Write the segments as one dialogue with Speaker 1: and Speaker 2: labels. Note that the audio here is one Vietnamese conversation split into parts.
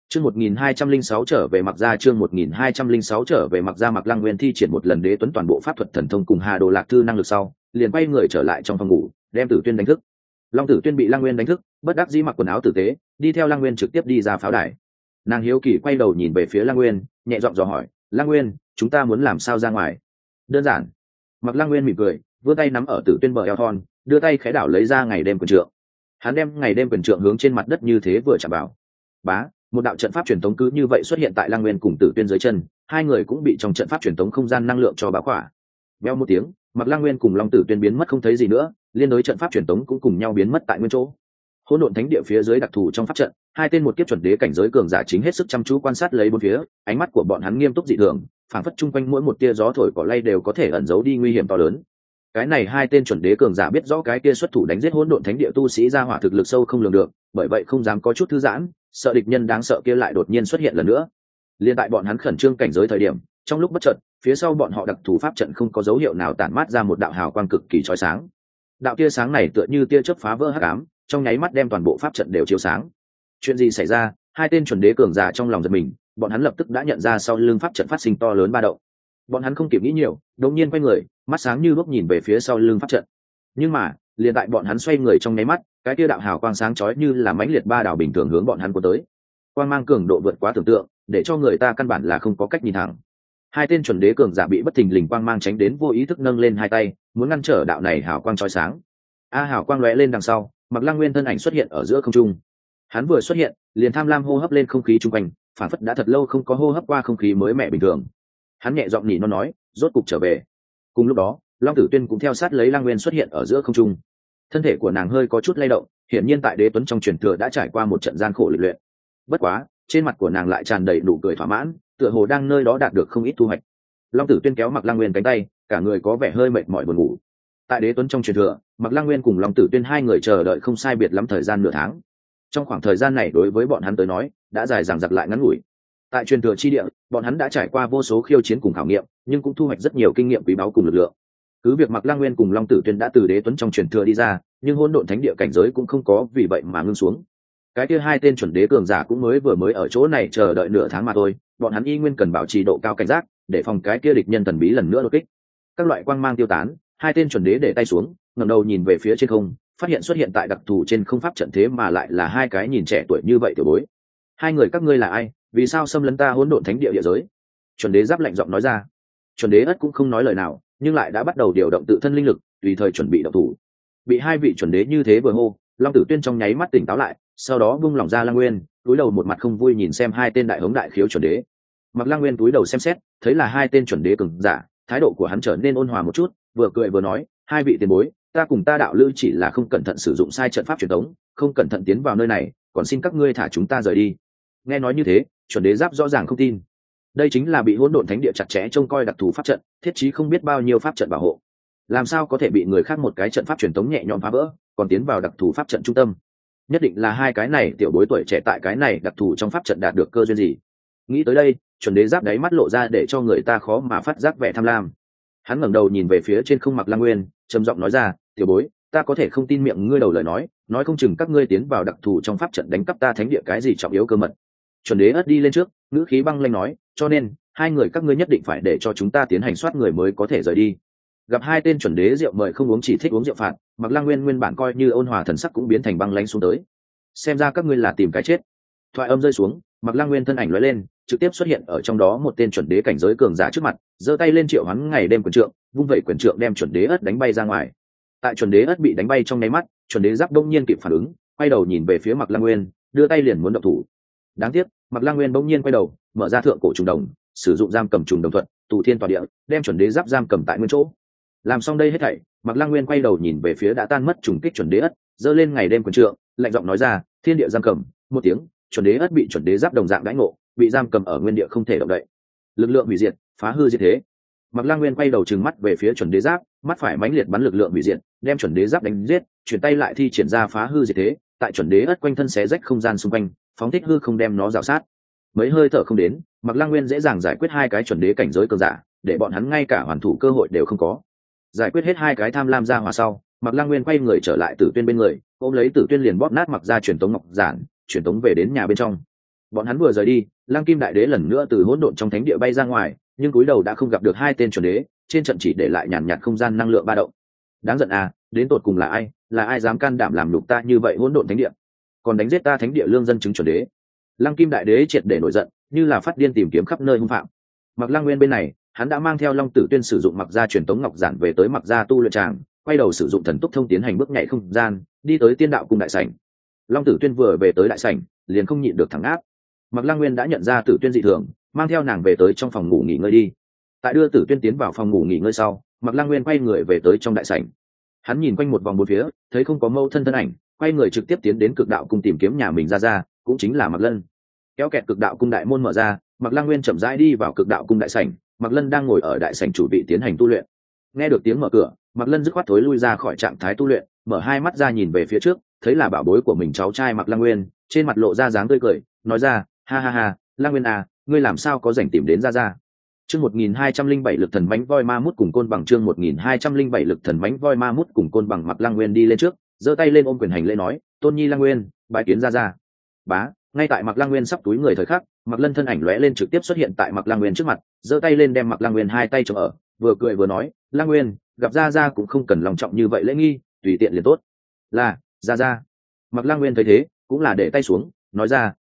Speaker 1: Chương 1206 trở về Mặc Gia, chương 1206 trở về Mặc Gia. Mặc Lăng Nguyên thi triển một lần đế tuấn toàn bộ pháp thuật thần thông cùng Hà Đồ Lạc Thư năng lực sau, liền quay người trở lại trong phòng ngủ, đem Tử Tuyên đánh thức. Long Tử Tuyên bị Lăng Nguyên đánh thức, bất đắc dĩ mặc quần áo tử tế, đi theo Lăng Nguyên trực tiếp đi ra pháo đài. Nàng hiếu kỳ quay đầu nhìn về phía Lăng Nguyên, nhẹ giọng dò hỏi, "Lăng Nguyên, chúng ta muốn làm sao ra ngoài?" "Đơn giản." Mặc Lăng Nguyên mỉm cười, vươn tay nắm ở Tử Tuyên bờ eo thon, đưa tay khẽ đảo lấy ra ngày đêm quyền trượng. Hắn đem ngày đêm quyền trượng hướng trên mặt đất như thế vừa chạm vào. Bá, một đạo trận pháp truyền tống cứ như vậy xuất hiện tại Lăng Nguyên cùng Tử Tuyên dưới chân, hai người cũng bị trong trận pháp truyền tống không gian năng lượng cho bá khỏa. Veo một tiếng, Mặc Lăng Nguyên cùng Long Tử Tuyên biến mất không thấy gì nữa, liên đối trận pháp truyền tống cũng cùng nhau biến mất tại nguyên chỗ. Hỗn độn thánh địa phía dưới đặc thù trong pháp trận, hai tên một kiếp chuẩn đế cảnh giới cường giả chính hết sức chăm chú quan sát lấy bốn phía, ánh mắt của bọn hắn nghiêm túc dị thường, phảng phất chung quanh mỗi một tia gió thổi cỏ lay đều có thể ẩn giấu đi nguy hiểm to lớn. Cái này hai tên chuẩn đế cường giả biết rõ cái kia xuất thủ đánh giết hỗn độn thánh địa tu sĩ ra hỏa thực lực sâu không lường được, bởi vậy không dám có chút thư giãn, sợ địch nhân đáng sợ kia lại đột nhiên xuất hiện lần nữa. Liên tại bọn hắn khẩn trương cảnh giới thời điểm, trong lúc bất chợt, phía sau bọn họ đặc thù pháp trận không có dấu hiệu nào tản mát ra một đạo hào quang cực kỳ chói sáng. Đạo tia sáng này tựa như tia chớp phá vỡ hắc ám, trong nháy mắt đem toàn bộ pháp trận đều chiếu sáng. Chuyện gì xảy ra? Hai tên chuẩn đế cường giả trong lòng giật mình, bọn hắn lập tức đã nhận ra sau lưng pháp trận phát sinh to lớn ba động. Bọn hắn không kịp nghĩ nhiều, đột nhiên quay người, mắt sáng như đuốc nhìn về phía sau lưng pháp trận. Nhưng mà, liền tại bọn hắn xoay người trong nháy mắt, cái tia đạo hào quang sáng chói như là mãnh liệt ba đảo bình thường hướng bọn hắn cuốn tới. Quang mang cường độ vượt quá tưởng tượng, để cho người ta căn bản là không có cách nhìn thẳng. Hai tên chuẩn đế cường giả bị bất thình lình quang mang tránh đến vô ý thức nâng lên hai tay, muốn ngăn trở đạo này hào quang chói sáng. Hào quang lóe lên đằng sau, Mặc Lăng Nguyên thân ảnh xuất hiện ở giữa không trung. Hắn vừa xuất hiện, liền tham lam hô hấp lên không khí chung quanh, phản phất đã thật lâu không có hô hấp qua không khí mới mẻ bình thường. Hắn nhẹ giọng nhỉ nó nói, rốt cục trở về. Cùng lúc đó, Long Tử Tuyên cũng theo sát lấy Lăng Nguyên xuất hiện ở giữa không trung. Thân thể của nàng hơi có chút lay động, hiển nhiên tại đế tuấn trong truyền thừa đã trải qua một trận gian khổ lịch luyện. Bất quá, trên mặt của nàng lại tràn đầy nụ cười thỏa mãn, tựa hồ đang nơi đó đạt được không ít thu hoạch. Long Tử Tuyên kéo Mặc Lăng Nguyên cánh tay, cả người có vẻ hơi mệt mỏi buồn ngủ. Tại đế tuấn trong truyền thừa, Mặc Lăng Nguyên cùng Long Tử Tuyên hai người chờ đợi không sai biệt lắm thời gian nửa tháng. Trong khoảng thời gian này đối với bọn hắn tới nói, đã dài dằng dặc lại ngắn ngủi. Tại truyền thừa chi địa, bọn hắn đã trải qua vô số khiêu chiến cùng khảo nghiệm, nhưng cũng thu hoạch rất nhiều kinh nghiệm quý báu cùng lực lượng. Cứ việc Mặc Lăng Nguyên cùng Long Tử Tuyên đã từ đế tuấn trong truyền thừa đi ra, nhưng hỗn độn thánh địa cảnh giới cũng không có vì vậy mà ngưng xuống. Cái kia hai tên chuẩn đế cường giả cũng mới ở chỗ này chờ đợi nửa tháng mà thôi, bọn hắn y nguyên cần bảo trì độ cao cảnh giác, để phòng cái kia địch nhân thần bí lần nữa đột kích. Các loại quang mang tiêu tán, hai tên chuẩn đế để tay xuống, ngẩng đầu nhìn về phía trên không, phát hiện xuất hiện tại đặc thù trên không pháp trận thế mà lại là hai cái nhìn trẻ tuổi như vậy tiểu bối. Hai người các ngươi là ai? Vì sao xâm lấn ta hỗn độn thánh địa địa giới? Chuẩn đế giáp lạnh giọng nói ra. Chuẩn đế ất cũng không nói lời nào, nhưng lại đã bắt đầu điều động tự thân linh lực, tùy thời chuẩn bị động thủ. Bị hai vị chuẩn đế như thế vừa hô, Long Tử Tuyên trong nháy mắt tỉnh táo lại, sau đó buông lỏng ra Lăng Nguyên, cúi đầu một mặt không vui nhìn xem hai tên đại hống đại khiếu chuẩn đế. Mặc Lăng Nguyên cúi đầu xem xét, thấy là hai tên chuẩn đế cường giả, thái độ của hắn trở nên ôn hòa một chút, vừa cười vừa nói, hai vị tiền bối, ta cùng ta đạo lữ chỉ là không cẩn thận sử dụng sai trận pháp truyền thống, không cẩn thận tiến vào nơi này, còn xin các ngươi thả chúng ta rời đi. Nghe nói như thế, chuẩn đế giáp rõ ràng không tin. Đây chính là bị hỗn độn thánh địa chặt chẽ trông coi đặc thù pháp trận, thiết trí không biết bao nhiêu pháp trận bảo hộ, làm sao có thể bị người khác một cái trận pháp truyền thống nhẹ nhõm phá vỡ, còn tiến vào đặc thù pháp trận trung tâm. Nhất định là hai cái này tiểu bối tuổi trẻ tại cái này đặc thù trong pháp trận đạt được cơ duyên gì. Nghĩ tới đây, chuẩn đế giáp đáy mắt lộ ra để cho người ta khó mà phát giác vẻ tham lam. Hắn ngẩng đầu nhìn về phía trên không Mặc Lăng Nguyên, trầm giọng nói ra, tiểu bối, ta có thể không tin miệng ngươi đầu lời nói không chừng các ngươi tiến vào đặc thù trong pháp trận đánh cắp ta thánh địa cái gì trọng yếu cơ mật. Chuẩn đế ất đi lên trước, ngữ khí băng lãnh nói, cho nên hai người các ngươi nhất định phải để cho chúng ta tiến hành soát người mới có thể rời đi. Gặp hai tên chuẩn đế rượu mời không uống chỉ thích uống rượu phạt, Mặc Lăng Nguyên nguyên bản coi như ôn hòa thần sắc cũng biến thành băng lãnh xuống tới. Xem ra các ngươi là tìm cái chết. Thoại âm rơi xuống, Mặc Lăng Nguyên thân ảnh lóe lên, trực tiếp xuất hiện ở trong đó một tên chuẩn đế cảnh giới cường giả trước mặt, giơ tay lên triệu hoán ngày đêm quyền trượng, vung vẩy quyền trượng đem chuẩn đế ất đánh bay ra ngoài. Tại chuẩn đế ất bị đánh bay trong nháy mắt, chuẩn đế giáp đông nhiên kịp phản ứng, quay đầu nhìn về phía Mặc Lăng Nguyên, đưa tay liền muốn động thủ. Đáng tiếc, Mặc Lăng Nguyên bỗng nhiên quay đầu, mở ra thượng cổ trùng đồng, sử dụng giam cầm trùng đồng thuật, tụ thiên tỏa địa, đem chuẩn đế giáp giam cầm tại nguyên chỗ. Làm xong đây hết thảy, Mặc Lăng Nguyên quay đầu nhìn về phía đã tan mất trùng kích chuẩn đế ất, giơ lên ngày đêm quyền trượng, lạnh giọng nói ra, thiên địa giam cầm. Một tiếng, chuẩn đế ất bị chuẩn đế giáp đồng dạng đãi ngộ, bị giam cầm ở nguyên địa không thể động đậy. Lực lượng hủy diệt, phá hư diệt thế. Mặc Lăng Nguyên quay đầu trừng mắt về phía chuẩn đế giáp, mắt phải mãnh liệt bắn lực lượng hủy diệt, đem chuẩn đế giáp đánh giết, chuyển tay lại thi triển ra phá hư diệt thế, tại chuẩn đế ất quanh thân xé rách không gian xung quanh, phóng thích hư không đem nó rào sát. Mấy hơi thở không đến, Mặc Lăng Nguyên dễ dàng giải quyết hai cái chuẩn đế cảnh giới cường giả, để bọn hắn ngay cả hoàn thủ cơ hội đều không có. Giải quyết hết hai cái tham lam ra hòa sau, Mặc Lăng Nguyên quay người trở lại Tử Tuyên bên người, ôm lấy Tử Tuyên liền bóp nát Mặc ra truyền tống ngọc giản, truyền tống về đến nhà bên trong. Bọn hắn vừa rời đi, Lăng Kim Đại Đế lần nữa từ hỗn độn trong thánh địa bay ra ngoài, nhưng cúi đầu đã không gặp được hai tên chuẩn đế, trên trận chỉ để lại nhàn nhạt không gian năng lượng ba động. Đáng giận à, đến tột cùng là ai, là ai dám can đảm làm nhục ta như vậy hỗn độn thánh địa, còn đánh giết ta thánh địa lương dân chứng chuẩn đế. Lăng Kim Đại Đế triệt để nổi giận, như là phát điên tìm kiếm khắp nơi hung phạm. Mặc Lăng Nguyên bên này, hắn đã mang theo Long Tử Tuyên sử dụng Mặc gia truyền tống ngọc giản về tới Mặc gia tu luyện tràng, quay đầu sử dụng thần túc thông tiến hành bước nhảy không gian, đi tới Tiên Đạo cung đại sảnh. Long Tử Tuyên vừa về tới đại sảnh, liền không nhịn được thẳng áp. Mặc Lăng Nguyên đã nhận ra Tử Tuyên dị thường, mang theo nàng về tới trong phòng ngủ nghỉ ngơi đi. Tại đưa Tử Tuyên tiến vào phòng ngủ nghỉ ngơi sau, Mặc Lăng Nguyên quay người về tới trong đại sảnh. Hắn nhìn quanh một vòng bốn phía, thấy không có mâu thân thân ảnh, quay người trực tiếp tiến đến Cực Đạo cung tìm kiếm nhà mình ra, cũng chính là Mặc Lân. Kéo kẹt Cực Đạo cung đại môn mở ra, Mặc Lăng Nguyên chậm rãi đi vào Cực Đạo cung đại sảnh. Mặc Lân đang ngồi ở đại sảnh chủ vị tiến hành tu luyện. Nghe được tiếng mở cửa, Mặc Lân dứt khoát thối lui ra khỏi trạng thái tu luyện, mở hai mắt ra nhìn về phía trước, thấy là bảo bối của mình cháu trai Mặc Lăng Nguyên, trên mặt lộ ra dáng tươi cười, nói ra, ha ha ha, Lăng Nguyên à, ngươi làm sao có rảnh tìm đến ra. Chương 1207 lực thần bánh voi ma mút cùng côn bằng, chương 1207 lực thần bánh voi ma mút cùng côn bằng. Mặc Lăng Nguyên đi lên trước, giơ tay lên ôm quyền hành lễ nói, tôn nhi Lăng Nguyên, bái kiến ra. Bá, ngay tại Mặc Lăng Nguyên sắp túi người thời khắc, Mặc Lân thân ảnh lóe lên trực tiếp xuất hiện tại Mặc Lăng Nguyên trước mặt, giơ tay lên đem Mặc Lăng Nguyên hai tay chống ở, vừa cười vừa nói, Lăng Nguyên, gặp ra cũng không cần lòng trọng như vậy lễ nghi, tùy tiện liền tốt. Là, ra. Mặc Lăng Nguyên thấy thế, cũng là để tay xuống, nói ra,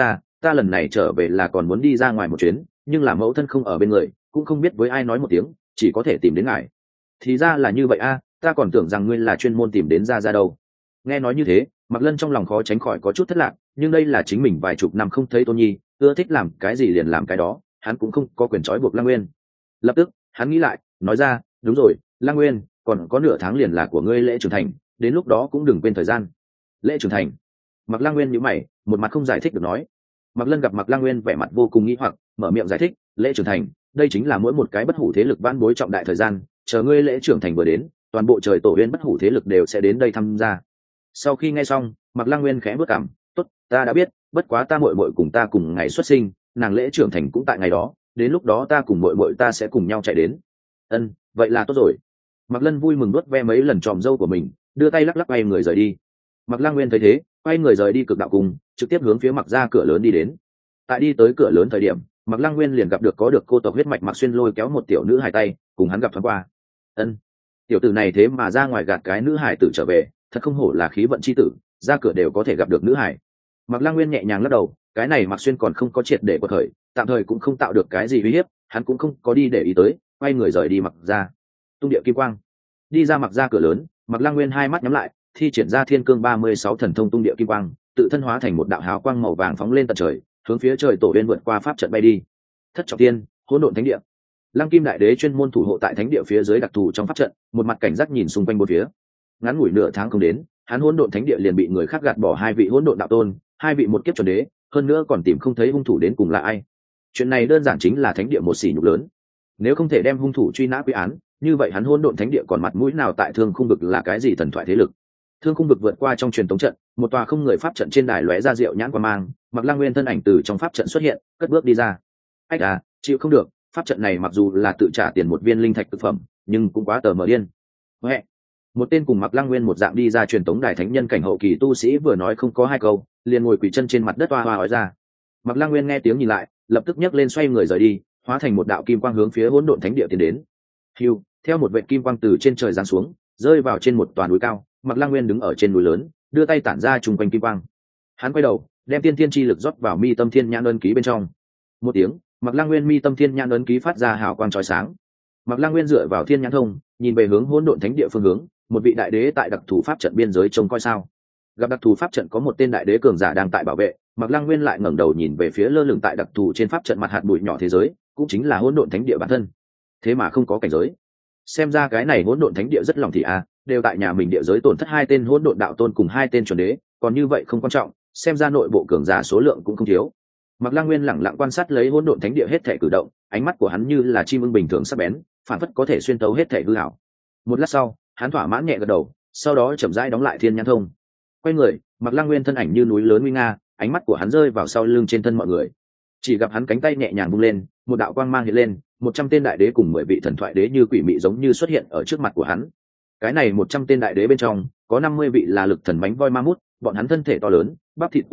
Speaker 1: ta lần này trở về là còn muốn đi ra ngoài một chuyến, nhưng là mẫu thân không ở bên người, cũng không biết với ai nói một tiếng, chỉ có thể tìm đến ngài. Thì ra là như vậy a, ta còn tưởng rằng ngươi là chuyên môn tìm đến ra đâu. Nghe nói như thế, Mặc Lân trong lòng khó tránh khỏi có chút thất lạc, nhưng đây là chính mình vài chục năm không thấy tôn nhi, ưa thích làm cái gì liền làm cái đó, hắn cũng không có quyền trói buộc Lăng Nguyên. Lập tức hắn nghĩ lại, nói ra, đúng rồi, Lăng Nguyên, còn có nửa tháng liền là của ngươi lễ trưởng thành, đến lúc đó cũng đừng quên thời gian. Lễ trưởng thành? Mặc Lăng Nguyên nhíu mày, một mặt không giải thích được nói. Mặc Lân gặp Mặc Lăng Nguyên vẻ mặt vô cùng nghi hoặc, mở miệng giải thích, lễ trưởng thành, đây chính là mỗi một cái bất hủ thế lực vãn bối trọng đại thời gian, chờ ngươi lễ trưởng thành vừa đến, toàn bộ trời tổ uyên bất hủ thế lực đều sẽ đến đây tham gia. Sau khi nghe xong, Mặc Lăng Nguyên khẽ bước cằm, tốt, ta đã biết, bất quá ta muội muội cùng ta cùng ngày xuất sinh, nàng lễ trưởng thành cũng tại ngày đó, đến lúc đó ta cùng muội muội ta sẽ cùng nhau chạy đến. Ân, vậy là tốt rồi. Mặc Lân vui mừng vuốt ve mấy lần tròm râu của mình, đưa tay lắc lắc quay người rời đi. Mặc Lăng Nguyên thấy thế, quay người rời đi Cực Đạo cung, trực tiếp hướng phía Mặc ra cửa lớn đi đến. Tại đi tới cửa lớn thời điểm, Mặc Lăng Nguyên liền gặp được có được cô tộc huyết mạch Mặc Xuyên lôi kéo một tiểu nữ hài tay, cùng hắn gặp thoáng qua. Ân, tiểu tử này thế mà ra ngoài gạt cái nữ hài tử trở về, thật không hổ là khí vận chi tử, ra cửa đều có thể gặp được nữ hài. Mặc Lăng Nguyên nhẹ nhàng lắc đầu, cái này Mặc Xuyên còn không có triệt để quật khởi, tạm thời cũng không tạo được cái gì uy hiếp, hắn cũng không có đi để ý tới, quay người rời đi Mặc ra. Tung địa kim quang, đi ra Mặc ra cửa lớn, Mặc Lăng Nguyên hai mắt nhắm lại, thi triển ra Thiên Cương 36 thần thông tung địa kim quang, tự thân hóa thành một đạo hào quang màu vàng phóng lên tận trời, hướng phía trời tổ uyên vượt qua pháp trận bay đi. Thất trọng thiên, hỗn độn thánh địa. Lăng Kim Đại Đế chuyên môn thủ hộ tại thánh địa phía dưới đặc thù trong pháp trận, một mặt cảnh giác nhìn xung quanh bốn phía. Ngắn ngủi nửa tháng không đến, hắn hỗn độn thánh địa liền bị người khác gạt bỏ hai vị hỗn độn đạo tôn, hai vị một kiếp chuẩn đế, hơn nữa còn tìm không thấy hung thủ đến cùng là ai. Chuyện này đơn giản chính là thánh địa một sỉ nhục lớn. Nếu không thể đem hung thủ truy nã quy án, như vậy hắn hỗn độn thánh địa còn mặt mũi nào tại Thương Khung vực là cái gì thần thoại thế lực? Thương Khung vực vượt qua trong truyền tống trận, một tòa không người pháp trận trên đài lóe ra diệu nhãn quang mang, Mặc Lăng Nguyên thân ảnh từ trong pháp trận xuất hiện, cất bước đi ra. Ách à, chịu không được, pháp trận này mặc dù là tự trả tiền một viên linh thạch thực phẩm, nhưng cũng quá tờ mờ điên. Huệ. Một tên cùng Mặc Lăng Nguyên một dạng đi ra truyền tống đài thánh nhân cảnh hậu kỳ tu sĩ vừa nói không có hai câu, liền ngồi quỳ chân trên mặt đất oa oa nói ra. Mặc Lăng Nguyên nghe tiếng nhìn lại, lập tức nhấc lên xoay người rời đi, hóa thành một đạo kim quang hướng phía hỗn độn thánh địa tiến đến. Hưu, theo một vệt kim quang từ trên trời giáng xuống, rơi vào trên một tòa núi cao. Mặc Lăng Nguyên đứng ở trên núi lớn, đưa tay tản ra trùng quanh kim quang. Hắn quay đầu, đem tiên thiên chi lực rót vào mi tâm thiên nhãn ấn ký bên trong. Một tiếng, Mặc Lăng Nguyên mi tâm thiên nhãn ấn ký phát ra hào quang chói sáng. Mặc Lăng Nguyên dựa vào thiên nhãn thông, nhìn về hướng hỗn độn thánh địa phương hướng, một vị đại đế tại đặc thù pháp trận biên giới trông coi sao. Gặp đặc thù pháp trận có một tên đại đế cường giả đang tại bảo vệ, Mặc Lăng Nguyên lại ngẩng đầu nhìn về phía lơ lửng tại đặc thù trên pháp trận mặt hạt bụi nhỏ thế giới, cũng chính là hỗn độn thánh địa bản thân. Thế mà không có cảnh giới. Xem ra cái này hỗn độn thánh địa rất lòng thì đều tại nhà mình địa giới tổn thất hai tên hỗn độn đạo tôn cùng hai tên chuẩn đế, còn như vậy không quan trọng, xem ra nội bộ cường giả số lượng cũng không thiếu. Mặc Lăng Nguyên lẳng lặng quan sát lấy hỗn độn thánh địa hết thảy cử động, ánh mắt của hắn như là chim ưng bình thường sắc bén, phản phất có thể xuyên tấu hết thảy hư ảo. Một lát sau, hắn thỏa mãn nhẹ gật đầu, sau đó chậm rãi đóng lại thiên nhãn thông. Quay người, Mặc Lăng Nguyên thân ảnh như núi lớn nguy nga, ánh mắt của hắn rơi vào sau lưng trên thân mọi người. Chỉ gặp hắn cánh tay nhẹ nhàng vung lên, một đạo quang mang hiện lên, 100 tên đại đế cùng 10 vị thần thoại đế như quỷ mị giống như xuất hiện ở trước mặt của hắn. Cái này 100 tên đại đế bên trong, có 50 vị là lực thần bánh voi ma mút, bọn hắn thân thể to lớn, bắp thịt cuồn cuộn,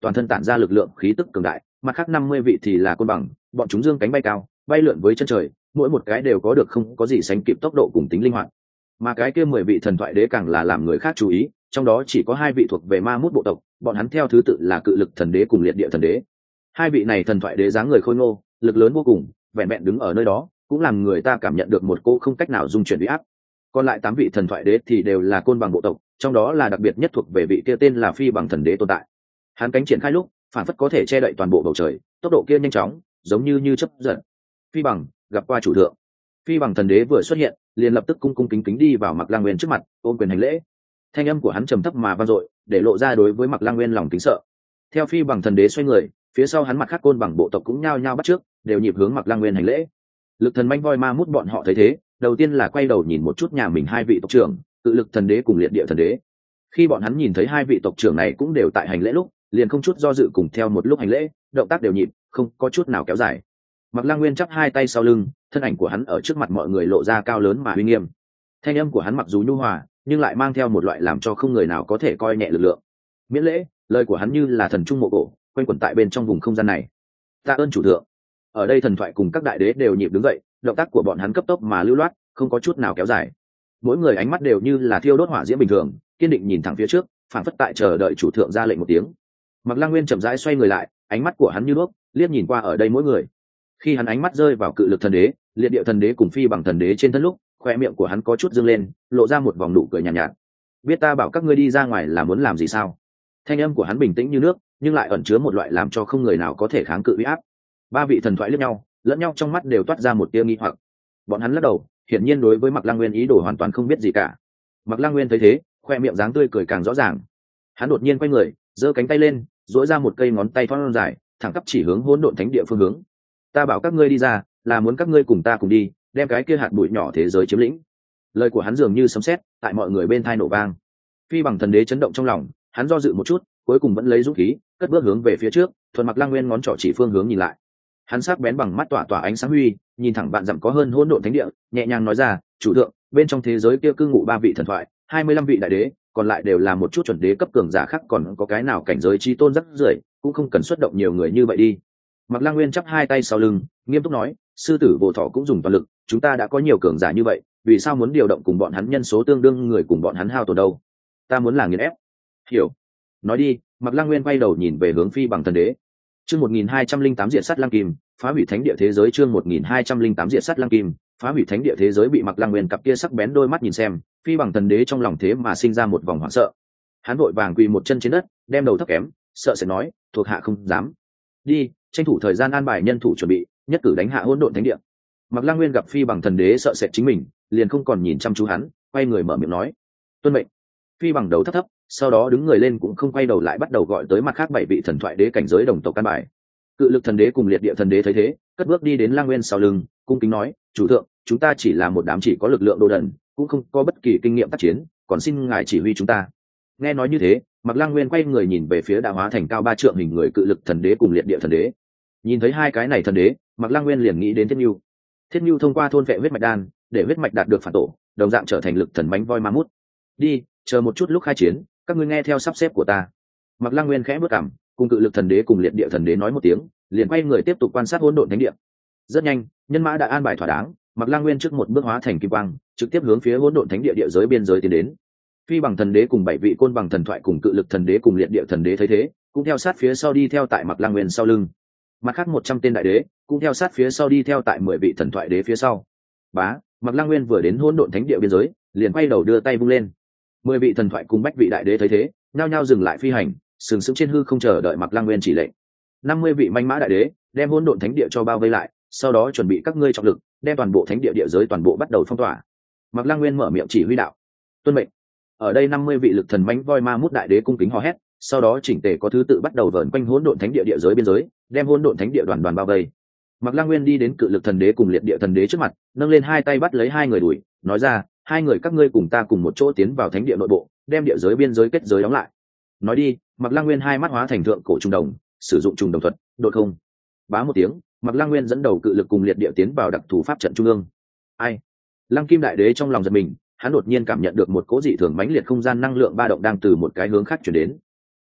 Speaker 1: toàn thân tản ra lực lượng khí tức cường đại, mặt khác 50 vị thì là côn bằng, bọn chúng dương cánh bay cao, bay lượn với chân trời, mỗi một cái đều có được không có gì sánh kịp tốc độ cùng tính linh hoạt. Mà cái kia 10 vị thần thoại đế càng là làm người khác chú ý, trong đó chỉ có 2 vị thuộc về ma mút bộ tộc, bọn hắn theo thứ tự là cự lực thần đế cùng liệt địa thần đế. Hai vị này thần thoại đế dáng người khôi ngô, lực lớn vô cùng, vẹn vẹn đứng ở nơi đó cũng làm người ta cảm nhận được một cô không cách nào dung chuyển uy áp. Còn lại 8 vị thần thoại đế thì đều là côn bằng bộ tộc, trong đó là đặc biệt nhất thuộc về vị kia tên là phi bằng thần đế tồn tại. Hắn cánh triển khai lúc phản phất có thể che đậy toàn bộ bầu trời, tốc độ kia nhanh chóng giống như chớp giật. Phi bằng gặp qua chủ thượng. Phi bằng thần đế vừa xuất hiện liền lập tức cung kính kính đi vào Mạc Lang Nguyên trước mặt, ôm quyền hành lễ. Thanh âm của hắn trầm thấp mà vang dội, để lộ ra đối với Mạc Lang Nguyên lòng kính sợ. Theo phi bằng thần đế xoay người, phía sau hắn mặt khác côn bằng bộ tộc cũng nhao nhao bắt trước, đều nhịp hướng Mạc Lang Nguyên hành lễ. Lực thần manh voi ma mút bọn họ thấy thế, đầu tiên là quay đầu nhìn một chút nhà mình hai vị tộc trưởng, tự lực thần đế cùng liệt địa thần đế. Khi bọn hắn nhìn thấy hai vị tộc trưởng này cũng đều tại hành lễ lúc, liền không chút do dự cùng theo một lúc hành lễ, động tác đều nhịp, không có chút nào kéo dài. Mạc Lang Nguyên chắp hai tay sau lưng, thân ảnh của hắn ở trước mặt mọi người lộ ra cao lớn mà uy nghiêm. Thanh âm của hắn mặc dù nhu hòa, nhưng lại mang theo một loại làm cho không người nào có thể coi nhẹ lực lượng. Miễn lễ, lời của hắn như là thần trung mộ cổ, quanh quẩn tại bên trong vùng không gian này. Tạ ơn chủ thượng. Ở đây thần thoại cùng các đại đế đều nhịp đứng dậy, động tác của bọn hắn cấp tốc mà lưu loát, không có chút nào kéo dài. Mỗi người ánh mắt đều như là thiêu đốt hỏa diễm bình thường, kiên định nhìn thẳng phía trước, phảng phất tại chờ đợi chủ thượng ra lệnh một tiếng. Mạc Lang Nguyên chậm rãi xoay người lại, ánh mắt của hắn như đuốc, liếc nhìn qua ở đây mỗi người. Khi hắn ánh mắt rơi vào cự lực thần đế, liệt địa thần đế cùng phi bằng thần đế trên thân lúc, khoe miệng của hắn có chút dương lên, lộ ra một vòng nụ cười nhàn nhạt. Biết ta bảo các ngươi đi ra ngoài là muốn làm gì sao? Thanh âm của hắn bình tĩnh như nước, nhưng lại ẩn chứa một loại làm cho không người nào có thể kháng cự uy áp. Ba vị thần thoại liếc nhau, lẫn nhau trong mắt đều toát ra một tia nghi hoặc. Bọn hắn lắc đầu, hiển nhiên đối với Mạc Lang Nguyên ý đồ hoàn toàn không biết gì cả. Mạc Lang Nguyên thấy thế, khoe miệng dáng tươi cười càng rõ ràng. Hắn đột nhiên quay người, giơ cánh tay lên, duỗi ra một cây ngón tay thon dài, thẳng tắp chỉ hướng hỗn độn thánh địa phương hướng. Ta bảo các ngươi đi ra, là muốn các ngươi cùng ta cùng đi, đem cái kia hạt bụi nhỏ thế giới chiếm lĩnh. Lời của hắn dường như sấm sét, tại mọi người bên tai nổ vang. Phi bằng thần đế chấn động trong lòng, hắn do dự một chút, cuối cùng vẫn lấy dũng khí, cất bước hướng về phía trước, thuận Mạc Lang Nguyên ngón trỏ chỉ phương hướng nhìn lại. Hắn sắc bén bằng mắt tỏa tỏa ánh sáng huy, nhìn thẳng bạn dặm có hơn hỗn độn thánh địa, nhẹ nhàng nói ra, chủ thượng, bên trong thế giới kia cư ngụ 3 vị thần thoại, 25 vị đại đế, còn lại đều là một chút chuẩn đế cấp cường giả khác, còn có cái nào cảnh giới chi tôn rất rưởi, cũng không cần xuất động nhiều người như vậy đi. Mạc Lang Nguyên chắp hai tay sau lưng, nghiêm túc nói, sư tử Vô Thọ cũng dùng toàn lực, chúng ta đã có nhiều cường giả như vậy, vì sao muốn điều động cùng bọn hắn nhân số tương đương người cùng bọn hắn hao tổn đâu? Ta muốn là nghiền ép. Hiểu. Nói đi. Mạc Lang Nguyên quay đầu nhìn về hướng phi bằng thần đế. Chương 1208 Diệt Sát Lăng Kim, phá hủy thánh địa thế giới. Chương 1208 Diệt Sát Lăng Kim, phá hủy thánh địa thế giới. Bị Mạc Lang Nguyên cặp kia sắc bén đôi mắt nhìn xem, phi bằng thần đế trong lòng thế mà sinh ra một vòng hoảng sợ. Hắn vội vàng quỳ một chân trên đất, đem đầu thấp kém, sợ sẽ nói, thuộc hạ không dám. Đi, tranh thủ thời gian an bài nhân thủ chuẩn bị, nhất cử đánh hạ hỗn độn thánh địa. Mạc Lang Nguyên gặp phi bằng thần đế sợ sệt chính mình, liền không còn nhìn chăm chú hắn, quay người mở miệng nói, tuân mệnh. Phi bằng đầu thấp thấp, sau đó đứng người lên cũng không quay đầu lại, bắt đầu gọi tới mặt khác 7 vị thần thoại đế cảnh giới đồng tộc căn bài. Cự lực thần đế cùng liệt địa thần đế thấy thế, cất bước đi đến Lang Nguyên sau lưng, cung kính nói, chủ thượng, chúng ta chỉ là một đám chỉ có lực lượng đồ đần, cũng không có bất kỳ kinh nghiệm tác chiến, còn xin ngài chỉ huy chúng ta. Nghe nói như thế, Mạc Lang Nguyên quay người nhìn về phía đã hóa thành cao 3 trượng hình người cự lực thần đế cùng liệt địa thần đế. Nhìn thấy hai cái này thần đế, Mạc Lang Nguyên liền nghĩ đến Thiết Nưu. Thiết Nưu thông qua thôn vệ huyết mạch đan, để huyết mạch đạt được phản tổ, đồng dạng trở thành lực thần mãnh voi ma mút. Đi, chờ một chút lúc khai chiến, các ngươi nghe theo sắp xếp của ta. Mạc Lang Nguyên khẽ bước cằm, cùng cự lực thần đế cùng liệt địa thần đế nói một tiếng, liền quay người tiếp tục quan sát hỗn độn thánh địa. Rất nhanh, nhân mã đã an bài thỏa đáng, Mạc Lang Nguyên trước một bước hóa thành kim quang, trực tiếp hướng phía hỗn độn thánh địa địa giới biên giới tiến đến. Phi bằng thần đế cùng 7 vị côn bằng thần thoại cùng cự lực thần đế cùng liệt địa thần đế thấy thế, cũng theo sát phía sau đi theo tại Mạc Lang Nguyên sau lưng. Mặt khác 100 tên đại đế cũng theo sát phía sau đi theo tại 10 vị thần thoại đế phía sau. Bá, Mạc Lang Nguyên vừa đến hỗn độn thánh địa biên giới, liền quay đầu đưa tay vung lên. 10 vị thần thoại cùng bách vị đại đế thấy thế, nhao nhao dừng lại phi hành, sừng sững trên hư không chờ đợi Mạc Lang Nguyên chỉ lệnh. 50 vị manh mã đại đế đem hỗn độn thánh địa cho bao vây lại, sau đó chuẩn bị các ngươi trọng lực, đem toàn bộ thánh địa địa giới toàn bộ bắt đầu phong tỏa. Mạc Lang Nguyên mở miệng chỉ huy đạo, tuân mệnh. Ở đây 50 vị lực thần mãnh voi ma mút đại đế cung kính hò hét, sau đó chỉnh tề có thứ tự bắt đầu vờn quanh hỗn độn thánh địa địa giới biên giới, đem hỗn độn thánh địa đoàn đoàn bao vây. Mạc Lang Nguyên đi đến cự lực thần đế cùng liệt địa thần đế trước mặt, nâng lên hai tay bắt lấy hai người đuổi, nói ra, hai người các ngươi cùng ta cùng một chỗ tiến vào thánh địa nội bộ, đem địa giới biên giới kết giới đóng lại. Nói đi, Mạc Lang Nguyên hai mắt hóa thành thượng cổ trùng đồng, sử dụng trùng đồng thuật, đột không. Bá một tiếng, Mạc Lang Nguyên dẫn đầu cự lực cùng liệt địa tiến vào đặc thù pháp trận trung ương. Ai? Lăng Kim đại đế trong lòng giật mình, hắn đột nhiên cảm nhận được một cỗ dị thường mãnh liệt không gian năng lượng ba động đang từ một cái hướng khác chuyển đến.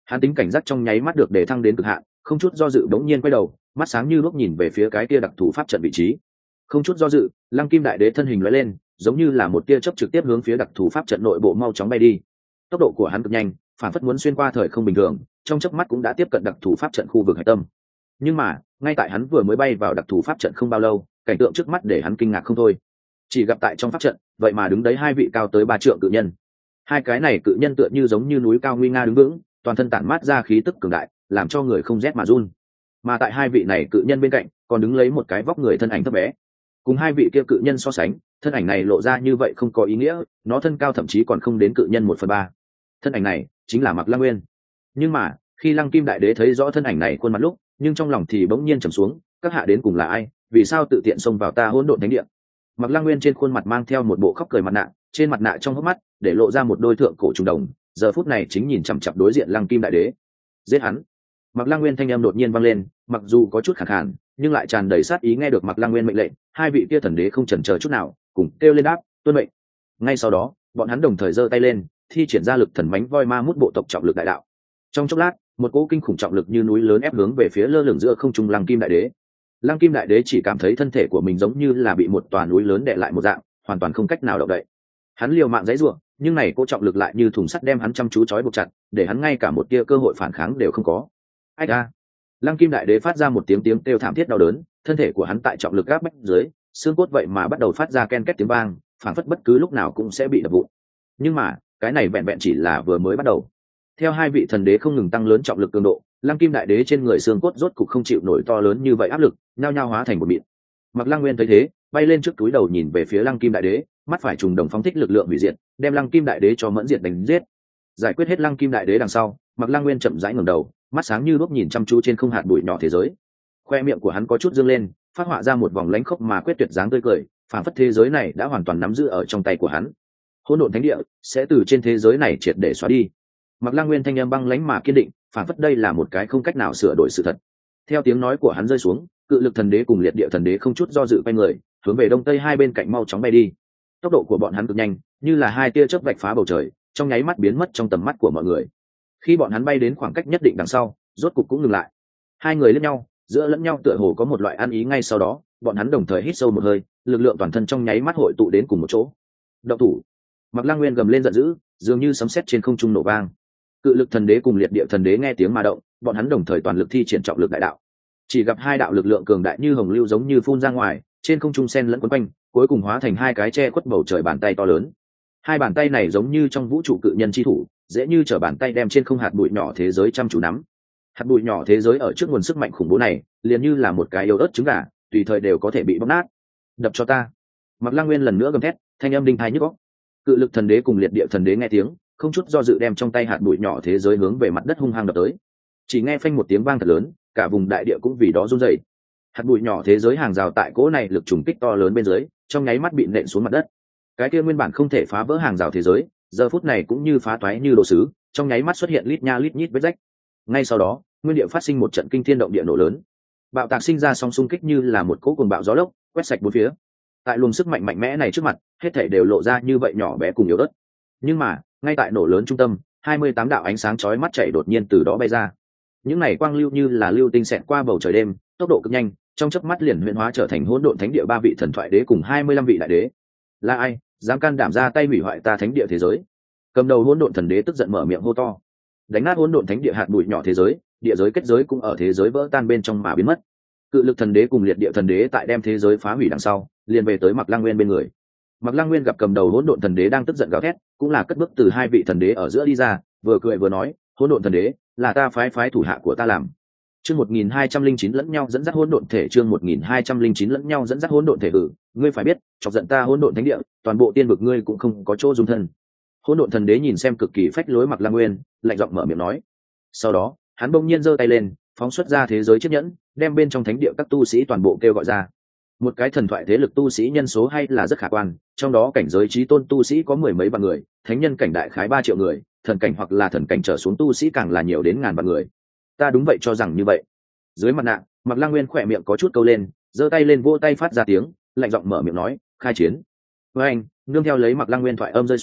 Speaker 1: Hắn tính cảnh giác trong nháy mắt được đề thăng đến cực hạn, không chút do dự bỗng nhiên quay đầu, mắt sáng như lúc nhìn về phía cái kia đặc thù pháp trận vị trí. Không chút do dự, Lăng Kim Đại Đế thân hình lóe lên, giống như là một tia chớp trực tiếp hướng phía đặc thù pháp trận nội bộ mau chóng bay đi. Tốc độ của hắn cực nhanh, phản phất muốn xuyên qua thời không bình thường, trong chớp mắt cũng đã tiếp cận đặc thù pháp trận khu vực hải tâm. Nhưng mà, ngay tại hắn vừa mới bay vào đặc thù pháp trận không bao lâu, cảnh tượng trước mắt để hắn kinh ngạc không thôi. Chỉ gặp tại trong pháp trận, vậy mà đứng đấy hai vị cao tới 3 trượng cự nhân. Hai cái này cự nhân tựa như giống như núi cao nguy nga đứng vững, toàn thân tản mát ra khí tức cường đại, làm cho người không rét mà run. Mà tại hai vị này cự nhân bên cạnh, còn đứng lấy một cái vóc người thân ảnh thấp bé. Cùng hai vị kia cự nhân so sánh, thân ảnh này lộ ra như vậy không có ý nghĩa, nó thân cao thậm chí còn không đến cự nhân 1/3. Thân ảnh này chính là Mạc Lăng Nguyên. Nhưng mà, khi Lăng Kim Đại Đế thấy rõ thân ảnh này khuôn mặt lúc, nhưng trong lòng thì bỗng nhiên trầm xuống, các hạ đến cùng là ai, vì sao tự tiện xông vào ta Hỗn Độn Thánh Địa? Mạc Lăng Nguyên trên khuôn mặt mang theo một bộ khóc cười mặt nạ, trên mặt nạ trong hốc mắt để lộ ra một đôi thượng cổ trùng đồng, giờ phút này chính nhìn chằm chằm đối diện Lăng Kim Đại Đế. Giết hắn! Mạc Lăng Nguyên thanh âm đột nhiên vang lên, mặc dù có chút khàn khàn, nhưng lại tràn đầy sát ý. Nghe được Mạc Lăng Nguyên mệnh lệnh, hai vị kia thần đế không chần chờ chút nào, cùng kêu lên đáp, tuân mệnh. Ngay sau đó, bọn hắn đồng thời giơ tay lên, thi triển ra lực thần mãnh voi ma mút bộ tộc trọng lực đại đạo. Trong chốc lát, một cỗ kinh khủng trọng lực như núi lớn ép hướng về phía lơ lửng giữa không trung Lăng Kim Đại Đế. Lăng Kim Đại Đế chỉ cảm thấy thân thể của mình giống như là bị một tòa núi lớn đè lại một dạng, hoàn toàn không cách nào động đậy. Hắn liều mạng giãy giụa, nhưng này cỗ trọng lực lại như thùng sắt đem hắn chăm chú trói buộc chặt, để hắn ngay cả một tia cơ hội phản kháng đều không có. Ách a! Lăng Kim Đại Đế phát ra một tiếng kêu thảm thiết đau đớn, thân thể của hắn tại trọng lực áp bách dưới, xương cốt vậy mà bắt đầu phát ra ken két tiếng vang, phản phất bất cứ lúc nào cũng sẽ bị đập vụn. Nhưng mà, cái này vẹn vẹn chỉ là vừa mới bắt đầu. Theo hai vị thần đế không ngừng tăng lớn trọng lực cường độ, Lăng Kim Đại Đế trên người xương cốt rốt cục không chịu nổi to lớn như vậy áp lực, nhao nhao hóa thành một mịn. Mạc Lăng Nguyên thấy thế, bay lên trước túi đầu nhìn về phía Lăng Kim Đại Đế, mắt phải trùng đồng phóng thích lực lượng hủy diệt, đem Lăng Kim Đại Đế cho mẫn diệt đánh giết. Giải quyết hết Lăng Kim Đại Đế đằng sau, Mạc Lăng Nguyên chậm rãi ngẩng đầu, mắt sáng như đuốc nhìn chăm chú trên không hạt bụi nhỏ thế giới. Khoe miệng của hắn có chút dương lên, phát họa ra một vòng lãnh khốc mà quyết tuyệt dáng tươi cười, phản phất thế giới này đã hoàn toàn nắm giữ ở trong tay của hắn. Hỗn Độn Thánh Địa sẽ từ trên thế giới này triệt để xóa đi. Mạc Lăng Nguyên thanh âm băng lãnh mà kiên định, phản phất đây là một cái không cách nào sửa đổi sự thật. Theo tiếng nói của hắn rơi xuống, Cự Lực Thần Đế cùng Liệt Địa Thần Đế không chút do dự quay người, hướng về đông tây hai bên cạnh mau chóng bay đi. Tốc độ của bọn hắn cực nhanh, như là hai tia chớp vạch phá bầu trời, trong nháy mắt biến mất trong tầm mắt của mọi người. Khi bọn hắn bay đến khoảng cách nhất định đằng sau, rốt cục cũng ngừng lại. Hai người liếc nhau, giữa lẫn nhau tựa hồ có một loại ăn ý. Ngay sau đó, bọn hắn đồng thời hít sâu một hơi, lực lượng toàn thân trong nháy mắt hội tụ đến cùng một chỗ. Động thủ! Mạc Lăng Nguyên gầm lên giận dữ, dường như sấm sét trên không trung nổ vang. Cự Lực Thần Đế cùng Liệt Địa Thần Đế nghe tiếng mà động, bọn hắn đồng thời toàn lực thi triển trọng lực đại đạo. Chỉ gặp hai đạo lực lượng cường đại như hồng lưu giống như phun ra ngoài, trên không trung xen lẫn quấn quanh, cuối cùng hóa thành hai cái che khuất bầu trời bàn tay to lớn. Hai bàn tay này giống như trong vũ trụ cự nhân chi thủ, dễ như trở bàn tay đem trên không hạt bụi nhỏ thế giới chăm chú nắm. Hạt bụi nhỏ thế giới ở trước nguồn sức mạnh khủng bố này, liền như là một cái yếu ớt trứng gà, tùy thời đều có thể bị bóc nát. Đập cho ta! Mạc Lăng Nguyên lần nữa gầm thét, thanh âm đinh tai nhức óc. Cự Lực Thần Đế cùng Liệt Địa Thần Đế nghe tiếng, không chút do dự đem trong tay hạt bụi nhỏ thế giới hướng về mặt đất hung hăng đập tới. Chỉ nghe phanh một tiếng vang thật lớn, cả vùng đại địa cũng vì đó rung rẩy. Hạt bụi nhỏ thế giới hàng rào tại cỗ này lực trùng kích to lớn bên dưới, trong nháy mắt bị nện xuống mặt đất. Cái kia nguyên bản không thể phá vỡ hàng rào thế giới, giờ phút này cũng như phá toái như đồ sứ, trong nháy mắt xuất hiện lít nha lít nhít vết rách. Ngay sau đó, nguyên địa phát sinh một trận kinh thiên động địa nổ lớn. Bạo tạc sinh ra sóng xung kích như là một cỗ cuồng bạo gió lốc, quét sạch bốn phía. Tại luồng sức mạnh mạnh mẽ này trước mặt, hết thảy đều lộ ra như vậy nhỏ bé cùng yếu ớt. Nhưng mà, ngay tại nổ lớn trung tâm, 28 đạo ánh sáng chói mắt chảy đột nhiên từ đó bay ra. Những này quang lưu như là lưu tinh xẹt qua bầu trời đêm, tốc độ cực nhanh, trong chớp mắt liền huyễn hóa trở thành Hỗn Độn Thánh Địa 3 vị thần thoại đế cùng 25 vị đại đế. Là ai dám can đảm ra tay hủy hoại ta thánh địa thế giới? Cầm đầu Hỗn Độn Thần Đế tức giận mở miệng hô to. Đánh nát Hỗn Độn Thánh Địa hạt bụi nhỏ thế giới, địa giới kết giới cũng ở thế giới vỡ tan bên trong mà biến mất. Cự Lực Thần Đế cùng Liệt Địa Thần Đế tại đem thế giới phá hủy đằng sau, liền về tới Mạc Lăng Nguyên bên người. Mạc Lăng Nguyên gặp cầm đầu Hỗn Độn Thần Đế đang tức giận gào thét, cũng là cất bước từ hai vị thần đế ở giữa đi ra, vừa cười vừa nói, Hỗn Độn Thần Đế, là ta phái thủ hạ của ta làm. Chương 1209 lẫn nhau dẫn dắt hỗn độn thể, chương 1209 lẫn nhau dẫn dắt hỗn độn thể. Ngươi phải biết, chọc giận ta Hỗn Độn Thánh Địa, toàn bộ tiên vực ngươi cũng không có chỗ dung thân. Hỗn Độn Thần Đế nhìn xem cực kỳ phách lối Mạc Lăng Nguyên, lạnh giọng mở miệng nói. Sau đó, hắn bỗng nhiên giơ tay lên, phóng xuất ra thế giới chiếc nhẫn, đem bên trong thánh địa các tu sĩ toàn bộ kêu gọi ra. Một cái thần thoại thế lực tu sĩ nhân số hay là rất khả quan, trong đó cảnh giới chí tôn tu sĩ có mười mấy vạn người, thánh nhân cảnh đại khái 3 triệu người, thần cảnh hoặc là thần cảnh trở xuống tu sĩ càng là nhiều đến ngàn vạn người. Ta đúng vậy cho rằng như vậy. Dưới mặt nạ, Mạc Lăng Nguyên khỏe miệng có chút câu lên, giơ tay lên vỗ tay phát ra tiếng, lạnh giọng mở miệng nói, khai chiến. Với anh, nương theo lấy Mạc Lăng Nguyên thoại âm rơi xuống,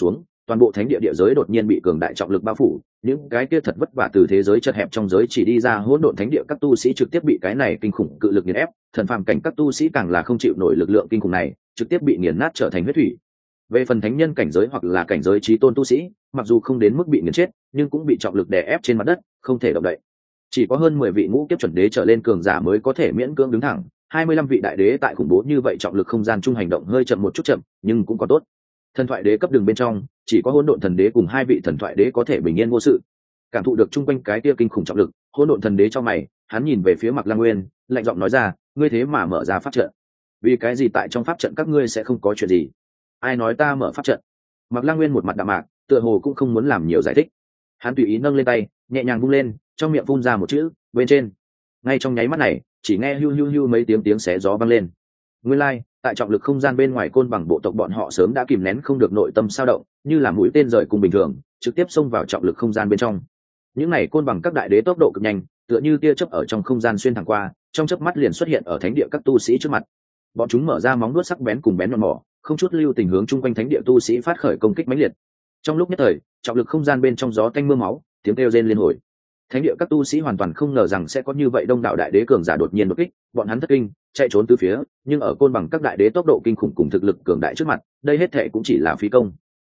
Speaker 1: toàn bộ thánh địa địa giới đột nhiên bị cường đại trọng lực bao phủ, những cái kia thật vất vả từ thế giới chật hẹp trong giới chỉ đi ra hỗn độn thánh địa các tu sĩ trực tiếp bị cái này kinh khủng cự lực nghiền ép, thần phàm cảnh các tu sĩ càng là không chịu nổi lực lượng kinh khủng này, trực tiếp bị nghiền nát trở thành huyết thủy. Về phần thánh nhân cảnh giới hoặc là cảnh giới chí tôn tu sĩ, mặc dù không đến mức bị nghiền chết, nhưng cũng bị trọng lực đè ép trên mặt đất, không thể động đậy. Chỉ có hơn 10 vị ngũ kiếp chuẩn đế trở lên cường giả mới có thể miễn cưỡng đứng thẳng, 25 vị đại đế tại khủng bố như vậy trọng lực không gian chung hành động hơi chậm một chút chậm, nhưng cũng còn tốt. Thần thoại đế cấp đường bên trong, chỉ có hỗn độn thần đế cùng 2 vị thần thoại đế có thể bình yên vô sự. Cảm thụ được chung quanh cái kia kinh khủng trọng lực, hỗn độn thần đế trong mày, hắn nhìn về phía Mạc Lăng Nguyên, lạnh giọng nói ra, ngươi thế mà mở ra pháp trận? Vì cái gì tại trong pháp trận các ngươi sẽ không có chuyện gì? Ai nói ta mở pháp trận? Mạc Lăng Nguyên một mặt đạm mạc, tựa hồ cũng không muốn làm nhiều giải thích. Hắn tùy ý nâng lên tay, nhẹ nhàng vung lên, trong miệng phun ra một chữ, bên trên. Ngay trong nháy mắt này, chỉ nghe hưu hưu hưu mấy tiếng xé gió vang lên. Nguyên lai, tại trọng lực không gian bên ngoài côn bằng bộ tộc bọn họ sớm đã kìm nén không được nội tâm sao động, như là mũi tên rời cùng bình thường, trực tiếp xông vào trọng lực không gian bên trong. Những này côn bằng các đại đế tốc độ cực nhanh, tựa như tia chớp ở trong không gian xuyên thẳng qua, trong chớp mắt liền xuất hiện ở thánh địa các tu sĩ trước mặt. Bọn chúng mở ra móng vuốt sắc bén cùng bén nhọn mỏ, không chút lưu tình hướng chung quanh thánh địa tu sĩ phát khởi công kích mãnh liệt. Trong lúc nhất thời, trọng lực không gian bên trong gió tanh mưa máu, tiếng kêu rên liên hồi. Thánh địa các tu sĩ hoàn toàn không ngờ rằng sẽ có như vậy đông đảo đại đế cường giả đột nhiên đột kích, bọn hắn thất kinh, chạy trốn tứ phía, nhưng ở côn bằng các đại đế tốc độ kinh khủng cùng thực lực cường đại trước mặt, đây hết thệ cũng chỉ là phí công.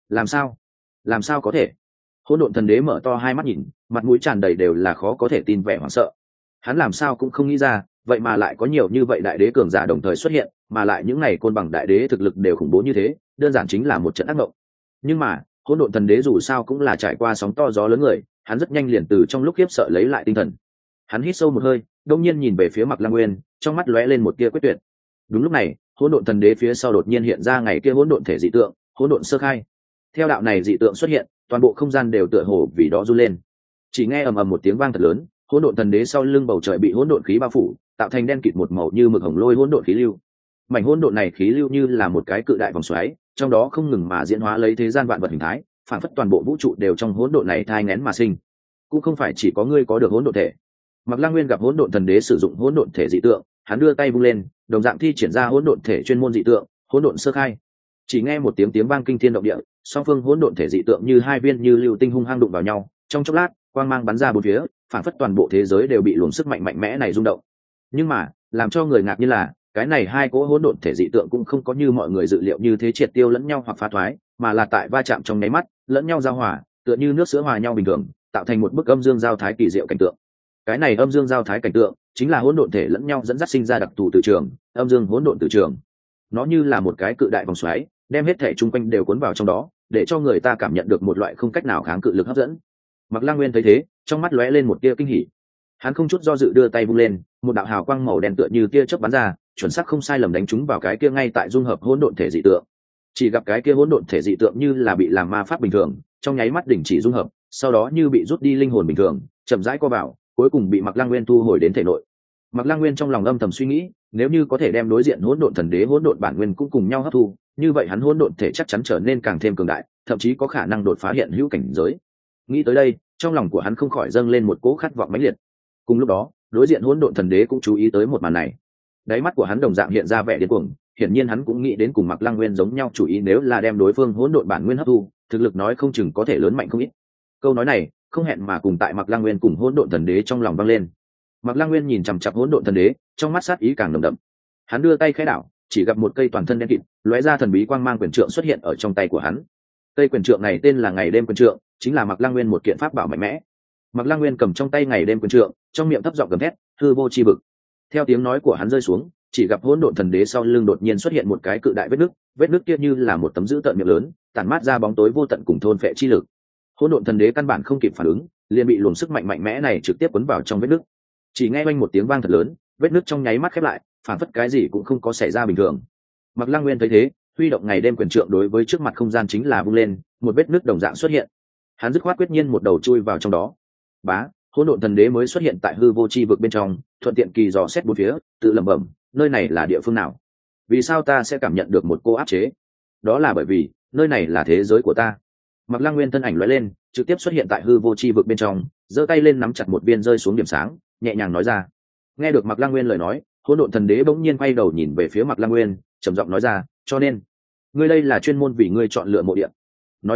Speaker 1: Làm sao có thể? Hỗn độn thần đế mở to hai mắt nhìn, mặt mũi tràn đầy đều là khó có thể tin vẻ hoảng sợ. Hắn làm sao cũng không nghĩ ra, vậy mà lại có nhiều như vậy đại đế cường giả đồng thời xuất hiện, mà lại những này côn bằng đại đế thực lực đều khủng bố như thế, đơn giản chính là một trận ác mộng. Nhưng mà, hỗn độn thần đế dù sao cũng là trải qua sóng to gió lớn người, hắn rất nhanh liền từ trong lúc khiếp sợ lấy lại tinh thần. Hắn hít sâu một hơi, đông nhiên nhìn về phía Mạc Lăng Nguyên, trong mắt lóe lên một tia quyết tuyệt. Đúng lúc này, hỗn độn thần đế phía sau đột nhiên hiện ra ngày kia hỗn độn thể dị tượng, hỗn độn sơ khai. Theo đạo này dị tượng xuất hiện, toàn bộ không gian đều tựa hồ vì đó run lên. Chỉ nghe ầm ầm một tiếng vang thật lớn, hỗn độn thần đế sau lưng bầu trời bị hỗn độn khí bao phủ, tạo thành đen kịt một màu như mực hồng lôi hỗn độn khí lưu. Mảnh hỗn độn này khí lưu như là một cái cự đại vòng xoáy, trong đó không ngừng mà diễn hóa lấy thế gian vạn vật hình thái, phản phất toàn bộ vũ trụ đều trong hỗn độn này thai nghén mà sinh. Cũng không phải chỉ có ngươi có được hỗn độn thể. Mạc Lăng Nguyên gặp hỗn độn thần đế sử dụng hỗn độn thể dị tượng, hắn đưa tay vung lên, đồng dạng thi triển ra hỗn độn thể chuyên môn dị tượng, hỗn độn sơ khai. Chỉ nghe một tiếng vang kinh thiên động địa, song phương hỗn độn thể dị tượng như hai viên như lưu tinh hung hăng đụng vào nhau, trong chốc lát, quang mang bắn ra bốn phía, phản phất toàn bộ thế giới đều bị luồng sức mạnh mạnh mẽ này rung động. Nhưng mà, làm cho người ngạc nhiên là, cái này hai cỗ hỗn độn thể dị tượng cũng không có như mọi người dự liệu như thế triệt tiêu lẫn nhau hoặc phá thoái, mà là tại va chạm trong nháy mắt, lẫn nhau giao hòa, tựa như nước sữa hòa nhau bình thường, tạo thành một bức âm dương giao thái kỳ diệu cảnh tượng. Cái này âm dương giao thái cảnh tượng chính là hỗn độn thể lẫn nhau dẫn dắt sinh ra đặc thù từ trường, âm dương hỗn độn từ trường. Nó như là một cái cự đại vòng xoáy, đem hết thể chung quanh đều cuốn vào trong đó, để cho người ta cảm nhận được một loại không cách nào kháng cự lực hấp dẫn. Mạc Lăng Nguyên thấy thế, trong mắt lóe lên một tia kinh hỉ. Hắn không chút do dự đưa tay vung lên, một đạo hào quang màu đen tựa như tia chớp bắn ra, chuẩn xác không sai lầm đánh trúng vào cái kia ngay tại dung hợp hỗn độn thể dị tượng. Chỉ gặp cái kia hỗn độn thể dị tượng như là bị làm ma pháp bình thường, trong nháy mắt đình chỉ dung hợp, sau đó như bị rút đi linh hồn bình thường, chậm rãi co vào, cuối cùng bị Mạc Lăng Nguyên thu hồi đến thể nội. Mạc Lăng Nguyên trong lòng âm thầm suy nghĩ, nếu như có thể đem đối diện hỗn độn thần đế hỗn độn bản nguyên cũng cùng nhau hấp thu, như vậy hắn hỗn độn thể chắc chắn trở nên càng thêm cường đại, thậm chí có khả năng đột phá hiện hữu cảnh giới. Nghĩ tới đây, trong lòng của hắn không khỏi dâng lên một cỗ khát vọng mãnh liệt. Cùng lúc đó, đối diện hỗn độn thần đế cũng chú ý tới một màn này. Đáy mắt của hắn đồng dạng hiện ra vẻ điên cuồng, hiển nhiên hắn cũng nghĩ đến cùng Mạc Lăng Nguyên giống nhau, chủ ý nếu là đem đối phương hỗn độn bản nguyên hấp thu, thực lực nói không chừng có thể lớn mạnh không ít. Câu nói này, không hẹn mà cùng tại Mạc Lăng Nguyên cùng hỗn độn thần đế trong lòng vang lên. Mạc Lăng Nguyên nhìn chằm chằm hỗn độn thần đế, trong mắt sát ý càng nồng đậm. Hắn đưa tay khẽ đảo, chỉ gặp một cây toàn thân đen kịt, lóe ra thần bí quang mang quyền trượng xuất hiện ở trong tay của hắn. Cây quyền trượng này tên là Ngày Đêm quyền trượng, chính là Mạc Lăng Nguyên một kiện pháp bảo mạnh mẽ. Mạc Lăng Nguyên cầm trong tay Ngày Đêm quyền trượng, trong miệng thấp giọng gầm thét, hư vô chi vực. Theo tiếng nói của hắn rơi xuống, chỉ gặp hỗn độn thần đế sau lưng đột nhiên xuất hiện một cái cự đại vết nứt kia như là một tấm dữ tợn miệng lớn, tản mát ra bóng tối vô tận cùng thôn phệ chi lực. Hỗn độn thần đế căn bản không kịp phản ứng, liền bị luồng sức mạnh mạnh mẽ này trực tiếp cuốn vào trong vết nứt. Chỉ nghe oanh một tiếng vang thật lớn, vết nứt trong nháy mắt khép lại, phản phất cái gì cũng không có xảy ra bình thường. Mạc Lăng Nguyên thấy thế, huy động Ngày Đêm quyền trượng đối với trước mặt không gian chính là vung lên, một vết nứt đồng dạng xuất hiện. Hắn dứt khoát quyết nhiên một đầu chui vào trong đó. Bá, hỗn độn thần đế mới xuất hiện tại hư vô chi vực bên trong, thuận tiện kỳ dò xét bốn phía, tự lẩm bẩm, nơi này là địa phương nào? Vì sao ta sẽ cảm nhận được một cô áp chế? Đó là bởi vì nơi này là thế giới của ta. Mạc Lăng Nguyên thân ảnh lóe lên, trực tiếp xuất hiện tại hư vô chi vực bên trong, giơ tay lên nắm chặt một viên rơi xuống điểm sáng, nhẹ nhàng nói ra. Nghe được Mạc Lăng Nguyên lời nói, hỗn độn thần đế bỗng nhiên quay đầu nhìn về phía Mạc Lăng Nguyên, trầm giọng nói ra, cho nên ngươi đây là chuyên môn vì ngươi chọn lựa mộ địa. Nói đi,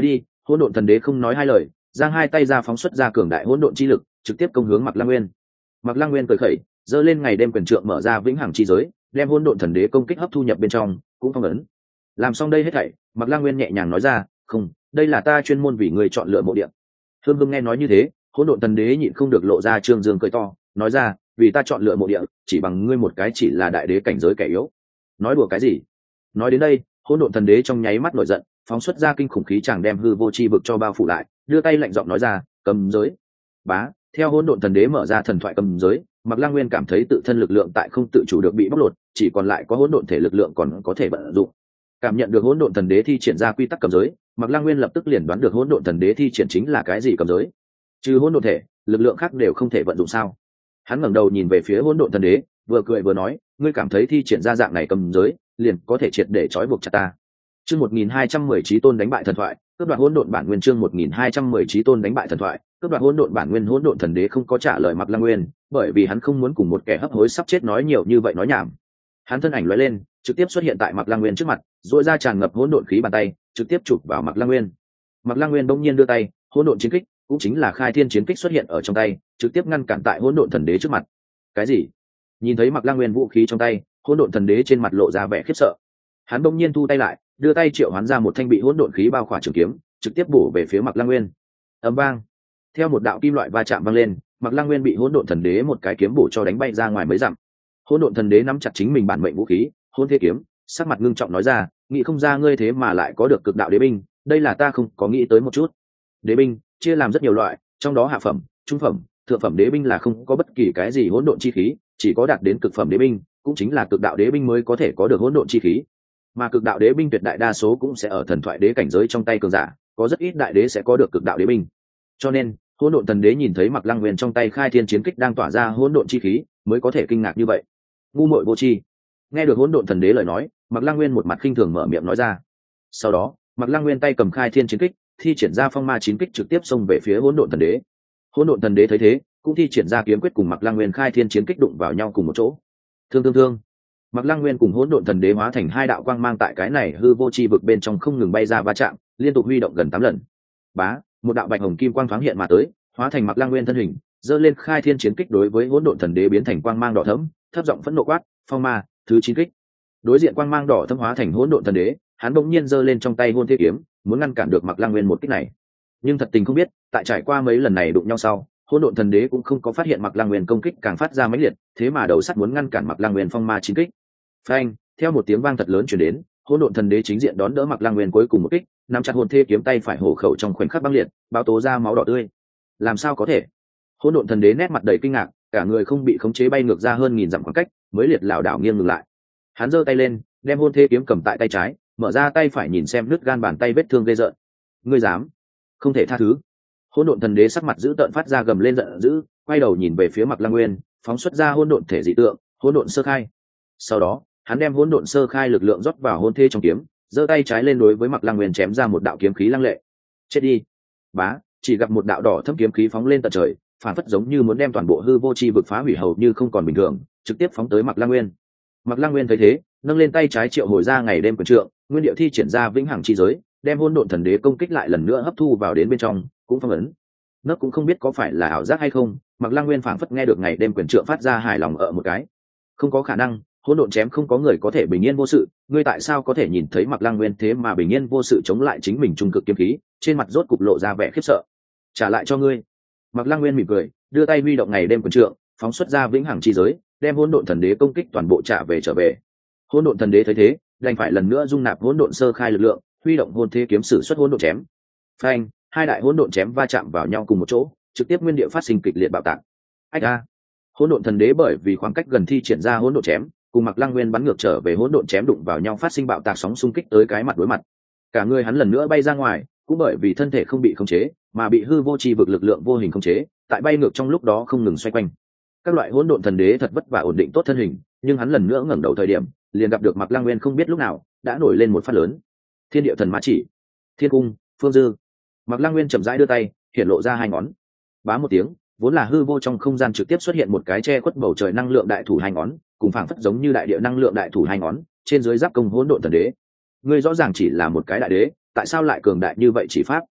Speaker 1: Hỗn độn thần đế không nói hai lời, giang hai tay ra phóng xuất ra cường đại hỗn độn chi lực, trực tiếp công hướng Mạc Lăng Nguyên. Mạc Lăng Nguyên cười khẩy, giơ lên ngày đêm quyền trượng mở ra vĩnh hằng chi giới, đem hỗn độn thần đế công kích hấp thu nhập bên trong, cũng phong ấn. Làm xong đây hết thảy, Mạc Lăng Nguyên nhẹ nhàng nói ra, "Không, đây là ta chuyên môn vì người chọn lựa mộ địa." Hương Hương nghe nói như thế, hỗn độn thần đế nhịn không được lộ ra trương dương cười to, nói ra, "Vì ta chọn lựa mộ địa, chỉ bằng ngươi một cái chỉ là đại đế cảnh giới kẻ yếu." Nói đùa cái gì? Nói đến đây, hỗn độn thần đế trong nháy mắt nổi giận, phóng xuất ra kinh khủng khí chàng đem hư vô chi vực cho bao phủ lại, đưa tay lạnh giọng nói ra, "Cầm giới." Bá, theo hỗn độn thần đế mở ra thần thoại cầm giới, Mạc Lăng Nguyên cảm thấy tự thân lực lượng tại không tự chủ được bị bóc lột, chỉ còn lại có hỗn độn thể lực lượng còn có thể vận dụng. Cảm nhận được hỗn độn thần đế thi triển ra quy tắc cầm giới, Mạc Lăng Nguyên lập tức liền đoán được hỗn độn thần đế thi triển chính là cái gì cầm giới. Trừ hỗn độn thể, lực lượng khác đều không thể vận dụng sao? Hắn ngẩng đầu nhìn về phía hỗn độn thần đế, vừa cười vừa nói, "Ngươi cảm thấy thi triển ra dạng này cầm giới, liền có thể triệt để trói buộc chặt ta?" Chương 1210 Chí Tôn đánh bại thần thoại, cướp đoạt hỗn độn bản nguyên. Chương 1210 Chí Tôn đánh bại thần thoại, cướp đoạt hỗn độn bản nguyên. Hỗn độn thần đế không có trả lời Mạc Lăng Nguyên, bởi vì hắn không muốn cùng một kẻ hấp hối sắp chết nói nhiều như vậy nói nhảm. Hắn thân ảnh lóe lên, trực tiếp xuất hiện tại Mạc Lăng Nguyên trước mặt, duỗi ra tràn ngập hỗn độn khí bàn tay, trực tiếp chụp vào Mạc Lăng Nguyên. Mạc Lăng Nguyên bỗng nhiên đưa tay, hỗn độn chiến kích, cũng chính là khai thiên chiến kích xuất hiện ở trong tay, trực tiếp ngăn cản tại hỗn độn thần đế trước mặt. Cái gì? Nhìn thấy Mạc Lăng Nguyên vũ khí trong tay, hỗn độn thần đế trên mặt lộ ra vẻ khiếp sợ. Hắn bỗng nhiên thu tay lại, đưa tay triệu hoán ra một thanh bị hỗn độn khí bao khỏa trường kiếm, trực tiếp bổ về phía Mạc Lăng Nguyên. Ầm vang, theo một đạo kim loại va chạm vang lên, Mạc Lăng Nguyên bị hỗn độn thần đế một cái kiếm bổ cho đánh bay ra ngoài mấy dặm. Hỗn độn thần đế nắm chặt chính mình bản mệnh vũ khí, Hỗn Thế kiếm, sắc mặt ngưng trọng nói ra, "Nghĩ không ra ngươi thế mà lại có được cực đạo đế binh, đây là ta không có nghĩ tới một chút." Đế binh chia làm rất nhiều loại, trong đó hạ phẩm, trung phẩm, thượng phẩm đế binh là không có bất kỳ cái gì hỗn độn chi khí, chỉ có đạt đến cực phẩm đế binh, cũng chính là cực đạo đế binh mới có thể có được hỗn độn chi khí. Mà cực đạo đế binh tuyệt đại đa số cũng sẽ ở thần thoại đế cảnh giới trong tay cường giả, có rất ít đại đế sẽ có được cực đạo đế binh. Cho nên, hỗn độn thần đế nhìn thấy Mạc Lăng Nguyên trong tay khai thiên chiến kích đang tỏa ra hỗn độn chi khí, mới có thể kinh ngạc như vậy. Ngu muội vô tri. Nghe được hỗn độn thần đế lời nói, Mạc Lăng Nguyên một mặt khinh thường mở miệng nói ra. Sau đó, Mạc Lăng Nguyên tay cầm khai thiên chiến kích, thi triển ra phong ma chín kích trực tiếp xông về phía hỗn độn thần đế. Hỗn độn thần đế thấy thế, cũng thi triển ra kiếm quyết cùng Mạc Lăng Nguyên khai thiên chiến kích đụng vào nhau cùng một chỗ. Thương thương thương. Mạc Lăng Nguyên cùng hỗn độn thần đế hóa thành hai đạo quang mang tại cái này hư vô chi vực bên trong không ngừng bay ra va chạm, liên tục huy động gần 8 lần. Bá, một đạo bạch hồng kim quang thoáng hiện mà tới, hóa thành Mạc Lăng Nguyên thân hình, giơ lên khai thiên chiến kích đối với hỗn độn thần đế biến thành quang mang đỏ thẫm, thấp giọng phẫn nộ quát, "Phong ma, thứ 9 kích." Đối diện quang mang đỏ thẫm hóa thành hỗn độn thần đế, hắn bỗng nhiên giơ lên trong tay Hôn Thế kiếm, muốn ngăn cản được Mạc Lăng Nguyên một kích này. Nhưng thật tình không biết, tại trải qua mấy lần này đụng nhau sau, hỗn độn thần đế cũng không có phát hiện Mạc Lăng Nguyên công kích càng phát ra mãnh liệt, thế mà đầu sắt muốn ngăn cản Mạc Lăng Nguyên phong ma chín kích. Phanh, theo một tiếng vang thật lớn truyền đến, hỗn độn thần đế chính diện đón đỡ Mạc Lăng Nguyên cuối cùng một kích, nắm chặt Hôn Thế kiếm tay phải hổ khẩu trong khoảnh khắc băng liệt, bao tố ra máu đỏ tươi. Làm sao có thể? Hỗn độn thần đế nét mặt đầy kinh ngạc, cả người không bị khống chế bay ngược ra hơn 1000 dặm khoảng cách, mới liệt lảo đảo nghiêng ngừng lại. Hắn giơ tay lên, đem Hôn Thế kiếm cầm tại tay trái, mở ra tay phải nhìn xem nứt gan bàn tay vết thương ghê rợn. Ngươi dám? Không thể tha thứ. Hỗn độn thần đế sắc mặt dữ tợn phát ra gầm lên giận dữ, quay đầu nhìn về phía Mạc Lăng Nguyên, phóng xuất ra hỗn độn thể dị tượng, hỗn độn sơ khai. Sau đó, hắn đem hỗn độn sơ khai lực lượng rót vào hôn thê trong kiếm, giơ tay trái lên đối với Mạc Lăng Nguyên chém ra một đạo kiếm khí lăng lệ. Chết đi! Bá, chỉ gặp một đạo đỏ thâm kiếm khí phóng lên tận trời, phản phất giống như muốn đem toàn bộ hư vô chi vực phá hủy hầu như không còn bình thường, trực tiếp phóng tới Mạc Lăng Nguyên. Mạc Lăng Nguyên thấy thế, nâng lên tay trái triệu hồi ra ngày đêm quyền trượng, nguyên điệu thi triển ra vĩnh hằng chi giới, đem hỗn độn thần đế công kích lại lần nữa hấp thu vào đến bên trong, cũng phong ấn. Nấc cũng không biết có phải là ảo giác hay không, Mạc Lăng Nguyên phảng phất nghe được ngày đêm quyền trượng phát ra hài lòng ở một cái. Không có khả năng, hỗn độn chém không có người có thể bình yên vô sự, ngươi tại sao có thể nhìn thấy Mạc Lăng Nguyên thế mà bình yên vô sự chống lại chính mình trung cực kiếm khí, trên mặt rốt cục lộ ra vẻ khiếp sợ. Trả lại cho ngươi. Mạc Lăng Nguyên mỉm cười, đưa tay huy động ngày đêm quyền trượng, phóng xuất ra vĩnh hằng chi giới, đem hỗn độn thần đế công kích toàn bộ trả về trở về. Hỗn độn thần đế thấy thế, đành phải lần nữa dung nạp hỗn độn sơ khai lực lượng, huy động hôn thế kiếm sử xuất hỗn độn chém. Phanh, hai đại hỗn độn chém va chạm vào nhau cùng một chỗ, trực tiếp nguyên địa phát sinh kịch liệt bạo tạc. Ách a! Hỗn độn thần đế bởi vì khoảng cách gần thi triển ra hỗn độn chém, cùng Mạc Lăng Nguyên bắn ngược trở về hỗn độn chém đụng vào nhau phát sinh bạo tạc sóng xung kích tới cái mặt đối mặt. Cả người hắn lần nữa bay ra ngoài, cũng bởi vì thân thể không bị khống chế, mà bị hư vô chi vực lực lượng vô hình khống chế, tại bay ngược trong lúc đó không ngừng xoay quanh. Các loại hỗn độn thần đế thật vất vả ổn định tốt thân hình, nhưng hắn lần nữa ngẩng đầu thời điểm, liền gặp được Mạc Lăng Nguyên không biết lúc nào đã nổi lên một phát lớn. Thiên địa thần mã chỉ, thiên cung, phương dư. Mạc Lăng Nguyên chậm rãi đưa tay, hiện lộ ra hai ngón. Bá một tiếng, vốn là hư vô trong không gian trực tiếp xuất hiện một cái che khuất bầu trời năng lượng đại thủ hai ngón, cùng phảng phất giống như đại địa năng lượng đại thủ hai ngón, trên dưới giáp công hỗn độn thần đế. Ngươi rõ ràng chỉ là một cái đại đế, tại sao lại cường đại như vậy chỉ pháp?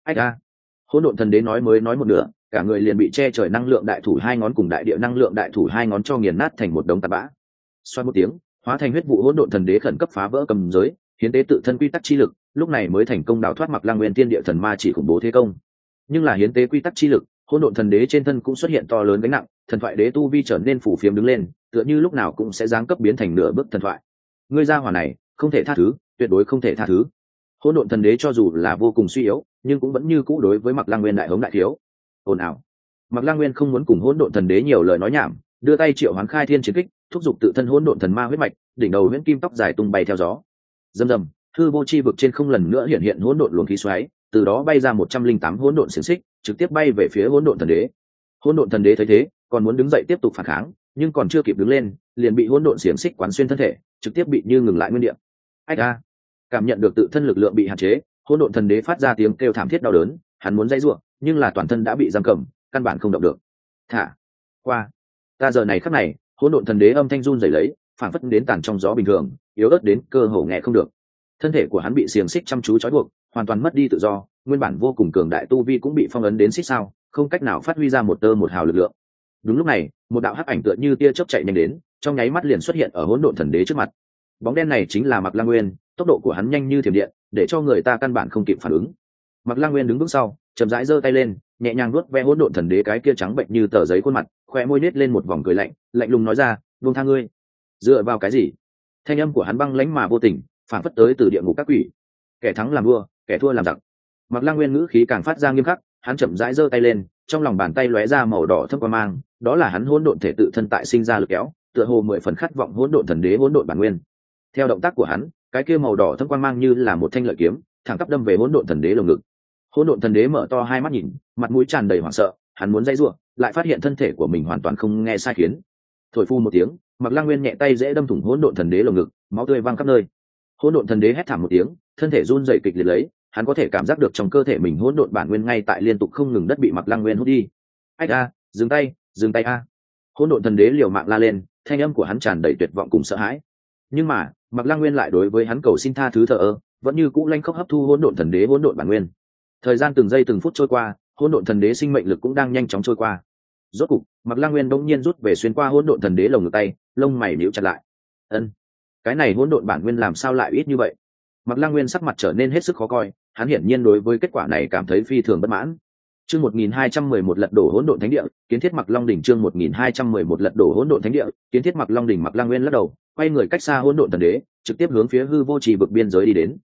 Speaker 1: ách a. Hỗn độn thần đế nói mới nói một nửa, cả người liền bị che trời năng lượng đại thủ hai ngón cùng đại địa năng lượng đại thủ hai ngón cho nghiền nát thành một đống tạt bã. Xoay một tiếng, hóa thành huyết vụ hỗn độn thần đế khẩn cấp phá vỡ cầm giới, hiến tế tự thân quy tắc chi lực, lúc này mới thành công đào thoát Mặc Lang Nguyên Tiên Địa thần ma chỉ khủng bố thế công. Nhưng là hiến tế quy tắc chi lực, hỗn độn thần đế trên thân cũng xuất hiện to lớn gánh nặng, thần thoại đế tu vi trở nên phủ phiếm đứng lên, tựa như lúc nào cũng sẽ giáng cấp biến thành nửa bước thần thoại. Ngươi gia hỏa này, không thể tha thứ, tuyệt đối không thể tha thứ. Hỗn độn thần đế cho dù là vô cùng suy yếu, nhưng cũng vẫn như cũ đối với Mặc Lang Nguyên đại hống đại thiếu. Ồn ào. Mặc Lang Nguyên không muốn cùng hỗn độn thần đế nhiều lời nói nhảm, đưa tay triệu hoán khai thiên chiến kích, thúc giục tự thân hỗn độn thần ma huyết mạch, đỉnh đầu huyễn kim tóc dài tung bay theo gió. Rầm rầm, hư vô chi vực trên không lần nữa hiện hiện hỗn độn luồng khí xoáy, từ đó bay ra 108 hỗn độn xiềng xích, trực tiếp bay về phía hỗn độn thần đế. Hỗn độn thần đế thấy thế, còn muốn đứng dậy tiếp tục phản kháng, nhưng còn chưa kịp đứng lên, liền bị hỗn độn xiềng xích quán xuyên thân thể, trực tiếp bị như ngừng lại nguyên địa. Ách a! Cảm nhận được tự thân lực lượng bị hạn chế, hỗn độn thần đế phát ra tiếng kêu thảm thiết đau đớn, hắn muốn dãy rủa, nhưng là toàn thân đã bị giam cầm, căn bản không động được. Thả qua. Ta giờ này khắc này, hỗn độn thần đế âm thanh run rẩy lấy, phảng phất đến tàn trong gió bình thường, yếu ớt đến cơ hồ nghe không được. Thân thể của hắn bị xiềng xích chăm chú trói buộc, hoàn toàn mất đi tự do, nguyên bản vô cùng cường đại tu vi cũng bị phong ấn đến xích sao, không cách nào phát huy ra một tơ một hào lực lượng. Đúng lúc này, một đạo hắc ảnh tựa như tia chớp chạy nhanh đến, trong nháy mắt liền xuất hiện ở hỗn độn thần đế trước mặt. Bóng đen này chính là Mặc Lang Nguyên, tốc độ của hắn nhanh như thiểm điện, để cho người ta căn bản không kịp phản ứng. Mặc Lang Nguyên đứng bước sau, chậm rãi giơ tay lên, nhẹ nhàng vuốt ve hỗn độn thần đế cái kia trắng bệnh như tờ giấy khuôn mặt, khóe môi nết lên một vòng cười lạnh, lạnh lùng nói ra, "Buông tha ngươi." Dựa vào cái gì? Thanh âm của hắn băng lãnh mà vô tình, phản phất tới từ địa ngục các quỷ. Kẻ thắng làm vua, kẻ thua làm giặc. Mặc Lang Nguyên ngữ khí càng phát ra nghiêm khắc, hắn chậm rãi giơ tay lên, trong lòng bàn tay lóe ra màu đỏ thâm quang mang, đó là hắn hỗn độn thể tự thân tại sinh ra lực kéo, tựa hồ 10 phần khát vọng hỗn độn thần đế hỗn độn bản nguyên. Theo động tác của hắn, cái kia màu đỏ thâm quang mang như là một thanh lợi kiếm, thẳng tắp đâm về hỗn độn thần đế lồng ngực. Hỗn độn thần đế mở to hai mắt nhìn, mặt mũi tràn đầy hoảng sợ, hắn muốn dãy rủa, lại phát hiện thân thể của mình hoàn toàn không nghe sai khiến. Thổi phu một tiếng, Mặc Lang Nguyên nhẹ tay dễ đâm thủng hỗn độn thần đế lồng ngực, máu tươi văng khắp nơi. Hỗn độn thần đế hét thảm một tiếng, thân thể run rẩy kịch liệt lấy, hắn có thể cảm giác được trong cơ thể mình hỗn độn bản nguyên ngay tại liên tục không ngừng đất bị Mặc Lang Nguyên hút đi. Ách a, dừng tay a! Hỗn độn thần đế liều mạng la lên, thanh âm của hắn tràn đầy tuyệt vọng cùng sợ hãi. Nhưng mà, Mặc Lang Nguyên lại đối với hắn cầu xin tha thứ thờ ơ, vẫn như cũ lanh khốc hấp thu hỗn độn thần đế hỗn độn bản nguyên. Thời gian từng giây từng phút trôi qua, hỗn độn thần đế sinh mệnh lực cũng đang nhanh chóng trôi qua. Rốt cục, Mặc Lang Nguyên bỗng nhiên rút về xuyên qua hỗn độn thần đế lồng ngực tay, lông mày nhíu chặt lại. Ân, cái này hỗn độn bản nguyên làm sao lại ít như vậy? Mặc Lang Nguyên sắc mặt trở nên hết sức khó coi, hắn hiển nhiên đối với kết quả này cảm thấy phi thường bất mãn. Chương 1211 lật đổ hỗn độn thánh địa, kiến thiết Mặc Long đỉnh. Chương 1211 lật đổ hỗn độn thánh địa, kiến thiết Mặc Long đỉnh. Mặc Lang Nguyên lắc đầu, quay người cách xa hỗn độn thần đế, trực tiếp hướng phía hư vô trì vực biên giới đi đến.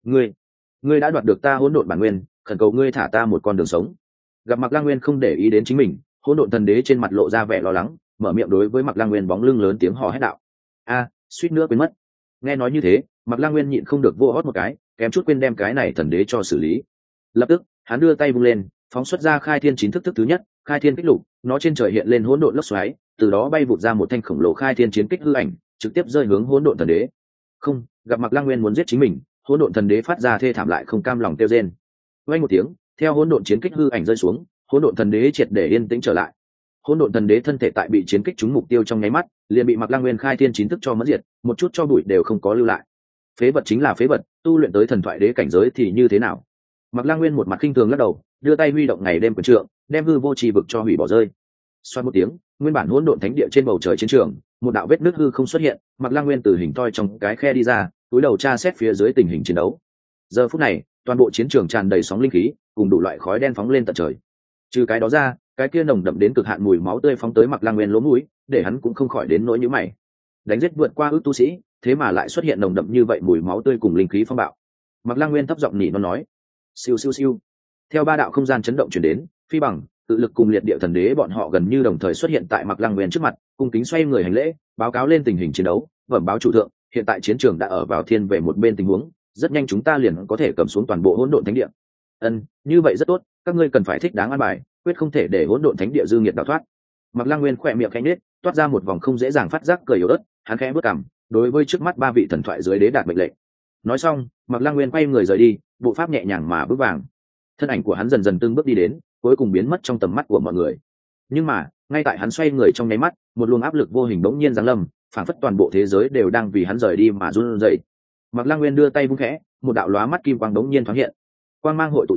Speaker 1: Ngươi đã đoạt được ta hỗn độn bản nguyên, khẩn cầu ngươi thả ta một con đường sống. Gặp Mặc Lang Nguyên không để ý đến chính mình, hỗn độn thần đế trên mặt lộ ra vẻ lo lắng, mở miệng đối với Mặc Lang Nguyên bóng lưng lớn tiếng hò hét đạo: "A, suýt nữa quên mất." Nghe nói như thế, Mặc Lang Nguyên nhịn không được vô hót một cái, kém chút quên đem cái này thần đế cho xử lý. Lập tức, hắn đưa tay vung lên, phóng xuất ra khai thiên chín thức thứ nhất, khai thiên kích lục, nó trên trời hiện lên hỗn độn lốc xoáy, từ đó bay vụt ra một thanh khổng lồ khai thiên chiến kích hư ảnh, trực tiếp rơi hướng hỗn độn thần đế. Không, gặp Mặc Lang Nguyên muốn giết chính mình, hỗn độn thần đế phát ra thê thảm lại không cam lòng kêu rên. Vang một tiếng, theo hỗn độn chiến kích hư ảnh rơi xuống, hỗn độn thần đế triệt để yên tĩnh trở lại. Hỗn độn thần đế thân thể tại bị chiến kích trúng mục tiêu trong nháy mắt, liền bị Mặc Lang Nguyên khai thiên chín thức cho mất diệt, một chút cho bụi đều không có lưu lại. Phế vật chính là phế vật, tu luyện tới thần thoại đế cảnh giới thì như thế nào? Mặc Lang Nguyên một mặt khinh thường lắc đầu, đưa tay huy động ngày đêm quyền trượng, đem hư vô trì vực cho hủy bỏ rơi. Xoát một tiếng, nguyên bản hỗn độn thánh địa trên bầu trời chiến trường, một đạo vết nứt hư không xuất hiện, Mặc Lang Nguyên từ hình toi trong cái khe đi ra, túi đầu tra xét phía dưới tình hình chiến đấu. Giờ phút này, toàn bộ chiến trường tràn đầy sóng linh khí, cùng đủ loại khói đen phóng lên tận trời. Trừ cái đó ra, cái kia nồng đậm đến cực hạn mùi máu tươi phóng tới Mặc Lang Nguyên lỗ mũi, để hắn cũng không khỏi đến nỗi nhíu mày. Đánh giết vượt qua ước tu sĩ, thế mà lại xuất hiện nồng đậm như vậy mùi máu tươi cùng linh khí phong bạo. Mặc Lang Nguyên thấp giọng nỉ nó nói: "Siêu siêu siêu." Theo ba đạo không gian chấn động truyền đến, Phi Bằng, Tự Lực cùng Liệt Địa Thần Đế bọn họ gần như đồng thời xuất hiện tại Mặc Lang Nguyên trước mặt, cung kính xoay người hành lễ, báo cáo lên tình hình chiến đấu, bẩm báo chủ thượng, hiện tại chiến trường đã ở vào thiên về một bên tình huống, rất nhanh chúng ta liền có thể cầm xuống toàn bộ hỗn độn thánh địa. Ân, như vậy rất tốt, các ngươi cần phải thích đáng an bài, quyết không thể để hỗn độn thánh địa dư nghiệt đào thoát. Mặc Lang Nguyên khẽ miệng khẽ nhếch, toát ra một vòng không dễ dàng phát giác cười yếu ớt, hắn khẽ bước cằm, đối với trước mắt ba vị thần thoại dưới đế đạt mệnh lệnh. Nói xong, Mặc Lang Nguyên quay người rời đi, bộ pháp nhẹ nhàng mà bước vàng. Thân ảnh của hắn dần dần từng bước đi đến, cuối cùng biến mất trong tầm mắt của mọi người. Nhưng mà, ngay tại hắn xoay người trong nháy mắt, một luồng áp lực vô hình bỗng nhiên giáng lâm, phảng phất toàn bộ thế giới đều đang vì hắn rời đi mà run rẩy. Mặc Lang Nguyên đưa tay vung khẽ, một đạo lóa mắt kim quang bỗng nhiên thoáng hiện. Quang mang hội tụ chỗ,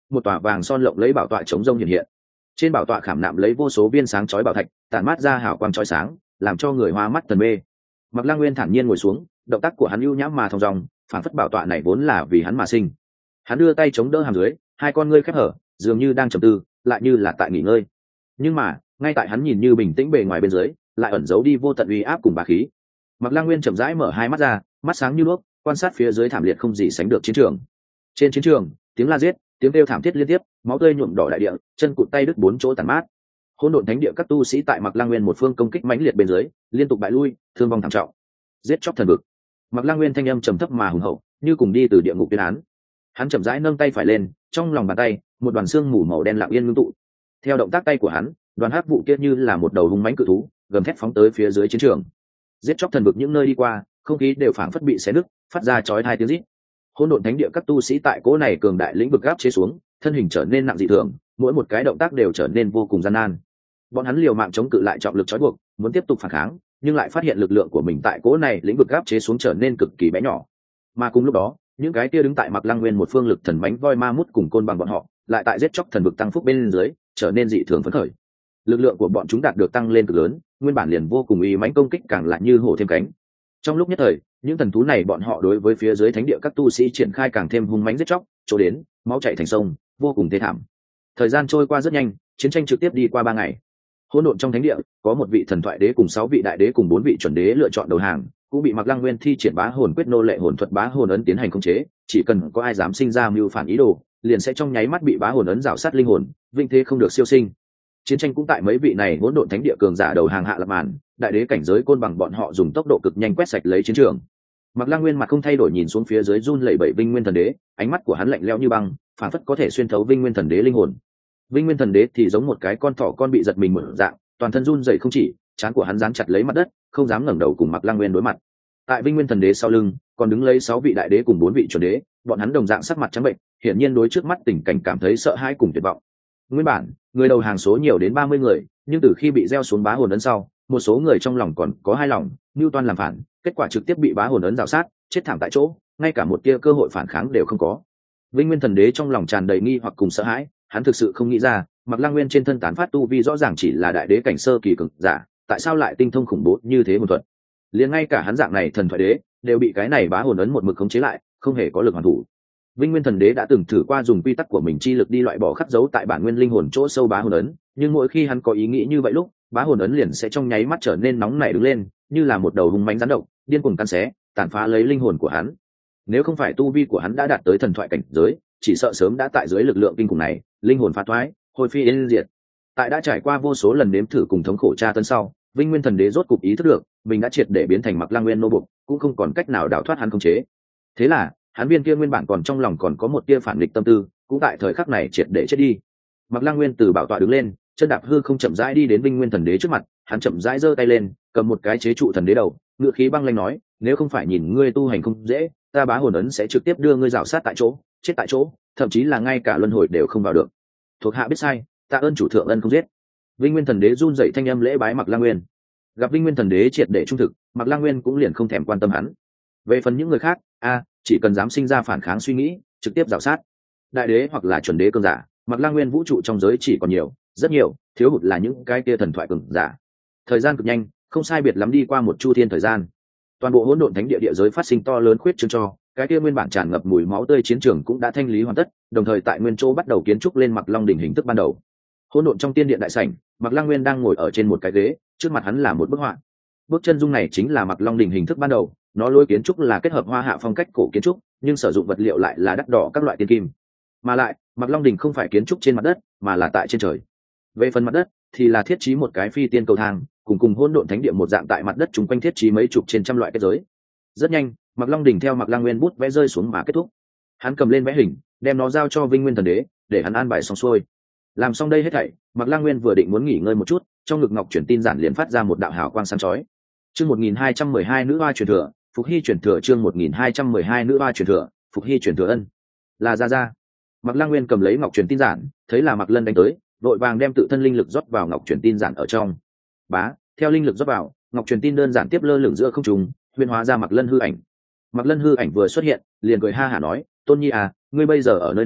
Speaker 1: một tòa vàng son lộng lấy bảo tọa chống rông hiện hiện. Trên bảo tọa khảm nạm lấy vô số viên sáng chói bảo thạch, tản mát ra hào quang chói sáng, làm cho người hoa mắt thần mê. Mạc Lăng Nguyên thản nhiên ngồi xuống, động tác của hắn ưu nhã mà thong dong, phản phất bảo tọa này vốn là vì hắn mà sinh. Hắn đưa tay chống đỡ hàm dưới, hai con ngươi khép hở, dường như đang trầm tư, lại như là tại nghỉ ngơi. Nhưng mà ngay tại hắn nhìn như bình tĩnh bề ngoài bên dưới, lại ẩn giấu đi vô tận uy áp cùng bá khí. Mạc Lăng Nguyên chậm rãi mở hai mắt ra, mắt sáng như đuốc, quan sát phía dưới thảm liệt không gì sánh được chiến trường. Trên chiến trường, tiếng la giết, tiếng kêu thảm thiết liên tiếp, máu tươi nhuộm đỏ đại địa, chân cụt tay đứt bốn chỗ tàn mát. Hỗn độn thánh địa các tu sĩ tại Mạc Lăng Nguyên một phương công kích mãnh liệt bên dưới, liên tục bại lui, thương vong thảm trọng. Giết chóc thần vực. Mạc Lăng Nguyên thanh âm trầm thấp mà hùng hậu, như cùng đi từ địa ngục tuyên án. Hắn chậm rãi nâng tay phải lên, trong lòng bàn tay, một đoàn xương mù màu đen lặng yên ngưng tụ. Theo động tác tay của hắn, đoàn hắc vụ kia như là một đầu hung mãnh cự thú, gầm thét phóng tới phía dưới chiến trường. Giết chóc thần vực những nơi đi qua, không khí đều phảng phất bị xé nứt, phát ra chói tai tiếng rít. Hỗn độn thánh địa các tu sĩ tại cỗ này cường đại lĩnh vực áp chế xuống, thân hình trở nên nặng dị thường, mỗi một cái động tác đều trở nên vô cùng gian nan. Bọn hắn liều mạng chống cự lại trọng lực trói buộc, muốn tiếp tục phản kháng, nhưng lại phát hiện lực lượng của mình tại cỗ này lĩnh vực áp chế xuống trở nên cực kỳ bé nhỏ. Mà cùng lúc đó, những cái kia đứng tại Mạc Lăng Nguyên một phương lực thần bánh voi ma mút cùng côn bằng bọn họ, lại tại giết chóc thần vực tăng phúc bên dưới, trở nên dị thường phấn khởi. Lực lượng của bọn chúng đạt được tăng lên cực lớn, nguyên bản liền vô cùng uy mãnh công kích càng lại như hổ thêm cánh. Trong lúc nhất thời, những thần thú này bọn họ đối với phía dưới thánh địa các tu sĩ triển khai càng thêm hung mãnh giết chóc, chỗ đến máu chảy thành sông, vô cùng thê thảm. Thời gian trôi qua rất nhanh, chiến tranh trực tiếp đi qua 3 ngày. Hỗn độn trong thánh địa, có một vị thần thoại đế cùng 6 vị đại đế cùng 4 vị chuẩn đế lựa chọn đầu hàng, cũng bị Mạc Lăng Nguyên thi triển bá hồn quyết nô lệ hồn thuật bá hồn ấn tiến hành khống chế, chỉ cần có ai dám sinh ra mưu phản ý đồ, liền sẽ trong nháy mắt bị bá hồn ấn rào sát linh hồn, vinh thế không được siêu sinh. Chiến tranh cũng tại mấy vị này hỗn độn thánh địa cường giả đầu hàng hạ lập màn, đại đế cảnh giới côn bằng bọn họ dùng tốc độ cực nhanh quét sạch lấy chiến trường. Mạc Lăng Nguyên mặt không thay đổi nhìn xuống phía dưới run lẩy bẩy Vinh Nguyên Thần Đế, ánh mắt của hắn lạnh lẽo như băng, phảng phất có thể xuyên thấu Vinh Nguyên Thần Đế linh hồn. Vinh Nguyên Thần Đế thì giống một cái con thỏ con bị giật mình mở dạng, toàn thân run rẩy không chỉ, trán của hắn dán chặt lấy mặt đất, không dám ngẩng đầu cùng Mạc Lăng Nguyên đối mặt. Tại Vinh Nguyên Thần Đế sau lưng, còn đứng lấy 6 vị đại đế cùng 4 vị chuẩn đế, bọn hắn đồng dạng sắc mặt trắng bệnh, hiển nhiên đối trước mắt tình cảnh cảm thấy sợ hãi cùng tuyệt vọng. Nguyên bản, người đầu hàng số nhiều đến 30 người, nhưng từ khi bị gieo xuống bá hồn ấn sau, một số người trong lòng còn có hai lòng, mưu toan làm phản, kết quả trực tiếp bị bá hồn ấn rào sát, chết thảm tại chỗ, ngay cả một tia cơ hội phản kháng đều không có. Vinh Nguyên Thần Đế trong lòng tràn đầy nghi hoặc cùng sợ hãi, hắn thực sự không nghĩ ra, Mạc Lăng Nguyên trên thân tán phát tu vi rõ ràng chỉ là đại đế cảnh sơ kỳ cường giả, tại sao lại tinh thông khủng bố như thế hồn thuật? Liền ngay cả hắn dạng này thần thoại đế, đều bị cái này bá hồn ấn một mực khống chế lại, không hề có lực hoàn thủ. Vinh Nguyên Thần Đế đã từng thử qua dùng quy tắc của mình chi lực đi loại bỏ khắc dấu tại bản nguyên linh hồn chỗ sâu bá hồn ấn, nhưng mỗi khi hắn có ý nghĩ như vậy lúc, bá hồn ấn liền sẽ trong nháy mắt trở nên nóng nảy đứng lên, như là một đầu hung mãnh rắn độc, điên cuồng cắn xé, tàn phá lấy linh hồn của hắn. Nếu không phải tu vi của hắn đã đạt tới thần thoại cảnh giới, chỉ sợ sớm đã tại dưới lực lượng kinh khủng này, linh hồn phá thoái, hồi phi yên diệt. Tại đã trải qua vô số lần nếm thử cùng thống khổ tra tấn sau, Vinh Nguyên Thần Đế rốt cục ý thức được, mình đã triệt để biến thành Mạc Lăng Nguyên nô bộc, cũng không còn cách nào đào thoát hắn khống chế. Thế là, hắn viên kia nguyên bản còn trong lòng còn có một tia phản nghịch tâm tư, cũng tại thời khắc này triệt để chết đi. Mạc Lăng Nguyên từ bảo tọa đứng lên, chân đạp hư không chậm rãi đi đến Vinh Nguyên Thần Đế trước mặt, hắn chậm rãi giơ tay lên, cầm một cái chế trụ thần đế đầu, ngựa khí băng lãnh nói, nếu không phải nhìn ngươi tu hành không dễ, ta bá hồn ấn sẽ trực tiếp đưa ngươi rào sát tại chỗ, chết tại chỗ, thậm chí là ngay cả luân hồi đều không vào được. Thuộc hạ biết sai, tạ ơn chủ thượng ân không giết. Vinh Nguyên Thần Đế run dậy thanh âm lễ bái Mạc Lăng Nguyên. Gặp Vinh Nguyên Thần Đế triệt để trung thực, Mạc Lăng Nguyên cũng liền không thèm quan tâm hắn. Về phần những người khác, chỉ cần dám sinh ra phản kháng suy nghĩ, trực tiếp rào sát. Đại đế hoặc là chuẩn đế cường giả, Mạc Lăng Nguyên vũ trụ trong giới chỉ còn nhiều, rất nhiều, thiếu hụt là những cái kia thần thoại cường giả. Thời gian cực nhanh, không sai biệt lắm đi qua một chu thiên thời gian. Toàn bộ hỗn độn thánh địa địa giới phát sinh to lớn khuyết trương cho, cái kia nguyên bản tràn ngập mùi máu tươi chiến trường cũng đã thanh lý hoàn tất, đồng thời tại nguyên chỗ bắt đầu kiến trúc lên Mạc Long đỉnh hình thức ban đầu. Hỗn độn trong tiên điện đại sảnh, Mạc Lăng Nguyên đang ngồi ở trên một cái ghế, trước mặt hắn là một bức họa. Bức chân dung này chính là Mạc Long đỉnh hình thức ban đầu, nó lối kiến trúc là kết hợp hoa hạ phong cách cổ kiến trúc, nhưng sử dụng vật liệu lại là đắt đỏ các loại tiên kim. Mà lại, Mạc Long đỉnh không phải kiến trúc trên mặt đất, mà là tại trên trời. Về phần mặt đất, thì là thiết trí một cái phi tiên cầu thang, cùng hỗn độn thánh địa một dạng tại mặt đất chúng quanh thiết trí mấy chục trên trăm loại kết giới. Rất nhanh, Mạc Long đỉnh theo Mạc Lăng Nguyên bút vẽ rơi xuống mà kết thúc. Hắn cầm lên vẽ hình, đem nó giao cho Vinh Nguyên Thần Đế, để hắn an bài xong xuôi. Làm xong đây hết thảy, Mạc Lăng Nguyên vừa định muốn nghỉ ngơi một chút, trong ngực ngọc truyền tin giản liền phát ra một đạo hào quang sáng chói. Chương 1212 nữ hoa truyền thừa, Phục Hy truyền thừa. Chương 1212 nữ hoa truyền thừa, Phục Hy truyền thừa ân. Là ra. Mạc Lăng Nguyên cầm lấy ngọc truyền tin giản, thấy là Mạc Lân đánh tới, vội vàng đem tự thân linh lực rót vào ngọc truyền tin giản ở trong. Bá, theo linh lực rót vào, ngọc truyền tin đơn giản tiếp lơ lửng giữa không trung, huyễn hóa ra Mạc Lân hư ảnh. Mạc Lân hư ảnh vừa xuất hiện, liền cười ha hả nói, "Tôn Nhi à, ngươi bây giờ ở nơi nào?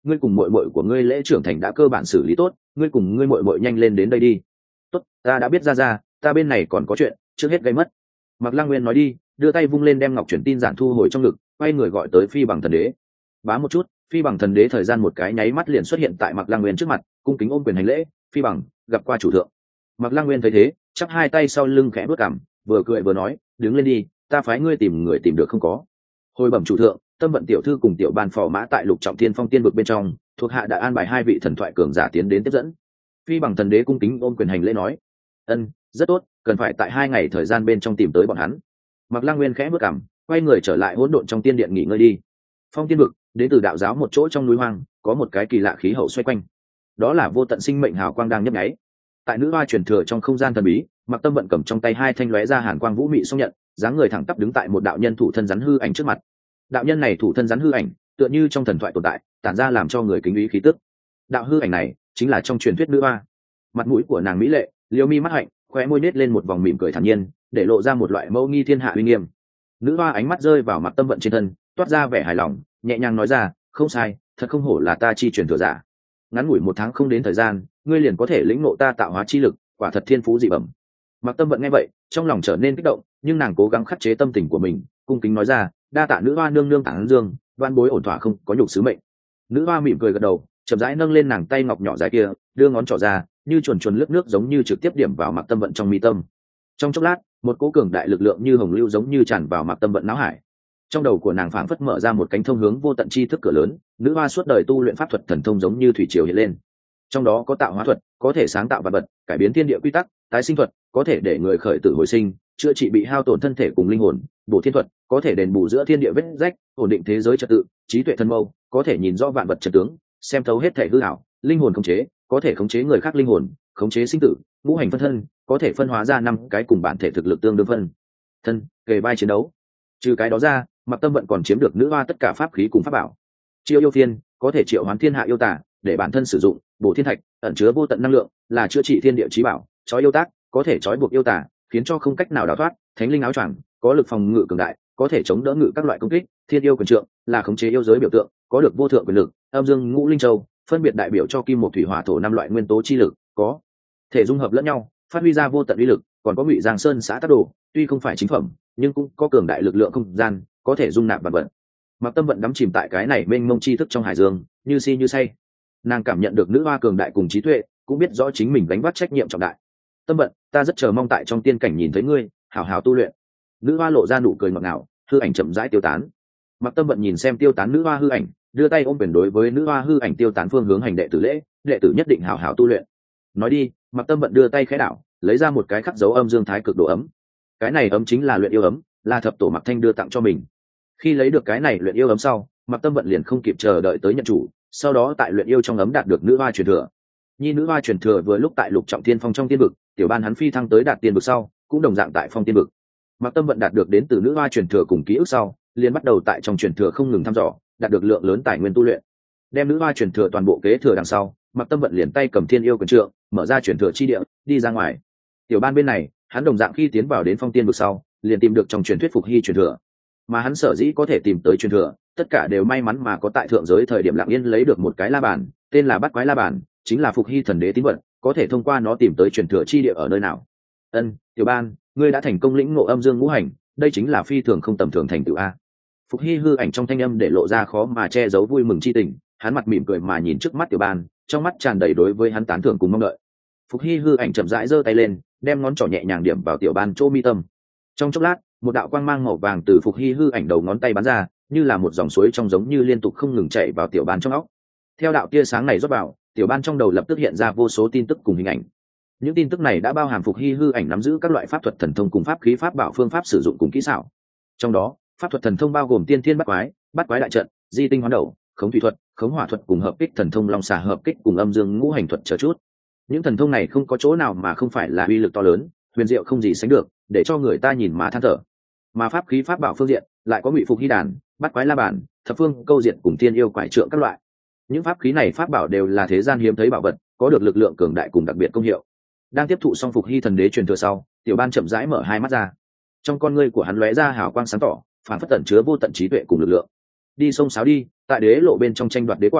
Speaker 1: ngươi cùng muội muội của ngươi lễ trưởng thành đã cơ bản xử lý tốt, ngươi cùng ngươi muội muội nhanh lên đến đây đi. Tốt, ta đã biết ra, ta bên này còn có chuyện, trước hết gây mất. Mạc Lăng Nguyên nói đi, đưa tay vung lên đem ngọc chuyển tin giản thu hồi trong ngực, quay người gọi tới Phi Bằng Thần Đế. Bá một chút, Phi Bằng Thần Đế thời gian một cái nháy mắt liền xuất hiện tại Mạc Lăng Nguyên trước mặt, cung kính ôm quyền hành lễ. Phi Bằng, gặp qua chủ thượng. Mạc Lăng Nguyên thấy thế, chắp hai tay sau lưng khẽ bước cằm, vừa cười vừa nói, đứng lên đi, ta phái ngươi tìm người tìm được không có. Hồi bẩm chủ thượng, Tâm Vận tiểu thư cùng tiểu ban phò mã tại Lục Trọng Thiên Phong tiên vực bên trong, thuộc hạ đã an bài hai vị thần thoại cường giả tiến đến tiếp dẫn. Phi Bằng Thần Đế cung kính ôm quyền hành lễ nói, ân, rất tốt, cần phải tại 2 ngày thời gian bên trong tìm tới bọn hắn. Mạc Lăng Nguyên khẽ bước cằm, quay người trở lại hỗn độn trong tiên điện nghỉ ngơi đi. Phong tiên vực, đến từ đạo giáo một chỗ trong núi hoang, có một cái kỳ lạ khí hậu xoay quanh. Đó là vô tận sinh mệnh hào quang đang nhấp nháy. Tại nữ hoa truyền thừa trong không gian thần bí, Mạc Tâm Vận cầm trong tay hai thanh lóe ra hàn quang vũ mị song nhận, dáng người thẳng tắp đứng tại một đạo nhân thủ thân rắn hư ảnh trước mặt. Đạo nhân này thủ thân rắn hư ảnh, tựa như trong thần thoại tồn tại, tản ra làm cho người kính ý khí tức. Đạo hư ảnh này chính là trong truyền thuyết nữ hoa. Mặt mũi của nàng mỹ lệ, liễu mi mắt hạnh, khóe môi nết lên một vòng mỉm cười thản nhiên, để lộ ra một loại mẫu nghi thiên hạ uy nghiêm. Nữ hoa ánh mắt rơi vào Mạc Tâm Vận trên thân, toát ra vẻ hài lòng, nhẹ nhàng nói ra, không sai, thật không hổ là ta chi truyền thừa giả. Ngắn ngủi 1 tháng không đến thời gian, ngươi liền có thể lĩnh ngộ ta tạo hóa chi lực, quả thật thiên phú dị bẩm. Mạc Tâm Vận nghe vậy, trong lòng trở nên kích động, nhưng nàng cố gắng khắc chế tâm tình của mình, cung kính nói ra, đa tạ nữ hoa nương nương tản dương, van bối ổn thỏa không có nhục sứ mệnh. Nữ hoa mỉm cười gật đầu, chậm rãi nâng lên nàng tay ngọc nhỏ dài kia, đưa ngón trỏ ra, như chuồn chuồn lướt nước giống như trực tiếp điểm vào Mạc Tâm Vận trong mi tâm. Trong chốc lát, một cỗ cường đại lực lượng như hồng lưu giống như tràn vào Mạc Tâm Vận não hải. Trong đầu của nàng phảng phất mở ra một cánh thông hướng vô tận tri thức cửa lớn, nữ hoa suốt đời tu luyện pháp thuật thần thông giống như thủy triều hiện lên. Trong đó có tạo hóa thuật, có thể sáng tạo vật vật, cải biến thiên địa quy tắc, tái sinh thuật, có thể để người khởi tử hồi sinh, chữa trị bị hao tổn thân thể cùng linh hồn, bổ thiên thuật, có thể đền bù giữa thiên địa vết rách, ổn định thế giới trật tự, trí tuệ thân mâu, có thể nhìn rõ vạn vật trật tướng, xem thấu hết thể hư ảo, linh hồn khống chế, có thể khống chế người khác linh hồn, khống chế sinh tử, ngũ hành phân thân, có thể phân hóa ra 5 cái cùng bản thể thực lực tương đương phân thân, kề vai chiến đấu. Trừ cái đó ra, Mạc Tâm Vận còn chiếm được nữ hoa tất cả pháp khí cùng pháp bảo. Chiêu yêu phiên, có thể triệu hoán thiên hạ yêu tả, để bản thân sử dụng, bổ thiên thạch, ẩn chứa vô tận năng lượng, là chữa trị thiên địa chí bảo, trói yêu tác, có thể trói buộc yêu tả, khiến cho không cách nào đào thoát, thánh linh áo choàng, có lực phòng ngự cường đại, có thể chống đỡ ngự các loại công kích, thiên yêu quyền trượng, là khống chế yêu giới biểu tượng, có được vô thượng quyền lực, âm dương ngũ linh châu, phân biệt đại biểu cho kim một thủy hỏa thổ 5 loại nguyên tố chi lực, có thể dung hợp lẫn nhau, phát huy ra vô tận uy lực, còn có Ngụy Giang Sơn xã tác đồ, tuy không phải chính phẩm, nhưng cũng có cường đại lực lượng không gian, có thể dung nạp vạn vật. Mạc Tâm Vận đắm chìm tại cái này mênh mông tri thức trong hải dương, như si như say. Nàng cảm nhận được nữ hoa cường đại cùng trí tuệ, cũng biết rõ chính mình gánh vác trách nhiệm trọng đại. Tâm Vận, ta rất chờ mong tại trong tiên cảnh nhìn thấy ngươi, hảo hảo tu luyện. Nữ hoa lộ ra nụ cười ngọt ngào, hư ảnh chậm rãi tiêu tán. Mạc Tâm Vận nhìn xem tiêu tán nữ hoa hư ảnh, đưa tay ôm quyền đối với nữ hoa hư ảnh tiêu tán phương hướng hành đệ tử lễ, đệ tử nhất định hảo hảo tu luyện. Nói đi, Mạc Tâm Vận đưa tay khẽ đảo, lấy ra một cái khắc dấu âm dương thái cực độ ấm. Cái này ấm chính là luyện yêu ấm, là thập tổ Mạc Thanh đưa tặng cho mình. Khi lấy được cái này luyện yêu ấm sau, Mạc Tâm Vận liền không kịp chờ đợi tới nhận chủ, sau đó tại luyện yêu trong ấm đạt được nữ hoa truyền thừa. Nhi nữ hoa truyền thừa vừa lúc tại Lục Trọng Thiên Phong trong tiên vực, tiểu ban hắn phi thăng tới đạt tiên vực sau, cũng đồng dạng tại phong tiên vực. Mạc Tâm Vận đạt được đến từ nữ hoa truyền thừa cùng ký ức sau, liền bắt đầu tại trong truyền thừa không ngừng thăm dò, đạt được lượng lớn tài nguyên tu luyện. Đem nữ hoa truyền thừa toàn bộ kế thừa đằng sau, Mạc Tâm Vận liền tay cầm thiên yêu quyền trượng, mở ra truyền thừa chi địa, đi ra ngoài. Tiểu ban bên này, hắn đồng dạng khi tiến vào đến phong tiên vực sau, liền tìm được trong truyền thuyết Phục Hy truyền thừa. Mà hắn sở dĩ có thể tìm tới truyền thừa, tất cả đều may mắn mà có tại thượng giới thời điểm lặng yên lấy được một cái la bàn, tên là Bát Quái La Bàn, chính là Phục Hy thần đế tín vật, có thể thông qua nó tìm tới truyền thừa chi địa ở nơi nào. Ân, tiểu ban, ngươi đã thành công lĩnh ngộ âm dương ngũ hành, đây chính là phi thường không tầm thường thành tựu a. Phục Hy hư ảnh trong thanh âm để lộ ra khó mà che giấu vui mừng chi tình, hắn mặt mỉm cười mà nhìn trước mắt tiểu ban, trong mắt tràn đầy đối với hắn tán thưởng cùng mong đợi. Phục Hy hư ảnh chậm rãi giơ tay lên, đem ngón trỏ nhẹ nhàng điểm vào tiểu ban chỗ mi tâm. Trong chốc lát, một đạo quang mang màu vàng từ Phục Hy hư ảnh đầu ngón tay bắn ra, như là một dòng suối trong giống như liên tục không ngừng chảy vào tiểu ban trong óc. Theo đạo tia sáng này rót vào, tiểu ban trong đầu lập tức hiện ra vô số tin tức cùng hình ảnh. Những tin tức này đã bao hàm Phục Hy hư ảnh nắm giữ các loại pháp thuật thần thông cùng pháp khí pháp bảo phương pháp sử dụng cùng kỹ xảo. Trong đó, pháp thuật thần thông bao gồm tiên thiên bát quái đại trận, di tinh hoán đầu, khống thủy thuật, khống hỏa thuật cùng hợp kích thần thông long xà hợp kích cùng âm dương ngũ hành thuật chờ chút. Những thần thông này không có chỗ nào mà không phải là uy lực to lớn, huyền diệu không gì sánh được, để cho người ta nhìn mà than thở. Mà pháp khí pháp bảo phương diện lại có Ngụy Phục Hy đàn, Bát Quái La Bàn, Thập Phương Câu Diệt cùng Tiên Yêu Quải Trượng các loại. Những pháp khí này pháp bảo đều là thế gian hiếm thấy bảo vật, có được lực lượng cường đại cùng đặc biệt công hiệu. Đang tiếp thụ xong Phục Hy thần đế truyền thừa sau, tiểu ban chậm rãi mở hai mắt ra. Trong con ngươi của hắn lóe ra hào quang sáng tỏ, phản phất tẩn chứa vô tận trí tuệ cùng lực lượng. Đi sông sáo đi, tại đế lộ bên trong tranh đoạt đế quả,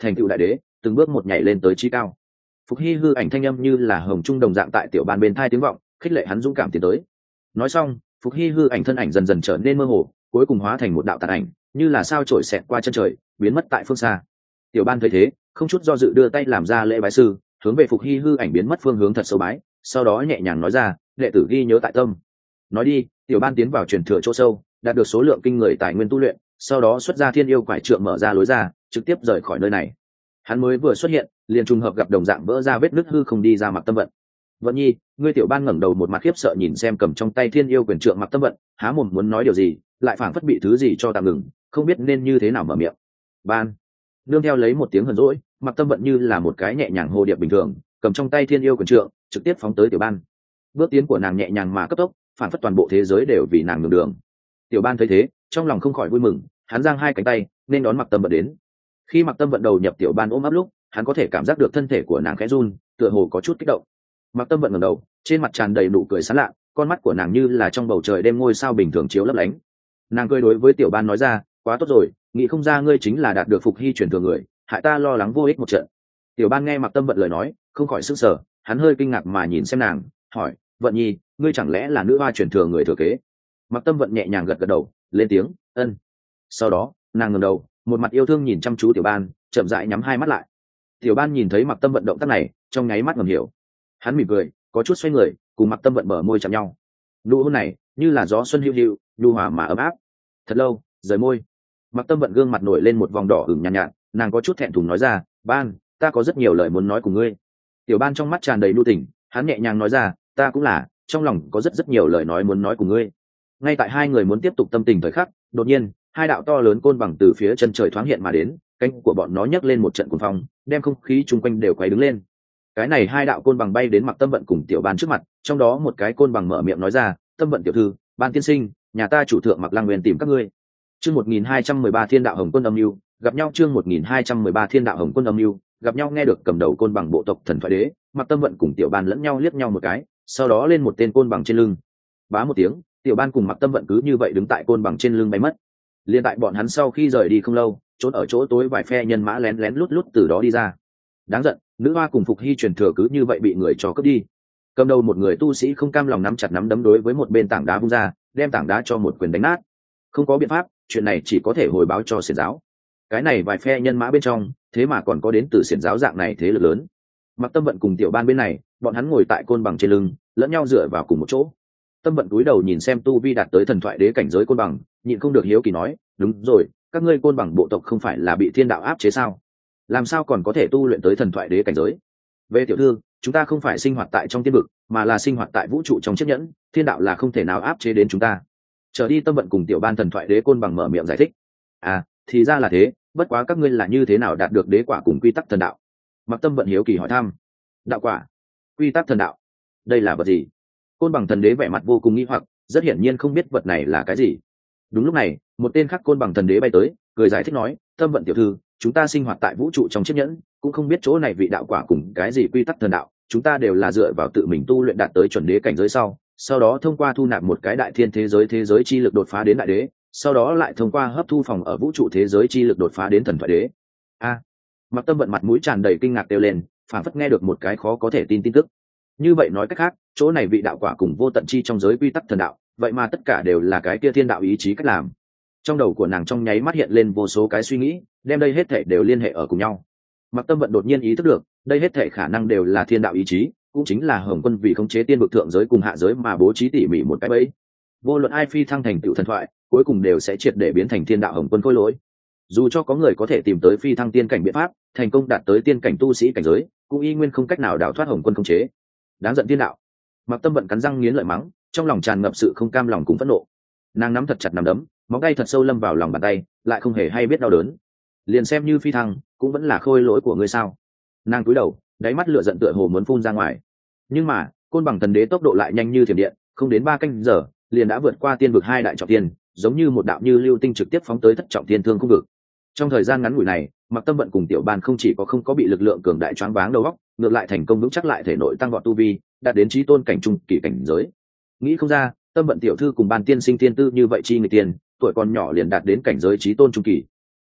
Speaker 1: thành tựu đại đế, từng bước một nhảy lên tới trí cao. Phục Hy hư ảnh thanh âm như là hồng trung đồng dạng tại tiểu ban bên thai tiếng vọng, khích lệ hắn dũng cảm tiến tới. Nói xong, Phục Hy hư ảnh thân ảnh dần dần trở nên mơ hồ, cuối cùng hóa thành một đạo tàn ảnh, như là sao chổi xẹt qua chân trời, biến mất tại phương xa. Tiểu ban thấy thế, không chút do dự đưa tay làm ra lễ bái sư, hướng về Phục Hy hư ảnh biến mất phương hướng thật sâu bái, sau đó nhẹ nhàng nói ra, đệ tử ghi nhớ tại tâm. Nói đi, tiểu ban tiến vào truyền thừa chỗ sâu, đạt được số lượng kinh người tài nguyên tu luyện, sau đó xuất ra thiên yêu quải trượng mở ra lối ra, trực tiếp rời khỏi nơi này. Hắn mới vừa xuất hiện, liền trùng hợp gặp đồng dạng vỡ ra vết nứt hư không đi ra Mặc Tâm Vận. Vận Nhi, ngươi tiểu ban ngẩng đầu một mặt khiếp sợ nhìn xem cầm trong tay thiên yêu quyền trượng Mặc Tâm Vận, há mồm muốn nói điều gì, lại phảng phất bị thứ gì cho tạm ngừng, không biết nên như thế nào mở miệng. Ban, nương theo lấy một tiếng hờn dỗi, Mặc Tâm Vận như là một cái nhẹ nhàng hồ điệp bình thường, cầm trong tay thiên yêu quyền trượng, trực tiếp phóng tới tiểu ban. Bước tiến của nàng nhẹ nhàng mà cấp tốc, phảng phất toàn bộ thế giới đều vì nàng nhường đường. Tiểu ban thấy thế, trong lòng không khỏi vui mừng, hắn giang hai cánh tay, nên đón Mặc Tâm Vận đến. Khi Mặc Tâm Vận đầu nhập tiểu ban ôm ấp lúc, hắn có thể cảm giác được thân thể của nàng khẽ run, tựa hồ có chút kích động. Mặc Tâm Vận ngẩng đầu, trên mặt tràn đầy nụ cười sán lạ, con mắt của nàng như là trong bầu trời đêm ngôi sao bình thường chiếu lấp lánh. Nàng cười đối với tiểu ban nói ra, quá tốt rồi, nghĩ không ra ngươi chính là đạt được Phục Hy truyền thừa người, hại ta lo lắng vô ích một trận. Tiểu ban nghe Mặc Tâm Vận lời nói, không khỏi sửng sở, hắn hơi kinh ngạc mà nhìn xem nàng, hỏi, Vận Nhi, ngươi chẳng lẽ là nữ hoa truyền thừa người thừa kế? Mặc Tâm Vận nhẹ nhàng gật gật đầu, lên tiếng, ân. Sau đó, nàng ngẩng đầu, một mặt yêu thương nhìn chăm chú tiểu ban, chậm rãi nhắm hai mắt lại. Tiểu ban nhìn thấy Mặc Tâm Vận động tác này, trong nháy mắt ngầm hiểu. Hắn mỉm cười, có chút xoay người, cùng Mặc Tâm Vận bờ môi chạm nhau. Nụ hôn này như là gió xuân hiu hiu, nhu hòa mà ấm áp. Thật lâu, rời môi. Mặc Tâm Vận gương mặt nổi lên một vòng đỏ ửng nhàn nhạt, nàng có chút thẹn thùng nói ra, ban, ta có rất nhiều lời muốn nói cùng ngươi. Tiểu ban trong mắt tràn đầy nhu tình, hắn nhẹ nhàng nói ra, ta cũng là, trong lòng có rất nhiều lời nói muốn nói cùng ngươi. Ngay tại hai người muốn tiếp tục tâm tình thời khắc, đột nhiên hai đạo to lớn côn bằng từ phía chân trời thoáng hiện mà đến, cánh của bọn nó nhấc lên một trận cuồng phong, đem không khí chung quanh đều quay đứng lên. Cái này hai đạo côn bằng bay đến Mặc Tâm Vận cùng tiểu ban trước mặt, trong đó một cái côn bằng mở miệng nói ra, Tâm Vận tiểu thư, ban tiên sinh, nhà ta chủ thượng Mặc Lăng Nguyên tìm các ngươi. Chương 1213 Thiên đạo Hồng Quân âm lưu, gặp nhau. Chương 1213 Thiên đạo Hồng Quân âm lưu, gặp nhau. Nghe được cầm đầu côn bằng bộ tộc Thần Thoại Đế, Mặc Tâm Vận cùng tiểu ban lẫn nhau liếc nhau một cái, sau đó lên một tên côn bằng trên lưng. Bá một tiếng, tiểu ban cùng Mặc Tâm Vận cứ như vậy đứng tại côn bằng trên lưng bay mất. Liên tại bọn hắn sau khi rời đi không lâu, trốn ở chỗ tối vài phe nhân mã lén lén lút lút từ đó đi ra. Đáng giận, nữ hoa cùng Phục Hy truyền thừa cứ như vậy bị người cho cướp đi. Cầm đầu một người tu sĩ không cam lòng nắm chặt nắm đấm đối với một bên tảng đá vung ra, đem tảng đá cho một quyền đánh nát. Không có biện pháp, chuyện này chỉ có thể hồi báo cho xiển giáo. Cái này vài phe nhân mã bên trong, thế mà còn có đến từ xiển giáo dạng này thế lực lớn. Mặc Tâm Vận cùng tiểu ban bên này, bọn hắn ngồi tại côn bằng trên lưng, lẫn nhau dựa vào cùng một chỗ. Tâm Vận cúi đầu nhìn xem tu vi đạt tới thần thoại đế cảnh giới côn bằng, nhịn không được hiếu kỳ nói, đúng rồi, các ngươi côn bằng bộ tộc không phải là bị thiên đạo áp chế sao? Làm sao còn có thể tu luyện tới thần thoại đế cảnh giới? Về tiểu thư, chúng ta không phải sinh hoạt tại trong tiên vực, mà là sinh hoạt tại vũ trụ trong chiếc nhẫn, thiên đạo là không thể nào áp chế đến chúng ta. Trở đi Tâm Vận cùng tiểu ban thần thoại đế côn bằng mở miệng giải thích. À, thì ra là thế, bất quá các ngươi là như thế nào đạt được đế quả cùng quy tắc thần đạo? Mặc Tâm Vận hiếu kỳ hỏi thăm. Đạo quả, quy tắc thần đạo, đây là vật gì? Côn bằng thần đế vẻ mặt vô cùng nghi hoặc, rất hiển nhiên không biết vật này là cái gì. Đúng lúc này, một tên khác côn bằng thần đế bay tới, cười giải thích nói, Tâm Vận tiểu thư, chúng ta sinh hoạt tại vũ trụ trong chiếc nhẫn, cũng không biết chỗ này vị đạo quả cùng cái gì quy tắc thần đạo, chúng ta đều là dựa vào tự mình tu luyện đạt tới chuẩn đế cảnh giới sau đó thông qua thu nạp một cái đại thiên thế giới chi lực đột phá đến đại đế, sau đó lại thông qua hấp thu phòng ở vũ trụ thế giới chi lực đột phá đến thần thoại đế. A, Mặc Tâm Vận mặt mũi tràn đầy kinh ngạc kêu lên, phảng phất nghe được một cái khó có thể tin tin tức. Như vậy nói cách khác, chỗ này vị đạo quả cùng vô tận chi trong giới quy tắc thần đạo, vậy mà tất cả đều là cái kia thiên đạo ý chí cách làm. Trong đầu của nàng trong nháy mắt hiện lên vô số cái suy nghĩ, đem đây hết thảy đều liên hệ ở cùng nhau. Mặc Tâm Vận đột nhiên ý thức được, đây hết thảy khả năng đều là thiên đạo ý chí, cũng chính là Hồng Quân vì khống chế tiên vực thượng giới cùng hạ giới mà bố trí tỉ mỉ một cái bẫy. Vô luận ai phi thăng thành tựu thần thoại, cuối cùng đều sẽ triệt để biến thành thiên đạo Hồng Quân khôi lỗi. Dù cho có người có thể tìm tới phi thăng tiên cảnh biện pháp, thành công đạt tới tiên cảnh tu sĩ cảnh giới, cũng y nguyên không cách nào đào thoát Hồng Quân khống chế. Đáng giận thiên đạo. Mặc Tâm Vận cắn răng nghiến lợi mắng, trong lòng tràn ngập sự không cam lòng cùng phẫn nộ. Nàng nắm thật chặt nắm đấm, móng tay thật sâu lâm vào lòng bàn tay, lại không hề hay biết đau đớn. Liền xem như phi thăng, cũng vẫn là khôi lỗi của ngươi sao? Nàng cúi đầu, đáy mắt lửa giận tựa hồ muốn phun ra ngoài. Nhưng mà, côn bằng thần đế tốc độ lại nhanh như thiểm điện, không đến 3 canh giờ, liền đã vượt qua tiên vực 2 đại trọng tiên, giống như một đạo như lưu tinh trực tiếp phóng tới thất trọng tiên thương cung vực. Trong thời gian ngắn ngủi này, Mặc Tâm Vận cùng tiểu ban không chỉ không có bị lực lượng cường đại choáng váng đầu óc, ngược lại thành công vững chắc lại thể nội tăng vọt tu vi, đạt đến chí tôn cảnh trung kỳ cảnh giới. Nghĩ không ra, Tâm Vận tiểu thư cùng ban tiên sinh tiên tư như vậy chi người tiền, tuổi còn nhỏ liền đạt đến cảnh giới chí tôn trung kỳ.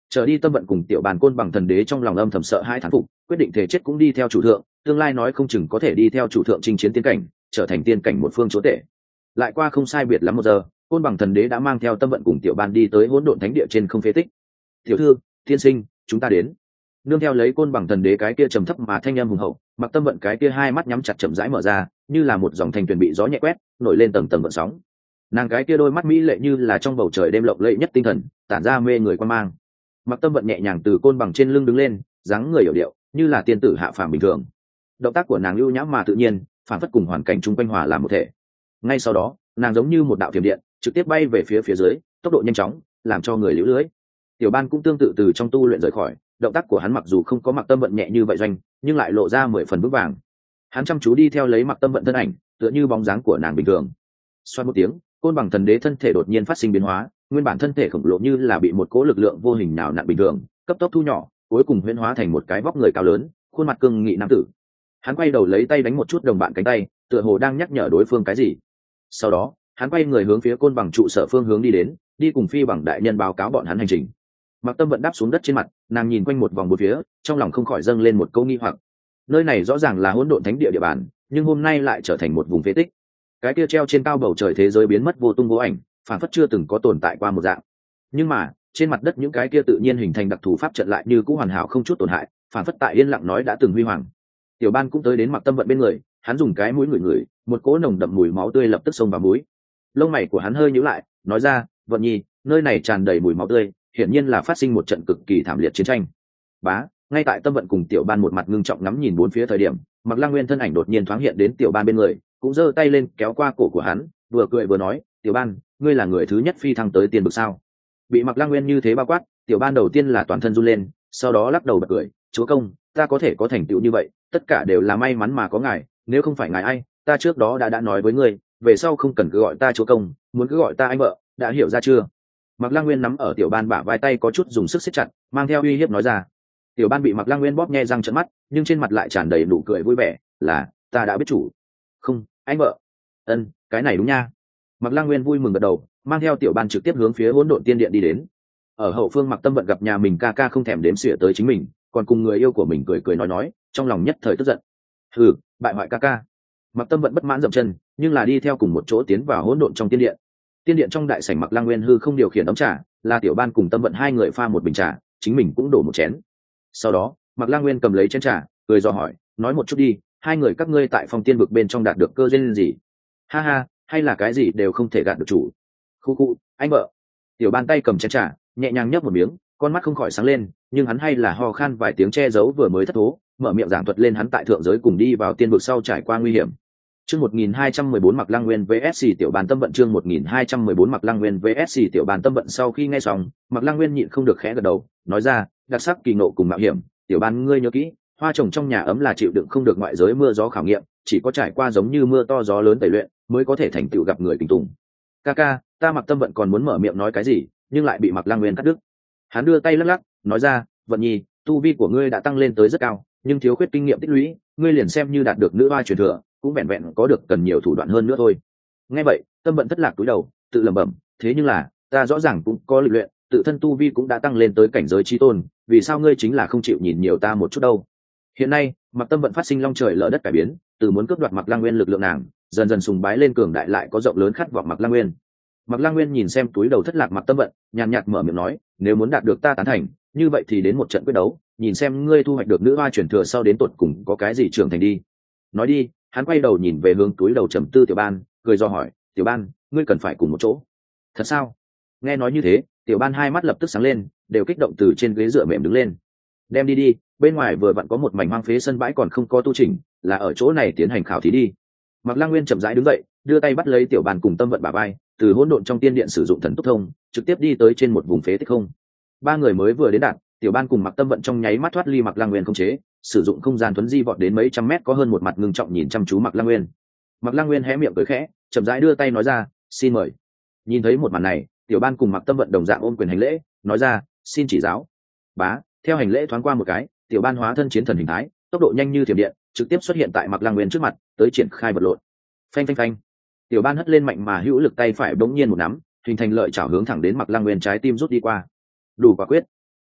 Speaker 1: Trở đi tâm vận cùng tiểu bàn côn bằng thần đế trong lòng âm thầm sợ hai thán phục, quyết định thể chết cũng đi theo chủ thượng, tương lai nói không chừng có thể đi theo chủ thượng chinh chiến tiên cảnh, trở thành tiên cảnh một phương chúa tể. Lại qua không sai biệt lắm 1 giờ, côn bằng thần đế đã mang theo tâm vận cùng tiểu bàn đi tới hỗn độn thánh địa trên không phế tích. Tiểu thư, tiên sinh, chúng ta đến. Nương theo lấy côn bằng thần đế cái kia trầm thấp mà thanh âm hùng hậu, mặc tâm vận cái kia hai mắt nhắm chặt chậm rãi mở ra, như là một dòng thanh tuyền bị gió nhẹ quét, nổi lên tầng tầng gợn sóng. Nàng cái kia đôi mắt mỹ lệ như là trong bầu trời đêm lộng lẫy nhất tinh thần, tản ra mê người quan mang. Mặc tâm vận nhẹ nhàng từ côn bằng trên lưng đứng lên, dáng người hiểu điệu, như là tiên tử hạ phàm bình thường. Động tác của nàng lưu nhã mà tự nhiên, phản phất cùng hoàn cảnh chung quanh hòa làm một thể. Ngay sau đó, nàng giống như một đạo thiểm điện, trực tiếp bay về phía dưới, tốc độ nhanh chóng, làm cho người liễu lưới. Tiểu ban cũng tương tự từ trong tu luyện rời khỏi, động tác của hắn mặc dù không có mặc tâm vận nhẹ như vậy doanh, nhưng lại lộ ra 10 phần vững vàng. Hắn chăm chú đi theo lấy mặc tâm vận thân ảnh, tựa như bóng dáng của nàng bình thường. Xoát một tiếng, côn bằng thần đế thân thể đột nhiên phát sinh biến hóa, nguyên bản thân thể khổng lồ như là bị một cỗ lực lượng vô hình nào nặn bình thường, cấp tốc thu nhỏ, cuối cùng huyễn hóa thành một cái vóc người cao lớn, khuôn mặt cương nghị nam tử. Hắn quay đầu lấy tay đánh một chút đồng bạn cánh tay, tựa hồ đang nhắc nhở đối phương cái gì. Sau đó, hắn quay người hướng phía côn bằng trụ sở phương hướng đi đến, đi cùng phi bằng đại nhân báo cáo bọn hắn hành trình. Mặc tâm vận đáp xuống đất trên mặt, nàng nhìn quanh một vòng bốn phía, trong lòng không khỏi dâng lên một câu nghi hoặc. Nơi này rõ ràng là hỗn độn thánh địa địa bàn, nhưng hôm nay lại trở thành một vùng phế tích. Cái kia treo trên cao bầu trời thế giới biến mất vô tung vô ảnh, phản phất chưa từng có tồn tại qua một dạng. Nhưng mà trên mặt đất những cái kia tự nhiên hình thành đặc thù pháp trận lại như cũ hoàn hảo không chút tổn hại, phản phất tại yên lặng nói đã từng huy hoàng. Tiểu ban cũng tới đến mặc tâm vận bên người, hắn dùng cái mũi ngửi, một cỗ nồng đậm mùi máu tươi lập tức xông vào mũi. Lông mày của hắn hơi nhíu lại, nói ra, vận nhi, nơi này tràn đầy mùi máu tươi, hiển nhiên là phát sinh một trận cực kỳ thảm liệt chiến tranh. Bá, ngay tại tâm vận cùng tiểu ban một mặt ngưng trọng ngắm nhìn bốn phía thời điểm, mặc lang nguyên thân ảnh đột nhiên thoáng hiện đến tiểu ban bên người, cũng giơ tay lên kéo qua cổ của hắn, vừa cười vừa nói, tiểu ban, ngươi là người thứ nhất phi thăng tới tiên vực sao? Bị mặc lang nguyên như thế bao quát, tiểu ban đầu tiên là toàn thân run lên, sau đó lắc đầu bật cười, chúa công, ta có thể có thành tựu như vậy, tất cả đều là may mắn mà có ngài, nếu không phải ngài ai, ta trước đó đã nói với ngươi, về sau không cần cứ gọi ta chúa công, muốn cứ gọi ta anh vợ, đã hiểu ra chưa? Mạc Lang Nguyên nắm ở tiểu ban bả vai tay có chút dùng sức siết chặt, mang theo uy hiếp nói ra. Tiểu ban bị Mạc Lang Nguyên bóp nhe răng trợn mắt, nhưng trên mặt lại tràn đầy nụ cười vui vẻ, là, ta đã biết chủ. Không, anh vợ. Ân, cái này đúng nha. Mạc Lang Nguyên vui mừng gật đầu, mang theo tiểu ban trực tiếp hướng phía Hỗn Độn Tiên Điện đi đến. Ở hậu phương Mạc Tâm Vận gặp nhà mình ca ca không thèm đếm xỉa tới chính mình, còn cùng người yêu của mình cười cười nói, trong lòng nhất thời tức giận. Hừ, bại hoại ca ca. Mạc Tâm Vận bất mãn dậm chân, nhưng là đi theo cùng một chỗ tiến vào hỗn độn trong tiên điện. Tiên điện trong đại sảnh Mạc Lang Nguyên hư không điều khiển ấm trà, là tiểu ban cùng Tâm Vận hai người pha một bình trà, chính mình cũng đổ một chén. Sau đó, Mạc Lang Nguyên cầm lấy chén trà, cười dò hỏi, nói một chút đi, hai người các ngươi tại Phong Tiên vực bên trong đạt được cơ duyên gì? Ha ha, hay là cái gì đều không thể gạt được chủ. Khu khu, anh vợ. Tiểu ban tay cầm chén trà, nhẹ nhàng nhấp một miếng, con mắt không khỏi sáng lên, nhưng hắn hay là ho khan vài tiếng che giấu vừa mới thất thố, mở miệng giảng thuật lên hắn tại thượng giới cùng đi vào tiên vực sau trải qua nguy hiểm. Chương 1214 Mạc Lang Nguyên VS Tiểu Bàn Tâm Vận chương 1214 Mạc Lang Nguyên VS Tiểu Bàn Tâm Vận sau khi nghe xong, Mạc Lang Nguyên nhịn không được khẽ gật đầu, nói ra, đặc sắc kỳ ngộ cùng mạo hiểm, Tiểu Bàn ngươi nhớ kỹ, hoa trồng trong nhà ấm là chịu đựng không được ngoại giới mưa gió khảo nghiệm, chỉ có trải qua giống như mưa to gió lớn tẩy luyện, mới có thể thành tựu gặp người kính tùng. Ca, ta Mạc Tâm Vận còn muốn mở miệng nói cái gì, nhưng lại bị Mạc Lang Nguyên cắt đứt. Hắn đưa tay lắc lắc, nói ra, Vận nhi, tu vi của ngươi đã tăng lên tới rất cao, nhưng thiếu khuyết kinh nghiệm tích lũy, ngươi liền xem như đạt được nữ oai truyền thừa, cũng vẹn vẹn có được cần nhiều thủ đoạn hơn nữa thôi. Nghe vậy, Tâm Vận thất lạc túi đầu, tự lẩm bẩm, thế nhưng là, ta rõ ràng cũng có lịch luyện, tự thân tu vi cũng đã tăng lên tới cảnh giới chí tôn, vì sao ngươi chính là không chịu nhìn nhiều ta một chút đâu? Hiện nay, Mạc Tâm Vận phát sinh long trời lở đất cải biến, từ muốn cướp đoạt Mạc Lang Nguyên lực lượng nàng, dần dần sùng bái lên cường đại lại có rộng lớn khát vọng Mạc Lang Nguyên. Mạc Lang Nguyên nhìn xem túi đầu thất lạc Mạc Tâm Vận, nhàn nhạt mở miệng nói, nếu muốn đạt được ta tán thành, như vậy thì đến một trận quyết đấu, nhìn xem ngươi thu hoạch được nữ hoa truyền thừa sau đến tột cùng có cái gì trưởng thành đi. Nói đi, hắn quay đầu nhìn về hướng túi đầu trầm tư Tiểu Ban, cười do hỏi, Tiểu Ban, ngươi cần phải cùng một chỗ. Thật sao? Nghe nói như thế, Tiểu Ban hai mắt lập tức sáng lên, đều kích động từ trên ghế dựa mềm đứng lên. Đem đi, bên ngoài vừa vặn có một mảnh hoang phế sân bãi còn không có tu chỉnh, là ở chỗ này tiến hành khảo thí đi. Mạc Lang Nguyên chậm rãi đứng dậy, đưa tay bắt lấy Tiểu Ban cùng Tâm Vận bả vai, từ hỗn độn trong tiên điện sử dụng thần túc thông, trực tiếp đi tới trên một vùng phế tích không. Ba người mới vừa đến đạt, Tiểu Ban cùng Mạc Tâm Vận trong nháy mắt thoát ly Mạc Lang Nguyên không chế, sử dụng không gian thuấn di vọt đến mấy trăm mét, có hơn một mặt ngưng trọng nhìn chăm chú Mạc Lang Nguyên. Mạc Lang Nguyên hé miệng cười khẽ, chậm rãi đưa tay nói ra, xin mời. Nhìn thấy một màn này, Tiểu Ban cùng Mạc Tâm Vận đồng dạng ôm quyền hành lễ, nói ra, xin chỉ giáo. Bá, theo hành lễ thoáng qua một cái, Tiểu Ban hóa thân chiến thần hình thái, tốc độ nhanh như thiểm điện, trực tiếp xuất hiện tại Mạc Lang Nguyên trước mặt, tới triển khai vật lộn. Phanh phanh phanh. Tiểu Ban hất lên mạnh mà hữu lực tay phải bỗng nhiên một nắm, hình thành lợi chảo hướng thẳng đến Mạc Lang Nguyên trái tim rút đi qua. Đủ quả quyết.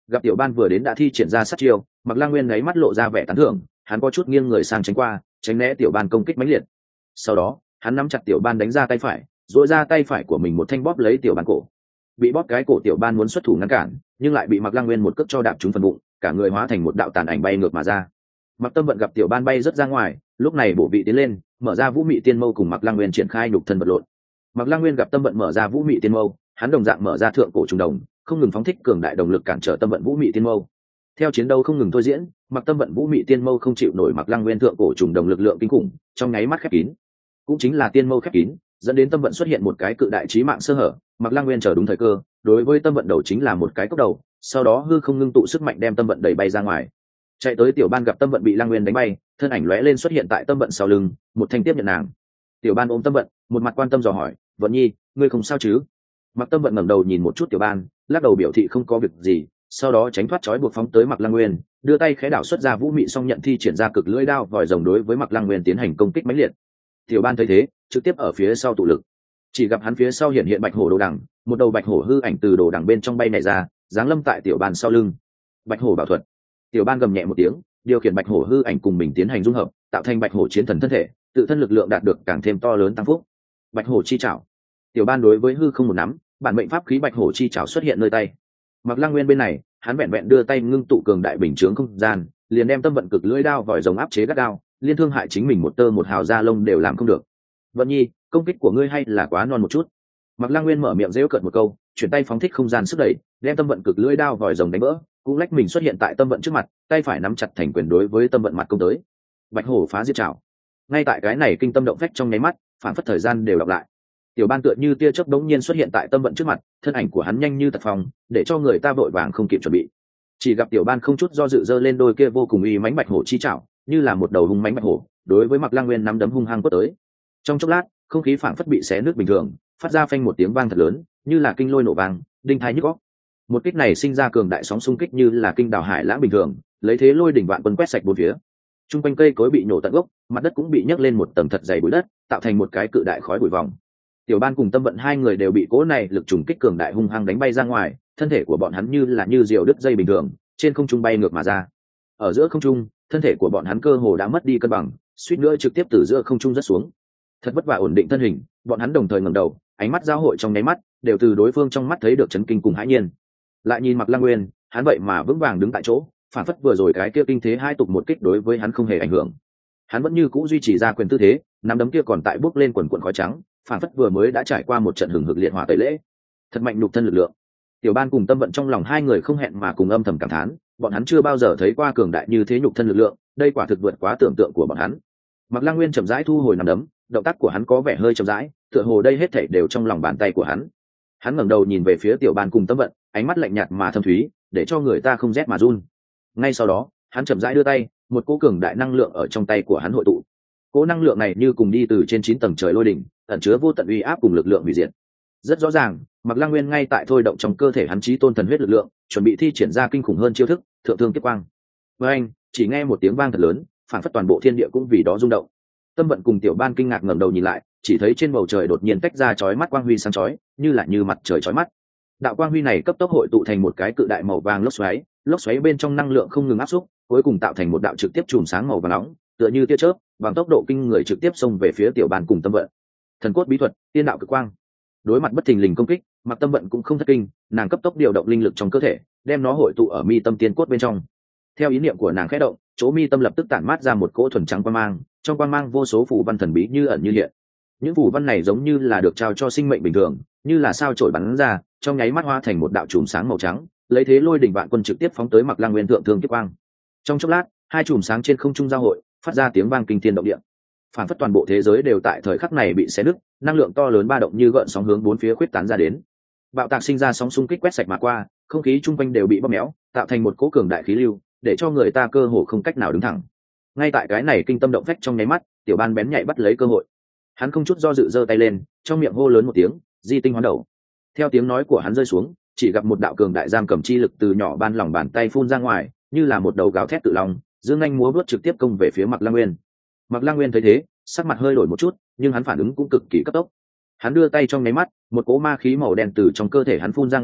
Speaker 1: Gặp tiểu ban vừa đến đã thi triển ra sát chiêu, Mạc Lăng Nguyên ngáy mắt lộ ra vẻ tán thưởng, hắn có chút nghiêng người sang tránh qua, tránh né tiểu ban công kích mãnh liệt. Sau đó hắn nắm chặt tiểu ban đánh ra tay phải, duỗi ra tay phải của mình một thanh bóp lấy tiểu ban cổ. Bị bóp cái cổ tiểu ban muốn xuất thủ ngăn cản, nhưng lại bị Mạc Lăng Nguyên một cước cho đạp trúng phần bụng, cả người hóa thành một đạo tàn ảnh bay ngược mà ra. Mạc Tâm Vận gặp tiểu ban bay rất ra ngoài, lúc này bổ vị tiến lên, mở ra Vũ Mị Tiên Mâu cùng Mạc Lăng Nguyên triển khai nhục thân vật lộn. Mạc Lăng Nguyên gặp Tâm Vận mở ra Vũ Mị Tiên Mâu, hắn đồng dạng mở ra thượng cổ trùng đồng, không ngừng phóng thích cường đại động lực cản trở Tâm Vận Vũ Mị Tiên Mâu. Theo chiến đấu không ngừng thôi diễn, Mạc Tâm Vận Vũ Mị Tiên Mâu không chịu nổi Mạc Lăng Nguyên thượng cổ trùng đồng lực lượng kinh khủng, trong nháy mắt khép kín. Cũng chính là Tiên Mâu khép kín, dẫn đến Tâm Vận xuất hiện một cái cự đại chí mạng sơ hở, Mạc Lăng Nguyên chờ đúng thời cơ, đối với Tâm Vận đầu chính là một cái cốc đầu, sau đó hư không ngưng tụ sức mạnh đem Tâm Vận đẩy bay ra ngoài. Chạy tới tiểu ban gặp Tâm Vận bị Lăng Nguyên đánh bay, thân ảnh lóe lên xuất hiện tại Tâm Vận sau lưng, một thanh tiếp nhận nàng. Tiểu ban ôm Tâm Vận, một mặt quan tâm dò hỏi, "Vận Nhi, ngươi không sao chứ?" Mạc Tâm Vận ngẩng đầu nhìn một chút tiểu ban, lắc đầu biểu thị không có việc gì, sau đó tránh thoát trói buộc phóng tới Mạc Lăng Nguyên, đưa tay khẽ đảo xuất ra Vũ Mị Song Nhận thi triển ra cực lưỡi đao vòi rồng đối với Mạc Lăng Nguyên tiến hành công kích mãnh liệt. Tiểu ban thấy thế, trực tiếp ở phía sau tụ lực. Chỉ gặp hắn phía sau hiện hiện bạch hổ đồ đằng, một đầu bạch hổ hư ảnh từ đồ đằng bên trong bay nhảy ra, giáng lâm tại tiểu ban sau lưng. Bạch hổ bảo thuật. Tiểu ban gầm nhẹ một tiếng, điều khiển bạch hổ hư ảnh cùng mình tiến hành dung hợp, tạo thành bạch hổ chiến thần thân thể, tự thân lực lượng đạt được càng thêm to lớn tăng phúc. Bạch hổ chi trảo. Tiểu ban đối với hư không một nắm, bản mệnh pháp khí bạch hổ chi trảo xuất hiện nơi tay. Mạc Lăng Nguyên bên này, hắn vẹn vẹn đưa tay ngưng tụ cường đại bình chướng không gian, liền đem Tâm Vận cực lưỡi đao vòi rồng áp chế gắt gao, liên thương hại chính mình một tơ một hào da lông đều làm không được. Vận Nhi, công kích của ngươi hay là quá non một chút. Mạc Lăng Nguyên mở miệng giễu cợt một câu, chuyển tay phóng thích không gian sức đẩy, đem Tâm Vận cực lưỡi đao vòi rồng đánh vỡ, cũng lách mình xuất hiện tại Tâm Vận trước mặt, tay phải nắm chặt thành quyền đối với Tâm Vận mặt công tới. Bạch hổ phá diệt trảo. Ngay tại cái này kinh tâm động phách trong nháy mắt, phản phất thời gian đều đọc lại. Tiểu ban tựa như tia chớp đống nhiên xuất hiện tại Tâm Vận trước mặt, thân ảnh của hắn nhanh như tật phong, để cho người ta vội vàng không kịp chuẩn bị. Chỉ gặp tiểu ban không chút do dự giơ lên đôi kia vô cùng uy mãnh bạch hổ chi trảo, như là một đầu hung mãnh bạch hổ, đối với Mạc Lăng Nguyên nắm đấm hung hăng quất tới. Trong chốc lát, không khí phảng phất bị xé nước bình thường, phát ra phanh một tiếng vang thật lớn, như là kinh lôi nổ vang, đinh tai nhức óc. Một kích này sinh ra cường đại sóng xung kích như là kinh đảo hải lãng bình thường, lấy thế lôi đỉnh vạn quân quét sạch bốn phía. Trung quanh cây cối bị nổ tận gốc, mặt đất cũng bị nhấc lên một tầng thật dày bụi đất, tạo thành một cái cự đại khói bụi vòng. Tiểu ban cùng Tâm Vận hai người đều bị cỗ này lực trùng kích cường đại hung hăng đánh bay ra ngoài, thân thể của bọn hắn như diều đứt dây bình thường, trên không trung bay ngược mà ra. Ở giữa không trung, thân thể của bọn hắn cơ hồ đã mất đi cân bằng, suýt nữa trực tiếp từ giữa không trung rớt xuống. Thật vất vả ổn định thân hình, bọn hắn đồng thời ngẩng đầu, ánh mắt giao hội trong nháy mắt, đều từ đối phương trong mắt thấy được chấn kinh cùng hãi nhiên. Lại nhìn Mạc Lăng Nguyên, hắn vậy mà vững vàng đứng tại chỗ, phản phất vừa rồi cái kia kinh thế hai tục một kích đối với hắn không hề ảnh hưởng. Hắn vẫn như cũ duy trì ra quyền tư thế, nắm đấm kia còn tại bước lên quần quần khói trắng, phản phất vừa mới đã trải qua một trận hừng hực liệt hỏa tẩy lễ. Thật mạnh nhục thân lực lượng. Tiểu ban cùng Tâm Vận trong lòng hai người không hẹn mà cùng âm thầm cảm thán, bọn hắn chưa bao giờ thấy qua cường đại như thế nhục thân lực lượng, đây quả thực vượt quá tưởng tượng của bọn hắn. Mạc Lăng Nguyên chậm rãi thu hồi nắm đấm, động tác của hắn có vẻ hơi chậm rãi, tựa hồ đây hết thảy đều trong lòng bàn tay của hắn. Hắn ngẩng đầu nhìn về phía tiểu ban cùng Tâm Vận, ánh mắt lạnh nhạt mà thâm thúy, để cho người ta không rét mà run. Ngay sau đó, hắn chậm rãi đưa tay, một cỗ cường đại năng lượng ở trong tay của hắn hội tụ. Cỗ năng lượng này như cùng đi từ trên 9 tầng trời lôi đỉnh, ẩn chứa vô tận uy áp cùng lực lượng hủy diệt. Rất rõ ràng, Mạc Lăng Nguyên ngay tại thôi động trong cơ thể hắn chí tôn thần huyết lực lượng, chuẩn bị thi triển ra kinh khủng hơn chiêu thức, thượng thương kiếp quang. Với anh, chỉ nghe một tiếng vang thật lớn, phản phất toàn bộ thiên địa cũng vì đó rung động. Tâm Vận cùng tiểu ban kinh ngạc ngẩng đầu nhìn lại, chỉ thấy trên bầu trời đột nhiên tách ra chói mắt quang huy sáng chói, như là như mặt trời chói mắt. Đạo quang huy này cấp tốc hội tụ thành một cái cự đại màu vàng lốc xoáy bên trong năng lượng không ngừng áp xúc, cuối cùng tạo thành một đạo trực tiếp chùm sáng màu vàng nóng, tựa như tia chớp, bằng tốc độ kinh người trực tiếp xông về phía tiểu ban cùng Tâm Vận. Thần cốt bí thuật, tiên đạo cực quang. Đối mặt bất thình lình công kích, Mạc Tâm Vận cũng không thất kinh, nàng cấp tốc điều động linh lực trong cơ thể, đem nó hội tụ ở mi tâm tiên cốt bên trong. Theo ý niệm của nàng khẽ động, chỗ mi tâm lập tức tản mát ra một cỗ thuần trắng quang mang, trong quang mang vô số phù văn thần bí như ẩn như hiện. Những phù văn này giống như là được trao cho sinh mệnh bình thường, như là sao chổi bắn ra, trong nháy mắt hóa thành một đạo chùm sáng màu trắng, lấy thế lôi đỉnh vạn quân trực tiếp phóng tới Mạc Lăng Nguyên thượng thương kiếp quang. Trong chốc lát, hai chùm sáng trên không trung giao hội, phát ra tiếng vang kinh thiên động địa. Phản phất toàn bộ thế giới đều tại thời khắc này bị xé nứt, năng lượng to lớn ba động như gợn sóng hướng bốn phía khuyết tán ra đến. Bạo tạc sinh ra sóng xung kích quét sạch mà qua, không khí chung quanh đều bị bóp méo, tạo thành một cỗ cường đại khí lưu, để cho người ta cơ hồ không cách nào đứng thẳng. Ngay tại cái này kinh tâm động phách trong nháy mắt, tiểu ban bén nhạy bắt lấy cơ hội. Hắn không chút do dự giơ tay lên, trong miệng hô lớn một tiếng, "Di tinh hoán đầu." Theo tiếng nói của hắn rơi xuống, chỉ gặp một đạo cường đại giam cầm chi lực từ nhỏ ban lòng bàn tay phun ra ngoài, như là một đầu gào thét tự lòng, dương nhanh múa vuốt trực tiếp công về phía Mạc Lăng Nguyên. Mạc Lăng Nguyên thấy thế, sắc mặt hơi đổi một chút, nhưng hắn phản ứng cũng cực kỳ cấp tốc. Hắn đưa tay trong nháy mắt, một cỗ ma khí màu đen từ trong cơ thể hắn phun ra ngoài,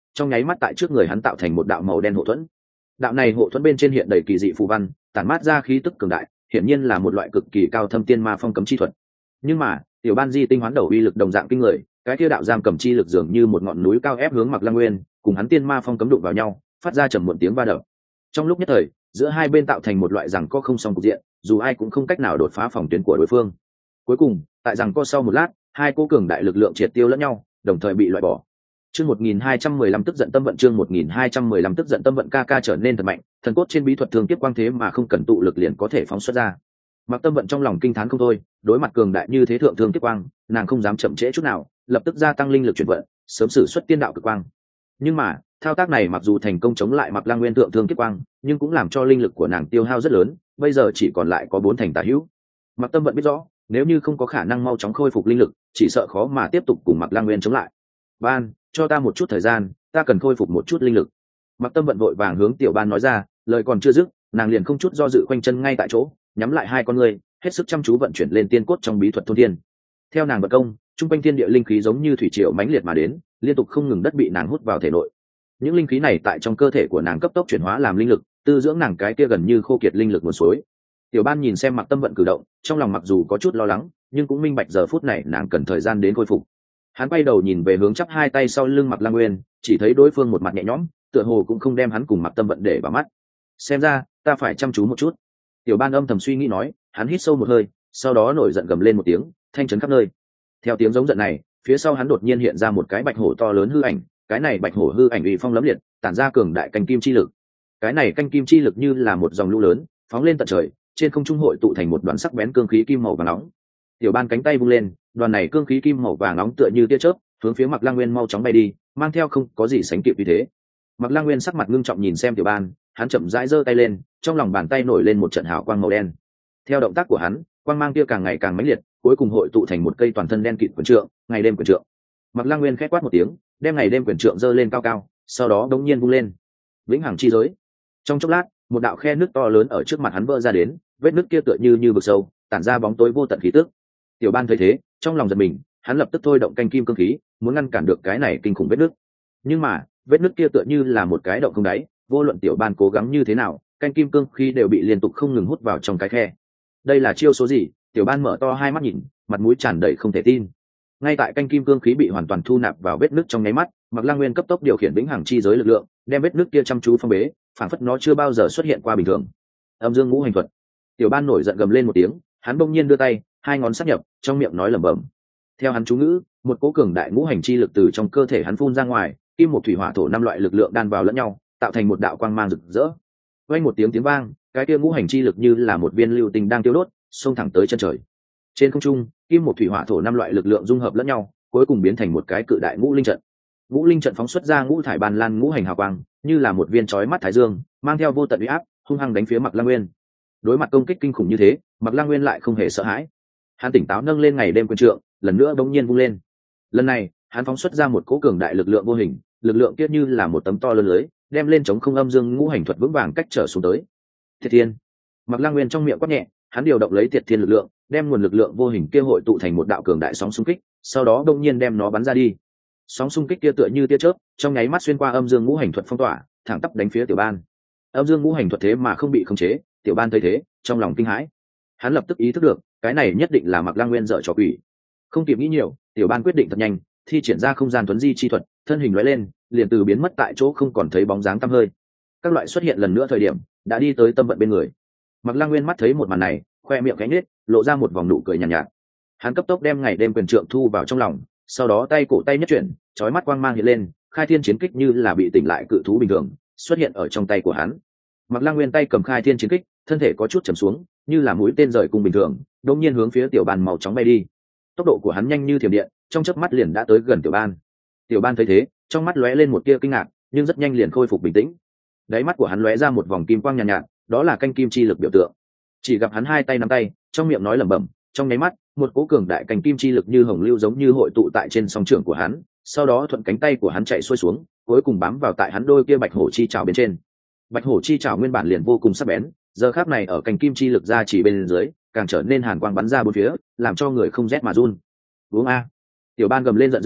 Speaker 1: trong nháy mắt tại trước người hắn tạo thành một đạo màu đen hộ thuẫn. Đạo này hộ thuẫn bên trên hiện đầy kỳ dị phù văn, tản mát ra khí tức cường đại, hiển nhiên là một loại cực kỳ cao thâm tiên ma phong cấm chi thuật. Nhưng mà tiểu ban di tinh hoán đầu uy lực đồng dạng kinh người, cái kia đạo giam cầm chi lực dường như một ngọn núi cao ép hướng Mạc Lăng Nguyên, cùng hắn tiên ma phong cấm đụng vào nhau, phát ra trầm muộn tiếng va đập. Trong lúc nhất thời, giữa hai bên tạo thành một loại giằng co không song cục diện, dù ai cũng không cách nào đột phá phòng tuyến của đối phương. Cuối cùng, tại giằng co sau một lát, hai cô cường đại lực lượng triệt tiêu lẫn nhau, đồng thời bị loại bỏ. Chương 1215 tức giận tâm vận, chương 1215 tức giận tâm vận, ca trở nên thật mạnh, thần cốt trên bí thuật thường tiếp quang thế mà không cần tụ lực liền có thể phóng xuất ra. Mạc Tâm vận trong lòng kinh thán không thôi, đối mặt cường đại như thế thượng thương tiếp quang, nàng không dám chậm trễ chút nào, lập tức gia tăng linh lực chuyển vận, sớm sử xuất tiên đạo cực quang. Nhưng mà, thao tác này mặc dù thành công chống lại Mạc Lăng Nguyên thượng thương tiếp quang, nhưng cũng làm cho linh lực của nàng tiêu hao rất lớn, bây giờ chỉ còn lại có 4 thành tả hữu. Mạc Tâm vận biết rõ, nếu như không có khả năng mau chóng khôi phục linh lực, chỉ sợ khó mà tiếp tục cùng Mạc Lăng Nguyên chống lại. Ban, cho ta một chút thời gian, ta cần khôi phục một chút linh lực. Mạc Tâm vận vội vàng hướng tiểu ban nói ra, lời còn chưa dứt, nàng liền không chút do dự quanh chân ngay tại chỗ, nhắm lại hai con ngươi, hết sức chăm chú vận chuyển lên tiên cốt trong bí thuật thôn thiên. Theo nàng vận công, trung quanh thiên địa linh khí giống như thủy triều mãnh liệt mà đến, liên tục không ngừng đất bị nàng hút vào thể nội. Những linh khí này tại trong cơ thể của nàng cấp tốc chuyển hóa làm linh lực, tư dưỡng nàng cái kia gần như khô kiệt linh lực nguồn suối. Tiểu ban nhìn xem Mạc Tâm vận cử động, trong lòng mặc dù có chút lo lắng, nhưng cũng minh bạch giờ phút này nàng cần thời gian đến khôi phục. Hắn quay đầu nhìn về hướng chắp hai tay sau lưng Mạc Lăng Nguyên, chỉ thấy đối phương một mặt nhẹ nhõm, tựa hồ cũng không đem hắn cùng Mạc Tâm vận để vào mắt. Xem ra, ta phải chăm chú một chút. Tiểu ban âm thầm suy nghĩ nói, hắn hít sâu một hơi, sau đó nổi giận gầm lên một tiếng, thanh chấn khắp nơi. Theo tiếng giống giận này, phía sau hắn đột nhiên hiện ra một cái bạch hổ to lớn hư ảnh, cái này bạch hổ hư ảnh uy phong lẫm liệt, tản ra cường đại canh kim chi lực. Cái này canh kim chi lực như là một dòng lũ lớn, phóng lên tận trời, trên không trung hội tụ thành một đoàn sắc bén cương khí kim màu vàng nóng. Tiểu ban cánh tay vung lên, đoàn này cương khí kim màu vàng nóng tựa như tia chớp, hướng phía Mạc Lăng Nguyên mau chóng bay đi, mang theo không có gì sánh kịp như thế. Mạc Lăng Nguyên sắc mặt ngưng trọng nhìn xem tiểu ban, hắn chậm rãi giơ tay lên, trong lòng bàn tay nổi lên một trận hào quang màu đen. Theo động tác của hắn, quang mang kia càng ngày càng mãnh liệt, cuối cùng hội tụ thành một cây toàn thân đen kịt quyền trượng, ngày đêm quyền trượng. Mạc Lăng Nguyên khẽ quát một tiếng, đem ngày đêm quyền trượng giơ lên cao cao, sau đó đống nhiên vung lên. Vĩnh hằng chi giới. Trong chốc lát, một đạo khe nước to lớn ở trước mặt hắn vỡ ra đến, vết nước kia tựa như vực sâu, tản ra bóng tối vô tận khí tức. Tiểu ban thấy thế, trong lòng giật mình, hắn lập tức thôi động canh kim cương khí, muốn ngăn cản được cái này kinh khủng vết nước. Nhưng mà, vết nước kia tựa như là một cái động không đáy, vô luận tiểu ban cố gắng như thế nào, canh kim cương khí đều bị liên tục không ngừng hút vào trong cái khe. Đây là chiêu số gì? Tiểu ban mở to hai mắt nhìn, mặt mũi tràn đầy không thể tin. Ngay tại canh kim cương khí bị hoàn toàn thu nạp vào vết nước trong nháy mắt, Mạc Lăng Nguyên cấp tốc điều khiển vĩnh hằng chi giới lực lượng, đem vết nước kia chăm chú phong bế, phản phất nó chưa bao giờ xuất hiện qua bình thường. Âm dương ngũ hành thuật. Tiểu ban nổi giận gầm lên một tiếng, hắn bỗng nhiên đưa tay, hai ngón sát nhập, trong miệng nói lẩm bẩm. Theo hắn chú ngữ, một cỗ cường đại ngũ hành chi lực từ trong cơ thể hắn phun ra ngoài, kim một thủy hỏa thổ năm loại lực lượng đan vào lẫn nhau, tạo thành một đạo quang mang rực rỡ. Vang một tiếng vang, cái kia ngũ hành chi lực như là một viên lưu tinh đang tiêu đốt, xông thẳng tới chân trời. Trên không trung, kim một thủy hỏa thổ năm loại lực lượng dung hợp lẫn nhau, cuối cùng biến thành một cái cự đại ngũ linh trận. Ngũ linh trận phóng xuất ra ngũ thải ban lan ngũ hành hào quang, như là một viên chói mắt thái dương, mang theo vô tận uy áp, hung hăng đánh phía Mạc Lăng Nguyên. Đối mặt công kích kinh khủng như thế, Mạc Lăng Nguyên lại không hề sợ hãi. Hắn tỉnh táo nâng lên ngày đêm quyền trượng, lần nữa bỗng nhiên vung lên. Lần này, hắn phóng xuất ra một cỗ cường đại lực lượng vô hình, lực lượng kia như là một tấm to lớn lưới, đem lên chống không âm dương ngũ hành thuật vững vàng cách trở xuống tới. Thiệt Thiên. Mạc Lăng Nguyên trong miệng quát nhẹ, hắn điều động lấy Thiệt Thiên lực lượng, đem nguồn lực lượng vô hình kia hội tụ thành một đạo cường đại sóng xung kích, sau đó đột nhiên đem nó bắn ra đi. Sóng xung kích kia tựa như tia chớp, trong nháy mắt xuyên qua âm dương ngũ hành thuật phong tỏa, thẳng tắp đánh phía tiểu ban. Âm dương ngũ hành thuật thế mà không bị khống chế, tiểu ban thấy thế, trong lòng kinh hãi. Hắn lập tức ý thức được, cái này nhất định là Mạc Lăng Nguyên dở trò quỷ. Không kịp nghĩ nhiều, tiểu ban quyết định thật nhanh, thi triển ra không gian tuấn di chi thuật, thân hình lóe lên, liền từ biến mất tại chỗ không còn thấy bóng dáng tăm hơi. Các loại xuất hiện lần nữa thời điểm, đã đi tới Tâm vận bên người. Mạc Lăng Nguyên mắt thấy một màn này, khoe miệng cánh nết, lộ ra một vòng nụ cười nhàn nhạt. Hắn cấp tốc đem ngày đêm quyền trượng thu vào trong lòng, sau đó tay cổ tay nhất chuyển, chói mắt quang mang hiện lên, khai thiên chiến kích như là bị tỉnh lại cự thú bình thường, xuất hiện ở trong tay của hắn. Mạc Lăng Nguyên tay cầm khai thiên chiến kích, thân thể có chút trầm xuống, như là mũi tên rời cung bình thường, đột nhiên hướng phía tiểu ban màu chóng bay đi. Tốc độ của hắn nhanh như thiểm điện, trong chớp mắt liền đã tới gần tiểu ban. Tiểu ban thấy thế, trong mắt lóe lên một tia kinh ngạc, nhưng rất nhanh liền khôi phục bình tĩnh. Đáy mắt của hắn lóe ra một vòng kim quang nhàn nhạt, đó là canh kim chi lực biểu tượng. Chỉ gặp hắn hai tay nắm tay, trong miệng nói lẩm bẩm, trong nháy mắt, một cỗ cường đại canh kim chi lực như hồng lưu giống như hội tụ tại trên song trưởng của hắn, sau đó thuận cánh tay của hắn chạy xuôi xuống, cuối cùng bám vào tại hắn đôi kia bạch hổ chi trảo bên trên. Bạch hổ chi trảo nguyên bản liền vô cùng sắc bén, giờ khắc này ở canh kim chi lực ra chỉ bên dưới, càng trở nên hàn quang bắn ra bốn phía, làm cho người không rét mà run. Uống a! Tiểu ban gầm lên giận dữ,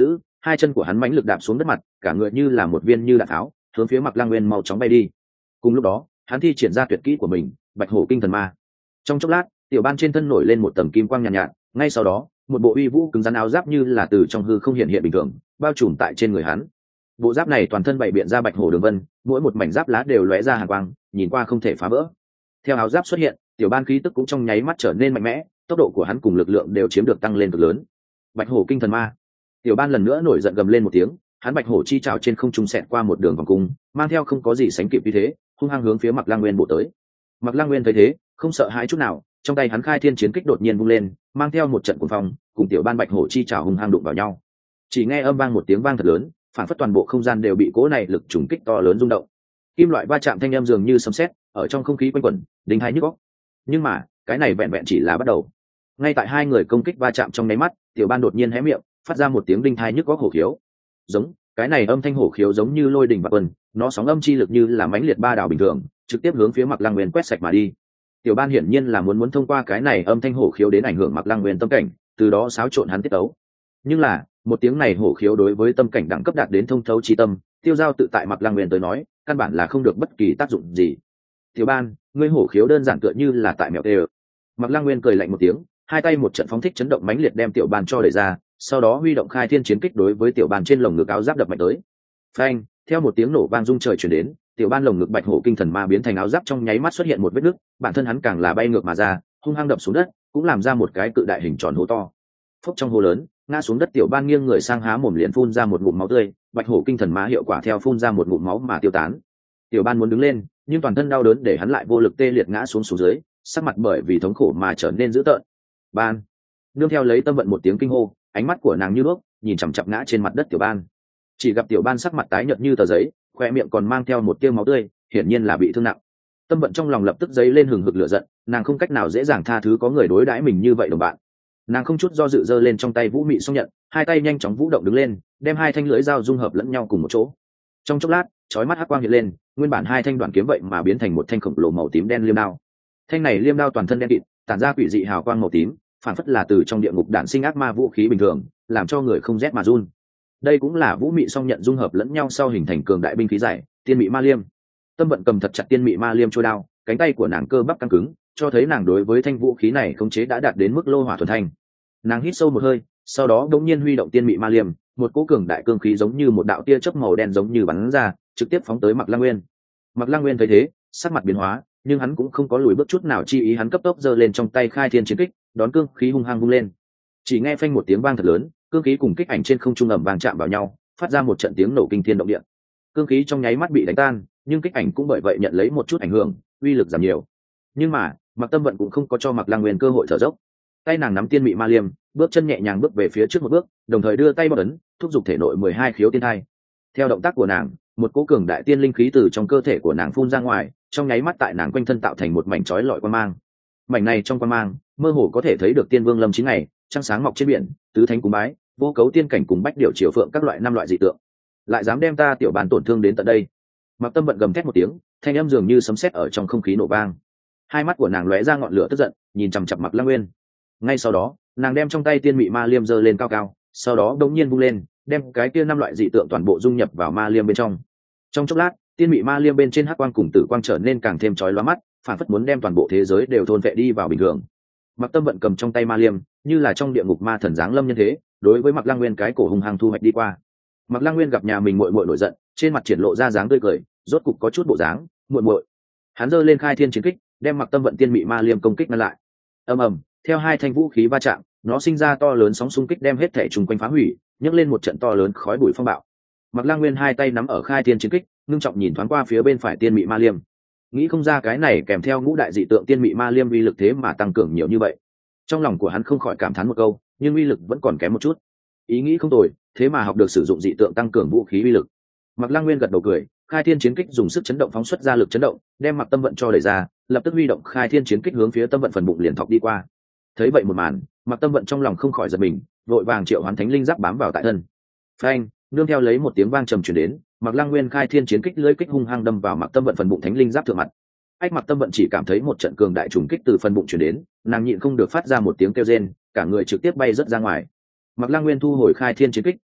Speaker 1: hai chân của hắn mãnh lực đạp xuống đất mặt, cả người như là một viên như đạn tháo hướng phía Mạc Lăng Nguyên mau chóng bay đi. Cùng lúc đó hắn thi triển ra tuyệt kỹ của mình, Bạch Hổ Kinh Thần Ma. Trong chốc lát tiểu ban trên thân nổi lên một tầng kim quang nhàn nhạt, ngay sau đó một bộ uy vũ cứng rắn áo giáp như là từ trong hư không hiện hiện bình thường bao trùm tại trên người hắn. Bộ giáp này toàn thân bày biện ra bạch hổ đường vân, mỗi một mảnh giáp lá đều lóe ra hàn quang, nhìn qua không thể phá vỡ. Theo áo giáp xuất hiện, tiểu ban khí tức cũng trong nháy mắt trở nên mạnh mẽ, tốc độ của hắn cùng lực lượng đều chiếm được tăng lên cực lớn. Bạch Hổ Kinh Thần Ma. Tiểu ban lần nữa nổi giận gầm lên một tiếng, hắn bạch hổ chi trào trên không trung xẹt qua một đường vòng cung, mang theo không có gì sánh kịp như thế, hung hăng hướng phía Mạc Lăng Nguyên bổ tới. Mạc Lăng Nguyên thấy thế, không sợ hãi chút nào, trong tay hắn khai thiên chiến kích đột nhiên vung lên, mang theo một trận cuồng phong, cùng tiểu ban bạch hổ chi trào hung hăng đụng vào nhau. Chỉ nghe âm vang một tiếng vang thật lớn, phản phất toàn bộ không gian đều bị cỗ này lực trùng kích to lớn rung động. Kim loại va chạm thanh âm dường như sấm sét, ở trong không khí quanh quẩn, đinh hai nhức óc. Nhưng mà, cái này vẹn vẹn chỉ là bắt đầu. Ngay tại hai người công kích va chạm trong nháy mắt, tiểu ban đột nhiên hé miệng, phát ra một tiếng đinh thai nhức óc hổ khiếu. Giống, cái này âm thanh hổ khiếu giống như lôi đình và quân, nó sóng âm chi lực như là mãnh liệt ba đảo bình thường, trực tiếp hướng phía Mạc Lăng Nguyên quét sạch mà đi. Tiểu ban hiển nhiên là muốn thông qua cái này âm thanh hổ khiếu đến ảnh hưởng Mạc Lăng Nguyên tâm cảnh, từ đó xáo trộn hắn tiết tấu. Nhưng là, một tiếng này hổ khiếu đối với tâm cảnh đẳng cấp đạt đến thông thấu chi tâm, tiêu giao tự tại Mạc Lăng Nguyên tới nói, căn bản là không được bất kỳ tác dụng gì. Tiểu ban, ngươi hổ khiếu đơn giản tựa như là tại mèo tê. Mạc Lăng Nguyên cười lạnh một tiếng, hai tay một trận phóng thích chấn động mãnh liệt đem tiểu ban cho đẩy ra, sau đó huy động khai thiên chiến kích đối với tiểu ban trên lồng ngực áo giáp đập mạnh tới. Phanh, theo một tiếng nổ vang rung trời truyền đến, tiểu ban lồng ngực Bạch Hổ Kinh Thần Ma biến thành áo giáp trong nháy mắt xuất hiện một vết nứt, bản thân hắn càng là bay ngược mà ra, hung hăng đập xuống đất, cũng làm ra một cái cự đại hình tròn hố to. Phốc, trong hố lớn, ngã xuống đất tiểu ban nghiêng người sang há mồm liền phun ra một ngụm máu tươi, Bạch Hổ Kinh Thần Ma hiệu quả theo phun ra một ngụm máu mà tiêu tán. Tiểu ban muốn đứng lên, nhưng toàn thân đau đớn để hắn lại vô lực tê liệt ngã xuống dưới, sắc mặt bởi vì thống khổ mà trở nên dữ tợn. Ban, nương theo lấy Tâm Vận một tiếng kinh hô, ánh mắt của nàng như nước, nhìn chằm chằm ngã trên mặt đất tiểu ban. Chỉ gặp tiểu ban sắc mặt tái nhợt như tờ giấy, khoe miệng còn mang theo một tia máu tươi, hiển nhiên là bị thương nặng. Tâm Vận trong lòng lập tức dấy lên hừng hực lửa giận, nàng không cách nào dễ dàng tha thứ có người đối đãi mình như vậy đồng bạn. Nàng không chút do dự giơ lên trong tay vũ mị song nhận, hai tay nhanh chóng vũ động đứng lên, đem hai thanh lưỡi dao dung hợp lẫn nhau cùng một chỗ. Trong chốc lát, chói mắt hắc quang hiện lên, nguyên bản hai thanh đoạn kiếm vậy mà biến thành một thanh khổng lồ màu tím đen liêm đao. Thanh này liêm đao toàn thân đen kịt, tản ra quỷ dị hào quang màu tím, phản phất là từ trong địa ngục đản sinh ác ma vũ khí bình thường, làm cho người không rét mà run. Đây cũng là vũ mị song nhận dung hợp lẫn nhau sau hình thành cường đại binh khí giải, tiên mị ma liêm. Tâm Vận cầm thật chặt tiên mị ma liêm trôi đao, cánh tay của nàng cơ bắp căng cứng, cho thấy nàng đối với thanh vũ khí này khống chế đã đạt đến mức lô hỏa thuần thanh. Nàng hít sâu một hơi, sau đó đống nhiên huy động tiên mị ma liêm, một cỗ cường đại cương khí giống như một đạo tia chớp màu đen giống như bắn ra, trực tiếp phóng tới Mạc Lăng Nguyên. Mạc Lăng Nguyên thấy thế, sắc mặt biến hóa, nhưng hắn cũng không có lùi bước chút nào chi ý, hắn cấp tốc giơ lên trong tay khai thiên chiến kích, đón cương khí hung hăng vung lên. Chỉ nghe phanh một tiếng vang thật lớn, cương khí cùng kích ảnh trên không trung ầm vang chạm vào nhau, phát ra một trận tiếng nổ kinh thiên động địa. Cương khí trong nháy mắt bị đánh tan, nhưng kích ảnh cũng bởi vậy nhận lấy một chút ảnh hưởng, uy lực giảm nhiều. Nhưng mà, Mạc Tâm Vận cũng không có cho Mạc Lăng Nguyên cơ hội thở dốc. Tay nàng nắm tiên mị ma liêm, bước chân nhẹ nhàng bước về phía trước một bước, đồng thời đưa tay bóp ấn, thúc giục thể nội 12 khiếu tiên thai. Theo động tác của nàng, một cỗ cường đại tiên linh khí từ trong cơ thể của nàng phun ra ngoài, trong nháy mắt tại nàng quanh thân tạo thành một mảnh chói lọi quang mang. Mảnh này trong quang mang, mơ hồ có thể thấy được tiên vương lâm chín ngày, trăng sáng mọc trên biển, tứ thánh cúng bái, vô cấu tiên cảnh cùng bách điểu triều phượng các loại năm loại dị tượng. Lại dám đem ta tiểu bàn tổn thương đến tận đây. Mạc Tâm Vận gầm thét một tiếng, thanh âm dường như sấm sét ở trong không khí nổ vang. Hai mắt của nàng lóe ra ngọn lửa tức giận, nhìn chằm chằm Mạc Lăng Nguyên. Ngay sau đó, nàng đem trong tay tiên mị ma liêm giơ lên cao cao, sau đó đống nhiên vung lên, đem cái kia năm loại dị tượng toàn bộ dung nhập vào ma liêm bên trong. Trong chốc lát, tiên mị ma liêm bên trên hắc quang cùng tử quang trở nên càng thêm chói lóa mắt, phản phất muốn đem toàn bộ thế giới đều thôn vệ đi vào bình thường. Mạc Tâm Vận cầm trong tay ma liêm, như là trong địa ngục ma thần giáng lâm nhân thế, đối với Mạc Lăng Nguyên cái cổ hung hăng thu hoạch đi qua. Mạc Lăng Nguyên gặp nhà mình muội muội nổi giận, trên mặt triển lộ ra dáng tươi cười, rốt cục có chút bộ dáng, muội muội. Hắn giơ lên khai thiên chiến kích, đem Mạc Tâm Vận tiên mị ma liêm công kích ngăn lại. Ầm ầm, theo hai thanh vũ khí va chạm, nó sinh ra to lớn sóng xung kích đem hết thảy trùng quanh phá hủy, nhấc lên một trận to lớn khói bụi phong bạo. Mạc Lăng Nguyên hai tay nắm ở khai thiên chiến kích, ngưng trọng nhìn thoáng qua phía bên phải tiên mị ma liêm. Nghĩ không ra cái này kèm theo ngũ đại dị tượng tiên mị ma liêm uy lực thế mà tăng cường nhiều như vậy. Trong lòng của hắn không khỏi cảm thán một câu, nhưng uy lực vẫn còn kém một chút. Ý nghĩ không tồi, thế mà học được sử dụng dị tượng tăng cường vũ khí uy lực. Mạc Lăng Nguyên gật đầu cười, khai thiên chiến kích dùng sức chấn động phóng xuất ra lực chấn động, đem Mạc Tâm Vận cho đẩy ra, lập tức huy động khai thiên chiến kích hướng phía Tâm Vận phần bụng liền thọc đi qua. Thấy vậy một màn, Mạc Tâm Vận trong lòng không khỏi giật mình, vội vàng triệu hoán thánh linh giáp bám vào tại thân. Phanh, nương theo lấy một tiếng vang trầm truyền đến, Mạc Lăng Nguyên khai thiên chiến kích lưỡi kích hung hăng đâm vào Mạc Tâm Vận phần bụng thánh linh giáp thượng mặt. Ách, Mạc Tâm Vận chỉ cảm thấy một trận cường đại trùng kích từ phần bụng truyền đến, nàng nhịn không được phát ra một tiếng kêu rên, cả người trực tiếp bay rất ra ngoài. Mạc Lăng Nguyên thu hồi khai thiên chiến kích,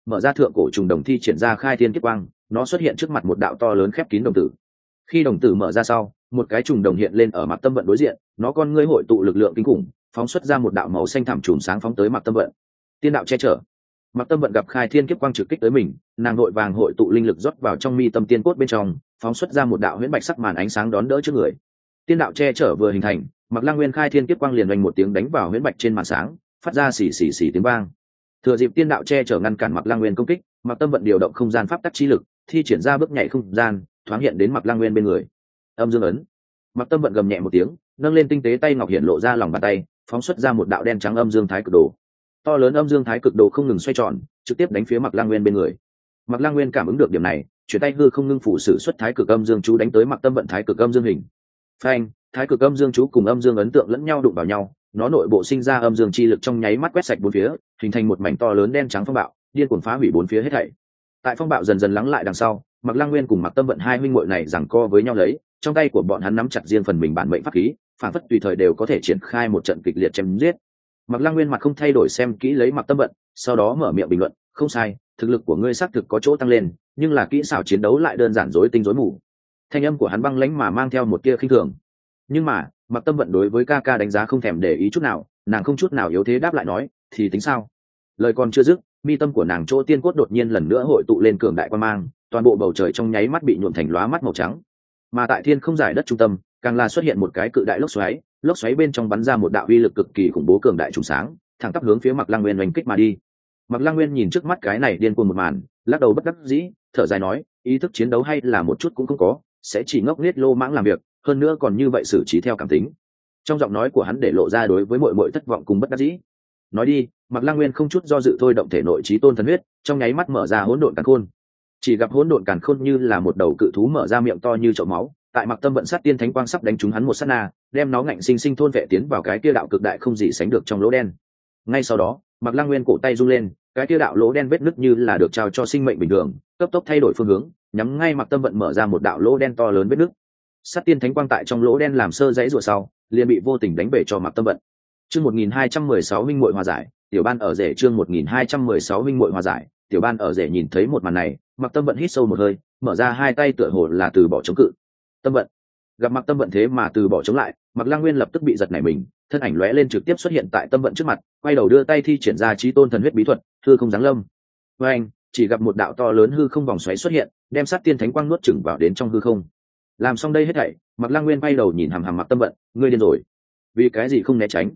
Speaker 1: mở ra thượng cổ trùng đồng thi triển ra khai thiên kiếp quang, nó xuất hiện trước mặt một đạo to lớn khép kín đồng tử. Khi đồng tử mở ra sau, một cái trùng đồng hiện lên ở Mạc Tâm Vận đối diện, nó con ngươi hội tụ lực lượng kinh khủng, phóng xuất ra một đạo màu xanh thẳm chùm sáng phóng tới Mạc Tâm Vận. Tiên đạo che chở. Mạc Tâm Vận gặp khai thiên kiếp quang trực kích tới mình, nàng đội vàng hội tụ linh lực rót vào trong mi tâm tiên cốt bên trong, phóng xuất ra một đạo huyễn bạch sắc màn ánh sáng đón đỡ trước người. Tiên đạo che chở vừa hình thành, Mạc Lăng Nguyên khai thiên kiếp quang liền oanh một tiếng đánh vào huyễn bạch trên màn sáng, phát ra xì xì xì tiếng vang. Thừa dịp tiên đạo che chở ngăn cản Mạc Lăng Nguyên công kích, Mạc Tâm Vận điều động không gian pháp tắc chi lực, thi triển ra bước nhảy không gian, thoáng hiện đến Mạc Lăng Nguyên bên người. Âm dương ấn. Mạc Tâm Vận gầm nhẹ một tiếng, nâng lên tinh tế tay ngọc hiện lộ ra lòng bàn tay, phóng xuất ra một đạo đen trắng âm dương thái cực đồ. To lớn âm dương thái cực đồ không ngừng xoay tròn, trực tiếp đánh phía Mạc Lăng Nguyên bên người. Mạc Lăng Nguyên cảm ứng được điểm này, chuyển tay hư không ngưng phủ sử xuất thái cực âm dương chú đánh tới Mạc Tâm Vận thái cực âm dương hình. Phanh, thái cực âm dương chú cùng âm dương ấn tượng lẫn nhau đụng vào nhau, nó nội bộ sinh ra âm dương chi lực trong nháy mắt quét sạch bốn phía, hình thành một mảnh to lớn đen trắng phong bạo, điên cuồng phá hủy bốn phía hết thảy. Tại phong bạo dần dần lắng lại đằng sau, Mạc Lăng Nguyên cùng Mạc Tâm Vận hai huynh muội này giằng co với nhau lấy, trong tay của bọn hắn nắm chặt riêng phần mình bản mệnh pháp khí, phản phất tùy thời đều có thể triển khai một trận kịch liệt chém giết. Mạc Lăng Nguyên mặt không thay đổi xem kỹ lấy Mạc Tâm Vận, sau đó mở miệng bình luận, "Không sai, thực lực của ngươi xác thực có chỗ tăng lên, nhưng là kỹ xảo chiến đấu lại đơn giản rối tinh rối mù." Thanh âm của hắn băng lãnh mà mang theo một tia khinh thường. Nhưng mà, Mạc Tâm Vận đối với ca ca đánh giá không thèm để ý chút nào, nàng không chút nào yếu thế đáp lại nói, "Thì tính sao?" Lời còn chưa dứt, mi tâm của nàng chỗ tiên cốt đột nhiên lần nữa hội tụ lên cường đại quang mang, toàn bộ bầu trời trong nháy mắt bị nhuộm thành lóa mắt màu trắng. Mà tại thiên không giải đất trung tâm, càng là xuất hiện một cái cự đại lốc xoáy bên trong bắn ra một đạo uy lực cực kỳ khủng bố cường đại trùng sáng, thẳng tắp hướng phía Mạc Lăng Nguyên oanh kích mà đi. Mạc Lăng Nguyên nhìn trước mắt cái này điên cuồng một màn, lắc đầu bất đắc dĩ, thở dài nói, ý thức chiến đấu hay là một chút cũng không có, sẽ chỉ ngốc nghếch lô mãng làm việc, hơn nữa còn như vậy xử trí theo cảm tính. Trong giọng nói của hắn để lộ ra đối với muội muội thất vọng cùng bất đắc dĩ. Nói đi, Mạc Lăng Nguyên không chút do dự thôi động thể nội chí tôn thần huyết, trong nháy mắt mở ra hỗn độn càn khôn. Chỉ gặp hỗn độn càn khôn như là một đầu cự thú mở ra miệng to như chậu máu, tại Mạc Tâm Vận sát tiên thánh quang sắp đánh trúng hắn một sát na, đem nó ngạnh sinh sinh thôn vệ tiến vào cái kia đạo cực đại không gì sánh được trong lỗ đen. Ngay sau đó, Mạc Lăng Nguyên cổ tay rung lên, cái kia đạo lỗ đen vết nứt như là được trao cho sinh mệnh bình thường, cấp tốc thay đổi phương hướng, nhắm ngay Mạc Tâm Vận mở ra một đạo lỗ đen to lớn vết nứt. Sát tiên thánh quang tại trong lỗ đen làm sơ dãy rùa sau, liền bị vô tình đánh bể cho Mạc Tâm Vận. Chương 1216 huynh muội hòa giải, tiểu ban ở rể chương 1216 huynh muội hòa giải, tiểu ban ở rể nhìn thấy một màn này, Mạc Tâm Vận hít sâu một hơi, mở ra hai tay tựa hồ là từ bỏ chống cự. Tâm Vận gặp Mạc Tâm Vận thế mà từ bỏ chống lại, Mạc Lăng Nguyên lập tức bị giật nảy mình, thân ảnh lóe lên trực tiếp xuất hiện tại Tâm Vận trước mặt, quay đầu đưa tay thi triển ra chí tôn thần huyết bí thuật, hư không giáng lâm. Với anh, chỉ gặp một đạo to lớn hư không vòng xoáy xuất hiện, đem sát tiên thánh quang nuốt chửng vào đến trong hư không. Làm xong đây hết thảy, Mạc Lăng Nguyên quay đầu nhìn hằm hằm Mạc Tâm Vận, ngươi điên rồi? Vì cái gì không né tránh?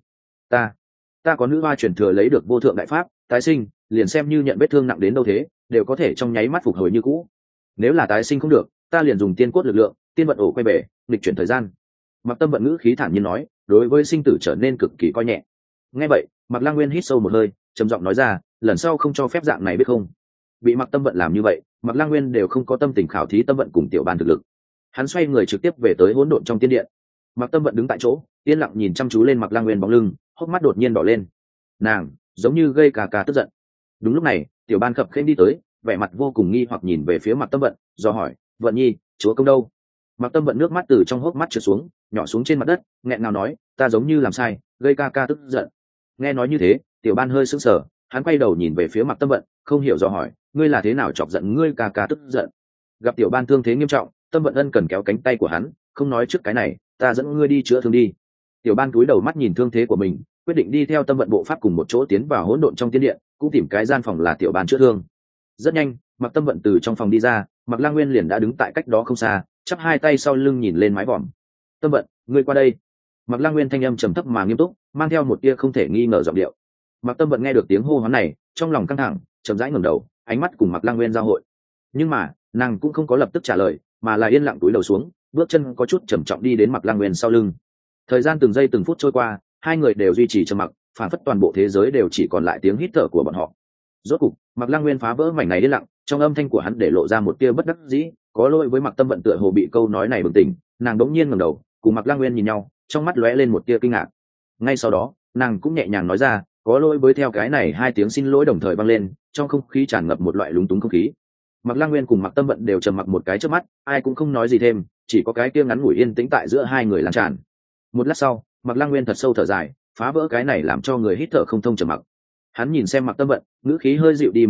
Speaker 1: Ta có nữ hoa truyền thừa lấy được vô thượng đại pháp, tái sinh, liền xem như nhận vết thương nặng đến đâu thế, đều có thể trong nháy mắt phục hồi như cũ. Nếu là tái sinh không được, ta liền dùng tiên cốt lực lượng, tiên vận ổ quay bể, nghịch chuyển thời gian. Mạc Tâm Vận ngữ khí thản nhiên nói, đối với sinh tử trở nên cực kỳ coi nhẹ. Nghe vậy, Mạc Lăng Nguyên hít sâu một hơi, trầm giọng nói ra, lần sau không cho phép dạng này biết không? Bị Mạc Tâm Vận làm như vậy, Mạc Lăng Nguyên đều không có tâm tình khảo thí Tâm Vận cùng tiểu ban thực lực. Hắn xoay người trực tiếp về tới hỗn độn trong tiên điện. Mạc Tâm Vận đứng tại chỗ, yên lặng nhìn chăm chú lên Mạc Lăng Nguyên bóng lưng, hốc mắt đột nhiên đỏ lên. Nàng giống như gây cà tức giận. Đúng lúc này, tiểu ban khập khênh đi tới, vẻ mặt vô cùng nghi hoặc nhìn về phía Mạc Tâm Vận, do hỏi, Vận nhi, chúa công đâu? Mạc Tâm Vận nước mắt từ trong hốc mắt trượt xuống, nhỏ xuống trên mặt đất, nghẹn ngào nói, ta giống như làm sai, gây ca tức giận. Nghe nói như thế, tiểu ban hơi sững sờ, hắn quay đầu nhìn về phía Mạc Tâm Vận, không hiểu do hỏi, ngươi là thế nào chọc giận ngươi ca tức giận? Gặp tiểu ban thương thế nghiêm trọng, Tâm Vận ân cần kéo cánh tay của hắn, không nói trước cái này, ta dẫn ngươi đi chữa thương đi. Tiểu ban cúi đầu mắt nhìn thương thế của mình, quyết định đi theo Tâm Vận bộ pháp cùng một chỗ tiến vào hỗn độn trong tiên điện, cũng tìm cái gian phòng là tiểu ban chữa thương. Rất nhanh, Mạc Tâm Vận từ trong phòng đi ra, Mạc Lăng Nguyên liền đã đứng tại cách đó không xa, chắp hai tay sau lưng nhìn lên mái vòm. Tâm Vận, ngươi qua đây. Mạc Lăng Nguyên thanh âm trầm thấp mà nghiêm túc, mang theo một tia không thể nghi ngờ giọng điệu. Mạc Tâm Vận nghe được tiếng hô hoán này, trong lòng căng thẳng, chậm rãi ngẩng đầu, ánh mắt cùng Mạc Lăng Nguyên giao hội. Nhưng mà, nàng cũng không có lập tức trả lời, mà là yên lặng cúi đầu xuống, bước chân có chút trầm trọng đi đến Mạc Lăng Nguyên sau lưng. Thời gian từng giây từng phút trôi qua, hai người đều duy trì trầm mặc, phản phất toàn bộ thế giới đều chỉ còn lại tiếng hít thở của bọn họ. Rốt cục, Mạc Lăng Nguyên phá vỡ mảnh này yên lặng, trong âm thanh của hắn để lộ ra một tia bất đắc dĩ, có lỗi với Mạc Tâm Vận tựa hồ bị câu nói này bừng tỉnh, nàng đống nhiên ngẩng đầu, cùng Mạc Lăng Nguyên nhìn nhau, trong mắt lóe lên một tia kinh ngạc. Ngay sau đó, nàng cũng nhẹ nhàng nói ra, có lỗi với theo cái này hai tiếng xin lỗi đồng thời vang lên, trong không khí tràn ngập một loại lúng túng không khí. Mạc Lăng Nguyên cùng Mạc Tâm Vận đều trầm mặc một cái trước mắt, ai cũng không nói gì thêm, chỉ có cái kia ngắn ngủi yên tĩnh tại giữa hai người lan tràn. Một lát sau, Mạc Lăng Nguyên thật sâu thở dài, phá vỡ cái này làm cho người hít thở không thông trầm mặc. Hắn nhìn xem Mạc Tâm Vận, ngữ khí hơi dịu đi một chút,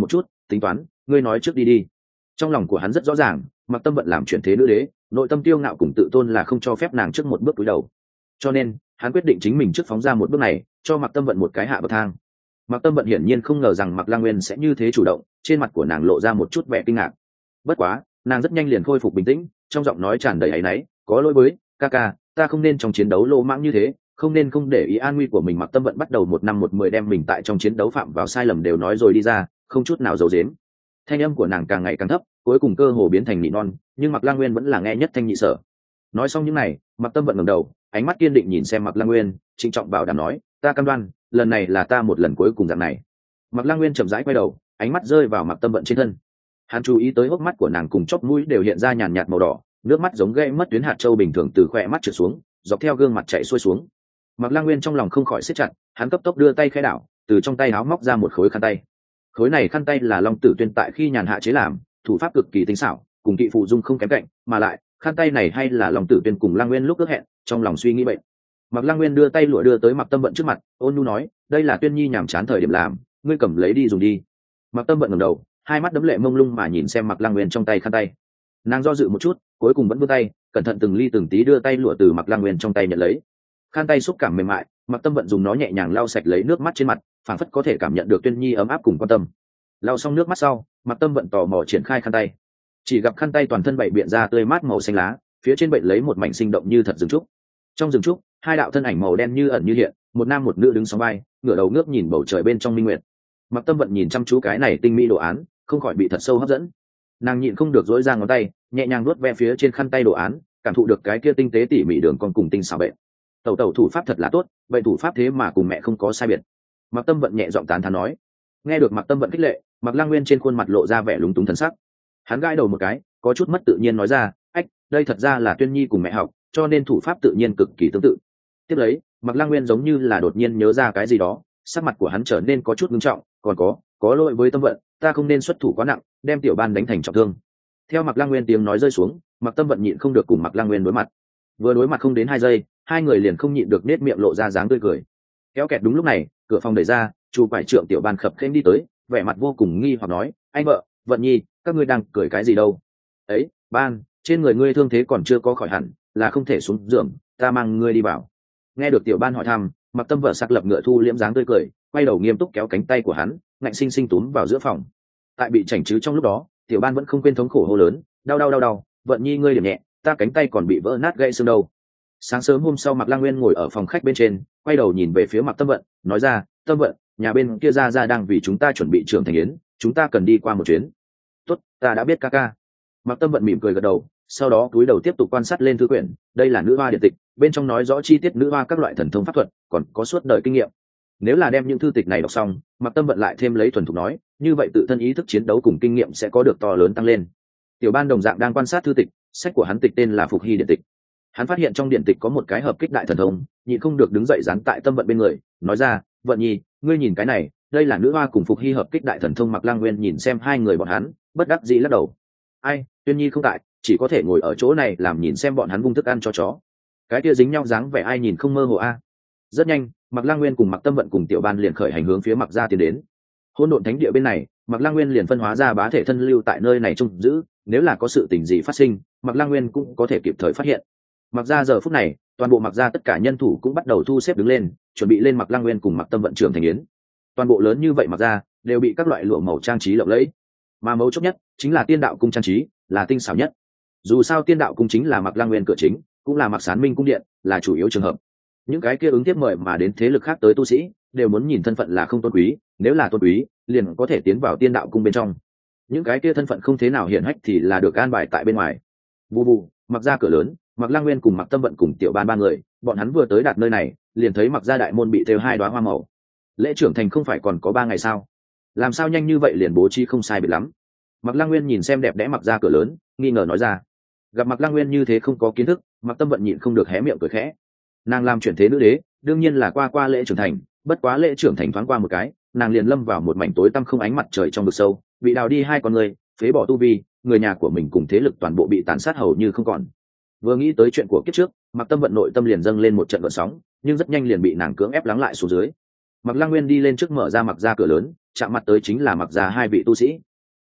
Speaker 1: tính toán ngươi nói trước đi đi. Trong lòng của hắn rất rõ ràng, Mặc Tâm Vận làm chuyển thế nữ đế, nội tâm tiêu ngạo cùng tự tôn là không cho phép nàng trước một bước cúi đầu, cho nên hắn quyết định chính mình trước phóng ra một bước này, cho Mặc Tâm Vận một cái hạ bậc thang. Mặc Tâm Vận hiển nhiên không ngờ rằng Mặc Lang Nguyên sẽ như thế chủ động, trên mặt của nàng lộ ra một chút vẻ kinh ngạc. Bất quá nàng rất nhanh liền khôi phục bình tĩnh, trong giọng nói tràn đầy áy náy, có lỗi với ca ca, ta không nên trong chiến đấu lô mãng như thế, không nên không để ý an nguy của mình. Mặc Tâm Vận bắt đầu một năm một mười đem mình tại trong chiến đấu phạm vào sai lầm đều nói rồi đi ra, không chút nào giấu giếm. Thanh âm của nàng càng ngày càng thấp, cuối cùng cơ hồ biến thành nỉ non, nhưng Mặc Lang Nguyên vẫn là nghe nhất thanh nhị sở. Nói xong những này, Mặc Tâm Vận ngẩng đầu, ánh mắt kiên định nhìn xem Mặc Lang Nguyên, trịnh trọng bảo đảm nói, ta cam đoan, lần này là ta một lần cuối cùng dạng này. Mặc Lang Nguyên chậm rãi quay đầu, ánh mắt rơi vào Mặc Tâm Vận trên thân. Hắn chú ý tới hốc mắt của nàng cùng chóp mũi đều hiện ra nhàn nhạt màu đỏ, nước mắt giống gãy mất tuyến hạt châu bình thường từ khóe mắt trượt xuống, dọc theo gương mặt chảy xuôi xuống. Mặc Lang Nguyên trong lòng không khỏi siết chặt, hắn cấp tốc đưa tay khẽ đảo, từ trong tay áo móc ra một khối khăn tay. Khối này khăn tay là Long Tử Tuyên tại khi nhàn hạ chế làm, thủ pháp cực kỳ tinh xảo, cùng kỵ phụ dung không kém cạnh, mà lại khăn tay này hay là Long Tử Tuyên cùng Lang Nguyên lúc ước hẹn, trong lòng suy nghĩ bệnh. Mặc Lang Nguyên đưa tay lụa đưa tới Mặc Tâm Vận trước mặt, ôn nhu nói, đây là Tuyên Nhi nhàm chán thời điểm làm, ngươi cầm lấy đi dùng đi. Mặc Tâm Vận ngẩng đầu, hai mắt đấm lệ mông lung mà nhìn xem Mặc Lang Nguyên trong tay khăn tay. Nàng do dự một chút, cuối cùng vẫn vươn tay, cẩn thận từng ly từng tí đưa tay lụa từ Mặc Lang Nguyên trong tay nhận lấy. Khăn tay xúc cảm mềm mại, Mặc Tâm Vận dùng nó nhẹ nhàng lau sạch lấy nước mắt trên mặt, phảng phất có thể cảm nhận được Tuyên Nhi ấm áp cùng quan tâm. Lau xong nước mắt sau, Mặc Tâm Vận tò mò triển khai khăn tay, chỉ gặp khăn tay toàn thân bảy biện ra tươi mát màu xanh lá, phía trên bệnh lấy một mảnh sinh động như thật rừng trúc. Trong rừng trúc, hai đạo thân ảnh màu đen như ẩn như hiện, một nam một nữ đứng sóng vai, ngửa đầu ngước nhìn bầu trời bên trong minh nguyệt. Mặc Tâm Vận nhìn chăm chú cái này tinh mỹ đồ án, không khỏi bị thật sâu hấp dẫn. Nàng nhịn không được dỗi ra ngón tay, nhẹ nhàng nuốt ve phía trên khăn tay đồ án, cảm thụ được cái kia tinh tế tỉ mỉ đường con cùng tinh xảo bệnh. Tẩu tẩu thủ pháp thật là tốt, vậy thủ pháp thế mà cùng mẹ không có sai biệt. Mặc Tâm Vận nhẹ giọng tán thán nói. Nghe được Mặc Tâm Vận khích lệ, Mặc Lang Nguyên trên khuôn mặt lộ ra vẻ lúng túng thần sắc. Hắn gãi đầu một cái, có chút mất tự nhiên nói ra, ách, đây thật ra là Tuyên Nhi cùng mẹ học, cho nên thủ pháp tự nhiên cực kỳ tương tự. Tiếp lấy, Mặc Lang Nguyên giống như là đột nhiên nhớ ra cái gì đó, sắc mặt của hắn trở nên có chút nghiêm trọng, còn có lỗi với Tâm Vận, ta không nên xuất thủ quá nặng, đem tiểu ban đánh thành trọng thương. Theo Mặc Lang Nguyên tiếng nói rơi xuống, Mặc Tâm Vận nhịn không được cùng Mặc Lang Nguyên đối mặt. Vừa đối mặt không đến 2 giây, hai người liền không nhịn được nết miệng lộ ra dáng tươi cười. Kéo kẹt đúng lúc này, cửa phòng đẩy ra, Chu quải trưởng tiểu ban khập khênh đi tới, vẻ mặt vô cùng nghi hoặc nói, anh vợ, Vận Nhi, các ngươi đang cười cái gì đâu? Ấy, ban, trên người ngươi thương thế còn chưa có khỏi hẳn, là không thể xuống giường, ta mang ngươi đi vào. Nghe được tiểu ban hỏi thăm, Mặc Tâm Vận sắc lập ngựa thu liễm dáng tươi cười, quay đầu nghiêm túc kéo cánh tay của hắn, ngạnh sinh sinh túm vào giữa phòng. Tại bị chảnh chứ trong lúc đó, tiểu ban vẫn không quên thống khổ hô lớn, đau, Vận Nhi ngươi điểm nhẹ, ta cánh tay còn bị vỡ nát gãy xương đâu. Sáng sớm hôm sau, Mặc Lang Nguyên ngồi ở phòng khách bên trên, quay đầu nhìn về phía Mặc Tâm Vận, nói ra, Tâm Vận, nhà bên kia ra đang vì chúng ta chuẩn bị trưởng thành yến, chúng ta cần đi qua một chuyến. Tốt, ta đã biết ca ca. Mặc Tâm Vận mỉm cười gật đầu, sau đó cúi đầu tiếp tục quan sát lên thư quyển, đây là nữ hoa điện tịch, bên trong nói rõ chi tiết nữ hoa các loại thần thông pháp thuật, còn có suốt đời kinh nghiệm. Nếu là đem những thư tịch này đọc xong, Mặc Tâm Vận lại thêm lấy thuần thục nói, như vậy tự thân ý thức chiến đấu cùng kinh nghiệm sẽ có được to lớn tăng lên. Tiểu ban đồng dạng đang quan sát thư tịch, sách của hắn tịch tên là Phục Hy điện tịch. Hắn phát hiện trong điện tịch có một cái hợp kích đại thần thông, nhịn không được đứng dậy dán tại Tâm Vận bên người, nói ra, Vận Nhi, ngươi nhìn cái này, đây là nữ hoa cùng Phục Hy hợp kích đại thần thông. Mặc Lang Nguyên nhìn xem hai người bọn hắn, bất đắc dĩ lắc đầu. Ai, Tuyên Nhi không tại, chỉ có thể ngồi ở chỗ này làm nhìn xem bọn hắn vung thức ăn cho chó. Cái kia dính nhau dáng vẻ ai nhìn không mơ hồ a. Rất nhanh, Mặc Lang Nguyên cùng Mặc Tâm Vận cùng tiểu ban liền khởi hành hướng phía Mặc gia tiến đến. Hỗn độn thánh địa bên này, Mặc Lang Nguyên liền phân hóa ra bá thể thân lưu tại nơi này trông giữ, nếu là có sự tình gì phát sinh, Mặc Lang Nguyên cũng có thể kịp thời phát hiện. Mặc gia giờ phút này, toàn bộ Mặc gia tất cả nhân thủ cũng bắt đầu thu xếp đứng lên, chuẩn bị lên Mặc Lang Nguyên cùng Mặc Tâm Vận trưởng thành yến. Toàn bộ lớn như vậy Mặc gia đều bị các loại lụa màu trang trí lộng lẫy, mà mấu chốt nhất chính là Tiên Đạo cung trang trí, là tinh xảo nhất. Dù sao Tiên Đạo cung chính là Mặc Lang Nguyên cửa chính, cũng là Mặc Sán Minh cung điện, là chủ yếu trường hợp. Những cái kia ứng tiếp mời mà đến thế lực khác tới tu sĩ, đều muốn nhìn thân phận là không tôn quý, nếu là tôn quý, liền có thể tiến vào Tiên Đạo cung bên trong. Những cái kia thân phận không thế nào hiển hách thì là được an bài tại bên ngoài. Vù vù, Mặc ra cửa lớn, Mặc Lang Nguyên cùng Mặc Tâm Vận cùng tiểu ban ba người, bọn hắn vừa tới đạt nơi này, liền thấy Mặc gia đại môn bị thêu 2 đóa hoa màu. Lễ trưởng thành không phải còn có 3 ngày sao? Làm sao nhanh như vậy liền bố trí không sai biệt lắm? Mặc Lang Nguyên nhìn xem đẹp đẽ Mặc gia cửa lớn, nghi ngờ nói ra. Gặp Mặc Lang Nguyên như thế không có kiến thức, Mặc Tâm Vận nhịn không được hé miệng cười khẽ. Nàng làm chuyển thế nữ đế, đương nhiên là qua lễ trưởng thành, bất quá lễ trưởng thành thoáng qua một cái, nàng liền lâm vào một mảnh tối tăm không ánh mặt trời trong vực sâu, bị đào đi 2 con người, phế bỏ tu vi, người nhà của mình cùng thế lực toàn bộ bị tàn sát hầu như không còn. Vừa nghĩ tới chuyện của kiếp trước, Mặc Tâm Vận nội tâm liền dâng lên một trận gợn sóng, nhưng rất nhanh liền bị nàng cưỡng ép lắng lại xuống dưới. Mặc Lang Nguyên đi lên trước mở ra Mặc gia cửa lớn, chạm mặt tới chính là Mặc gia 2 vị tu sĩ,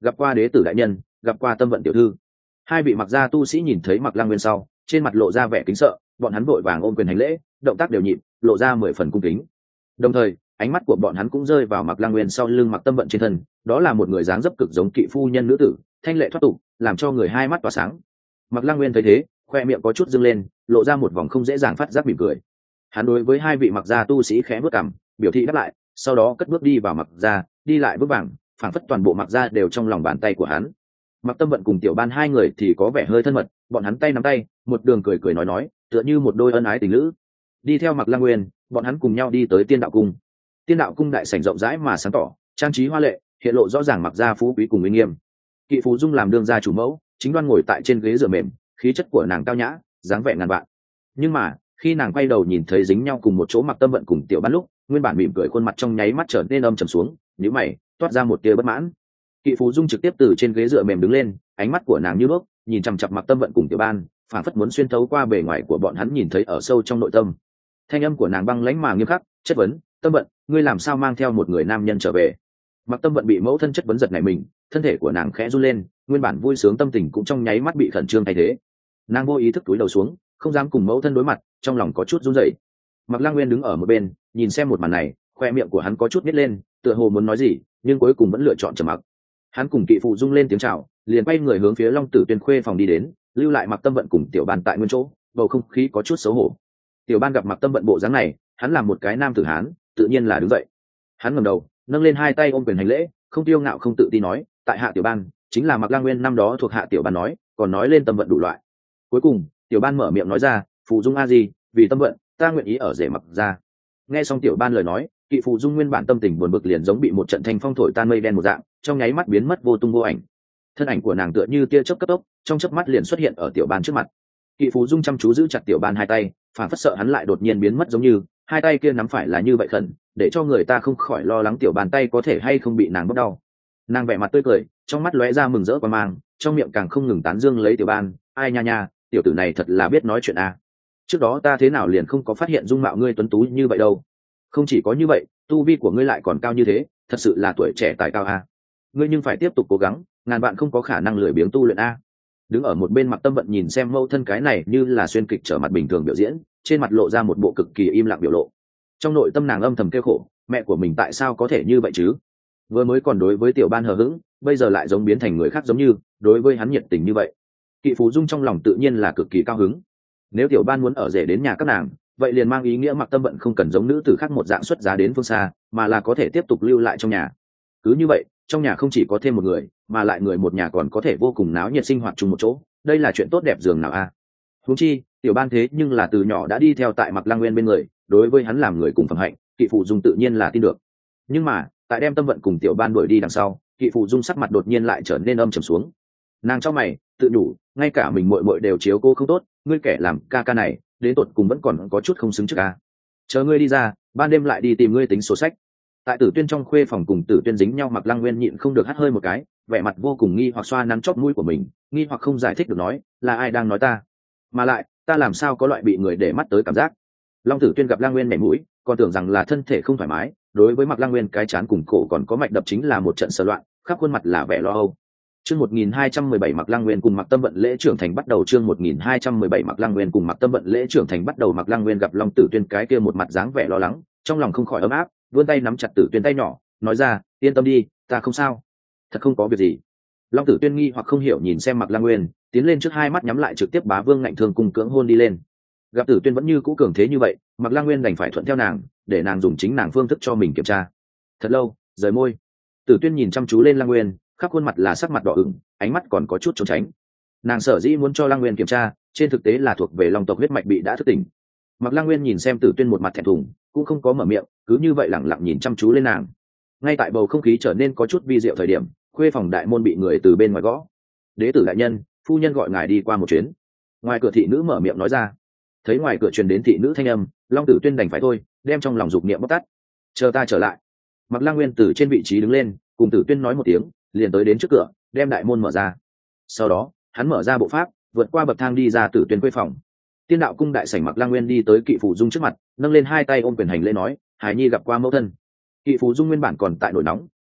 Speaker 1: gặp qua đế tử đại nhân, gặp qua Tâm Vận tiểu thư. Hai vị Mặc gia tu sĩ nhìn thấy Mặc Lăng Nguyên sau, trên mặt lộ ra vẻ kính sợ, bọn hắn vội vàng ôm quyền hành lễ, động tác đều nhịp, lộ ra 10 phần cung kính. Đồng thời, ánh mắt của bọn hắn cũng rơi vào Mặc Lăng Nguyên sau lưng Mặc Tâm Vận trên thân, đó là một người dáng dấp cực giống kỵ phu nhân nữ tử, thanh lệ thoát tục, làm cho người hai mắt tỏa sáng. Mặc Lăng Nguyên thấy thế, khoe miệng có chút dương lên, lộ ra một vòng không dễ dàng phát giác mỉm cười. Hắn đối với hai vị Mặc gia tu sĩ khẽ bước cằm, biểu thị đáp lại, sau đó cất bước đi vào Mặc gia, đi lại vững vàng, phảng phất toàn bộ Mặc gia đều trong lòng bàn tay của hắn. Mặc Tâm Vận cùng Tiểu Ban hai người thì có vẻ hơi thân mật, bọn hắn tay nắm tay, một đường cười cười nói, tựa như một đôi ân ái tình lữ. Đi theo Mặc Lăng Nguyên, bọn hắn cùng nhau đi tới Tiên Đạo Cung. Tiên Đạo Cung đại sảnh rộng rãi mà sáng tỏ, trang trí hoa lệ, hiện lộ rõ ràng Mặc gia phú quý cùng uy nghiêm. Kỵ Phú Dung làm đương gia chủ mẫu, chính đoan ngồi tại trên ghế dựa mềm, khí chất của nàng cao nhã, dáng vẻ ngàn vạn. Nhưng mà, khi nàng quay đầu nhìn thấy dính nhau cùng một chỗ Mặc Tâm Vận cùng Tiểu Ban lúc, nguyên bản mỉm cười khuôn mặt trong nháy mắt trở nên âm trầm xuống, nhíu mày, toát ra một tia bất mãn. Kỵ Phú Dung trực tiếp từ trên ghế dựa mềm đứng lên, ánh mắt của nàng như đuốc, nhìn chằm chằm Mặc Tâm Vận cùng Tiểu Ban, phảng phất muốn xuyên thấu qua bề ngoài của bọn hắn nhìn thấy ở sâu trong nội tâm. Thanh âm của nàng băng lãnh mà nghiêm khắc, chất vấn, Tâm Vận, ngươi làm sao mang theo một người nam nhân trở về? Mặc Tâm Vận bị mẫu thân chất vấn giật nảy mình, thân thể của nàng khẽ run lên, nguyên bản vui sướng tâm tình cũng trong nháy mắt bị khẩn trương thay thế. Nàng vô ý thức cúi đầu xuống, không dám cùng mẫu thân đối mặt, trong lòng có chút run rẩy. Mặc Lăng Nguyên đứng ở một bên, nhìn xem một màn này, khoe miệng của hắn có chút nhếch lên, tựa hồ muốn nói gì, nhưng cuối cùng vẫn lựa chọn trầm mặc. Hắn cùng Kỵ Phụ Dung lên tiếng chào, liền quay người hướng phía Long Tử Tuyên khuê phòng đi đến, lưu lại Mặc Tâm Vận cùng Tiểu Ban tại nguyên chỗ, bầu không khí có chút xấu hổ. Tiểu Ban gặp Mặc Tâm Vận bộ dáng này, hắn làm một cái nam tử hán, tự nhiên là đứng dậy. Hắn ngẩng đầu, nâng lên hai tay ôm quyền hành lễ, không tiêu ngạo không tự tin nói, tại hạ Tiểu Ban, chính là Mặc Lăng Nguyên năm đó thuộc hạ Tiểu Ban nói, còn nói lên Tâm Vận đủ loại. Cuối cùng, Tiểu Ban mở miệng nói ra, Phụ Dung a gì, vì Tâm Vận, ta nguyện ý ở rể Mặc gia. Nghe xong Tiểu Ban lời nói, Kỵ Phụ Dung nguyên bản tâm tình buồn bực liền giống bị một trận thanh phong thổi tan mây đen một dạng, trong nháy mắt biến mất vô tung vô ảnh. Thân ảnh của nàng tựa như tia chớp cấp tốc, trong chớp mắt liền xuất hiện ở Tiểu Ban trước mặt. Kỵ Phụ Dung chăm chú giữ chặt Tiểu Ban hai tay, phản phất sợ hắn lại đột nhiên biến mất, giống như hai tay kia nắm phải là như vậy khẩn, để cho người ta không khỏi lo lắng Tiểu Ban tay có thể hay không bị nàng bóp đau. Nàng vẻ mặt tươi cười, trong mắt lóe ra mừng rỡ và mang, trong miệng càng không ngừng tán dương lấy Tiểu Ban, ai nha nha, tiểu tử này thật là biết nói chuyện à. Trước đó ta thế nào liền không có phát hiện dung mạo ngươi tuấn tú như vậy đâu. Không chỉ có như vậy, tu vi của ngươi lại còn cao như thế, thật sự là tuổi trẻ tài cao à. Ngươi nhưng phải tiếp tục cố gắng, ngàn bạn không có khả năng lười biếng tu luyện a. Đứng ở một bên Mặc Tâm Vận nhìn xem mẫu thân cái này như là xuyên kịch trở mặt bình thường biểu diễn, trên mặt lộ ra một bộ cực kỳ im lặng biểu lộ. Trong nội tâm nàng âm thầm kêu khổ, mẹ của mình tại sao có thể như vậy chứ? Vừa mới còn đối với Tiểu Ban hờ hững, bây giờ lại giống biến thành người khác, giống như đối với hắn nhiệt tình như vậy. Kỵ Phú Dung trong lòng tự nhiên là cực kỳ cao hứng. Nếu Tiểu Ban muốn ở rể đến nhà các nàng, vậy liền mang ý nghĩa Mặc Tâm Vận không cần giống nữ tử khác một dạng xuất giá đến phương xa, mà là có thể tiếp tục lưu lại trong nhà. Cứ như vậy, trong nhà không chỉ có thêm một người, mà lại người một nhà còn có thể vô cùng náo nhiệt sinh hoạt chung một chỗ, đây là chuyện tốt đẹp dường nào a. Huống chi, Tiểu Ban thế nhưng là từ nhỏ đã đi theo tại Mặc Lăng Nguyên bên người, đối với hắn làm người cùng phẩm hạnh, Kỵ Phụ Dung tự nhiên là tin được. Nhưng mà, tại đem Tâm Vận cùng Tiểu Ban đuổi đi đằng sau, Kỵ Phụ Dung sắc mặt đột nhiên lại trở nên âm trầm xuống. Nàng trong mày, tự nhủ, ngay cả mình muội muội đều chiếu cô không tốt, ngươi kẻ làm ca ca này, đến tột cùng vẫn còn có chút không xứng trước ca. Chờ ngươi đi ra, ban đêm lại đi tìm ngươi tính sổ sách. Tại Tử Tuyên trong khuê phòng cùng Tử Tuyên dính nhau, Mặc Lăng Nguyên nhịn không được hắt hơi một cái, vẻ mặt vô cùng nghi hoặc xoa nắn chóp mũi của mình, nghi hoặc không giải thích được nói, là ai đang nói ta? Mà lại, ta làm sao có loại bị người để mắt tới cảm giác? Long Tử Tuyên gặp Lăng Nguyên nhảy mũi, còn tưởng rằng là thân thể không thoải mái, đối với Mặc Lăng Nguyên cái chán cùng cổ còn có mạch đập chính là một trận sờ loạn, khắp khuôn mặt là vẻ lo âu. Chương 1217 Mặc Lăng Nguyên cùng Mặc Tâm Vận lễ trưởng thành bắt đầu. Chương 1217 Mặc Lăng Nguyên cùng Mặc Tâm Vận lễ trưởng thành bắt đầu. Mặc Lăng Nguyên gặp Long Tử Tuyên cái kia một mặt dáng vẻ lo lắng, trong lòng không khỏi ấm áp, vươn tay nắm chặt Tử Tuyên tay nhỏ, nói ra, yên tâm đi, ta không sao, thật không có việc gì. Long Tử Tuyên nghi hoặc không hiểu nhìn xem Mặc Lăng Nguyên, tiến lên trước hai mắt nhắm lại trực tiếp bá vương ngạnh thương cùng cưỡng hôn đi lên. Gặp Tử Tuyên vẫn như cũ cường thế như vậy, Mặc Lăng Nguyên đành phải thuận theo nàng, để nàng dùng chính nàng phương thức cho mình kiểm tra. Thật lâu, rời môi. Tử Tuyên nhìn chăm chú lên Lăng Nguyên, khắp khuôn mặt là sắc mặt đỏ ửng, ánh mắt còn có chút trốn tránh. Nàng sở dĩ muốn cho Lăng Nguyên kiểm tra, trên thực tế là thuộc về Long tộc huyết mạch bị đã thức tỉnh. Mặc Lăng Nguyên nhìn xem Tử Tuyên một mặt thẹn thùng, cũng không có mở miệng, cứ như vậy lẳng lặng nhìn chăm chú lên nàng. Ngay tại bầu không khí trở nên có chút vi diệu thời điểm, khuê phòng đại môn bị người từ bên ngoài gõ. Đế tử đại nhân, phu nhân gọi ngài đi qua một chuyến. Ngoài cửa thị nữ mở miệng nói ra. Thấy ngoài cửa truyền đến thị nữ thanh âm, Long Tử Tuyên đành phải thôi, đem trong lòng dục niệm bóc tát. Chờ ta trở lại. Mặc Lăng Nguyên từ trên vị trí đứng lên, cùng Tử Tuyên nói một tiếng, liền tới đến trước cửa, đem đại môn mở ra. Sau đó, hắn mở ra bộ pháp, vượt qua bậc thang đi ra Tử Tuyên khuê phòng. Tiên Đạo cung đại sảnh, Mặc Lăng Nguyên đi tới Kỵ Phụ Dung trước mặt, nâng lên hai tay ôm quyền hành lễ nói, Hải Nhi gặp qua mẫu thân. Kỵ Phụ Dung nguyên bản còn tại nổi nóng,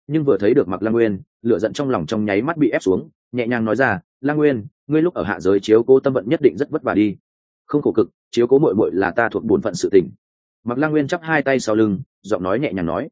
Speaker 1: nhưng vừa thấy được Mạc Lăng Nguyên, lửa giận trong lòng trong nháy mắt bị ép xuống, nhẹ nhàng nói ra, Lăng Nguyên, ngươi lúc ở hạ giới chiếu cố Tâm Vận nhất định rất vất vả đi. Không khổ cực, chiếu cố muội muội là ta thuộc bổn phận sự tình. Mạc Lăng Nguyên chắp hai tay sau lưng, giọng nói nhẹ nhàng nói,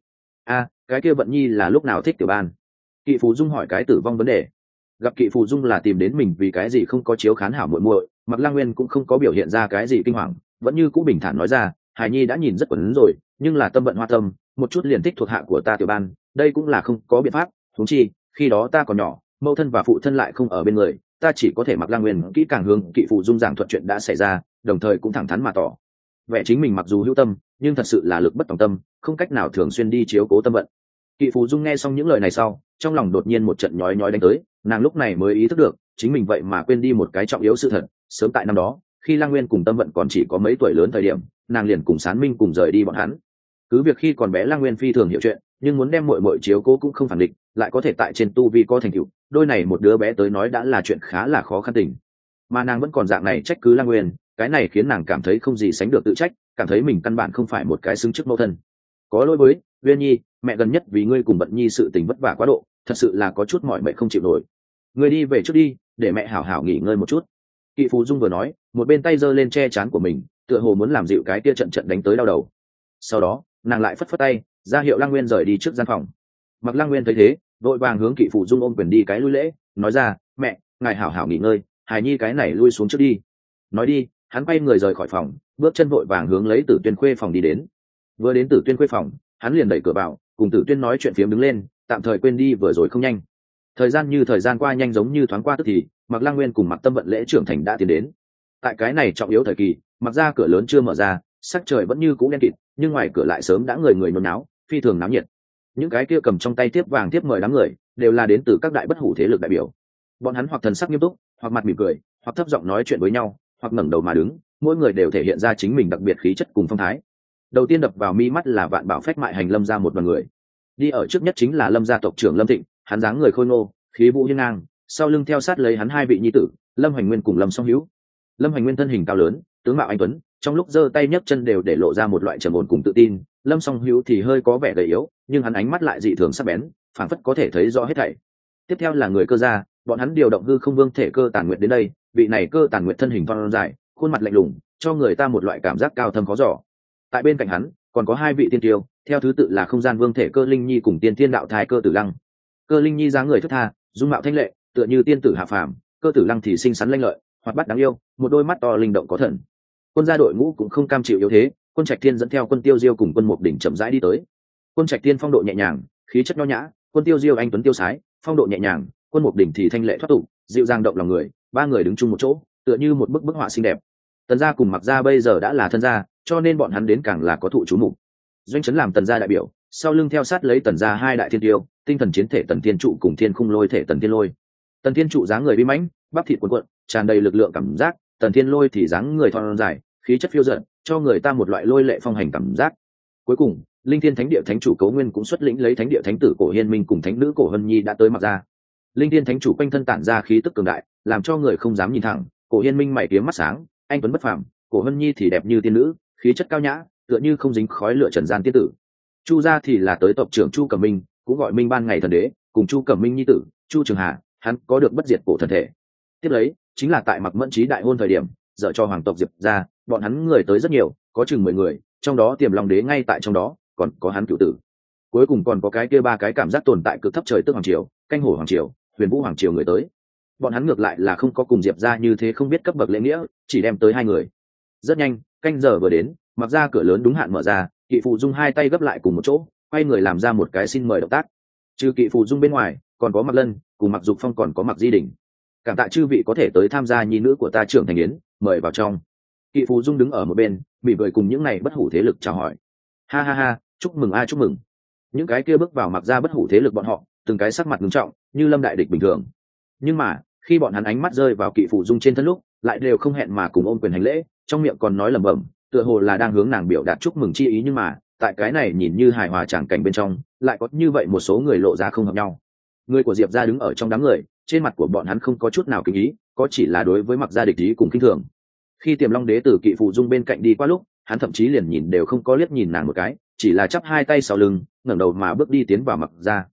Speaker 1: cái kia Vận Nhi là lúc nào thích tiểu ban? Kỵ Phù Dung hỏi cái tử vong vấn đề. Gặp Kỵ Phù Dung là tìm đến mình vì cái gì không có chiếu khán hảo muội muội, Mạc Lăng Nguyên cũng không có biểu hiện ra cái gì kinh hoàng, vẫn như cũ bình thản nói ra, Hải Nhi đã nhìn rất quấn rồi, nhưng là Tâm Vận hoa tâm, một chút liền thích thuộc hạ của ta tiểu ban, đây cũng là không có biện pháp. Huống chi khi đó ta còn nhỏ, mẫu thân và phụ thân lại không ở bên người, ta chỉ có thể Mạc Lăng Nguyên kỹ càng hướng Kỵ Phù Dung giảng thuật chuyện đã xảy ra, đồng thời cũng thẳng thắn mà tỏ vẻ chính mình mặc dù hữu tâm, nhưng thật sự là lực bất tòng tâm, không cách nào thường xuyên đi chiếu cố Tâm Vận. Kỵ Phù Dung nghe xong những lời này sau, trong lòng đột nhiên một trận nhói nhói đánh tới, nàng lúc này mới ý thức được chính mình vậy mà quên đi một cái trọng yếu sự thật. Sớm tại năm đó, khi Lăng Nguyên cùng Tâm Vận còn chỉ có mấy tuổi lớn thời điểm, nàng liền cùng Sán Minh cùng rời đi bọn hắn. Cứ việc khi còn bé Lăng Nguyên phi thường hiểu chuyện, nhưng muốn đem muội muội chiếu cố cũng không phản định, lại có thể tại trên tu vi có thành tựu, đôi này một đứa bé tới nói đã là chuyện khá là khó khăn tình. Mà nàng vẫn còn dạng này trách cứ Lăng Nguyên, cái này khiến nàng cảm thấy không gì sánh được tự trách, cảm thấy mình căn bản không phải một cái xứng chức mẫu thân. Có lỗi với Uyên Nhi, mẹ gần nhất vì ngươi cùng Vận Nhi sự tình vất vả quá độ, thật sự là có chút mỏi mệt không chịu nổi. Ngươi đi về trước đi, để mẹ hảo hảo nghỉ ngơi một chút. Kỵ Phù Dung vừa nói, một bên tay giơ lên che chán của mình, tựa hồ muốn làm dịu cái tia trận trận đánh tới đau đầu. Sau đó, nàng lại phất phất tay, ra hiệu Lăng Nguyên rời đi trước gian phòng. Mặc Lăng Nguyên thấy thế, vội vàng hướng Kỵ Phù Dung ôm quyền đi cái lui lễ, nói ra, mẹ, ngài hảo hảo nghỉ ngơi, Hải Nhi cái này lui xuống trước đi. Nói đi, hắn quay người rời khỏi phòng, bước chân vội vàng hướng lấy Tử Tuyên Khuê phòng đi đến. Vừa đến Tử Tuyên Khuê phòng, hắn liền đẩy cửa vào, cùng Tử Tuyên nói chuyện phiếm đứng lên, tạm thời quên đi vừa rồi không nhanh. Thời gian như thời gian qua nhanh giống như thoáng qua tức thì, Mạc Lăng Nguyên cùng Mạc Tâm Vận lễ trưởng thành đã tiến đến. Tại cái này trọng yếu thời kỳ, mặc ra cửa lớn chưa mở ra, sắc trời vẫn như cũ đen kịt, nhưng ngoài cửa lại sớm đã người người nôn náo, phi thường náo nhiệt. Những cái kia cầm trong tay tiếp vàng tiếp mời đám người, đều là đến từ các đại bất hủ thế lực đại biểu. Bọn hắn hoặc thần sắc nghiêm túc, hoặc mặt mỉm cười, hoặc thấp giọng nói chuyện với nhau, hoặc ngẩng đầu mà đứng, mỗi người đều thể hiện ra chính mình đặc biệt khí chất cùng phong thái. Đầu tiên đập vào mi mắt là Vạn Bảo Phách mại hành Lâm gia một đoàn người. Đi ở trước nhất chính là Lâm gia tộc trưởng Lâm Thịnh, hắn dáng người khôi ngô, khí vũ hiên ngang, sau lưng theo sát lấy hắn hai vị nhi tử, Lâm Hoành Nguyên cùng Lâm Song Hữu. Lâm Hoành Nguyên thân hình cao lớn, tướng mạo anh tuấn, trong lúc giơ tay nhấc chân đều để lộ ra một loại trầm ổn cùng tự tin. Lâm Song Hữu thì hơi có vẻ gầy yếu, nhưng hắn ánh mắt lại dị thường sắc bén, phảng phất có thể thấy rõ hết thảy. Tiếp theo là người Cơ gia, bọn hắn điều động hư không vương thể Cơ Tàn Nguyệt đến đây, vị này Cơ Tàn Nguyệt thân hình thon dài, khuôn mặt lạnh lùng, cho người ta một loại cảm giác cao thâm khó dò. Tại bên cạnh hắn còn có hai vị tiên tiêu, theo thứ tự là không gian vương thể Cơ Linh Nhi cùng tiên thiên đạo thai Cơ Tử Lăng. Cơ Linh Nhi dáng người thướt tha, dung mạo thanh lệ, tựa như tiên tử hạ phàm, Cơ Tử Lăng thì xinh xắn lanh lợi, hoạt bát đáng yêu, một đôi mắt to linh động có thần. Quân gia đội ngũ cũng không cam chịu yếu thế, Quân Trạch Thiên dẫn theo Quân Tiêu Diêu cùng Quân Mục Đỉnh chậm rãi đi tới. Quân Trạch Thiên phong độ nhẹ nhàng, khí chất nho nhã, Quân Tiêu Diêu anh tuấn tiêu sái, phong độ nhẹ nhàng, Quân Mục Đỉnh thì thanh lệ thoát tục, dịu dàng động lòng người, ba người đứng chung một chỗ, tựa như một bức họa xinh đẹp. Tần gia cùng Mặc gia bây giờ đã là thân gia, cho nên bọn hắn đến càng là có thụ chú mục. Doanh Chấn làm Tần gia đại biểu, sau lưng theo sát lấy Tần gia hai đại thiên tiêu, tinh thần chiến thể Tần Thiên Trụ cùng Thiên Khung Lôi thể Tần Thiên Lôi. Tần Thiên Trụ dáng người uy mãnh, bắp thịt cuộn cuộn, tràn đầy lực lượng cảm giác, Tần Thiên Lôi thì dáng người thon dài, khí chất phiêu dật, cho người ta một loại lôi lệ phong hành cảm giác. Cuối cùng, Linh Thiên Thánh Địa Thánh chủ Cấu Nguyên cũng xuất lĩnh lấy Thánh Địa Thánh tử Cổ Hiên Minh cùng Thánh nữ Cổ Hân Nhi đã tới Mặc gia. Linh Thiên Thánh chủ quanh thân tản ra khí tức cường đại, làm cho người không dám nhìn thẳng. Cổ Hiên Minh mày kiếm mắt sáng, anh tuấn bất phàm, Cổ Hân Nhi thì đẹp như tiên nữ, khí chất cao nhã, tựa như không dính khói lửa trần gian tiên tử. Chu gia thì là tới tộc trưởng Chu Cẩm Minh, cũng gọi Minh Ban Ngày Thần Đế, cùng Chu Cẩm Minh nhi tử Chu Trường Hà, hắn có được bất diệt cổ thần thể. Tiếp lấy chính là tại Mặc Mẫn Trí đại hôn thời điểm, dở cho hoàng tộc Diệp gia, bọn hắn người tới rất nhiều, có chừng 10 người, trong đó Tiềm Long Đế ngay tại trong đó, còn có hắn cửu tử. Cuối cùng còn có cái kia ba cái cảm giác tồn tại cực thấp trời tức hoàng triều, canh hổ hoàng triều, huyền vũ hoàng triều người tới. Bọn hắn ngược lại là không có cùng Diệp gia như thế không biết cấp bậc lễ nghĩa, chỉ đem tới 2 người. Rất nhanh, canh giờ vừa đến, Mặc ra cửa lớn đúng hạn mở ra, Kỵ Phù Dung hai tay gấp lại cùng một chỗ, quay người làm ra một cái xin mời động tác. Trừ Kỵ Phù Dung bên ngoài, còn có Mặc Lân, cùng Mặc Dục Phong, còn có Mặc Di Đỉnh. Cảm tạ chư vị có thể tới tham gia nhi nữ của ta trưởng thành yến, mời vào trong. Kỵ Phù Dung đứng ở một bên, mỉm cười cùng những này bất hủ thế lực chào hỏi. Ha ha ha, chúc mừng chúc mừng. Những cái kia bước vào Mặc ra bất hủ thế lực bọn họ, từng cái sắc mặt nghiêm trọng, như lâm đại địch bình thường. Nhưng mà, khi bọn hắn ánh mắt rơi vào Kỵ Phù Dung trên thân lúc, lại đều không hẹn mà cùng ôm quyền hành lễ, trong miệng còn nói lẩm bẩm, tựa hồ là đang hướng nàng biểu đạt chúc mừng chi ý, nhưng mà tại cái này nhìn như hài hòa tràng cảnh bên trong, lại có như vậy một số người lộ ra không hợp nhau. Người của Diệp gia đứng ở trong đám người, trên mặt của bọn hắn không có chút nào kính ý, có chỉ là đối với Mặc gia địch ý cùng khinh thường. Khi Tiềm Long Đế từ Kỵ Phù Dung bên cạnh đi qua lúc, hắn thậm chí liền nhìn đều không có liếc nhìn nàng một cái, chỉ là chắp hai tay sau lưng, ngẩng đầu mà bước đi tiến vào Mặc gia.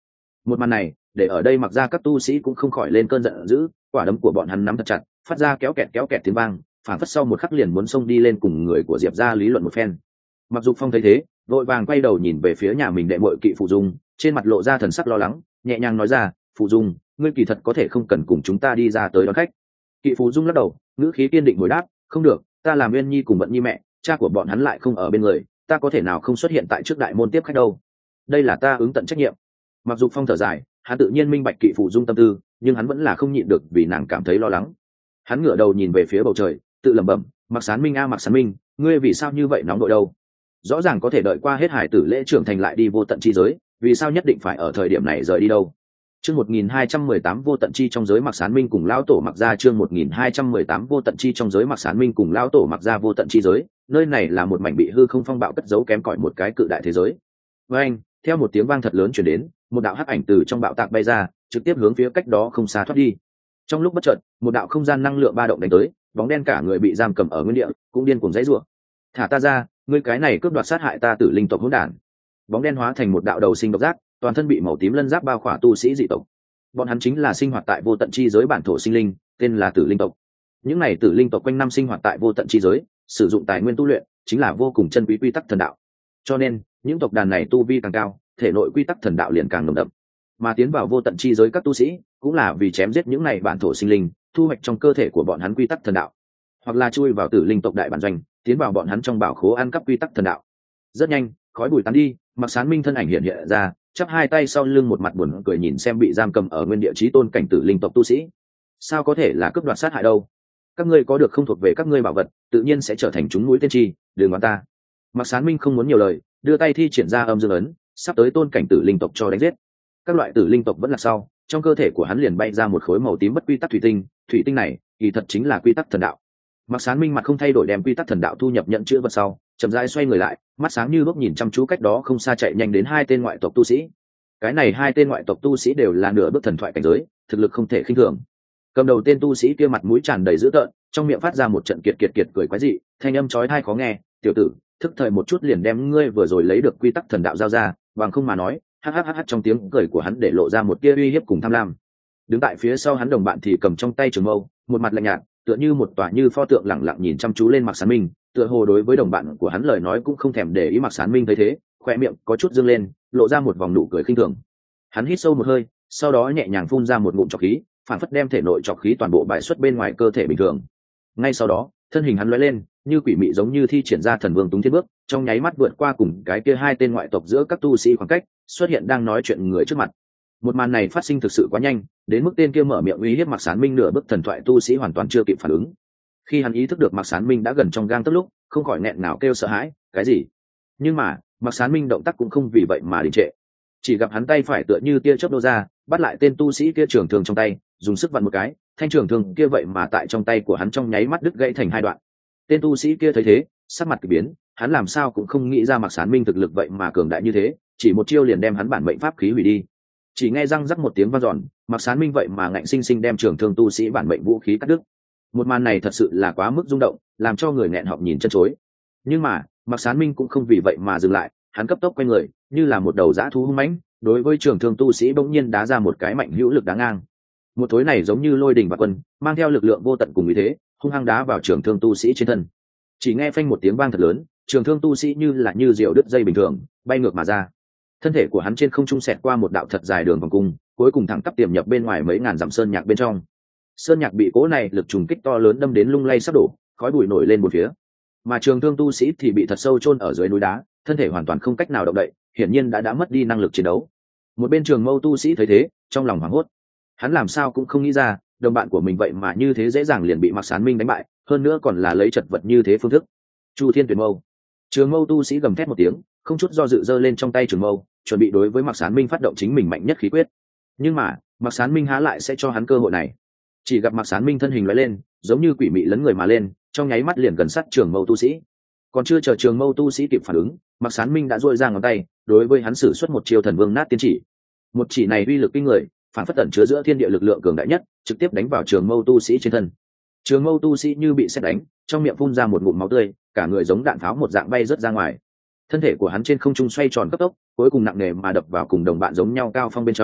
Speaker 1: Một màn này để ở đây mặc ra các tu sĩ cũng không khỏi lên cơn giận dữ, quả đấm của bọn hắn nắm thật chặt, phát ra kéo kẹt tiếng vang, phản phất sau một khắc liền muốn xông đi lên cùng người của Diệp gia lý luận một phen. Mặc Dục Phong thấy thế, vội vàng quay đầu nhìn về phía nhà mình đệ muội Kỵ Phụ Dung, trên mặt lộ ra thần sắc lo lắng, nhẹ nhàng nói ra, Phụ Dung, ngươi kỳ thật có thể không cần cùng chúng ta đi ra tới đón khách. Kỵ Phụ Dung lắc đầu, ngữ khí kiên định hồi đáp, không được, ta làm Uyên Nhi cùng Vận Nhi mẹ, cha của bọn hắn lại không ở bên người, ta có thể nào không xuất hiện tại trước đại môn tiếp khách đâu. Đây là ta ứng tận trách nhiệm. Mặc Dục Phong thở dài, hắn tự nhiên minh bạch Kỵ Phụ Dung tâm tư, nhưng hắn vẫn là không nhịn được vì nàng cảm thấy lo lắng. Hắn ngửa đầu nhìn về phía bầu trời, tự lẩm bẩm, Mặc Sán Minh a Mặc Sán Minh, ngươi vì sao như vậy nóng nội đâu? Rõ ràng có thể đợi qua hết hải tử lễ trưởng thành lại đi vô tận chi giới, vì sao nhất định phải ở thời điểm này rời đi đâu? Chương 1218 vô tận chi trong giới Mặc Sán Minh cùng lão tổ Mặc gia, chương 1218 vô tận chi trong giới Mặc Sán Minh cùng lão tổ Mặc gia vô tận chi giới, nơi này là một mảnh bị hư không phong bạo cất giấu kém cỏi một cái cự đại thế giới. Với anh, theo một tiếng vang thật lớn truyền đến, một đạo hắc ảnh từ trong bạo tạc bay ra, trực tiếp hướng phía cách đó không xa thoát đi. Trong lúc bất chợt, một đạo không gian năng lượng ba động đánh tới, bóng đen cả người bị giam cầm ở nguyên địa, cũng điên cuồng giãy giụa. Thả ta ra, ngươi cái này cướp đoạt sát hại ta tử linh tộc hỗn đản. Bóng đen hóa thành một đạo đầu sinh độc giác, toàn thân bị màu tím lân giáp bao khỏa tu sĩ dị tộc. Bọn hắn chính là sinh hoạt tại vô tận chi giới bản thổ sinh linh, tên là tử linh tộc. Những này tử linh tộc quanh năm sinh hoạt tại vô tận chi giới, sử dụng tài nguyên tu luyện chính là vô cùng chân quý quy tắc thần đạo. Cho nên, những tộc đàn này tu vi càng cao, thể nội quy tắc thần đạo liền càng nồng đậm. Mà tiến vào vô tận chi giới các tu sĩ, cũng là vì chém giết những này bản thổ sinh linh, thu hoạch trong cơ thể của bọn hắn quy tắc thần đạo, hoặc là chui vào tử linh tộc đại bản doanh, tiến vào bọn hắn trong bảo khố ăn cắp quy tắc thần đạo. Rất nhanh, khói bụi tán đi, Mặc Sán Minh thân ảnh hiện hiện ra, chắp hai tay sau lưng, một mặt buồn cười nhìn xem bị giam cầm ở nguyên địa chí tôn cảnh tử linh tộc tu sĩ. Sao có thể là cướp đoạt sát hại đâu? Các ngươi có được không thuộc về các ngươi bảo vật, tự nhiên sẽ trở thành chúng mũi tên chi, đừng đoán ta. Mặc Sán Minh không muốn nhiều lời, đưa tay thi triển ra âm dương ấn, sắp tới tôn cảnh tử linh tộc cho đánh giết. Các loại tử linh tộc vẫn là sau, trong cơ thể của hắn liền bay ra một khối màu tím bất quy tắc thủy tinh này kỳ thật chính là quy tắc thần đạo. Mặc Sán Minh mặt không thay đổi đem quy tắc thần đạo thu nhập nhận chữ vật sau, chậm rãi xoay người lại, mắt sáng như đuốc nhìn chăm chú cách đó không xa chạy nhanh đến hai tên ngoại tộc tu sĩ. Cái này hai tên ngoại tộc tu sĩ đều là nửa bước thần thoại cảnh giới, thực lực không thể khinh thường. Cầm đầu tên tu sĩ kia mặt mũi tràn đầy dữ tợn, trong miệng phát ra một trận kiệt cười quái dị, thanh âm chói tai khó nghe, "Tiểu tử, thức thời một chút liền đem ngươi vừa rồi lấy được quy tắc thần đạo giao ra, bằng không mà nói." Hắc trong tiếng cười của hắn để lộ ra một tia uy hiếp cùng tham lam. Đứng tại phía sau hắn đồng bạn thì cầm trong tay trường mâu, một mặt lạnh nhạt, tựa như một tòa như pho tượng lẳng lặng nhìn chăm chú lên Mạc Sán Minh, tựa hồ đối với đồng bạn của hắn lời nói cũng không thèm để ý. Mạc Sán Minh thấy thế, khoe miệng có chút dương lên, lộ ra một vòng nụ cười khinh thường. Hắn hít sâu một hơi, sau đó nhẹ nhàng phun ra một ngụm trọc khí, phản phất đem thể nội trọc khí toàn bộ bài xuất bên ngoài cơ thể bình thường. Ngay sau đó, thân hình hắn lóe lên, như quỷ mị giống như thi triển ra thần vương túng thiên bước, trong nháy mắt vượt qua cùng cái kia hai tên ngoại tộc giữa các tu sĩ khoảng cách, xuất hiện đang nói chuyện người trước mặt. Một màn này phát sinh thực sự quá nhanh, đến mức tên kia mở miệng uy hiếp Mạc Sán Minh nửa bước thần thoại tu sĩ hoàn toàn chưa kịp phản ứng. Khi hắn ý thức được Mạc Sán Minh đã gần trong gang tấc lúc, không khỏi nghẹn ngào kêu sợ hãi, cái gì? Nhưng mà, Mạc Sán Minh động tác cũng không vì vậy mà đình trệ. Chỉ gặp hắn tay phải tựa như tia chớp đô ra, bắt lại tên tu sĩ kia trường thương trong tay, dùng sức vặn một cái, thanh trường thương kia vậy mà tại trong tay của hắn trong nháy mắt đứt gãy thành hai đoạn. Tên tu sĩ kia thấy thế, sắc mặt kỳ biến, hắn làm sao cũng không nghĩ ra Mạc Sán Minh thực lực vậy mà cường đại như thế, chỉ một chiêu liền đem hắn bản mệnh pháp khí hủy đi. Chỉ nghe răng rắc một tiếng vang dọn, Mạc Sán Minh vậy mà ngạnh sinh sinh đem trường thương tu sĩ bản mệnh vũ khí cắt đứt. Một màn này thật sự là quá mức rung động, làm cho người nghẹn họng nhìn chân chối. Nhưng mà, Mạc Sán Minh cũng không vì vậy mà dừng lại, hắn cấp tốc quay người, như là một đầu dã thú hung mãnh, đối với trường thương tu sĩ bỗng nhiên đá ra một cái mạnh hữu lực đá ngang. Một thối này giống như lôi đình và quân, mang theo lực lượng vô tận cùng ý thế, hung hăng đá vào trường thương tu sĩ trên thân. Chỉ nghe phanh một tiếng vang thật lớn, trường thương tu sĩ như diều đứt dây bình thường, bay ngược mà ra. Thân thể của hắn trên không trung xẹt qua một đạo thật dài đường vòng cung, cuối cùng thẳng tắp tiềm nhập bên ngoài mấy ngàn dặm sơn nhạc bên trong. Sơn nhạc bị cố này lực trùng kích to lớn đâm đến lung lay sắp đổ, khói bụi nổi lên một phía. Mà trường thương tu sĩ thì bị thật sâu chôn ở dưới núi đá, thân thể hoàn toàn không cách nào động đậy, hiển nhiên đã mất đi năng lực chiến đấu. Một bên Trường Mâu tu sĩ thấy thế, trong lòng hoảng hốt. Hắn làm sao cũng không nghĩ ra, đồng bạn của mình vậy mà như thế dễ dàng liền bị Mạc Sán Minh đánh bại, hơn nữa còn là lấy chật vật như thế phương thức. Chu Thiên Tuyệt Mâu. Trường Mâu tu sĩ gầm thét một tiếng, không chút do dự giơ lên trong tay trường mâu, chuẩn bị đối với Mạc Sán Minh phát động chính mình mạnh nhất khí quyết. Nhưng mà, Mạc Sán Minh há lại sẽ cho hắn cơ hội này. Chỉ gặp Mạc Sán Minh thân hình lóe lên, giống như quỷ mị lấn người mà lên, trong nháy mắt liền gần sát trường mâu tu sĩ. Còn chưa chờ trường mâu tu sĩ kịp phản ứng, Mạc Sán Minh đã duỗi ra ngón tay, đối với hắn sử xuất một chiêu Thần Vương Nát Tiên Chỉ. Một chỉ này uy lực kinh người, phản phất ẩn chứa giữa thiên địa lực lượng cường đại nhất, trực tiếp đánh vào trường mâu tu sĩ trên thân. Trường mâu tu sĩ như bị sét đánh, trong miệng phun ra một ngụm máu tươi, cả người giống đạn pháo một dạng bay rớt ra ngoài. Thân thể của hắn trên không trung xoay tròn cấp tốc, cuối cùng nặng nề mà đập vào cùng đồng bạn giống nhau cao phong bên trong,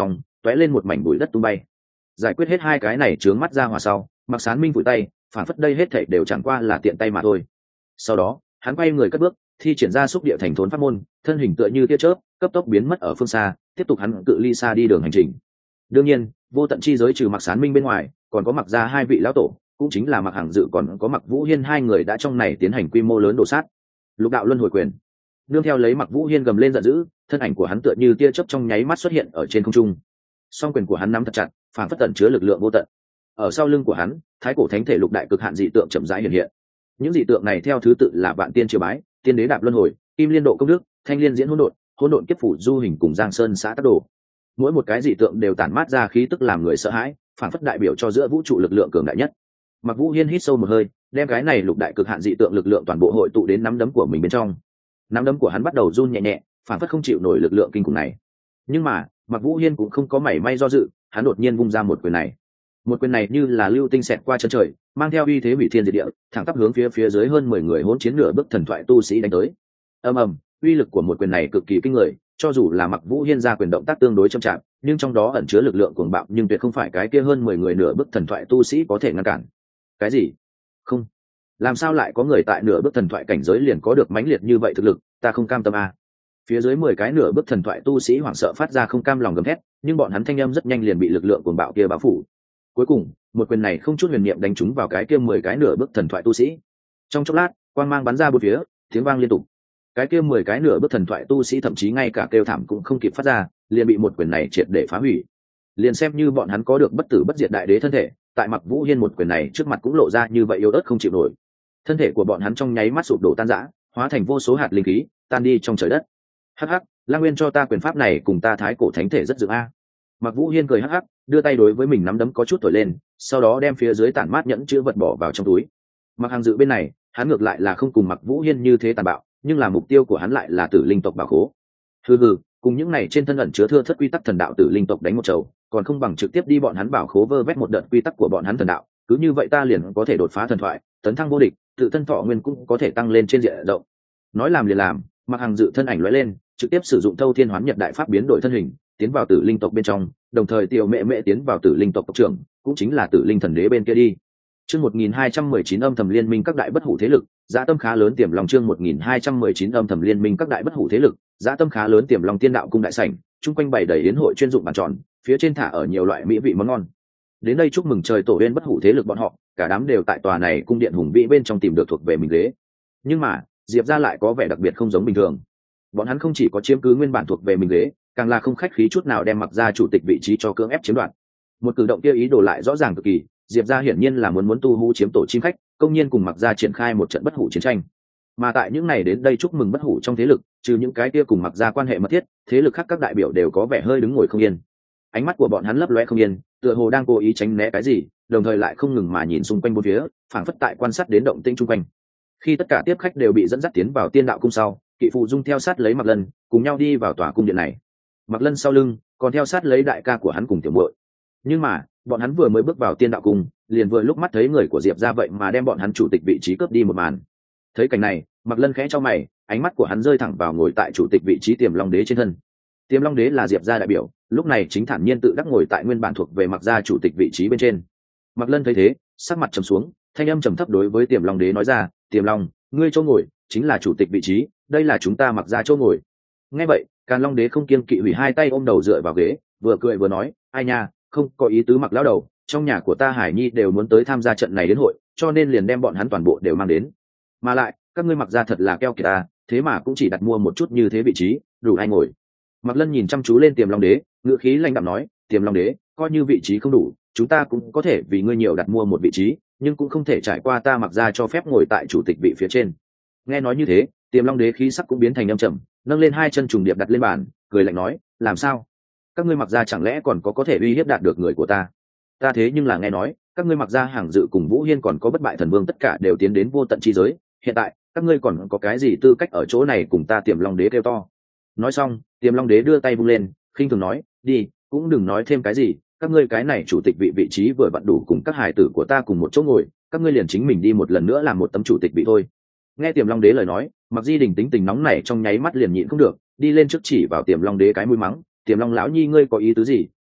Speaker 1: tóe lên một mảnh bụi đất tung bay. Giải quyết hết hai cái này chướng mắt ra hỏa sau, Mạc Sán Minh vùi tay, phản phất đây hết thảy đều chẳng qua là tiện tay mà thôi. Sau đó hắn quay người cất bước, thi triển ra xúc địa thành thốn pháp môn, thân hình tựa như tia chớp cấp tốc biến mất ở phương xa, tiếp tục hắn cự ly xa đi đường hành trình. Đương nhiên vô tận chi giới trừ Mạc Sán Minh bên ngoài còn có Mạc gia hai vị lão tổ, cũng chính là Mạc Hằng Dự còn có Mạc Vũ Hiên hai người đã trong này tiến hành quy mô lớn đổ sát. Lục đạo luân hồi quyền, nương theo lấy Mạc Vũ Hiên gầm lên giận dữ, thân ảnh của hắn tựa như tia chớp trong nháy mắt xuất hiện ở trên không trung. Song quyền của hắn nắm thật chặt, phản phất tẩn chứa lực lượng vô tận. Ở sau lưng của hắn, thái cổ thánh thể lục đại cực hạn dị tượng chậm rãi hiện hiện. Những dị tượng này theo thứ tự là vạn tiên triều bái, tiên đế đạp luân hồi, kim liên độ công đức, thanh liên diễn hỗn độn, hỗn độn kiếp phủ du hình cùng giang sơn xã tắc đồ. Mỗi một cái dị tượng đều tản mát ra khí tức làm người sợ hãi, phản phất đại biểu cho giữa vũ trụ lực lượng cường đại nhất. Mạc Vũ Hiên hít sâu một hơi, đem cái này lục đại cực hạn dị tượng lực lượng toàn bộ hội tụ đến nắm đấm của mình bên trong. Nắm đấm của hắn bắt đầu run nhẹ nhẹ, phản phất không chịu nổi lực lượng kinh khủng này. Nhưng mà Mạc Vũ Hiên cũng không có mảy may do dự, hắn đột nhiên vung ra một quyền này. Một quyền này như là lưu tinh xẹt qua chân trời, mang theo uy thế hủy thiên diệt địa, thẳng tắp hướng phía dưới hơn 10 người hỗn chiến nửa bước thần thoại tu sĩ đánh tới. Ầm ầm, uy lực của một quyền này cực kỳ kinh người, cho dù là Mạc Vũ Hiên ra quyền động tác tương đối chậm chạp, nhưng trong đó ẩn chứa lực lượng cuồng bạo, nhưng tuyệt không phải cái kia hơn 10 người nửa bước thần thoại tu sĩ có thể ngăn cản. Cái gì? Không, làm sao lại có người tại nửa bước thần thoại cảnh giới liền có được mãnh liệt như vậy thực lực, ta không cam tâm a. Phía dưới 10 cái nửa bước thần thoại tu sĩ hoảng sợ phát ra không cam lòng gầm thét, nhưng bọn hắn thanh âm rất nhanh liền bị lực lượng cuồng bạo kia bao phủ. Cuối cùng một quyền này không chút huyền niệm đánh trúng vào cái kia 10 cái nửa bước thần thoại tu sĩ. Trong chốc lát quang mang bắn ra bốn phía, tiếng vang liên tục. Cái kia 10 cái nửa bước thần thoại tu sĩ thậm chí ngay cả kêu thảm cũng không kịp phát ra, liền bị một quyền này triệt để phá hủy. Liền xem như bọn hắn có được bất tử bất diệt đại đế thân thể, tại Mạc Vũ Hiên một quyền này trước mặt cũng lộ ra như vậy yếu ớt không chịu nổi. Thân thể của bọn hắn trong nháy mắt sụp đổ tan rã, hóa thành vô số hạt linh khí tan đi trong trời đất. Hắc hắc, Lang Nguyên cho ta quyền pháp này cùng ta thái cổ thánh thể rất dựng a. Mạc Vũ Hiên cười hắc hắc, đưa tay đối với mình nắm đấm có chút thổi lên, sau đó đem phía dưới tản mát nhẫn chứa vật bỏ vào trong túi. Mạc Hằng Dự bên này, hắn ngược lại là không cùng Mạc Vũ Hiên như thế tàn bạo, nhưng là mục tiêu của hắn lại là tử linh tộc bảo khố. Hừ hừ, cùng những này trên thân ẩn chứa thưa thất quy tắc thần đạo tử linh tộc đánh một chầu, còn không bằng trực tiếp đi bọn hắn bảo khố vơ vét một đợt quy tắc của bọn hắn thần đạo, cứ như vậy ta liền có thể đột phá thần thoại, tấn thăng vô địch, tự thân thọ nguyên cũng có thể tăng lên trên diện rộng. Nói làm liền làm, Mạc Hằng Dự thân ảnh lóe lên, trực tiếp sử dụng Thâu Thiên Hoán Nhật đại pháp biến đổi thân hình, tiến vào tử linh tộc bên trong, đồng thời Tiểu Mẹ Mẹ tiến vào tử linh tộc tộc trưởng, cũng chính là tử linh thần đế bên kia đi. Chương 1219 âm thầm liên minh các đại bất hủ thế lực, dã tâm khá lớn tiềm lòng chương 1219 âm thầm liên minh các đại bất hủ thế lực, dã tâm khá lớn tiềm lòng tiên đạo cung đại sảnh, chung quanh bày đầy yến hội chuyên dụng bàn tròn, phía trên thả ở nhiều loại mỹ vị món ngon. Đến đây chúc mừng trời tổ uyên bất hủ thế lực bọn họ, cả đám đều tại tòa này cung điện hùng vĩ bên trong tìm được thuộc về mình ghế. Nhưng mà, Diệp gia lại có vẻ đặc biệt không giống bình thường. Bọn hắn không chỉ có chiếm cứ nguyên bản thuộc về mình ghế, càng là không khách khí chút nào đem Mặc gia chủ tịch vị trí cho cưỡng ép chiếm đoạt. Một cử động kia ý đồ lại rõ ràng cực kỳ, Diệp gia hiển nhiên là muốn tu hú chiếm tổ chim khách, công nhiên cùng Mặc gia triển khai một trận bất hủ chiến tranh. Mà tại những này đến đây chúc mừng bất hủ trong thế lực, trừ những cái kia cùng Mặc gia quan hệ mật thiết, thế lực khác các đại biểu đều có vẻ hơi đứng ngồi không yên. Ánh mắt của bọn hắn lấp loé không yên, tựa hồ đang cố ý tránh né cái gì, đồng thời lại không ngừng mà nhìn xung quanh bốn phía, phảng phất tại quan sát đến động tĩnh xung quanh. Khi tất cả tiếp khách đều bị dẫn dắt tiến vào tiên đạo cung sau, Kỵ Phụ Dung theo sát lấy Mặc Lân, cùng nhau đi vào tòa cung điện này. Mặc Lân sau lưng còn theo sát lấy đại ca của hắn cùng tiểu muội. Nhưng mà bọn hắn vừa mới bước vào tiên đạo cung, liền vừa lúc mắt thấy người của Diệp gia vậy mà đem bọn hắn chủ tịch vị trí cướp đi một màn. Thấy cảnh này, Mặc Lân khẽ cho mày, ánh mắt của hắn rơi thẳng vào ngồi tại chủ tịch vị trí Tiềm Long Đế trên thân. Tiềm Long Đế là Diệp gia đại biểu, lúc này chính thản nhiên tự đắc ngồi tại nguyên bản thuộc về Mặc gia chủ tịch vị trí bên trên. Mặc Lân thấy thế, sắc mặt trầm xuống, thanh âm trầm thấp đối với Tiềm Long Đế nói ra, Tiềm Long, ngươi chỗ ngồi chính là chủ tịch vị trí, đây là chúng ta Mặc gia chỗ ngồi. Nghe vậy, Càn Long Đế không kiêng kỵ hủy hai tay ôm đầu dựa vào ghế, vừa cười vừa nói, ai nha, không có ý tứ Mặc lão đầu, trong nhà của ta Hải Nhi đều muốn tới tham gia trận này đến hội, cho nên liền đem bọn hắn toàn bộ đều mang đến. Mà lại, các ngươi Mặc gia thật là keo kiệt ta, thế mà cũng chỉ đặt mua một chút như thế vị trí, đủ ai ngồi. Mặc Lân nhìn chăm chú lên Tiềm Long Đế, ngữ khí lãnh đạm nói, Tiềm Long Đế, coi như vị trí không đủ, chúng ta cũng có thể vì ngươi nhiều đặt mua một vị trí, nhưng cũng không thể trải qua ta Mặc gia cho phép ngồi tại chủ tịch vị phía trên. Nghe nói như thế, Tiềm Long Đế khí sắc cũng biến thành âm trầm, nâng lên hai chân trùng điệp đặt lên bàn, cười lạnh nói, làm sao? Các ngươi Mặc gia chẳng lẽ còn có thể uy hiếp đạt được người của ta? Ta thế nhưng là nghe nói, các ngươi Mặc gia Hàng Dự cùng Vũ Hiên còn có bất bại thần vương tất cả đều tiến đến vô tận chi giới, hiện tại các ngươi còn có cái gì tư cách ở chỗ này cùng ta Tiềm Long Đế kêu to? Nói xong, Tiềm Long Đế đưa tay vung lên, khinh thường nói, đi, cũng đừng nói thêm cái gì, các ngươi cái này chủ tịch vị trí vừa vặn đủ cùng các hài tử của ta cùng một chỗ ngồi, các ngươi liền chính mình đi một lần nữa làm một tấm chủ tịch vị thôi. Nghe Tiềm Long Đế lời nói, Mặc Di Đình tính tình nóng nảy trong nháy mắt liền nhịn không được, đi lên trước chỉ vào Tiềm Long Đế cái mũi mắng, Tiềm Long lão nhi ngươi có ý tứ gì,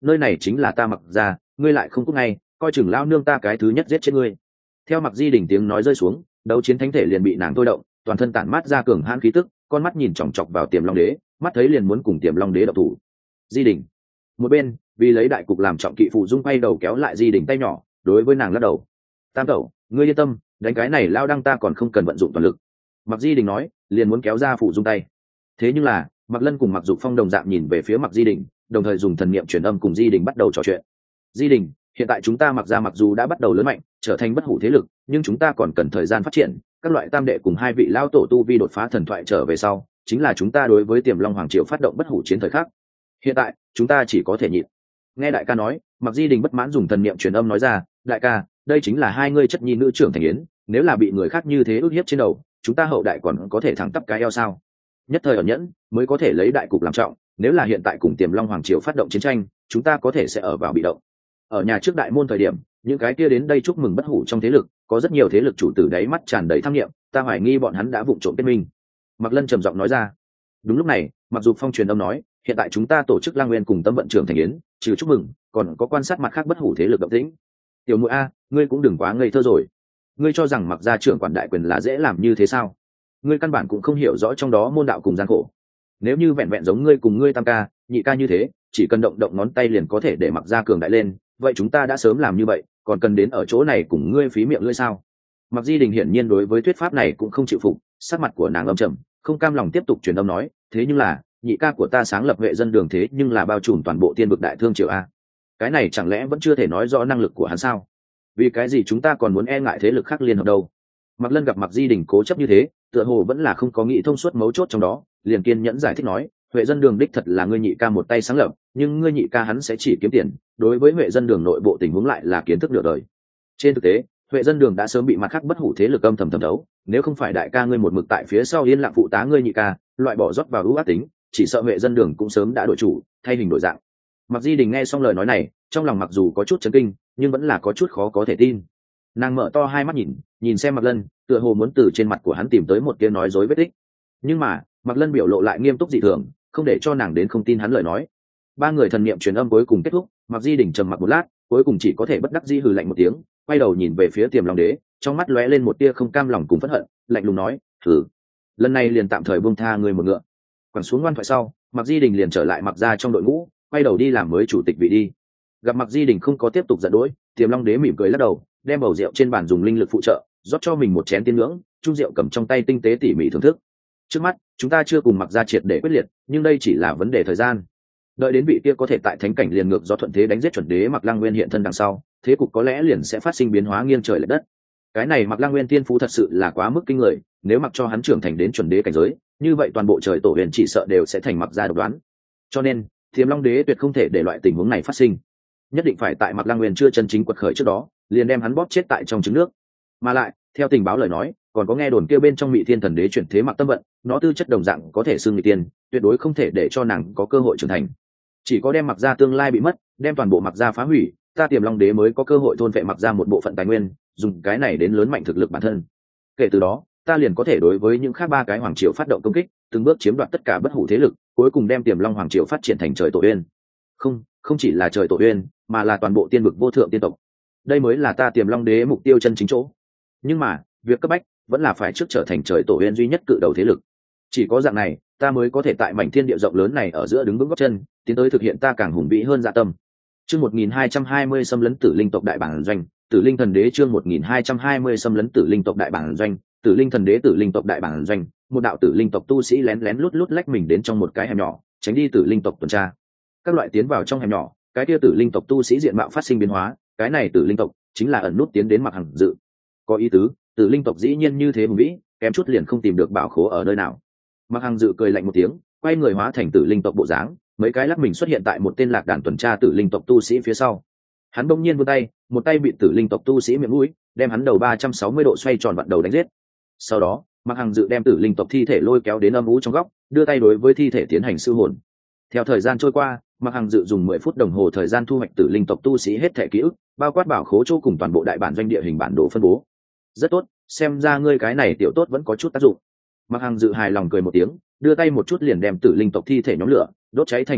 Speaker 1: nơi này chính là ta Mặc gia, ngươi lại không cút ngay, coi chừng lao nương ta cái thứ nhất giết chết ngươi. Theo Mặc Di Đình tiếng nói rơi xuống, đấu chiến thánh thể liền bị nàng thôi động, toàn thân tản mát ra cường hãn khí tức, con mắt nhìn chòng chọc vào Tiềm Long Đế, mắt thấy liền muốn cùng Tiềm Long Đế độc thủ. Di Đình một bên, vì lấy đại cục làm trọng, Kỵ Phụ Dung quay đầu kéo lại Di Đình tay nhỏ, đối với nàng lắc đầu. Tam tẩu, ngươi yên tâm, đánh cái này lao đăng ta còn không cần vận dụng toàn lực. Mặc Di Đình nói, liền muốn kéo ra Phụ Dung tay. Thế nhưng là Mặc Lân cùng Mặc Dục Phong đồng dạng nhìn về phía Mặc Di Đình, đồng thời dùng thần niệm truyền âm cùng Di Đình bắt đầu trò chuyện. Di Đình, hiện tại chúng ta Mặc gia mặc dù đã bắt đầu lớn mạnh, trở thành bất hủ thế lực, nhưng chúng ta còn cần thời gian phát triển. Các loại tam đệ cùng hai vị lao tổ tu vi đột phá thần thoại trở về sau, chính là chúng ta đối với Tiềm Long Hoàng Triều phát động bất hủ chiến thời khắc. Hiện tại chúng ta chỉ có thể nhịn. Nghe đại ca nói, Mặc Di Đình bất mãn dùng thần niệm truyền âm nói ra, đại ca, đây chính là hai ngươi chất nhi nữ trưởng thành yến, nếu là bị người khác như thế ức hiếp trên đầu, chúng ta hậu đại còn có thể thẳng tắp cái eo sao? Nhất thời ẩn nhẫn mới có thể lấy đại cục làm trọng, nếu là hiện tại cùng Tiềm Long Hoàng Triều phát động chiến tranh, chúng ta có thể sẽ ở vào bị động. Ở nhà trước đại môn thời điểm, những cái kia đến đây chúc mừng bất hủ trong thế lực, có rất nhiều thế lực chủ tử đáy mắt tràn đầy tham nghiệm, ta hoài nghi bọn hắn đã vụng trộm kết minh. Mặc Lân trầm giọng nói ra. Đúng lúc này, Mặc Dục Phong truyền âm nói, hiện tại chúng ta tổ chức Lang Nguyên cùng Tâm Vận trưởng thành yến, trừ chúc mừng, còn có quan sát mặt khác bất hủ thế lực động tĩnh. Tiểu muội a, ngươi cũng đừng quá ngây thơ rồi. Ngươi cho rằng Mặc gia trưởng quản đại quyền là dễ làm như thế sao? Ngươi căn bản cũng không hiểu rõ trong đó môn đạo cùng gian khổ. Nếu như vẹn vẹn giống ngươi cùng ngươi tam ca, nhị ca như thế, chỉ cần động động ngón tay liền có thể để Mặc gia cường đại lên, vậy chúng ta đã sớm làm như vậy, còn cần đến ở chỗ này cùng ngươi phí miệng lưỡi sao? Mặc Di Đình hiển nhiên đối với thuyết pháp này cũng không chịu phục, sắc mặt của nàng âm trầm, không cam lòng tiếp tục truyền âm nói, thế nhưng là nhị ca của ta sáng lập Huệ Dân Đường thế nhưng là bao trùm toàn bộ tiên vực đại thương triều a. Cái này chẳng lẽ vẫn chưa thể nói rõ năng lực của hắn sao? Vì cái gì chúng ta còn muốn e ngại thế lực khác liên hợp đâu? Mặc Lân gặp Mặc Di Đình cố chấp như thế, tựa hồ vẫn là không có nghĩ thông suốt mấu chốt trong đó, liền kiên nhẫn giải thích nói, Huệ Dân Đường đích thật là ngươi nhị ca một tay sáng lập, nhưng ngươi nhị ca hắn sẽ chỉ kiếm tiền, đối với Huệ Dân Đường nội bộ tình huống lại là kiến thức nửa đời. Trên thực tế, Huệ Dân Đường đã sớm bị mặt khác bất hủ thế lực âm thầm thẩm thấu, nếu không phải đại ca ngươi một mực tại phía sau yên lặng phụ tá ngươi nhị ca, loại bỏ rót vào ưu ác tính, chỉ sợ Huệ Dân Đường cũng sớm đã đổi chủ, thay hình đổi dạng. Mặc Di Đình nghe xong lời nói này, trong lòng mặc dù có chút chấn kinh, nhưng vẫn là có chút khó có thể tin. Nàng mở to hai mắt nhìn xem Mặc Lân, tựa hồ muốn từ trên mặt của hắn tìm tới một tia nói dối vết tích. Nhưng mà Mặc Lân biểu lộ lại nghiêm túc dị thường, không để cho nàng đến không tin hắn lời nói. Ba người thần niệm truyền âm cuối cùng kết thúc, Mặc Di Đình trầm mặc một lát, cuối cùng chỉ có thể bất đắc dĩ hừ lạnh một tiếng, quay đầu nhìn về phía Tiềm Long Đế, trong mắt lóe lên một tia không cam lòng cùng phẫn hận, lạnh lùng nói, thử, lần này liền tạm thời buông tha người một ngựa. Quẳng xuống ngoan thoại sau, Mặc Di Đình liền trở lại Mặc gia trong đội ngũ, quay đầu đi làm mới chủ tịch vị đi. Gặp Mặc Di Đình không có tiếp tục giận dỗi, Tiềm Long Đế mỉm cười lắc đầu, đem bầu rượu trên bàn dùng linh lực phụ trợ, rót cho mình một chén tiên ngưỡng, chung rượu cầm trong tay tinh tế tỉ mỉ thưởng thức. Trước mắt chúng ta chưa cùng Mặc gia triệt để quyết liệt, nhưng đây chỉ là vấn đề thời gian. Đợi đến vị kia có thể tại thánh cảnh liền ngược do thuận thế đánh giết chuẩn đế Mặc Lăng Nguyên hiện thân đằng sau, thế cục có lẽ liền sẽ phát sinh biến hóa nghiêng trời lệch đất. Cái này Mặc Lăng Nguyên tiên phú thật sự là quá mức kinh người, nếu mặc cho hắn trưởng thành đến chuẩn đế cảnh giới, như vậy toàn bộ trời tổ huyền chỉ sợ đều sẽ thành Mặc gia độc đoán. Cho nên Tiềm Long Đế tuyệt không thể để loại tình huống này phát sinh, nhất định phải tại Mặc Lăng Nguyên chưa chân chính quật khởi trước đó, liền đem hắn bóp chết tại trong trứng nước. Mà lại, theo tình báo lời nói, còn có nghe đồn kia bên trong Mị Thiên Thần Đế chuyển thế Mặc Tâm Vận, nó tư chất đồng dạng có thể xưng Mị Tiên, tuyệt đối không thể để cho nàng có cơ hội trưởng thành. Chỉ có đem Mặc gia tương lai bị mất, đem toàn bộ Mặc gia phá hủy, ta Tiềm Long Đế mới có cơ hội thôn vệ Mặc gia một bộ phận tài nguyên, dùng cái này đến lớn mạnh thực lực bản thân. Kể từ đó, ta liền có thể đối với những khác ba cái hoàng triều phát động công kích, từng bước chiếm đoạt tất cả bất hủ thế lực, cuối cùng đem Tiềm Long hoàng triều phát triển thành trời tổ uyên. Không chỉ là trời tổ uyên, mà là toàn bộ tiên vực vô thượng tiên tộc. Đây mới là ta Tiềm Long Đế mục tiêu chân chính chỗ. Nhưng mà, việc cấp bách vẫn là phải trước trở thành trời tổ uyên duy nhất cự đầu thế lực. Chỉ có dạng này, ta mới có thể tại mảnh thiên địa rộng lớn này ở giữa đứng vững gót chân, tiến tới thực hiện ta càng hùng vĩ hơn dạ tâm. Chương 1220 xâm lấn Tử Linh tộc đại bản doanh, Tử Linh Thần Đế chương 1220 xâm lấn Tử Linh tộc đại bản doanh, Tử Linh Thần Đế Tử Linh tộc đại bản doanh, một đạo Tử Linh tộc tu sĩ lén lén lút lút lách mình đến trong một cái hẻm nhỏ, tránh đi Tử Linh tộc tuần tra. Các loại tiến vào trong hẻm nhỏ, cái kia Tử Linh tộc tu sĩ diện mạo phát sinh biến hóa, cái này Tử Linh tộc chính là ẩn nút tiến đến Mặc Hằng Dự. Có ý tứ, Tử Linh tộc dĩ nhiên như thế hùng vĩ, kém chút liền không tìm được bảo khố ở nơi nào. Mặc Hằng Dự cười lạnh một tiếng, quay người hóa thành Tử Linh tộc bộ dáng, mấy cái lắc mình xuất hiện tại một tên lạc đàn tuần tra Tử Linh tộc tu sĩ phía sau. Hắn bỗng nhiên vươn tay, một tay bị Tử Linh tộc tu sĩ miệng mũi, đem hắn đầu 360 độ xoay tròn vặn đầu đánh giết. Sau đó, Mặc Hằng Dự đem Tử Linh tộc thi thể lôi kéo đến âm u trong góc, đưa tay đối với thi thể tiến hành siêu hồn. Theo thời gian trôi qua, Mặc Hằng Dự dùng 10 phút đồng hồ thời gian thu hoạch Tử Linh tộc tu sĩ hết thể ký ức, bao quát bảo khố chỗ cùng toàn bộ đại bản doanh địa hình bản đồ phân bố. Rất tốt, xem ra ngươi cái này tiểu tốt vẫn có chút tác dụng. Mặc Hằng Dự hài lòng cười một tiếng, đưa tay một chút liền đem Tử Linh tộc thi thể nhóm lửa, đốt cháy thành một mịn,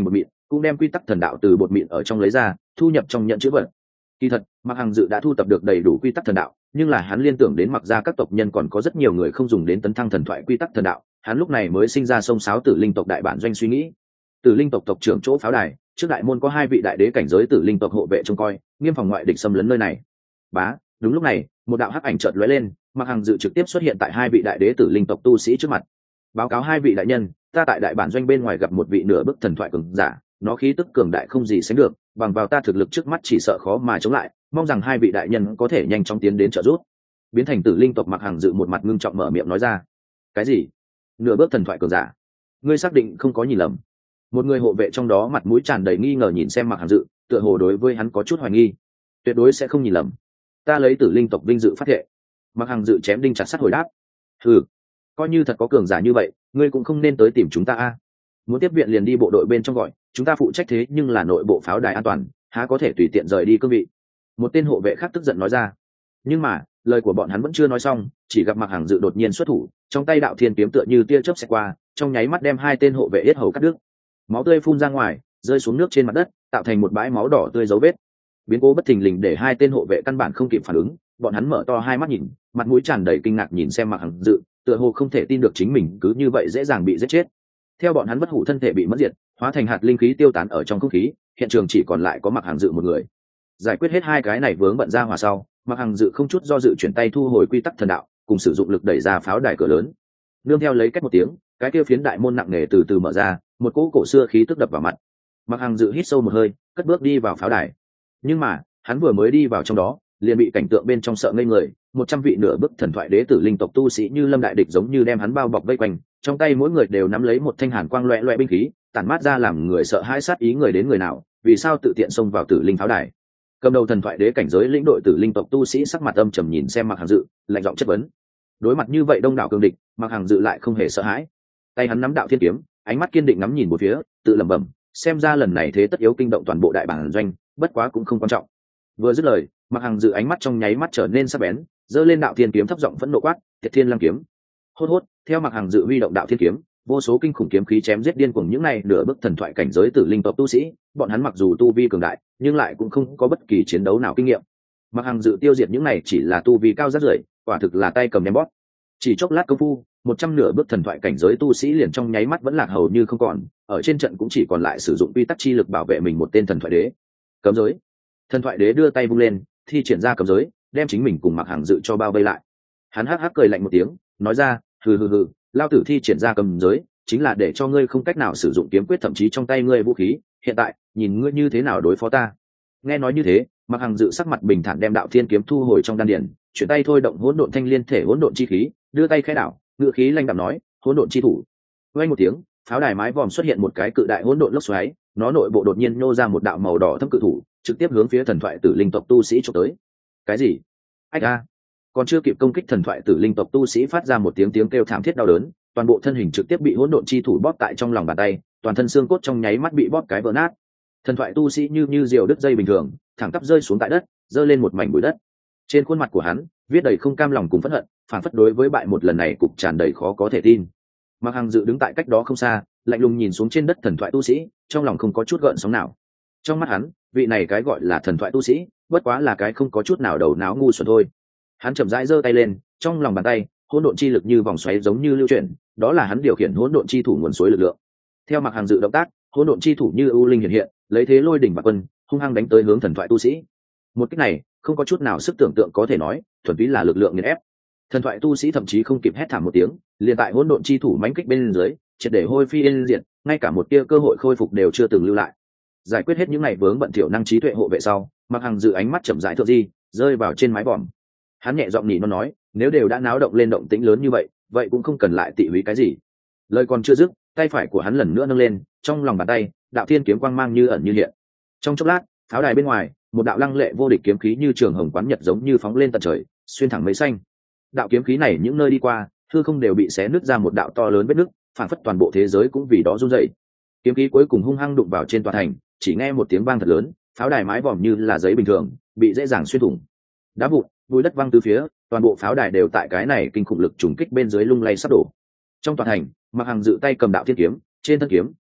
Speaker 1: cũng đem quy tắc thần đạo từ bột mịn ở trong lấy ra thu nhập trong nhận chữ vật. Kỳ thật Mạc Hằng Dự đã thu tập được đầy đủ quy tắc thần đạo, nhưng là hắn liên tưởng đến Mặc gia các tộc nhân còn có rất nhiều người không dùng đến tấn thăng thần thoại quy tắc thần đạo, hắn lúc này mới sinh ra sông sáo Tử Linh tộc đại bản doanh suy nghĩ. Tử Linh tộc tộc trưởng chỗ pháo đài trước đại môn có 2 vị đại đế cảnh giới Tử Linh tộc hộ vệ trông coi, nghiêm phòng ngoại địch xâm lấn nơi này. Bá, đúng lúc này một đạo hắc ảnh chợt lóe lên, Mạc Hằng Dự trực tiếp xuất hiện tại 2 vị đại đế Tử Linh tộc tu sĩ trước mặt. Báo cáo 2 vị đại nhân, ta tại đại bản doanh bên ngoài gặp một vị nửa bức thần thoại cường giả, nó khí tức cường đại không gì sánh được, bằng vào ta thực lực trước mắt chỉ sợ khó mà chống lại, mong rằng 2 vị đại nhân có thể nhanh chóng tiến đến trợ giúp. Biến thành Tử Linh tộc Mạc Hằng Dự một mặt ngưng trọng mở miệng nói ra. Cái gì? Nửa bước thần thoại cường giả? Ngươi xác định không có nhìn lầm? Một người hộ vệ trong đó mặt mũi tràn đầy nghi ngờ nhìn xem Mạc Hằng Dự, tựa hồ đối với hắn có chút hoài nghi. Tuyệt đối sẽ không nhìn lầm, ta lấy Tử Linh tộc vinh dự phát thệ. Mạc Hằng Dự chém đinh chặt sắt hồi đáp. Ừ, coi như thật có cường giả như vậy, ngươi cũng không nên tới tìm chúng ta a. Muốn tiếp viện liền đi bộ đội bên trong gọi, chúng ta phụ trách thế nhưng là nội bộ pháo đài an toàn, há có thể tùy tiện rời đi cương vị. Một tên hộ vệ khác tức giận nói ra. Nhưng mà lời của bọn hắn vẫn chưa nói xong, chỉ gặp Mạc Hằng Dự đột nhiên xuất thủ, trong tay đạo thiên kiếm tựa như tia chớp xẹt qua, trong nháy mắt đem 2 tên hộ vệ yết hầu cắt đứt. Máu tươi phun ra ngoài, rơi xuống nước trên mặt đất, tạo thành một bãi máu đỏ tươi dấu vết. Biến cố bất thình lình để 2 tên hộ vệ căn bản không kịp phản ứng, bọn hắn mở to hai mắt nhìn, mặt mũi tràn đầy kinh ngạc nhìn xem Mạc Hằng Dự, tựa hồ không thể tin được chính mình cứ như vậy dễ dàng bị giết chết. Theo bọn hắn bất hủ thân thể bị mất diệt, hóa thành hạt linh khí tiêu tán ở trong không khí, hiện trường chỉ còn lại có Mạc Hằng Dự một người. Giải quyết hết 2 cái này vướng bận ra hỏa sau, Mạc Hằng Dự không chút do dự chuyển tay thu hồi quy tắc thần đạo, cùng sử dụng lực đẩy ra pháo đài cửa lớn. Nương theo lấy cách một tiếng, cái kia phiến đại môn nặng nề từ từ mở ra, một cỗ cổ xưa khí tức đập vào mặt. Mạc Hằng Dự hít sâu một hơi, cất bước đi vào pháo đài. Nhưng mà hắn vừa mới đi vào trong đó, liền bị cảnh tượng bên trong sợ ngây người. 100 vị nửa bước thần thoại đế tử linh tộc tu sĩ như lâm đại địch giống như đem hắn bao bọc vây quanh, trong tay mỗi người đều nắm lấy một thanh hàn quang loẹt loẹt binh khí, tản mát ra làm người sợ hãi sát ý người đến người nào, vì sao tự tiện xông vào tử linh pháo đài. Cầm đầu thần thoại đế cảnh giới lĩnh đội tử linh tộc tu sĩ sắc mặt âm trầm nhìn xem Mạc Hằng Dự, lạnh giọng chất vấn. Đối mặt như vậy đông đảo cường địch, Mạc Hằng Dự lại không hề sợ hãi. Tay hắn nắm đạo thiên kiếm, ánh mắt kiên định ngắm nhìn một phía, tự lẩm bẩm, xem ra lần này thế tất yếu kinh động toàn bộ đại bản doanh, bất quá cũng không quan trọng. Vừa dứt lời, Mạc Hằng Dự ánh mắt trong nháy mắt trở nên sắc bén, giơ lên đạo thiên kiếm thấp giọng phẫn nộ quát, Tiệt Thiên Lăng kiếm. Hốt hốt, theo Mạc Hằng Dự huy động đạo thiên kiếm, vô số kinh khủng kiếm khí chém giết điên cuồng những này nửa bước thần thoại cảnh giới tử linh tộc tu sĩ, bọn hắn mặc dù tu vi cường đại, nhưng lại cũng không có bất kỳ chiến đấu nào kinh nghiệm. Mạc Hằng Dự tiêu diệt những này chỉ là tu vi cao rất rưởi, quả thực là tay cầm ném bóp. Chỉ chốc lát công phu, 100 nửa bước thần thoại cảnh giới tu sĩ liền trong nháy mắt vẫn lạc hầu như không còn, ở trên trận cũng chỉ còn lại sử dụng quy tắc chi lực bảo vệ mình một tên thần thoại đế. Cấm giới. Thần thoại đế đưa tay vung lên, thi triển ra cấm giới, đem chính mình cùng Mạc Hằng Dự cho bao vây lại. Hắn hắc hắc cười lạnh một tiếng, nói ra, hừ hừ hừ, lao tử thi triển ra cấm giới, chính là để cho ngươi không cách nào sử dụng kiếm quyết thậm chí trong tay ngươi vũ khí, hiện tại, nhìn ngươi như thế nào đối phó ta. Nghe nói như thế, Mạc Hằng Dự sắc mặt bình thản đem đạo thiên kiếm thu hồi trong đan điền, chuyển tay thôi động hỗn độn thanh liên thể hỗn độn chi khí, đưa tay khẽ đảo, ngựa khí lanh đạm nói, hỗn độn chi thủ. Vang một tiếng, pháo đài mái vòm xuất hiện một cái cự đại hỗn độn lốc xoáy, nó nội bộ đột nhiên nhô ra một đạo màu đỏ thâm cự thủ, trực tiếp hướng phía thần thoại tử linh tộc tu sĩ chụp tới. Cái gì? Ách a! Còn chưa kịp công kích thần thoại tử linh tộc tu sĩ phát ra một tiếng kêu thảm thiết đau đớn, toàn bộ thân hình trực tiếp bị hỗn độn chi thủ bóp tại trong lòng bàn tay, toàn thân xương cốt trong nháy mắt bị bóp cái vỡ nát. Thần thoại tu sĩ như diều đứt dây bình thường, thẳng tắp rơi xuống tại đất, rơi lên một mảnh bụi đất. Trên khuôn mặt của hắn viết đầy không cam lòng cùng phẫn hận, phản phất đối với bại một lần này cục tràn đầy khó có thể tin. Mạc Hằng Dự đứng tại cách đó không xa, lạnh lùng nhìn xuống trên đất thần thoại tu sĩ, trong lòng không có chút gợn sóng nào. Trong mắt hắn, vị này cái gọi là thần thoại tu sĩ, bất quá là cái không có chút nào đầu não ngu xuẩn thôi. Hắn chậm rãi giơ tay lên, trong lòng bàn tay, hỗn độn chi lực như vòng xoáy giống như lưu chuyển, đó là hắn điều khiển hỗn độn chi thủ nguồn suối lực lượng. Theo Mạc Hằng Dự động tác, hỗn độn chi thủ như ưu linh hiện hiện, lấy thế lôi đỉnh bạc quân, hung hăng đánh tới hướng thần thoại tu sĩ. Một kích này, không có chút nào sức tưởng tượng có thể nói, thuần túy là lực lượng nghiền ép. Thần thoại tu sĩ thậm chí không kịp hét thảm một tiếng, liền tại hỗn độn chi thủ mãnh kích bên dưới, triệt để hôi phi yên diệt, ngay cả một tia cơ hội khôi phục đều chưa từng lưu lại. Giải quyết hết những ngày vướng bận thiểu năng trí tuệ hộ vệ sau, Mạc Hằng Dự ánh mắt chậm rãi thượng di, rơi vào trên mái vòm. Hắn nhẹ giọng nhỉ nó nói, nếu đều đã náo động lên động tĩnh lớn như vậy, vậy cũng không cần lại tị húy cái gì. Lời còn chưa dứt, tay phải của hắn lần nữa nâng lên, trong lòng bàn tay, đạo thiên kiếm quang mang như ẩn như hiện. Trong chốc lát, pháo đài bên ngoài, một đạo lăng lệ vô địch kiếm khí như trường hồng quán nhật giống như phóng lên tận trời, xuyên thẳng mây xanh. Đạo kiếm khí này những nơi đi qua, hư không đều bị xé nứt ra một đạo to lớn vết nứt, phản phất toàn bộ thế giới cũng vì đó run rẩy. Kiếm khí cuối cùng hung hăng đụng vào trên tòa thành, chỉ nghe một tiếng vang thật lớn, pháo đài mái vòm như là giấy bình thường, bị dễ dàng xuyên thủng. Đá vụn, bụi đất văng từ phía, toàn bộ pháo đài đều tại cái này kinh khủng lực trùng kích bên dưới lung lay sắp đổ. Trong tòa thành, Mạc Hằng Dự tay cầm đạo thiên kiếm, trên thân kiếm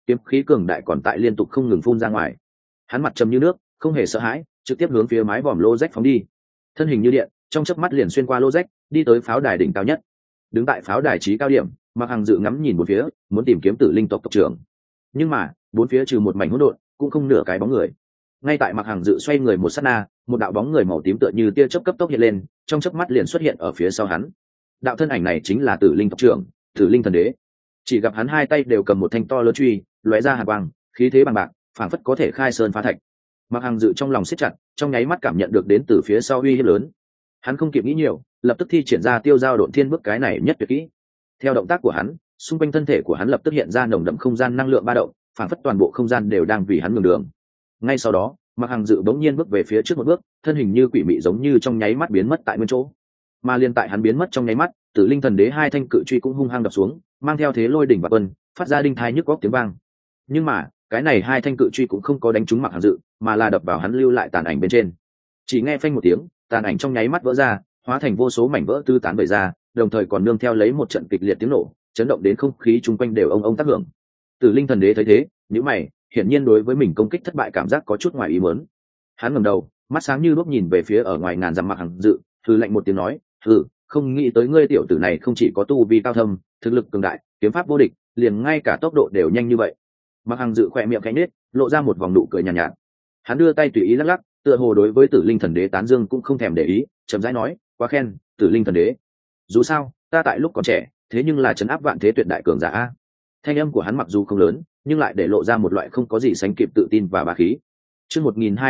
Speaker 1: kiếm khí cường đại còn tại liên tục không ngừng phun ra ngoài. Hắn mặt trầm như nước, không hề sợ hãi, trực tiếp hướng phía mái vòm lô rách phóng đi. Thân hình như điện, trong chớp mắt liền xuyên qua lô rách, đi tới pháo đài đỉnh cao nhất. Đứng tại pháo đài trí cao điểm, Mạc Hằng Dự ngắm nhìn một phía, muốn tìm kiếm Tử Linh tộc tộc trưởng. Nhưng mà, bốn phía trừ một mảnh hỗn độn, cũng không nửa cái bóng người. Ngay tại Mạc Hằng Dự xoay người một sát na, một đạo bóng người màu tím tựa như tia chớp cấp tốc hiện lên, trong chớp mắt liền xuất hiện ở phía sau hắn. Đạo thân ảnh này chính là Tử Linh tộc trưởng, Tử Linh thần đế. Chỉ gặp hắn hai tay đều cầm một thanh to lớn truy, lóe ra hàn quang, khí thế bằng bạc, phảng phất có thể khai sơn phá thạch. Mạc Hằng Dự trong lòng siết chặt, trong nháy mắt cảm nhận được đến từ phía sau uy hiếp lớn. Hắn không kịp nghĩ nhiều, lập tức thi triển ra tiêu giao độn thiên bước cái này nhất tuyệt kỹ. Theo động tác của hắn, xung quanh thân thể của hắn lập tức hiện ra nồng đậm không gian năng lượng ba động, phảng phất toàn bộ không gian đều đang vì hắn nhường đường. Ngay sau đó, Mạc Hằng Dự bỗng nhiên bước về phía trước một bước, thân hình như quỷ mị giống như trong nháy mắt biến mất tại nguyên chỗ. Mà liên tại hắn biến mất trong nháy mắt, Tử Linh thần đế hai thanh cự truy cũng hung hăng đập xuống, mang theo thế lôi đỉnh và quân, phát ra đinh thai nhức góc tiếng vang. Nhưng mà, cái này hai thanh cự truy cũng không có đánh trúng Mạc Hằng Dự, mà là đập vào hắn lưu lại tàn ảnh bên trên. Chỉ nghe phanh một tiếng, tàn ảnh trong nháy mắt vỡ ra, hóa thành vô số mảnh vỡ tứ tán bày ra, đồng thời còn nương theo lấy một trận kịch liệt tiếng nổ, chấn động đến không khí chung quanh đều ông tác hưởng. Tử Linh thần đế thấy thế, nhíu mày, hiển nhiên đối với mình công kích thất bại cảm giác có chút ngoài ý muốn. Hắn ngẩng đầu, mắt sáng như đuốc nhìn về phía ở ngoài ngàn dặm Mạc Hằng Dự, hừ lạnh một tiếng nói, hừ, không nghĩ tới ngươi tiểu tử này không chỉ có tu vi cao thâm, thực lực cường đại, kiếm pháp vô địch, liền ngay cả tốc độ đều nhanh như vậy. Mạc Hằng Dự khẽ miệng khẽ nhếch, lộ ra một vòng nụ cười nhàn nhạt. Hắn đưa tay tùy ý lắc lắc, tựa hồ đối với Tử Linh thần đế tán dương cũng không thèm để ý, chậm rãi nói, quá khen, Tử Linh thần đế. Dù sao, ta tại lúc còn trẻ, thế nhưng là trấn áp vạn thế tuyệt đại cường giả a. Thanh âm của hắn mặc dù không lớn, nhưng lại để lộ ra một loại không có gì sánh kịp tự tin và bá khí. Chương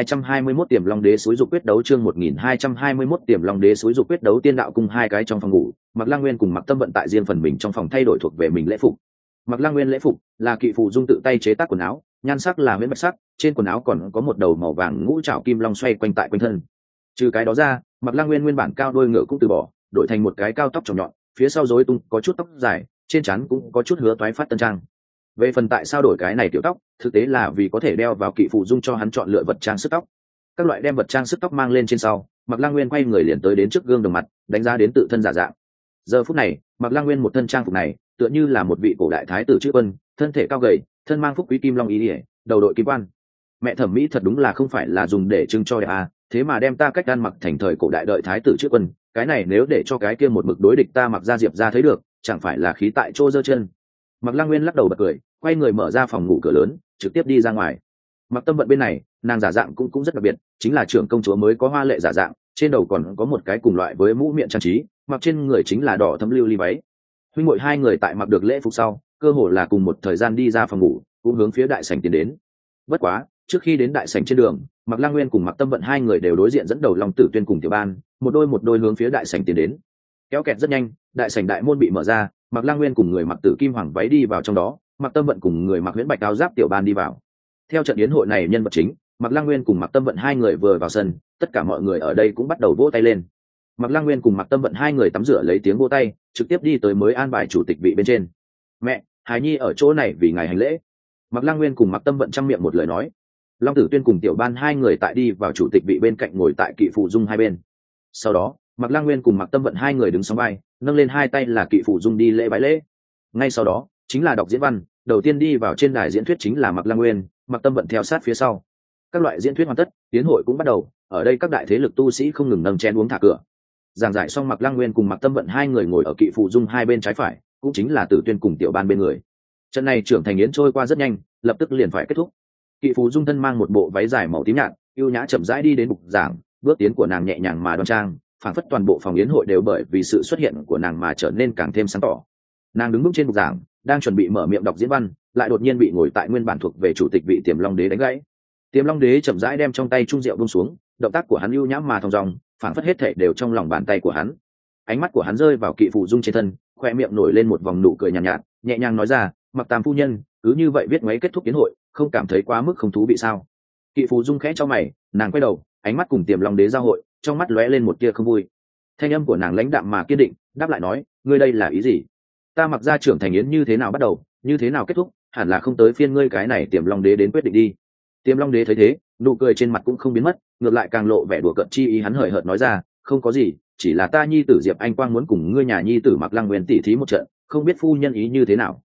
Speaker 1: 1221 Tiềm Long Đế xúi dục quyết đấu, chương 1221 Tiềm Long Đế xúi dục quyết đấu. Tiên đạo cung hai cái trong phòng ngủ, Mạc Lăng Nguyên cùng Mạc Tâm Vận tại riêng phần mình trong phòng thay đổi thuộc về mình lễ phục. Mạc Lăng Nguyên lễ phục là kỵ phù dung tự tay chế tác quần áo, nhan sắc là huyễn bạch sắc, trên quần áo còn có một đầu màu vàng ngũ trảo kim long xoay quanh tại quanh thân. Trừ cái đó ra, Mạc Lăng Nguyên nguyên bản cao đuôi ngựa cũng từ bỏ, đổi thành một cái cao tóc tròn nhọn, phía sau rối tung có chút tóc dài, trên trán cũng có chút hứa toái phát tân trang. Về phần tại sao đổi cái này tiểu tóc, thực tế là vì có thể đeo vào kỵ phù dung cho hắn chọn lựa vật trang sức tóc. Các loại đem vật trang sức tóc mang lên trên sau, Mạc Lăng Nguyên quay người liền tới đến trước gương đồng mặt, đánh giá đến tự thân giả dạng. Giờ phút này, Mạc Lăng Nguyên một thân trang phục này, tựa như là một vị cổ đại thái tử chữ quân, thân thể cao gầy, thân mang phúc quý kim long ý ỉa, đầu đội kim quan. Mẹ thẩm mỹ thật đúng là không phải là dùng để trưng cho đẹp à, thế mà đem ta cách ăn mặc thành thời cổ đại đợi thái tử chữ quân, cái này nếu để cho cái kia một mực đối địch ta mặc ra Diệp ra thấy được, chẳng phải là khí tại chỗ giơ chân. Mạc Lăng Nguyên lắc đầu bật cười, quay người mở ra phòng ngủ cửa lớn, trực tiếp đi ra ngoài. Mạc Tâm Vận bên này, nàng giả dạng cũng rất đặc biệt, chính là trưởng công chúa mới có hoa lệ giả dạng, trên đầu còn có một cái cùng loại với mũ miệng trang trí, mặc trên người chính là đỏ thấm lưu ly váy. Huynh muội hai người tại mặc được lễ phục sau, cơ hồ là cùng một thời gian đi ra phòng ngủ, cũng hướng phía đại sảnh tiến đến. Bất quá, trước khi đến đại sảnh trên đường, Mạc Lăng Nguyên cùng Mạc Tâm Vận hai người đều đối diện dẫn đầu Long Tử Tuyên cùng Tiểu Ban, một đôi hướng phía đại sảnh tiến đến. Kéo kẹt rất nhanh, đại sảnh đại môn bị mở ra, Mạc Lăng Nguyên cùng người mặc tử kim hoàng váy đi vào trong đó, Mạc Tâm Vận cùng người mặc huyễn bạch áo giáp Tiểu Ban đi vào. Theo trận yến hội này nhân vật chính, Mạc Lăng Nguyên cùng Mạc Tâm Vận hai người vừa vào sân, tất cả mọi người ở đây cũng bắt đầu vỗ tay lên. Mạc Lăng Nguyên cùng Mạc Tâm Vận hai người tắm rửa lấy tiếng vỗ tay, trực tiếp đi tới mới an bài chủ tịch vị bên trên. Mẹ, Hải Nhi ở chỗ này vì ngài hành lễ. Mạc Lăng Nguyên cùng Mạc Tâm Vận trăm miệng một lời nói. Long Tử Tuyên cùng Tiểu Ban hai người tại đi vào chủ tịch vị bên cạnh ngồi tại kỵ phụ dung hai bên. Sau đó, Mạc Lăng Nguyên cùng Mạc Tâm Vận hai người đứng song vai, nâng lên hai tay là kỵ phụ dung đi lễ bái lễ. Ngay sau đó, chính là đọc diễn văn, đầu tiên đi vào trên đài diễn thuyết chính là Mạc Lăng Nguyên, Mạc Tâm Vận theo sát phía sau. Các loại diễn thuyết hoàn tất, tiến hội cũng bắt đầu, ở đây các đại thế lực tu sĩ không ngừng nâng chén uống thả cửa. Giảng giải xong, Mạc Lăng Nguyên cùng Mạc Tâm Vận hai người ngồi ở kỵ phụ dung hai bên trái phải, cũng chính là Tử Tuyên cùng Tiểu Ban bên người. Trận này trưởng thành yến trôi qua rất nhanh, lập tức liền phải kết thúc. Kỵ phụ dung thân mang một bộ váy dài màu tím nhạt, yêu nhã chậm rãi đi đến bục giảng, bước tiến của nàng nhẹ nhàng mà đoan trang, phảng phất toàn bộ phòng yến hội đều bởi vì sự xuất hiện của nàng mà trở nên càng thêm sáng tỏ. Nàng đứng bước trên bục giảng, đang chuẩn bị mở miệng đọc diễn văn, lại đột nhiên bị ngồi tại nguyên bản thuộc về chủ tịch vị Tiềm Long Đế đánh gãy. Tiềm Long Đế chậm rãi đem trong tay chung rượu buông xuống, động tác của hắn ưu nhã mà thong dong, phảng phất hết thảy đều trong lòng bàn tay của hắn. Ánh mắt của hắn rơi vào kỵ phụ dung trên thân, khoe miệng nổi lên một vòng nụ cười nhàn nhạt, nhẹ nhàng nói ra, Mặc Tam phu nhân, cứ như vậy viết ngoáy kết thúc yến hội, không cảm thấy quá mức không thú vị sao? Kỵ phụ dung khẽ cho mày, nàng quay đầu, ánh mắt cùng Tiềm Long Đế giao hội, trong mắt lóe lên một tia không vui. Thanh âm của nàng lãnh đạm mà kiên định, đáp lại nói, ngươi đây là ý gì? Ta Mặc gia trưởng thành yến như thế nào bắt đầu, như thế nào kết thúc, hẳn là không tới phiên ngươi cái này Tiềm Long Đế đến quyết định đi. Tiềm Long Đế thấy thế, nụ cười trên mặt cũng không biến mất, ngược lại càng lộ vẻ đùa cợt chi ý, hắn hời hợt nói ra, không có gì, chỉ là ta nhi tử Diệp Anh Quang muốn cùng ngươi nhà nhi tử Mạc Lăng Nguyên tỉ thí một trận, không biết phu nhân ý như thế nào.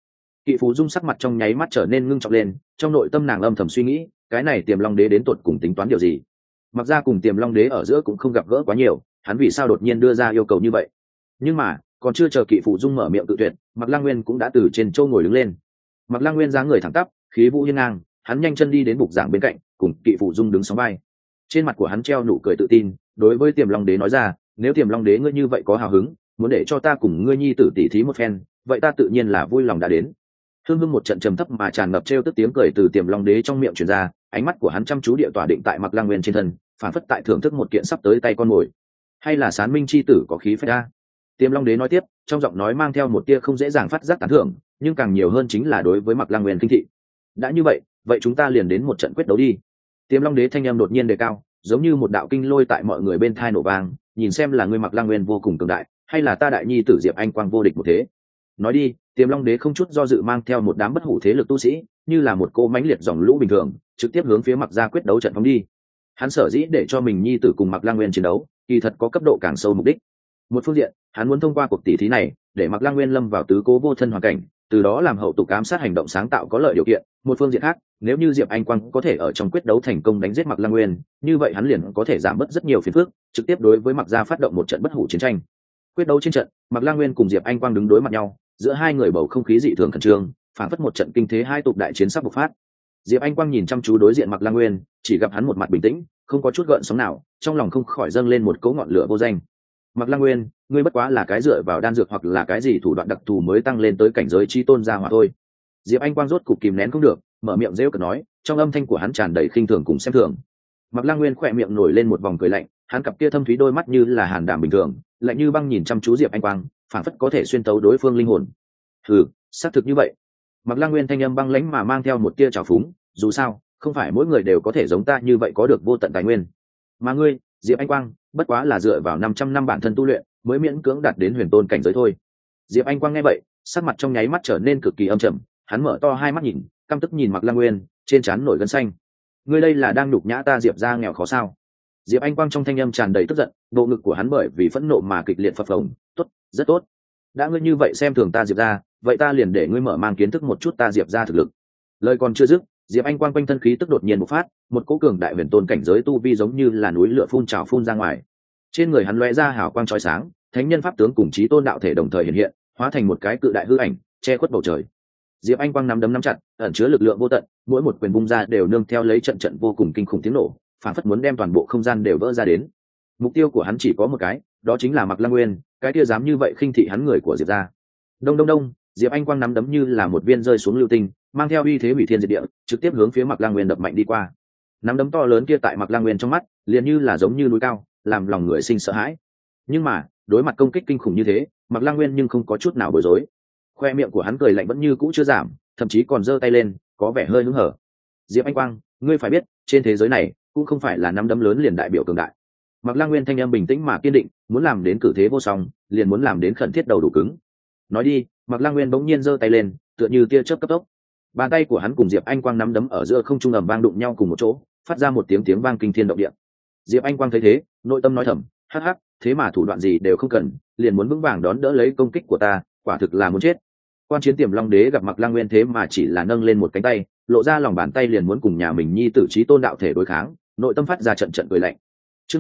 Speaker 1: Kỵ Phù Dung sắc mặt trong nháy mắt trở nên ngưng trọng lên, trong nội tâm nàng âm thầm suy nghĩ, cái này Tiềm Long Đế đến tột cùng tính toán điều gì? Mặc ra cùng Tiềm Long Đế ở giữa cũng không gặp gỡ quá nhiều, hắn vì sao đột nhiên đưa ra yêu cầu như vậy? Nhưng mà, còn chưa chờ Kỵ Phù Dung mở miệng tự tuyệt, Mạc Lăng Nguyên cũng đã từ trên châu ngồi đứng lên. Mạc Lăng Nguyên dáng người thẳng tắp, khí vũ hiên ngang, hắn nhanh chân đi đến bục giảng bên cạnh, cùng Kỵ Phù Dung đứng sóng vai. Trên mặt của hắn treo nụ cười tự tin, đối với Tiềm Long Đế nói ra, nếu Tiềm Long Đế ngươi như vậy có hào hứng, muốn để cho ta cùng ngươi nhi tử tỉ thí một phen, vậy ta tự nhiên là vui lòng đã đến. Hương hương một trận trầm thấp mà tràn ngập trêu tức tiếng cười từ Tiềm Long Đế trong miệng truyền ra, ánh mắt của hắn chăm chú địa tỏa định tại Mạc Lăng Nguyên trên thân, phản phất tại thưởng thức một kiện sắp tới tay con mồi. Hay là Sán Minh chi tử có khí phách a? Tiềm Long Đế nói tiếp, trong giọng nói mang theo một tia không dễ dàng phát giác tán thưởng, nhưng càng nhiều hơn chính là đối với Mạc Lăng Nguyên khinh thị. Đã như vậy, vậy chúng ta liền đến một trận quyết đấu đi. Tiềm Long Đế thanh âm đột nhiên đề cao, giống như một đạo kinh lôi tại mọi người bên thai nổ vang, nhìn xem là ngươi Mạc Lăng Nguyên vô cùng cường đại, hay là ta đại nhi tử Diệp Anh Quang vô địch một thế. Nói đi. Tiềm Long Đế không chút do dự mang theo một đám bất hủ thế lực tu sĩ, như là một cô mãnh liệt dòng lũ bình thường, trực tiếp hướng phía Mạc gia quyết đấu trận phóng đi. Hắn sở dĩ để cho mình nhi tử cùng Mạc Lăng Nguyên chiến đấu, kỳ thật có cấp độ càng sâu mục đích. Một phương diện, hắn muốn thông qua cuộc tỷ thí này, để Mạc Lăng Nguyên lâm vào tứ cố vô thân hoàn cảnh, từ đó làm hậu tục ám sát hành động sáng tạo có lợi điều kiện. Một phương diện khác, nếu như Diệp Anh Quang có thể ở trong quyết đấu thành công đánh giết Mạc Lăng Nguyên, như vậy hắn liền có thể giảm bớt rất nhiều phiền phức, trực tiếp đối với Mạc gia phát động một trận bất hủ chiến tranh. Quyết đấu trên trận, Mạc Lăng Nguyên cùng Diệp Anh Quang đứng đối mặt nhau, giữa hai người bầu không khí dị thường khẩn trương, phản phất một trận kinh thế hai tục đại chiến sắp bộc phát. Diệp Anh Quang nhìn chăm chú đối diện Mạc Lăng Nguyên, chỉ gặp hắn một mặt bình tĩnh, không có chút gợn sóng nào, trong lòng không khỏi dâng lên một cỗ ngọn lửa vô danh. Mạc Lăng Nguyên, ngươi bất quá là cái dựa vào đan dược hoặc là cái gì thủ đoạn đặc thù mới tăng lên tới cảnh giới chi tôn gia hỏa thôi. Diệp Anh Quang rốt cục kìm nén không được, mở miệng rêu cợt nói, trong âm thanh của hắn tràn đầy khinh thường cùng xem thường. Mạc Lăng Nguyên khỏe miệng nổi lên một vòng cười lạnh, hắn cặp kia thâm thúy đôi mắt như là hàn đàm bình thường, lạnh như băng nhìn chăm chú Diệp Anh Quang, phản phất có thể xuyên tấu đối phương linh hồn. Hừ, xác thực như vậy. Mạc Lăng Nguyên thanh âm băng lãnh mà mang theo một tia trào phúng, dù sao, không phải mỗi người đều có thể giống ta như vậy có được vô tận tài nguyên. Mà ngươi, Diệp Anh Quang, bất quá là dựa vào 500 năm bản thân tu luyện, mới miễn cưỡng đạt đến huyền tôn cảnh giới thôi. Diệp Anh Quang nghe vậy, sắc mặt trong nháy mắt trở nên cực kỳ âm trầm, hắn mở to hai mắt nhìn, căm tức nhìn Mạc Lăng Nguyên, trên trán nổi gân xanh. Ngươi đây là đang nhục nhã ta Diệp gia nghèo khó sao? Diệp Anh Quang trong thanh âm tràn đầy tức giận, bộ ngực của hắn bởi vì phẫn nộ mà kịch liệt phập phồng. Tốt, rất tốt. Đã ngươi như vậy xem thường ta Diệp gia, vậy ta liền để ngươi mở mang kiến thức một chút ta Diệp gia thực lực. Lời còn chưa dứt, Diệp Anh Quang quanh thân khí tức đột nhiên bộc phát, một cỗ cường đại huyền tôn cảnh giới tu vi giống như là núi lửa phun trào phun ra ngoài. Trên người hắn lóe ra hào quang chói sáng, thánh nhân pháp tướng cùng chí tôn đạo thể đồng thời hiện hiện, hóa thành một cái cự đại hư ảnh, che khuất bầu trời. Diệp Anh Quang nắm đấm nắm chặt, ẩn chứa lực lượng vô tận, mỗi một quyền bung ra đều nương theo lấy trận trận vô cùng kinh khủng tiếng nổ, phản phất muốn đem toàn bộ không gian đều vỡ ra đến. Mục tiêu của hắn chỉ có một cái, đó chính là Mạc Lăng Nguyên, cái kia dám như vậy khinh thị hắn người của Diệp gia. Đông đông đông, Diệp Anh Quang nắm đấm như là một viên rơi xuống lưu tinh, mang theo uy thế hủy thiên diệt địa, trực tiếp hướng phía Mạc Lăng Nguyên đập mạnh đi qua. Nắm đấm to lớn kia tại Mạc Lăng Nguyên trong mắt, liền như là giống như núi cao, làm lòng người sinh sợ hãi. Nhưng mà, đối mặt công kích kinh khủng như thế, Mạc Lăng Nguyên nhưng không có chút nào bối rối. Khoe miệng của hắn cười lạnh vẫn như cũ chưa giảm, thậm chí còn giơ tay lên, có vẻ hơi hứng hở. Diệp Anh Quang, ngươi phải biết, trên thế giới này cũng không phải là nắm đấm lớn liền đại biểu cường đại. Mạc Lăng Nguyên thanh âm bình tĩnh mà kiên định, muốn làm đến cử thế vô song, liền muốn làm đến khẩn thiết đầu đủ cứng. Nói đi, Mạc Lăng Nguyên bỗng nhiên giơ tay lên, tựa như tia chớp cấp tốc. Bàn tay của hắn cùng Diệp Anh Quang nắm đấm ở giữa không trung ầm vang đụng nhau cùng một chỗ, phát ra một tiếng vang kinh thiên động địa. Diệp Anh Quang thấy thế, nội tâm nói thầm, hắc hắc, thế mà thủ đoạn gì đều không cần, liền muốn vững vàng đón đỡ lấy công kích của ta, quả thực là muốn chết. Quan Chiến Tiềm Long Đế gặp Mạc Lăng Nguyên thế mà chỉ là nâng lên một cánh tay, lộ ra lòng bàn tay liền muốn cùng nhà mình nhi tử chí tôn đạo thể đối kháng, nội tâm phát ra trận trận cười lạnh. Chương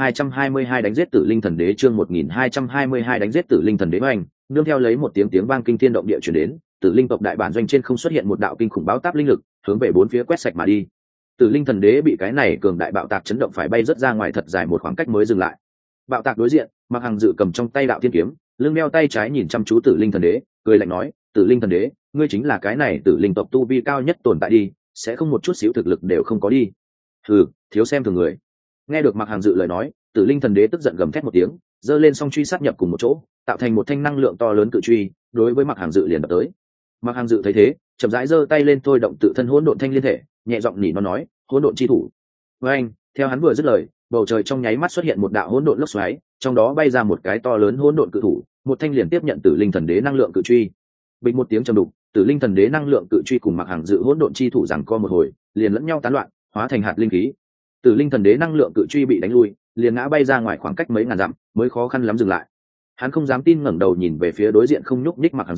Speaker 1: 1222 đánh giết Tử Linh Thần Đế, chương 1222 đánh giết Tử Linh Thần Đế hoành, nương theo lấy một tiếng vang kinh thiên động địa truyền đến, Tử Linh tộc đại bản doanh trên không xuất hiện một đạo kinh khủng báo táp linh lực, hướng về bốn phía quét sạch mà đi. Tử Linh Thần Đế bị cái này cường đại bạo tạc chấn động phải bay rất ra ngoài thật dài một khoảng cách mới dừng lại. Bạo tạc đối diện, Mạc Hằng Dự cầm trong tay đạo thiên kiếm, lưng đeo tay trái nhìn chăm chú Tử Linh Thần Đế, cười lạnh nói, Tử Linh Thần Đế, ngươi chính là cái này Tử Linh tộc tu vi cao nhất tồn tại đi, sẽ không một chút xíu thực lực đều không có đi. Hừ, thiếu xem thường người. Nghe được Mạc Hằng Dự lời nói, Tử Linh Thần Đế tức giận gầm thét một tiếng, giơ lên song truy sát nhập cùng một chỗ, tạo thành một thanh năng lượng to lớn cự truy, đối với Mạc Hằng Dự liền đập tới. Mạc Hằng Dự thấy thế, chậm rãi giơ tay lên thôi động tự thân hỗn độn thanh liên thể, nhẹ giọng nỉ nó nói, hỗn độn chi thủ. Với anh, theo hắn vừa dứt lời, bầu trời trong nháy mắt xuất hiện một đạo hỗn độn lốc xoáy, trong đó bay ra một cái to lớn hỗn độn cự thủ, một thanh liền tiếp nhận Tử Linh Thần Đế năng lượng cự truy. Bình một tiếng trầm đục, Tử Linh Thần Đế năng lượng cự truy cùng Mạc Hằng Dự hỗn độn chi thủ giằng co một hồi, liền lẫn nhau tán loạn, hóa thành hạt linh khí. Tử Linh Thần Đế năng lượng cự truy bị đánh lui, liền ngã bay ra ngoài khoảng cách mấy ngàn dặm, mới khó khăn lắm dừng lại. Hắn không dám tin ngẩng đầu nhìn về phía đối diện không nhúc nhích Mạc Hằng Dự,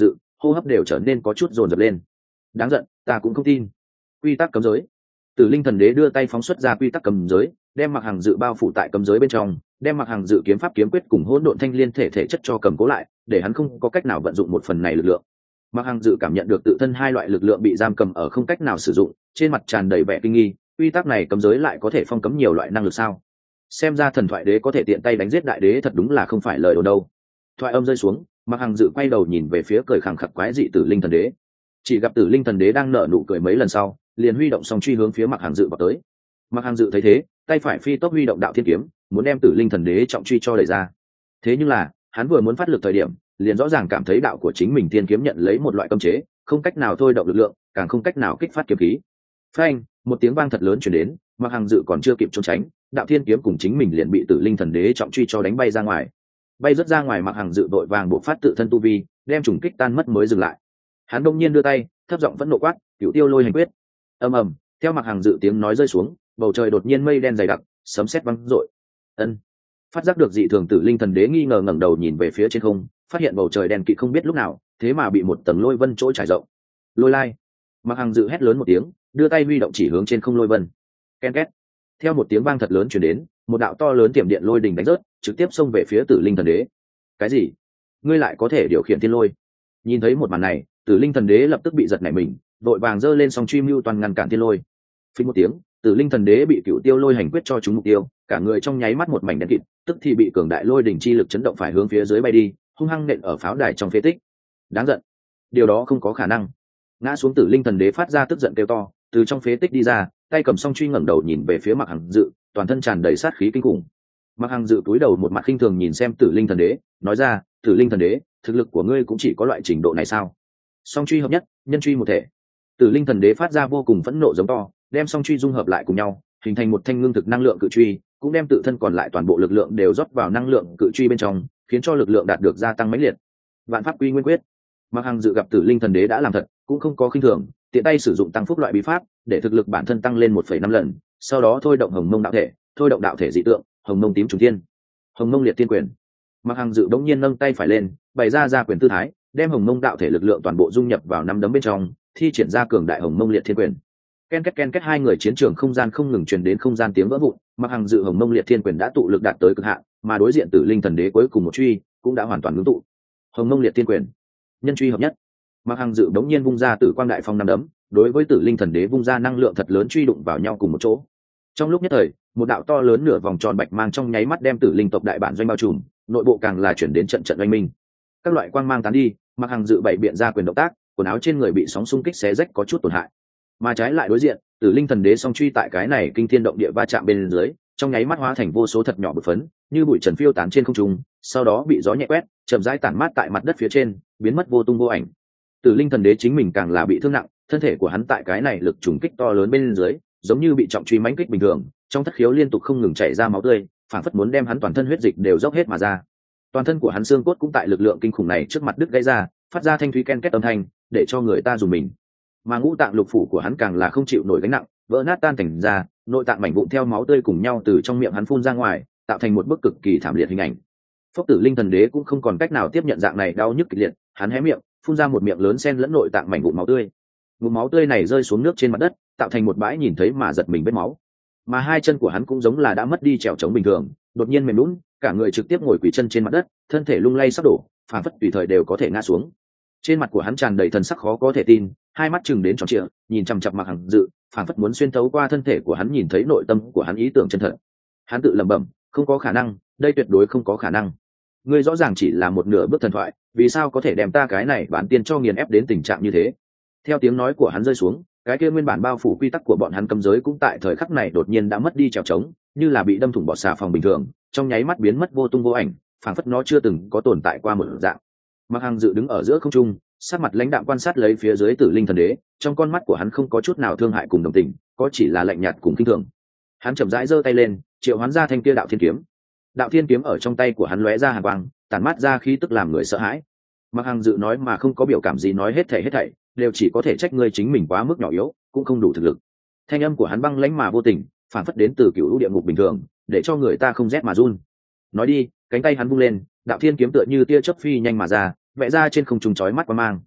Speaker 1: hô hấp đều trở nên có chút dồn dập lên. Đáng giận, ta cũng không tin. Quy tắc cấm giới. Tử Linh Thần Đế đưa tay phóng xuất ra quy tắc cấm giới, đem Mặc Hằng Dự bao phủ tại cấm giới bên trong, đem Mặc Hằng Dự kiếm pháp kiếm quyết cùng hỗn độn thanh liên thể chất cho cầm cố lại, để hắn không có cách nào vận dụng một phần này lực lượng. Mặc Hằng Dự cảm nhận được tự thân hai loại lực lượng bị giam cầm ở không cách nào sử dụng, trên mặt tràn đầy vẻ kinh nghi, quy tắc này cấm giới lại có thể phong cấm nhiều loại năng lực sao? Xem ra thần thoại đế có thể tiện tay đánh giết đại đế thật đúng là không phải lời đồn đâu. Thoại âm rơi xuống, Mặc Hằng Dự quay đầu nhìn về phía cười khẳng khặc quái dị Tử Linh Thần Đế. Chỉ gặp Tử Linh Thần Đế đang nở nụ cười mấy lần sau, liền huy động song truy hướng phía Mặc Hằng Dự vào tới. Mặc Hằng Dự thấy thế, tay phải phi tốc huy động đạo thiên kiếm, muốn đem Tử Linh Thần Đế trọng truy cho đẩy ra. Thế nhưng là, hắn vừa muốn phát lực thời điểm, liền rõ ràng cảm thấy đạo của chính mình thiên kiếm nhận lấy một loại cấm chế, không cách nào thôi động lực lượng, càng không cách nào kích phát kiếm khí. Phanh, một tiếng vang thật lớn truyền đến, Mặc Hằng Dự còn chưa kịp trốn tránh, đạo thiên kiếm cùng chính mình liền bị Tử Linh Thần Đế trọng truy cho đánh bay ra ngoài. Bay rất ra ngoài, Mặc Hằng Dự vội vàng bộc phát tự thân tu vi, đem trùng kích tan mất mới dừng lại. Hắn đông nhiên đưa tay, thấp giọng vẫn nộ quát, Cửu Tiêu Lôi Hành Quyết. Ầm ầm, theo Mặc Hằng Dự tiếng nói rơi xuống, bầu trời đột nhiên mây đen dày đặc, sấm sét vang rội. Ân. Phát giác được dị thường, Tử Linh Thần Đế nghi ngờ ngẩng đầu nhìn về phía trên không, phát hiện bầu trời đen kịt không biết lúc nào, thế mà bị một tầng lôi vân trôi trải rộng. Lôi lai. Mặc Hằng Dự hét lớn một tiếng, đưa tay huy động chỉ hướng trên không lôi vân. Ken két. Theo một tiếng vang thật lớn truyền đến, một đạo to lớn tiềm điện lôi đình đánh rớt, trực tiếp xông về phía Tử Linh Thần Đế. Cái gì? Ngươi lại có thể điều khiển thiên lôi? Nhìn thấy một màn này, Tử Linh Thần Đế lập tức bị giật nảy mình, vội vàng giơ lên song truy mưu toàn ngăn cản thiên lôi. Phình một tiếng, Tử Linh Thần Đế bị Cửu Tiêu Lôi Hành Quyết cho trúng mục tiêu, cả người trong nháy mắt một mảnh đen kịt, tức thì bị cường đại lôi đỉnh chi lực chấn động phải hướng phía dưới bay đi, hung hăng nện ở pháo đài trong phế tích. Đáng giận, điều đó không có khả năng. Ngã xuống, Tử Linh Thần Đế phát ra tức giận kêu to, từ trong phế tích đi ra, tay cầm song truy ngẩng đầu nhìn về phía Mặc Hằng Dự, toàn thân tràn đầy sát khí kinh khủng. Mặc Hằng Dự cúi đầu một mặt khinh thường nhìn xem Tử Linh Thần Đế, nói ra, Tử Linh Thần Đế, thực lực của ngươi cũng chỉ có loại trình độ này sao? Song truy hợp nhất, nhân truy một thể. Tử Linh Thần Đế phát ra vô cùng phẫn nộ giống to, đem song truy dung hợp lại cùng nhau, hình thành một thanh ngưng thực năng lượng cự truy, cũng đem tự thân còn lại toàn bộ lực lượng đều rót vào năng lượng cự truy bên trong, khiến cho lực lượng đạt được gia tăng mãnh liệt. Vạn pháp quy nguyên quyết. Mặc Hằng Dự gặp Tử Linh Thần Đế đã làm thật, cũng không có khinh thường, tiện tay sử dụng tăng phúc loại bí pháp, để thực lực bản thân tăng lên 1,5 lần, sau đó thôi động Hồng Mông đạo thể, thôi động đạo thể dị tượng, Hồng Mông tím trùng thiên, Hồng Mông liệt thiên quyền. Mặc Hằng Dự đống nhiên nâng tay phải lên, bày ra quyền tư thái, đem Hồng Mông đạo thể lực lượng toàn bộ dung nhập vào nắm đấm bên trong, thi triển ra cường đại Hồng Mông liệt thiên quyền. Ken két hai người chiến trường không gian không ngừng truyền đến không gian tiếng vỡ vụn. Mặc Hằng Dự Hồng Mông liệt thiên quyền đã tụ lực đạt tới cực hạn, mà đối diện Tử Linh Thần Đế cuối cùng một truy cũng đã hoàn toàn ngưng tụ. Hồng Mông liệt thiên quyền, nhân truy hợp nhất. Mặc Hằng Dự đống nhiên vung ra Tử Quang Đại Phong năm đấm, đối với Tử Linh Thần Đế vung ra năng lượng thật lớn truy đụng vào nhau cùng một chỗ. Trong lúc nhất thời, một đạo to lớn nửa vòng tròn bạch mang trong nháy mắt đem Tử Linh tộc đại bản doanh bao trùm, nội bộ càng là chuyển đến trận trận oanh minh. Các loại quang mang tán đi, Mặc Hằng Dự bày biện ra quyền động tác, quần áo trên người bị sóng xung kích xé rách có chút tổn hại. Mà trái lại đối diện, Tử Linh Thần Đế song truy tại cái này kinh thiên động địa va chạm bên dưới, trong nháy mắt hóa thành vô số thật nhỏ bụi phấn, như bụi trần phiêu tán trên không trung, sau đó bị gió nhẹ quét, chậm rãi tản mát tại mặt đất phía trên, biến mất vô tung vô ảnh. Tử Linh Thần Đế chính mình càng là bị thương nặng, thân thể của hắn tại cái này lực trùng kích to lớn bên dưới, giống như bị trọng truy mãnh kích bình thường, trong thất khiếu liên tục không ngừng chảy ra máu tươi, phảng phất muốn đem hắn toàn thân huyết dịch đều dốc hết mà ra. Toàn thân của hắn xương cốt cũng tại lực lượng kinh khủng này trước mặt đứt gãy ra, phát ra thanh thúy ken két âm thanh, để cho người ta dùng mình. Mà ngũ tạng lục phủ của hắn càng là không chịu nổi gánh nặng, vỡ nát tan thành ra, nội tạng mảnh vụn theo máu tươi cùng nhau từ trong miệng hắn phun ra ngoài, tạo thành một bức cực kỳ thảm liệt hình ảnh. Phốc Tử Linh Thần Đế cũng không còn cách nào tiếp nhận dạng này đau nhức kịch liệt, hắn hé miệng, phun ra một miệng lớn xen lẫn nội tạng mảnh vụn máu tươi. Ngụm máu tươi này rơi xuống nước trên mặt đất, tạo thành một bãi nhìn thấy mà giật mình vết máu. Mà hai chân của hắn cũng giống là đã mất đi trèo trống bình thường, đột nhiên mềm nhũn, cả người trực tiếp ngồi quỳ chân trên mặt đất, thân thể lung lay sắp đổ, phảng phất tùy thời đều có thể ngã xuống. Trên mặt của hắn tràn đầy thần sắc khó có thể tin, hai mắt chừng đến tròn trịa, nhìn chằm chằm Mặc Hằng Dự, phảng phất muốn xuyên thấu qua thân thể của hắn nhìn thấy nội tâm của hắn ý tưởng chân thật. Hắn tự lẩm bẩm, không có khả năng, đây tuyệt đối không có khả năng. Ngươi rõ ràng chỉ là một nửa bước thần thoại, vì sao có thể đem ta cái này bản tiên cho nghiền ép đến tình trạng như thế? Theo tiếng nói của hắn rơi xuống, cái kia nguyên bản bao phủ quy tắc của bọn hắn cấm giới cũng tại thời khắc này đột nhiên đã mất đi trèo trống, như là bị đâm thủng bọt xà phòng bình thường, trong nháy mắt biến mất vô tung vô ảnh, phảng phất nó chưa từng có tồn tại qua một dạng. Mặc Hằng Dự đứng ở giữa không trung, sắc mặt lãnh đạm quan sát lấy phía dưới Tử Linh Thần Đế, trong con mắt của hắn không có chút nào thương hại cùng đồng tình, có chỉ là lạnh nhạt cùng kinh thường. Hắn chậm rãi giơ tay lên, triệu hoán ra thanh kia đạo thiên kiếm. Đạo thiên kiếm ở trong tay của hắn lóe ra hàn quang, tản mát ra khí tức làm người sợ hãi. Mặc Hằng Dự nói mà không có biểu cảm gì, nói hết thảy đều chỉ có thể trách ngươi chính mình quá mức nhỏ yếu, cũng không đủ thực lực. Thanh âm của hắn băng lãnh mà vô tình, phản phất đến từ cựu lũ địa ngục bình thường, để cho người ta không rét mà run. Nói đi, cánh tay hắn vung lên, đạo thiên kiếm tựa như tia chớp phi nhanh mà ra, vẽ ra trên không trung chói mắt quang mang.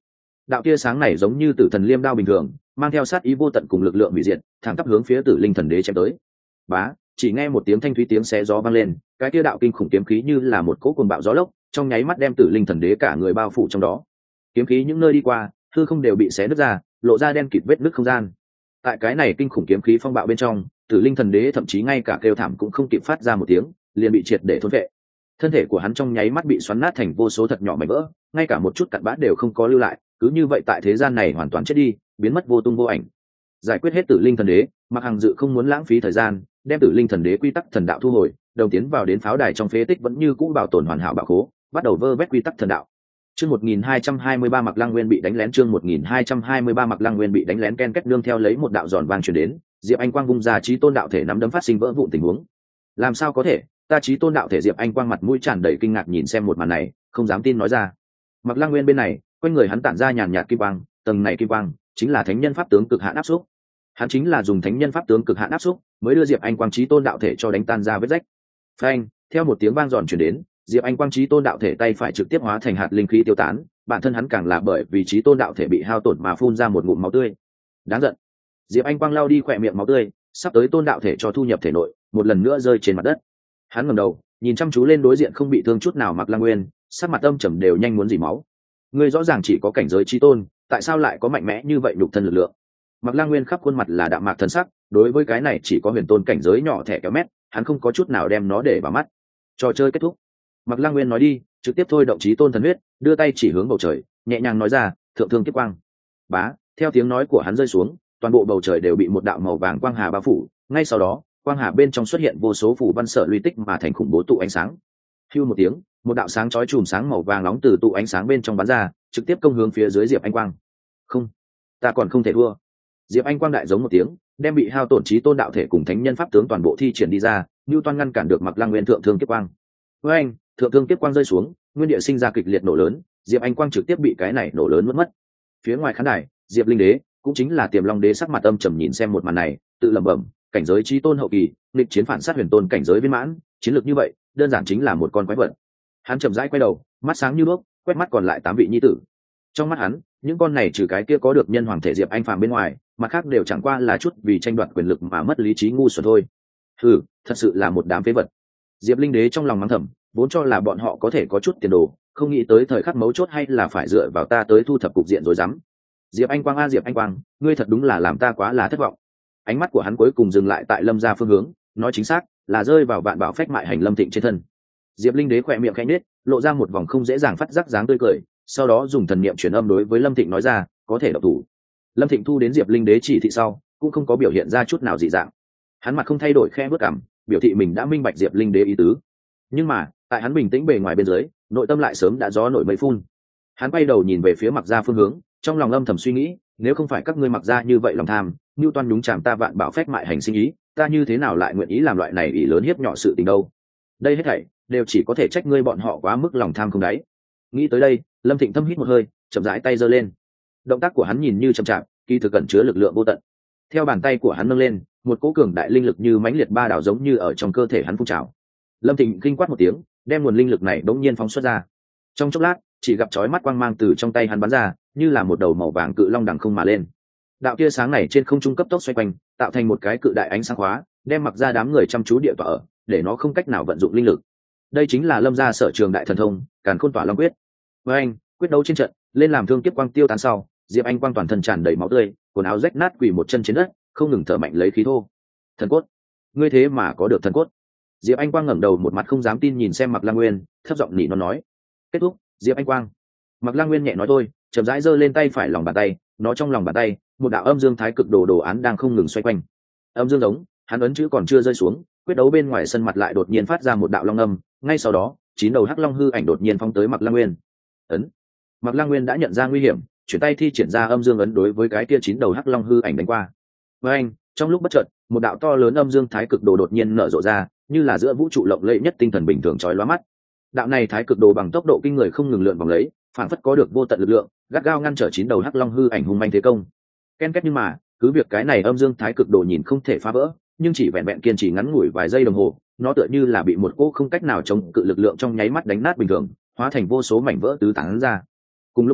Speaker 1: đạo tia sáng này giống như tử thần liêm đao bình thường, mang theo sát ý vô tận cùng lực lượng hủy diệt, thẳng tắp hướng phía Tử Linh Thần Đế chém tới. Bá, chỉ nghe một tiếng thanh thúy tiếng xé gió vang lên, cái tia đạo kinh khủng kiếm khí như là một cỗ cuồng bạo gió lốc, trong nháy mắt đem Tử Linh Thần Đế cả người bao phủ trong đó. Kiếm khí những nơi đi qua, hư không đều bị xé nứt ra, lộ ra đen kịt vết nứt không gian. Tại cái này kinh khủng kiếm khí phong bạo bên trong, Tử Linh Thần Đế thậm chí ngay cả kêu thảm cũng không kịp phát ra một tiếng, liền bị triệt để thôn phệ. Thân thể của hắn trong nháy mắt bị xoắn nát thành vô số thật nhỏ mảnh vỡ, ngay cả một chút cặn bã đều không có lưu lại, cứ như vậy tại thế gian này hoàn toàn chết đi, biến mất vô tung vô ảnh. Giải quyết hết Tử Linh Thần Đế, Mạc Hằng Dự không muốn lãng phí thời gian, đem Tử Linh Thần Đế quy tắc thần đạo thu hồi, đồng tiến vào đến pháo đài trong phế tích vẫn như cũ bảo tồn hoàn hảo bảo khố, bắt đầu vơ vét quy tắc thần đạo. Chương 1223 Mạc Lăng Nguyên bị đánh lén, chương 1223 Mạc Lăng Nguyên bị đánh lén, ken két nương theo lấy một đạo giòn vang truyền đến, Diệp Anh Quang vung ra chí tôn đạo thể nắm đấm phát sinh vỡ vụn tình huống. Làm sao có thể, ta chí tôn đạo thể? Diệp Anh Quang mặt mũi tràn đầy kinh ngạc nhìn xem một màn này, không dám tin nói ra. Mạc Lăng Nguyên bên này, quanh người hắn tản ra nhàn nhạt kim quang, tầng này kim quang chính là thánh nhân pháp tướng cực hạn áp xúc. Hắn chính là dùng thánh nhân pháp tướng cực hạn áp xúc, mới đưa Diệp Anh Quang chí tôn đạo thể cho đánh tan ra vết rách. Phanh, theo một tiếng vang giòn truyền đến, Diệp Anh Quang chí tôn đạo thể tay phải trực tiếp hóa thành hạt linh khí tiêu tán, bản thân hắn càng là bởi vì chí tôn đạo thể bị hao tổn mà phun ra một ngụm máu tươi. Đáng giận. Diệp Anh Quang lau đi khỏe miệng máu tươi, sắp tới tôn đạo thể cho thu nhập thể nội, một lần nữa rơi trên mặt đất. Hắn ngẩng đầu, nhìn chăm chú lên đối diện không bị thương chút nào Mạc Lăng Nguyên, sắc mặt âm trầm đều nhanh muốn rỉ máu. Ngươi rõ ràng chỉ có cảnh giới chí tôn, tại sao lại có mạnh mẽ như vậy nhục thân lực lượng? Mạc Lăng Nguyên khắp khuôn mặt là đạm mạc thần sắc, đối với cái này chỉ có huyền tôn cảnh giới nhỏ thẻ kéo mét, hắn không có chút nào đem nó để vào mắt. Trò chơi kết thúc. Mạc Lăng Nguyên nói đi, trực tiếp thôi động chí tôn thần huyết, đưa tay chỉ hướng bầu trời, nhẹ nhàng nói ra, thượng thương kiếp quang. Bá, theo tiếng nói của hắn rơi xuống, toàn bộ bầu trời đều bị một đạo màu vàng quang hà bao phủ, ngay sau đó, quang hà bên trong xuất hiện vô số phù văn sở luy tích mà thành khủng bố tụ ánh sáng. Hưu một tiếng, một đạo sáng chói chùm sáng màu vàng nóng từ tụ ánh sáng bên trong bắn ra, trực tiếp công hướng phía dưới Diệp Anh Quang. Không, ta còn không thể thua. Diệp Anh Quang đại giống một tiếng, đem bị hao tổn chí tôn đạo thể cùng thánh nhân pháp tướng toàn bộ thi triển đi ra, Nưu Toan ngăn cản được Mạc Lăng Nguyên thượng thương kiếp quang. Với anh, thượng thương kiếp quang rơi xuống, nguyên địa sinh ra kịch liệt nổ lớn, Diệp Anh Quang trực tiếp bị cái này nổ lớn mất. Phía ngoài khán đài, Diệp Linh Đế, cũng chính là Tiềm Long Đế sắc mặt âm trầm nhìn xem một màn này, tự lẩm bẩm, cảnh giới chí tôn hậu kỳ, nghịch chiến phản sát huyền tôn cảnh giới viên mãn, chiến lược như vậy, đơn giản chính là một con quái vật. Hắn chậm rãi quay đầu, mắt sáng như đuốc, quét mắt còn lại 8 vị nhi tử. Trong mắt hắn, những con này trừ cái kia có được nhân hoàng thể Diệp Anh Phàm bên ngoài, mặt khác đều chẳng qua là chút vì tranh đoạt quyền lực mà mất lý trí ngu xuẩn thôi. Thật sự là một đám phế vật. Diệp Linh Đế trong lòng mắng thầm, vốn cho là bọn họ có thể có chút tiền đồ, không nghĩ tới thời khắc mấu chốt hay là phải dựa vào ta tới thu thập cục diện rồi dám. Diệp Anh Quang, Diệp Anh Quang, ngươi thật đúng là làm ta quá là thất vọng. Ánh mắt của hắn cuối cùng dừng lại tại Lâm gia phương hướng, nói chính xác là rơi vào Vạn Bảo phách mại hành Lâm Thịnh trên thân. Diệp Linh Đế khỏe miệng khẽ nhếch, lộ ra một vòng không dễ dàng phát giác dáng tươi cười, sau đó dùng thần niệm truyền âm đối với Lâm Thịnh nói ra, có thể động thủ. Lâm Thịnh thu đến Diệp Linh Đế chỉ thị sau, cũng không có biểu hiện ra chút nào dị dạng. Hắn mặt không thay đổi, khẽ bước cằm, biểu thị mình đã minh bạch Diệp Linh Đế ý tứ. Nhưng mà, tại hắn bình tĩnh bề ngoài bên dưới, nội tâm lại sớm đã gió nổi mây phun. Hắn quay đầu nhìn về phía Mạc gia phương hướng, trong lòng âm thầm suy nghĩ, nếu không phải các ngươi Mạc gia như vậy lòng tham, Nưu Toan nhúng chàm ta Vạn Bảo phách mại hành sinh ý, ta như thế nào lại nguyện ý làm loại này ỷ lớn hiếp nhỏ sự tình đâu? Đây hết thảy đều chỉ có thể trách ngươi bọn họ quá mức lòng tham không đáy. Nghĩ tới đây, Lâm Thịnh thâm hít một hơi, chậm rãi tay giơ lên. Động tác của hắn nhìn như chậm chạp, kỳ thực cẩn chứa lực lượng vô tận. Theo bàn tay của hắn nâng lên, một cỗ cường đại linh lực như mãnh liệt ba đảo giống như ở trong cơ thể hắn phun trào. Lâm Thịnh kinh quát một tiếng, đem nguồn linh lực này bỗng nhiên phóng xuất ra. Trong chốc lát, chỉ gặp chói mắt quang mang từ trong tay hắn bắn ra, như là một đầu màu vàng cự long đằng không mà lên. Đạo tia sáng này trên không trung cấp tốc xoay quanh, tạo thành một cái cự đại ánh sáng khóa, đem Mặc ra đám người chăm chú địa tọa ở, để nó không cách nào vận dụng linh lực. Đây chính là Lâm gia sở trường đại thần thông, Càn Khôn Tỏa Long Quyết. Với anh, quyết đấu trên trận, lên làm thương kiếp quang tiêu tán sau, Diệp Anh Quang toàn thân tràn đầy máu tươi, quần áo rách nát quỳ một chân trên đất, không ngừng thở mạnh lấy khí thô. Thần cốt, ngươi thế mà có được thần cốt? Diệp Anh Quang ngẩng đầu một mặt không dám tin nhìn xem Mạc Lăng Nguyên, thấp giọng nỉ nó nói. Kết thúc, Diệp Anh Quang. Mạc Lăng Nguyên nhẹ nói thôi, chậm rãi giơ lên tay phải lòng bàn tay, nó trong lòng bàn tay, một đạo âm dương thái cực đồ án đang không ngừng xoay quanh. Âm dương giống, hắn ấn chữ còn chưa rơi xuống, quyết đấu bên ngoài sân mặt lại đột nhiên phát ra một đạo long âm, ngay sau đó, 9 đầu hắc long hư ảnh đột nhiên phóng tới Mạc Lăng Nguyên. Ấn. Mạc Lăng Nguyên đã nhận ra nguy hiểm, chuyển tay thi triển ra âm dương ấn đối với cái kia 9 đầu hắc long hư ảnh đánh qua. Với anh, trong lúc bất chợt, một đạo to lớn âm dương thái cực đồ đột nhiên nở rộ ra, như là giữa vũ trụ lộng lẫy nhất tinh thần bình thường chói lóa mắt. Đạo này thái cực đồ bằng tốc độ kinh người không ngừng lượn vòng lấy, phản phất có được vô tận lực lượng, gắt gao ngăn trở 9 đầu hắc long hư ảnh hung manh thế công. Ken két, nhưng mà, cứ việc cái này âm dương thái cực đồ nhìn không thể phá vỡ, nhưng chỉ vẹn vẹn kiên trì ngắn ngủi vài giây đồng hồ, nó tựa như là bị một cỗ không cách nào chống cự lực lượng trong nháy mắt đánh nát bình thường, hóa thành vô số mảnh vỡ tứ tán ra. Cùng lúc đó,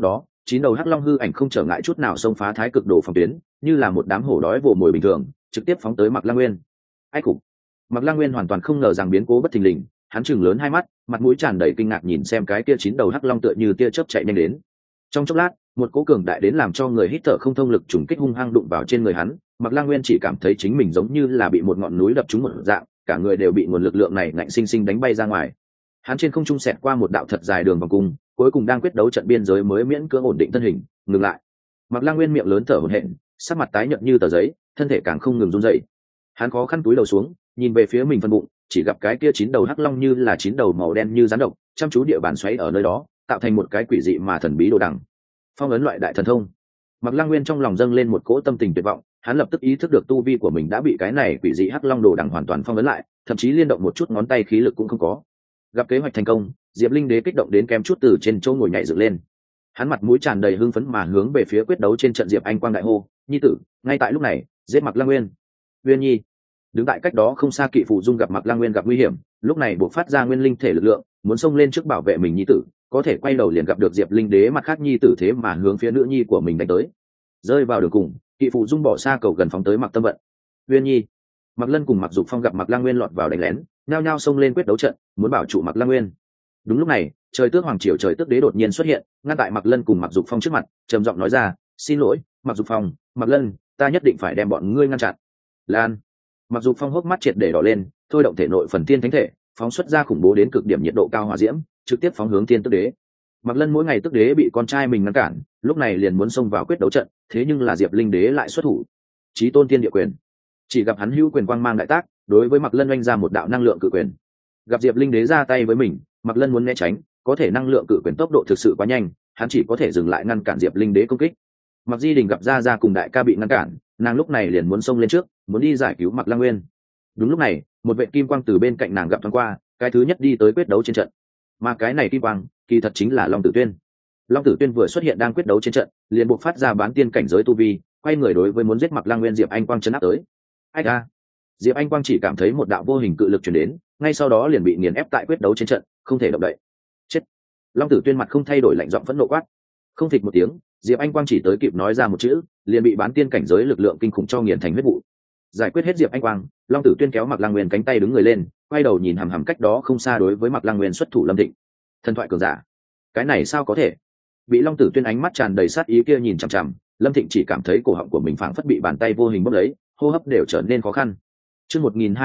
Speaker 1: chín đầu hắc long hư ảnh không trở ngại chút nào xông phá thái cực đồ phòng tuyến, như là một đám hổ đói vồ mồi bình thường trực tiếp phóng tới Mạc Lăng Nguyên. Ách cục. Mạc Lăng Nguyên hoàn toàn không ngờ rằng biến cố bất thình lình, hắn chừng lớn hai mắt, mặt mũi tràn đầy kinh ngạc nhìn xem cái kia chín đầu hắc long tựa như tia chớp chạy nhanh đến. Trong chốc lát, một cỗ cường đại đến làm cho người hít thở không thông lực trùng kích hung hăng đụng vào trên người hắn. Mạc Lăng Nguyên chỉ cảm thấy chính mình giống như là bị một ngọn núi đập trúng một dạng, cả người đều bị nguồn lực lượng này ngạnh sinh sinh đánh bay ra ngoài. Hắn trên không trung xẹt qua một đạo thật dài đường vòng cung, cuối cùng đang quyết đấu trận biên giới mới miễn cưỡng ổn định thân hình, ngừng lại. Mạc Lăng Nguyên miệng lớn thở hổn hển, sắc mặt tái nhợt như tờ giấy, thân thể càng không ngừng run rẩy. Hắn khó khăn cúi đầu xuống, nhìn về phía mình phân bụng, chỉ gặp cái kia chín đầu hắc long như là chín đầu màu đen như rắn độc, chăm chú địa bàn xoáy ở nơi đó, tạo thành một cái quỷ dị mà thần bí đồ đằng. Phong ấn loại đại thần thông. Mạc Lăng Nguyên trong lòng dâng lên một cỗ tâm tình tuyệt vọng, hắn lập tức ý thức được tu vi của mình đã bị cái này quỷ dị hắc long đồ đằng hoàn toàn phong ấn lại, thậm chí liên động một chút ngón tay khí lực cũng không có. Gặp kế hoạch thành công, Diệp Linh Đế kích động đến kém chút từ trên chỗ ngồi nhảy dựng lên. Hắn mặt mũi tràn đầy hưng phấn mà hướng về phía quyết đấu trên trận Diệp Anh Quang đại hô, "Nhi tử!" Ngay tại lúc này, giết Mạc Lăng Nguyên. Nguyên Nhi đứng tại cách đó không xa, Kỵ Phụ Dung gặp Mạc Lăng Nguyên gặp nguy hiểm, lúc này buộc phát ra nguyên linh thể lực lượng, muốn xông lên trước bảo vệ mình nhi tử, có thể quay đầu liền gặp được Diệp Linh Đế mặt khác nhi tử thế mà hướng phía nữ nhi của mình đánh tới. Rơi vào đường cùng, Kỵ Phụ Dung bỏ xa cầu gần phóng tới Mạc Tâm Vận. Nguyên Nhi, Mạc Lân cùng Mạc Dục Phong gặp Mạc Lăng Nguyên lọt vào đánh lén, nhao nhao xông lên quyết đấu trận, muốn bảo trụ Mạc Lăng Nguyên. Đúng lúc này, trời tước hoàng triều trời tước đế đột nhiên xuất hiện, ngăn tại Mạc Lân cùng Mạc Dục Phong trước mặt, trầm giọng nói ra, "Xin lỗi, Mạc Dục Phong, Mạc Lân, ta nhất định phải đem bọn ngươi ngăn chặn." Lan. Mạc Dục Phong hốc mắt triệt để đỏ lên, thôi động thể nội phần tiên thánh thể, phóng xuất ra khủng bố đến cực điểm nhiệt độ cao hỏa diễm, trực tiếp phóng hướng Thiên Tước Đế. Mạc Lân mỗi ngày Tước Đế bị con trai mình ngăn cản, lúc này liền muốn xông vào quyết đấu trận, thế nhưng là Diệp Linh Đế lại xuất thủ. Chí tôn thiên địa quyền. Chỉ gặp hắn hữu quyền quang mang đại tác, đối với Mạc Lân oanh ra một đạo năng lượng cự quyền. Gặp Diệp Linh Đế ra tay với mình, Mạc Lân muốn né tránh, có thể năng lượng cự quyền tốc độ thực sự quá nhanh, hắn chỉ có thể dừng lại ngăn cản Diệp Linh Đế công kích. Mạc Di Đình gặp Gia cùng đại ca bị ngăn cản, nàng lúc này liền muốn xông lên trước, muốn đi giải cứu Mạc Lăng Nguyên. Đúng lúc này, một vệ kim quang từ bên cạnh nàng gặp thoáng qua, cái thứ nhất đi tới quyết đấu trên trận. Mà cái này kim quang, kỳ thật chính là Long Tử Tuyên. Long Tử Tuyên vừa xuất hiện đang quyết đấu trên trận, liền buộc phát ra bán tiên cảnh giới tu vi, quay người đối với muốn giết Mạc Lăng Nguyên Diệp Anh Quang chấn áp tới. Ách a! Diệp Anh Quang chỉ cảm thấy một đạo vô hình cự lực truyền đến, ngay sau đó liền bị nghiền ép tại quyết đấu trên trận, không thể động đậy. Chết! Long Tử Tuyên mặt không thay đổi lạnh giọng phẫn nộ quát. Không phịch một tiếng, Diệp Anh Quang chỉ tới kịp nói ra một chữ, liền bị bán tiên cảnh giới lực lượng kinh khủng cho nghiền thành huyết vụ. Giải quyết hết Diệp Anh Quang, Long Tử Tuyên kéo Mạc Lăng Nguyên cánh tay đứng người lên, quay đầu nhìn hằm hằm cách đó không xa đối với Mạc Lăng Nguyên xuất thủ Lâm Thịnh. Thần thoại cường giả, cái này sao có thể? Bị Long Tử Tuyên ánh mắt tràn đầy sát ý kia nhìn chằm chằm, Lâm Thịnh chỉ cảm thấy cổ họng của mình phảng phất bị bàn tay vô hình bóp lấy, hô hấp đều trở nên khó khăn. Chương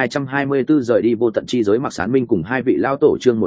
Speaker 1: 1224 rời đi vô tận chi giới Mạc Sán Minh cùng hai vị lao tổ, chương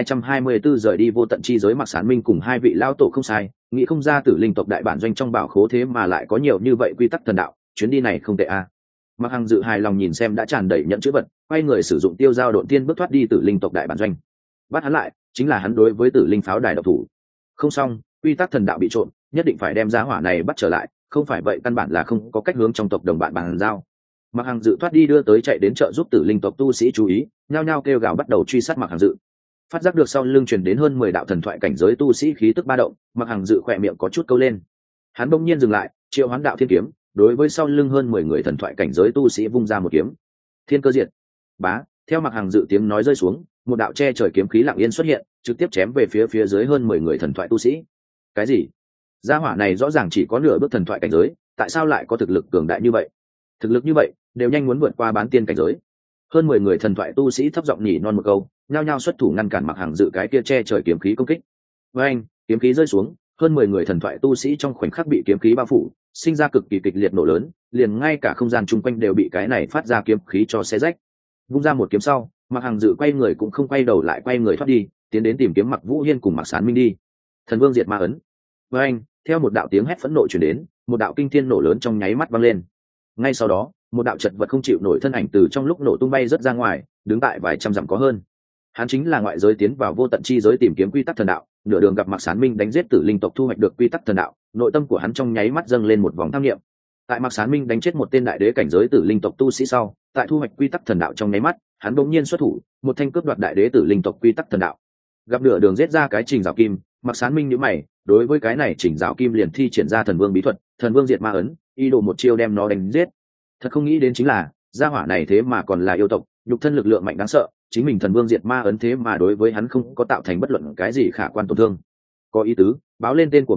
Speaker 1: 1224 rời đi vô tận chi giới Mạc Sán Minh cùng hai vị lao tổ không sai, nghĩ không ra Tử Linh tộc đại bản doanh trong bảo khố thế mà lại có nhiều như vậy quy tắc thần đạo, chuyến đi này không tệ a. Mạc Hằng Dự hài lòng nhìn xem đã tràn đầy nhận chữ vật, quay người sử dụng tiêu giao độn tiên bước thoát đi Tử Linh tộc đại bản doanh. Bắt hắn lại, chính là hắn đối với Tử Linh pháo đài độc thủ. Không xong, quy tắc thần đạo bị trộn, nhất định phải đem giá hỏa này bắt trở lại, không phải vậy căn bản là không có cách hướng trong tộc đồng bạn bàn giao. Mạc Hằng Dự thoát đi đưa tới chạy đến trợ giúp Tử Linh tộc tu sĩ chú ý, nhao nhao kêu gào bắt đầu truy sát Mạc Hằng Dự. Phát giác được sau lưng truyền đến hơn 10 đạo thần thoại cảnh giới tu sĩ khí tức ba động, Mạc Hằng Dự khỏe miệng có chút câu lên. Hắn bỗng nhiên dừng lại, triệu hoán đạo thiên kiếm, đối với sau lưng hơn 10 người thần thoại cảnh giới tu sĩ vung ra một kiếm. Thiên cơ diệt. Bá, theo Mạc Hằng Dự tiếng nói rơi xuống, một đạo che trời kiếm khí lặng yên xuất hiện, trực tiếp chém về phía dưới hơn 10 người thần thoại tu sĩ. Cái gì? Gia hỏa này rõ ràng chỉ có nửa bước thần thoại cảnh giới, tại sao lại có thực lực cường đại như vậy? Thực lực như vậy, đều nhanh muốn vượt qua bán tiên cảnh giới. Hơn 10 người thần thoại tu sĩ thấp giọng nhỉ non một câu, nhao nhao xuất thủ ngăn cản Mạc Hằng Dự cái kia che trời kiếm khí công kích. Với anh, kiếm khí rơi xuống, hơn 10 người thần thoại tu sĩ trong khoảnh khắc bị kiếm khí bao phủ, sinh ra cực kỳ kịch liệt nổ lớn, liền ngay cả không gian chung quanh đều bị cái này phát ra kiếm khí cho xé rách. Vung ra một kiếm sau, Mạc Hằng Dự quay người cũng không quay đầu lại quay người thoát đi, tiến đến tìm kiếm Mạc Vũ Hiên cùng Mạc Sán Minh đi. Thần Vương diệt ma ấn. Với anh, theo một đạo tiếng hét phẫn nộ truyền đến, một đạo kinh thiên nổ lớn trong nháy mắt vang lên. Ngay sau đó, một đạo chật vật không chịu nổi thân ảnh từ trong lúc nổ tung bay rất ra ngoài, đứng tại vài trăm dặm có hơn. Hắn chính là ngoại giới tiến vào vô tận chi giới tìm kiếm quy tắc thần đạo, nửa đường gặp Mạc Sán Minh đánh giết Tử Linh tộc thu hoạch được quy tắc thần đạo, nội tâm của hắn trong nháy mắt dâng lên một vòng tham niệm. Tại Mạc Sán Minh đánh chết một tên đại đế cảnh giới Tử Linh tộc tu sĩ sau, tại thu hoạch quy tắc thần đạo trong nháy mắt, hắn bỗng nhiên xuất thủ, một thanh cướp đoạt đại đế Tử Linh tộc quy tắc thần đạo. Gặp nửa đường giết ra cái Trình Dạo Kim, Mạc Sán Minh nhíu mày, đối với cái này Trình Dạo Kim liền thi triển ra Thần Vương bí thuật, Thần Vương diệt ma ấn, ý đồ một chiêu đem nó đánh giết. Thật không nghĩ đến chính là, gia hỏa này thế mà còn là yêu tộc, nhục thân lực lượng mạnh đáng sợ, chính mình Thần Vương diệt ma ấn thế mà đối với hắn không có tạo thành bất luận cái gì khả quan tổn thương. Có ý tứ, báo lên tên của ngươi,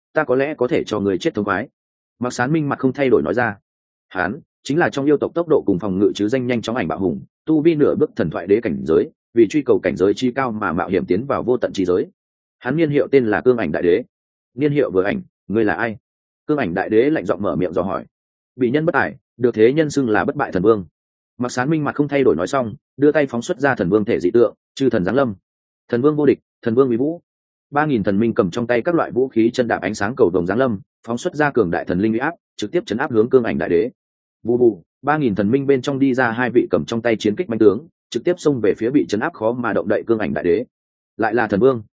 Speaker 1: ta có lẽ có thể cho người chết thống khoái. Mạc Sán Minh mặt không thay đổi nói ra. Hắn chính là trong yêu tộc tốc độ cùng phòng ngự chứ danh nhanh chóng ảnh bạo hùng, tu vi nửa bước thần thoại đế cảnh giới, vì truy cầu cảnh giới chi cao mà mạo hiểm tiến vào vô tận chi giới. Hắn niên hiệu tên là Cương Ảnh Đại Đế. Niên hiệu vừa ảnh, ngươi là ai? Cương Ảnh Đại Đế lạnh giọng mở miệng dò hỏi. Bị nhân bất tài, được thế nhân xưng là bất bại thần vương. Mạc Sán Minh mặt không thay đổi nói xong, đưa tay phóng xuất ra thần vương thể dị tượng, chư thần giáng lâm. Thần vương vô địch, thần vương uy vũ. 3000 thần minh cầm trong tay các loại vũ khí chân đạp ánh sáng cầu vồng giáng lâm, phóng xuất ra cường đại thần linh uy áp, trực tiếp chấn áp hướng Cương Ảnh Đại Đế. Vù vù, 3000 thần minh bên trong đi ra hai vị cầm trong tay chiến kích bánh tướng, trực tiếp xông về phía bị chấn áp khó mà động đậy Cương Ảnh Đại Đế. Lại là thần vương.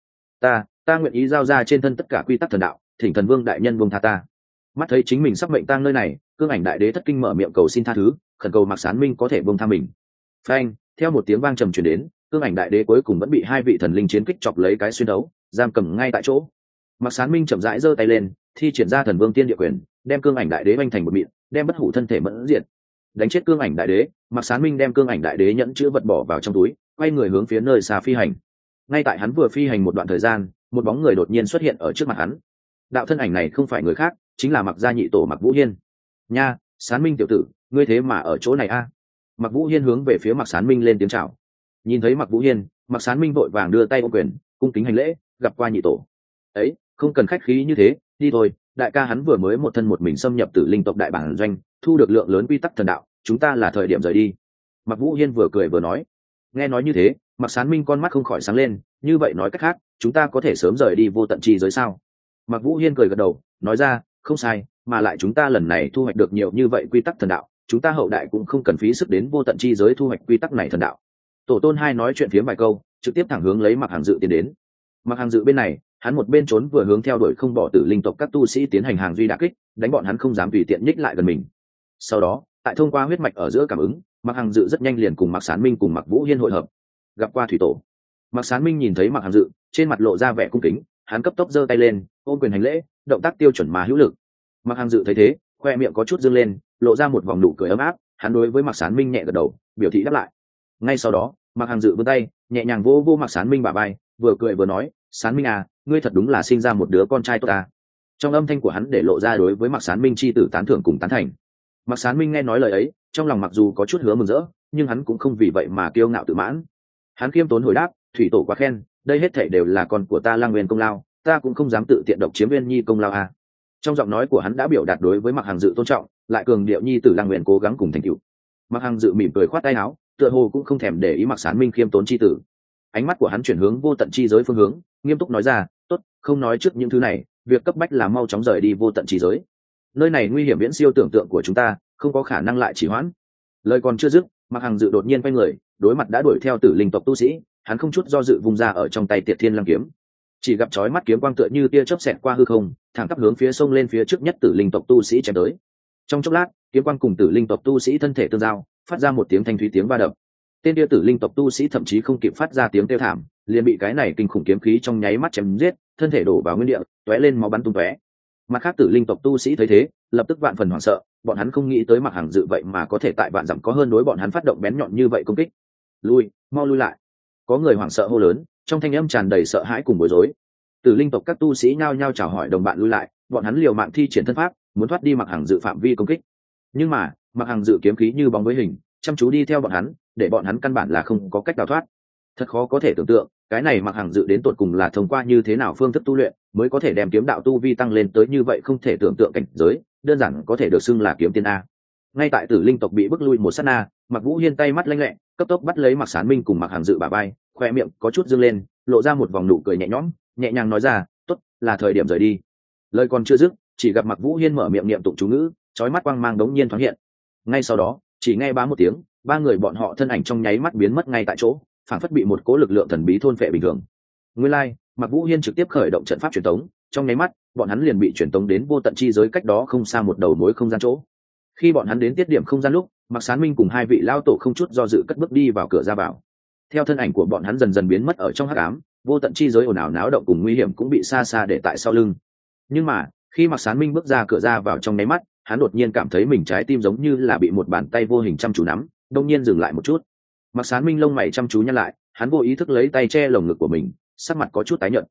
Speaker 1: Ta nguyện ý giao ra trên thân tất cả quy tắc thần đạo, thỉnh thần vương đại nhân buông tha ta. Mắt thấy chính mình sắp mệnh tang nơi này, Cương Ảnh Đại Đế thất kinh mở miệng cầu xin tha thứ, khẩn cầu Mạc Sán Minh có thể buông tha mình. Phanh, theo một tiếng vang trầm truyền đến, Cương Ảnh Đại Đế cuối cùng vẫn bị hai vị thần linh chiến kích chọc lấy cái xuyên đấu, giam cầm ngay tại chỗ. Mạc Sán Minh chậm rãi giơ tay lên, thi triển ra thần vương tiên địa quyền, đem Cương Ảnh Đại Đế vanh thành một mịn, đem bất hủ thân thể mẫn diệt. Đánh chết Cương Ảnh Đại Đế, Mạc Sán Minh đem Cương Ảnh Đại Đế nhẫn chứa vật bỏ vào trong túi, quay người hướng phía nơi xa phi hành. Ngay tại hắn vừa phi hành một đoạn thời gian, một bóng người đột nhiên xuất hiện ở trước mặt hắn. Đạo thân ảnh này không phải người khác, chính là Mạc gia nhị tổ Mạc Vũ Hiên. Nha, Sán Minh tiểu tử, ngươi thế mà ở chỗ này a? Mạc Vũ Hiên hướng về phía Mạc Sán Minh lên tiếng chào. Nhìn thấy Mạc Vũ Hiên, Mạc Sán Minh vội vàng đưa tay ôm quyền, cung kính hành lễ, gặp qua nhị tổ. Ấy, không cần khách khí như thế, đi thôi, đại ca hắn vừa mới một thân một mình xâm nhập Tử Linh tộc đại bản doanh, thu được lượng lớn quy tắc thần đạo, chúng ta là thời điểm rời đi. Mạc Vũ Hiên vừa cười vừa nói. Nghe nói như thế, Mạc Sán Minh con mắt không khỏi sáng lên, như vậy nói cách khác, chúng ta có thể sớm rời đi vô tận chi giới sao? Mạc Vũ Hiên cười gật đầu, nói ra, không sai, mà lại chúng ta lần này thu hoạch được nhiều như vậy quy tắc thần đạo, chúng ta hậu đại cũng không cần phí sức đến vô tận chi giới thu hoạch quy tắc này thần đạo. Tổ tôn hai nói chuyện phiếm vài câu, trực tiếp thẳng hướng lấy Mạc Hàng Dự tiến đến. Mạc Hàng Dự bên này, hắn một bên trốn vừa hướng theo đuổi không bỏ Tử Linh tộc các tu sĩ tiến hành hàng duy đả kích, đánh bọn hắn không dám tùy tiện nhích lại gần mình. Sau đó, tại thông qua huyết mạch ở giữa cảm ứng, Mạc Hàng Dự rất nhanh liền cùng Mạc Sán Minh cùng Mạc Vũ Hiên hội hợp. Gặp qua thủy tổ. Mạc Sán Minh nhìn thấy Mạc Hàng Dự, trên mặt lộ ra vẻ cung kính, hắn cấp tốc giơ tay lên, ôm quyền hành lễ, động tác tiêu chuẩn mà hữu lực. Mạc Hàng Dự thấy thế, khoe miệng có chút dương lên, lộ ra một vòng nụ cười ấm áp, hắn đối với Mạc Sán Minh nhẹ gật đầu, biểu thị đáp lại. Ngay sau đó, Mạc Hàng Dự vươn tay, nhẹ nhàng vỗ vỗ Mạc Sán Minh bả vai, vừa cười vừa nói, Sán Minh à, ngươi thật đúng là sinh ra một đứa con trai tốt ta. Trong âm thanh của hắn để lộ ra đối với Mạc Sán Minh chi tử tán thưởng cùng tán thành. Mạc Sán Minh nghe nói lời ấy, trong lòng mặc dù có chút hứa mừng rỡ, nhưng hắn cũng không vì vậy mà kiêu ngạo tự mãn. Hắn khiêm tốn hồi đáp, thủy tổ quá khen, đây hết thảy đều là con của ta Lang Nguyên công lao, ta cũng không dám tự tiện độc chiếm Nguyên Nhi công lao à. Trong giọng nói của hắn đã biểu đạt đối với Mạc Hàng Dự tôn trọng, lại cường điệu nhi tử Lang Nguyên cố gắng cùng thành tựu. Mạc Hàng Dự mỉm cười khoát tay áo, tựa hồ cũng không thèm để ý Mạc Sán Minh khiêm tốn chi tử. Ánh mắt của hắn chuyển hướng vô tận chi giới phương hướng, nghiêm túc nói ra, tốt, không nói trước những thứ này, việc cấp bách là mau chóng rời đi vô tận chi giới. Nơi này nguy hiểm viễn siêu tưởng tượng của chúng ta, không có khả năng lại trì hoãn. Lời còn chưa dứt, Mạc Hàng Dự đột nhiên quay người, đối mặt đã đuổi theo Tử Linh tộc tu sĩ, hắn không chút do dự vung ra ở trong tay Tiệt Thiên Lăng kiếm. Chỉ gặp chói mắt kiếm quang tựa như tia chớp xẹt qua hư không, thẳng tắp hướng phía sông lên phía trước nhất Tử Linh tộc tu sĩ chém tới. Trong chốc lát, kiếm quang cùng Tử Linh tộc tu sĩ thân thể tương giao, phát ra một tiếng thanh thúy tiếng va đập. Tên kia Tử Linh tộc tu sĩ thậm chí không kịp phát ra tiếng kêu thảm, liền bị cái này kinh khủng kiếm khí trong nháy mắt chém giết, thân thể đổ vào nguyên địa, tóe lên máu bắn tung tóe. Mặt khác Tử Linh tộc tu sĩ thấy thế, lập tức vạn phần hoảng sợ, bọn hắn không nghĩ tới Mạc Hàng Dự vậy mà có thể tại vạn dặm có hơn đối bọn hắn phát động bén nhọn như vậy công kích. Lui, mau lui lại. Có người hoảng sợ hô lớn, trong thanh âm tràn đầy sợ hãi cùng bối rối. Tử Linh tộc các tu sĩ nhao nhao chào hỏi đồng bạn lui lại, bọn hắn liều mạng thi triển thân pháp, muốn thoát đi Mạc Hàng Dự phạm vi công kích. Nhưng mà, Mạc Hàng Dự kiếm khí như bóng với hình, chăm chú đi theo bọn hắn, để bọn hắn căn bản là không có cách đào thoát. Thật khó có thể tưởng tượng, cái này Mạc Hàng Dự đến tột cùng là thông qua như thế nào phương thức tu luyện, mới có thể đem kiếm đạo tu vi tăng lên tới như vậy không thể tưởng tượng cảnh giới, đơn giản có thể được xưng là kiếm tiên a. Ngay tại Tử Linh tộc bị bức lui một sát na, Mạc Vũ Hiên tay mắt lanh lẹ, cấp tốc bắt lấy Mạc Sán Minh cùng Mạc Hàng Dự bả vai, khoe miệng có chút dương lên, lộ ra một vòng nụ cười nhẹ nhõm, nhẹ nhàng nói ra, tốt, là thời điểm rời đi. Lời còn chưa dứt, chỉ gặp Mạc Vũ Hiên mở miệng niệm tụng chú ngữ, chói mắt quang mang đống nhiên thoáng hiện. Ngay sau đó, chỉ nghe bá một tiếng, ba người bọn họ thân ảnh trong nháy mắt biến mất ngay tại chỗ, phản phất bị một cỗ lực lượng thần bí thôn phệ bình thường. Nguyên lai, Mạc Vũ Hiên trực tiếp khởi động trận pháp truyền tống, trong nháy mắt, bọn hắn liền bị truyền tống đến vô tận chi giới cách đó không xa một đầu mối không gian chỗ. Khi bọn hắn đến tiết điểm không gian lúc, Mạc Sán Minh cùng hai vị lao tổ không chút do dự cất bước đi vào cửa ra vào. Theo thân ảnh của bọn hắn dần dần biến mất ở trong hắc ám, vô tận chi giới ồn ào náo động cùng nguy hiểm cũng bị xa xa để tại sau lưng. Nhưng mà, khi Mạc Sán Minh bước ra cửa ra vào trong nháy mắt, hắn đột nhiên cảm thấy mình trái tim giống như là bị một bàn tay vô hình chăm chú nắm, đột nhiên dừng lại một chút. Mạc Sán Minh lông mày chăm chú nhăn lại, hắn vô ý thức lấy tay che lồng ngực của mình, sắc mặt có chút tái nhợt.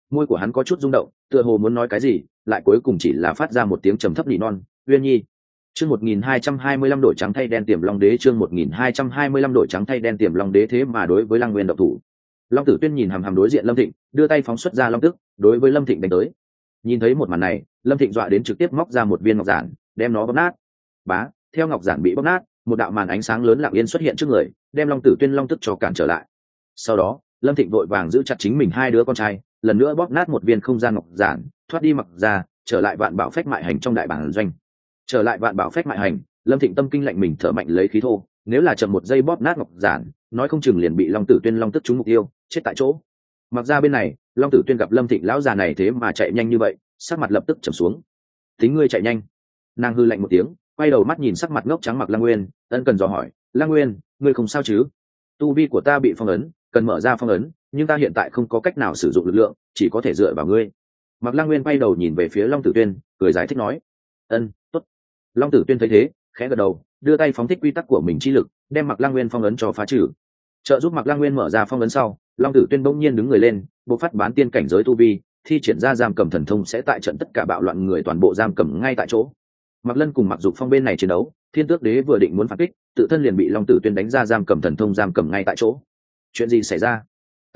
Speaker 1: môi của hắn có chút rung động, tựa hồ muốn nói cái gì, lại cuối cùng chỉ là phát ra một tiếng trầm thấp nỉ non, uyên nhi. Chương 1225 đổi trắng thay đen tiềm long đế, chương 1225 đổi trắng thay đen tiềm long đế. Thế mà đối với Lăng Nguyên động thủ. Long Tử Tuyên nhìn hằm hằm đối diện Lâm Thịnh, đưa tay phóng xuất ra long tức, đối với Lâm Thịnh đánh tới. Nhìn thấy một màn này, Lâm Thịnh dọa đến trực tiếp móc ra một viên ngọc giản, đem nó bóp nát. Bá, theo ngọc giản bị bóp nát, một đạo màn ánh sáng lớn lặng yên xuất hiện trước người, đem Long Tử Tuyên long tức cho cản trở lại. Sau đó, Lâm Thịnh vội vàng giữ chặt chính mình hai đứa con trai, lần nữa bóp nát một viên không gian ngọc giản, thoát đi mặc ra, trở lại Vạn Bảo Phách Mại Hành trong đại bản doanh. Trở lại Vạn Bảo Phách Mại Hành, Lâm Thịnh tâm kinh lạnh mình thở mạnh lấy khí thô, nếu là chậm một giây bóp nát ngọc giản, nói không chừng liền bị Long Tử Tuyên long tức trúng mục tiêu, chết tại chỗ. Mặc ra bên này, Long Tử Tuyên gặp Lâm Thịnh lão già này thế mà chạy nhanh như vậy, sắc mặt lập tức trầm xuống. Tính ngươi chạy nhanh. Nàng hư lạnh một tiếng, quay đầu mắt nhìn sắc mặt ngốc trắng Mặc Lăng Nguyên, ân cần dò hỏi, Lăng Nguyên, ngươi không sao chứ? Tu vi của ta bị phong ấn, cần mở ra phong ấn, nhưng ta hiện tại không có cách nào sử dụng lực lượng, chỉ có thể dựa vào ngươi. Mặc Lăng Nguyên quay đầu nhìn về phía Long Tử Tuyên, cười giải thích nói, ân, tốt. Long Tử Tuyên thấy thế, khẽ gật đầu, đưa tay phóng thích quy tắc của mình chi lực, đem Mặc Lăng Nguyên phong ấn cho phá trừ. Trợ giúp Mặc Lăng Nguyên mở ra phong ấn sau, Long Tử Tuyên bỗng nhiên đứng người lên, bộc phát bán tiên cảnh giới tu vi, thi triển ra giam cầm thần thông sẽ tại trận tất cả bạo loạn người toàn bộ giam cầm ngay tại chỗ. Mặc Lân cùng Mặc Dục Phong bên này chiến đấu, Thiên Tước Đế vừa định muốn phản kích, tự thân liền bị Long Tử Tuyên đánh ra giam cầm thần thông giam cầm ngay tại chỗ. Chuyện gì xảy ra?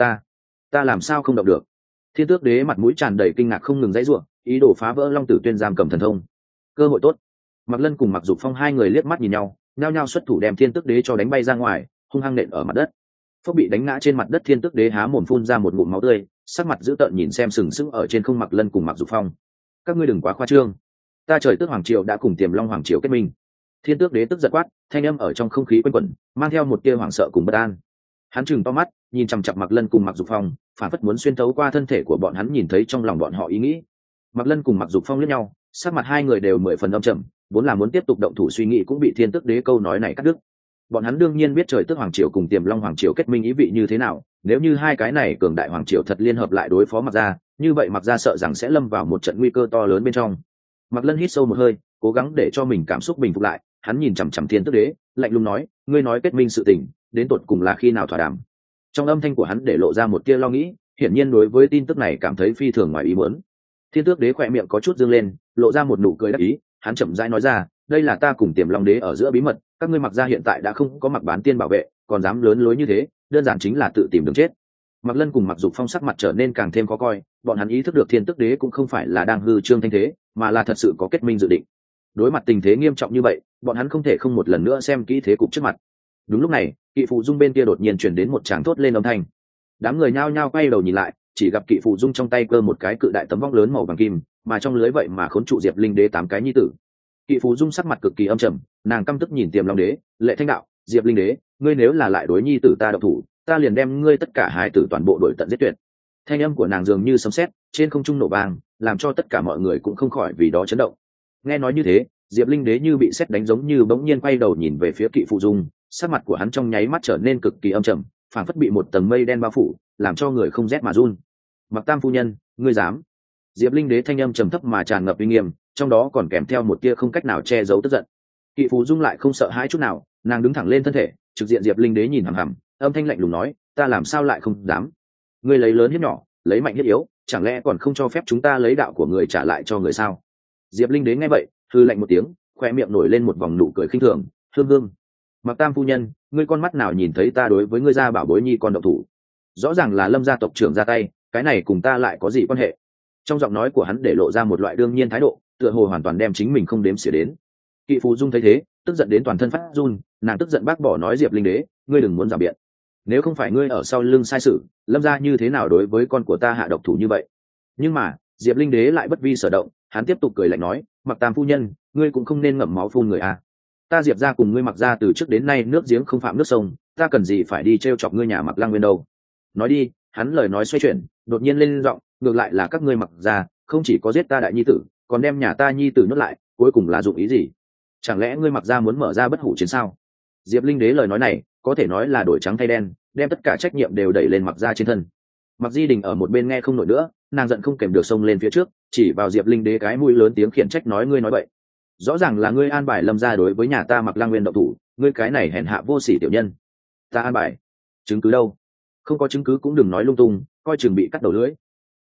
Speaker 1: Ta làm sao không động được? Thiên Tước Đế mặt mũi tràn đầy kinh ngạc không ngừng giãy giụa, ý đồ phá vỡ Long Tử Tuyên giam cầm thần thông. Cơ hội tốt. Mặc Lân cùng Mặc Dục Phong hai người liếc mắt nhìn nhau, nhao nhao xuất thủ đem Thiên Tước Đế cho đánh bay ra ngoài, hung hăng nện ở mặt đất. Phốc bị đánh ngã trên mặt đất, Thiên Tước Đế há mồm phun ra một ngụm máu tươi, sắc mặt dữ tợn nhìn xem sừng sững ở trên không Mặc Lân cùng Mặc Dục Phong. Các ngươi đừng quá khoa trương. Ta Trời Tước Hoàng Triều đã cùng Tiềm Long Hoàng Triều kết minh. Thiên Tước Đế tức giận quát, thanh âm ở trong không khí quanh quẩn, mang theo một tia hoảng sợ cùng bất an. Hắn trừng to mắt, nhìn chằm chằm Mặc Lân cùng Mặc Dục Phong, phản phất muốn xuyên thấu qua thân thể của bọn hắn nhìn thấy trong lòng bọn họ ý nghĩ. Mặc Lân cùng Mặc Dục Phong liếc nhau, sắc mặt hai người đều mười phần âm trầm, vốn là muốn tiếp tục động thủ suy nghĩ cũng bị Thiên Tước Đế câu nói này cắt đứt. Bọn hắn đương nhiên biết Trời Tước Hoàng Triều cùng Tiềm Long Hoàng Triều kết minh ý vị như thế nào, nếu như hai cái này cường đại hoàng triều thật liên hợp lại đối phó Mặc gia, như vậy Mặc gia sợ rằng sẽ lâm vào một trận nguy cơ to lớn bên trong. Mặc Lân hít sâu một hơi, cố gắng để cho mình cảm xúc bình phục lại, hắn nhìn chằm chằm Thiên Tước Đế, lạnh lùng nói, ngươi nói kết minh sự tình, đến tột cùng là khi nào thỏa đàm? Trong âm thanh của hắn để lộ ra một tia lo nghĩ, hiển nhiên đối với tin tức này cảm thấy phi thường ngoài ý muốn. Thiên Tước Đế khỏe miệng có chút dương lên, lộ ra một nụ cười đắc ý, hắn chậm rãi nói ra, đây là ta cùng Tiềm Long Đế ở giữa bí mật, các ngươi Mặc gia hiện tại đã không có Mặc bán tiên bảo vệ, còn dám lớn lối như thế, đơn giản chính là tự tìm đường chết. Mặc Lân cùng Mặc Dục Phong sắc mặt trở nên càng thêm khó coi, bọn hắn ý thức được Thiên Tước Đế cũng không phải là đang hư trương thanh thế, mà là thật sự có kết minh dự định. Đối mặt tình thế nghiêm trọng như vậy, bọn hắn không thể không một lần nữa xem kỹ thế cục trước mặt. Đúng lúc này, Kỵ Phụ Dung bên kia đột nhiên truyền đến một tràng thốt lên âm thanh. Đám người nhao nhao quay đầu nhìn lại, chỉ gặp Kỵ Phụ Dung trong tay cơ một cái cự đại tấm vong lớn màu vàng kim, mà trong lưới vậy mà khốn trụ Diệp Linh Đế 8 cái nhi tử. Kỵ Phụ Dung sắc mặt cực kỳ âm trầm, nàng căm tức nhìn Tiềm Long Đế, Lệ Thanh đạo, Diệp Linh Đế, ngươi nếu là lại đối nhi tử ta động thủ, ta liền đem ngươi tất cả hài tử toàn bộ đuổi tận giết tuyệt. Thanh âm của nàng dường như sấm sét, trên không trung nổ vang, làm cho tất cả mọi người cũng không khỏi vì đó chấn động. Nghe nói như thế, Diệp Linh Đế như bị sét đánh giống như bỗng nhiên quay đầu nhìn về phía Kỵ Phụ Dung, sắc mặt của hắn trong nháy mắt trở nên cực kỳ âm trầm, phảng phất bị một tầng mây đen bao phủ, làm cho người không rét mà run. Mặc Tam phu nhân, ngươi dám? Diệp Linh Đế thanh âm trầm thấp mà tràn ngập uy nghiêm, trong đó còn kèm theo một tia không cách nào che giấu tức giận. Kỵ Phụ Dung lại không sợ hãi chút nào, nàng đứng thẳng lên thân thể, trực diện Diệp Linh Đế nhìn hằm hằm, âm thanh lạnh lùng nói, ta làm sao lại không dám? Ngươi lấy lớn hiếp nhỏ, lấy mạnh hiếp yếu, chẳng lẽ còn không cho phép chúng ta lấy đạo của người trả lại cho người sao? Diệp Linh Đế nghe vậy, hừ lạnh một tiếng, khoe miệng nổi lên một vòng nụ cười khinh thường, hương hương. Mặc Tam phu nhân, ngươi con mắt nào nhìn thấy ta đối với ngươi gia bảo bối nhi con độc thủ? Rõ ràng là Lâm gia tộc trưởng ra tay, cái này cùng ta lại có gì quan hệ? Trong giọng nói của hắn để lộ ra một loại đương nhiên thái độ, tựa hồ hoàn toàn đem chính mình không đếm xỉa đến. Kỵ Phụ Dung thấy thế, tức giận đến toàn thân phát run, nàng tức giận bác bỏ nói, Diệp Linh Đế, ngươi đừng muốn rào biện. Nếu không phải ngươi ở sau lưng sai sự, Lâm gia như thế nào đối với con của ta hạ độc thủ như vậy? Nhưng mà Diệp Linh Đế lại bất vi sở động, hắn tiếp tục cười lạnh nói, Mặc Tam phu nhân, ngươi cũng không nên ngậm máu phun người a. Ta Diệp gia cùng ngươi Mặc gia từ trước đến nay nước giếng không phạm nước sông, ta cần gì phải đi trêu chọc ngươi nhà Mặc Lang Nguyên đâu? Nói đi, hắn lời nói xoay chuyển, đột nhiên lên giọng, ngược lại là các ngươi Mặc gia không chỉ có giết ta đại nhi tử, còn đem nhà ta nhi tử nhốt lại, cuối cùng là dụng ý gì? Chẳng lẽ ngươi Mặc gia muốn mở ra bất hủ chiến sao? Diệp Linh Đế lời nói này có thể nói là đổi trắng thay đen, đem tất cả trách nhiệm đều đẩy lên Mặc gia trên thân. Mặc Di Đình ở một bên nghe không nổi nữa, nàng giận không kèm được xông lên phía trước, chỉ vào Diệp Linh Đế cái mũi lớn tiếng khiển trách nói, ngươi nói vậy, rõ ràng là ngươi an bài Lâm gia đối với nhà ta Mặc Lang Nguyên động thủ, ngươi cái này hèn hạ vô sỉ tiểu nhân. Ta an bài? Chứng cứ đâu? Không có chứng cứ cũng đừng nói lung tung, coi chừng bị cắt đầu lưỡi.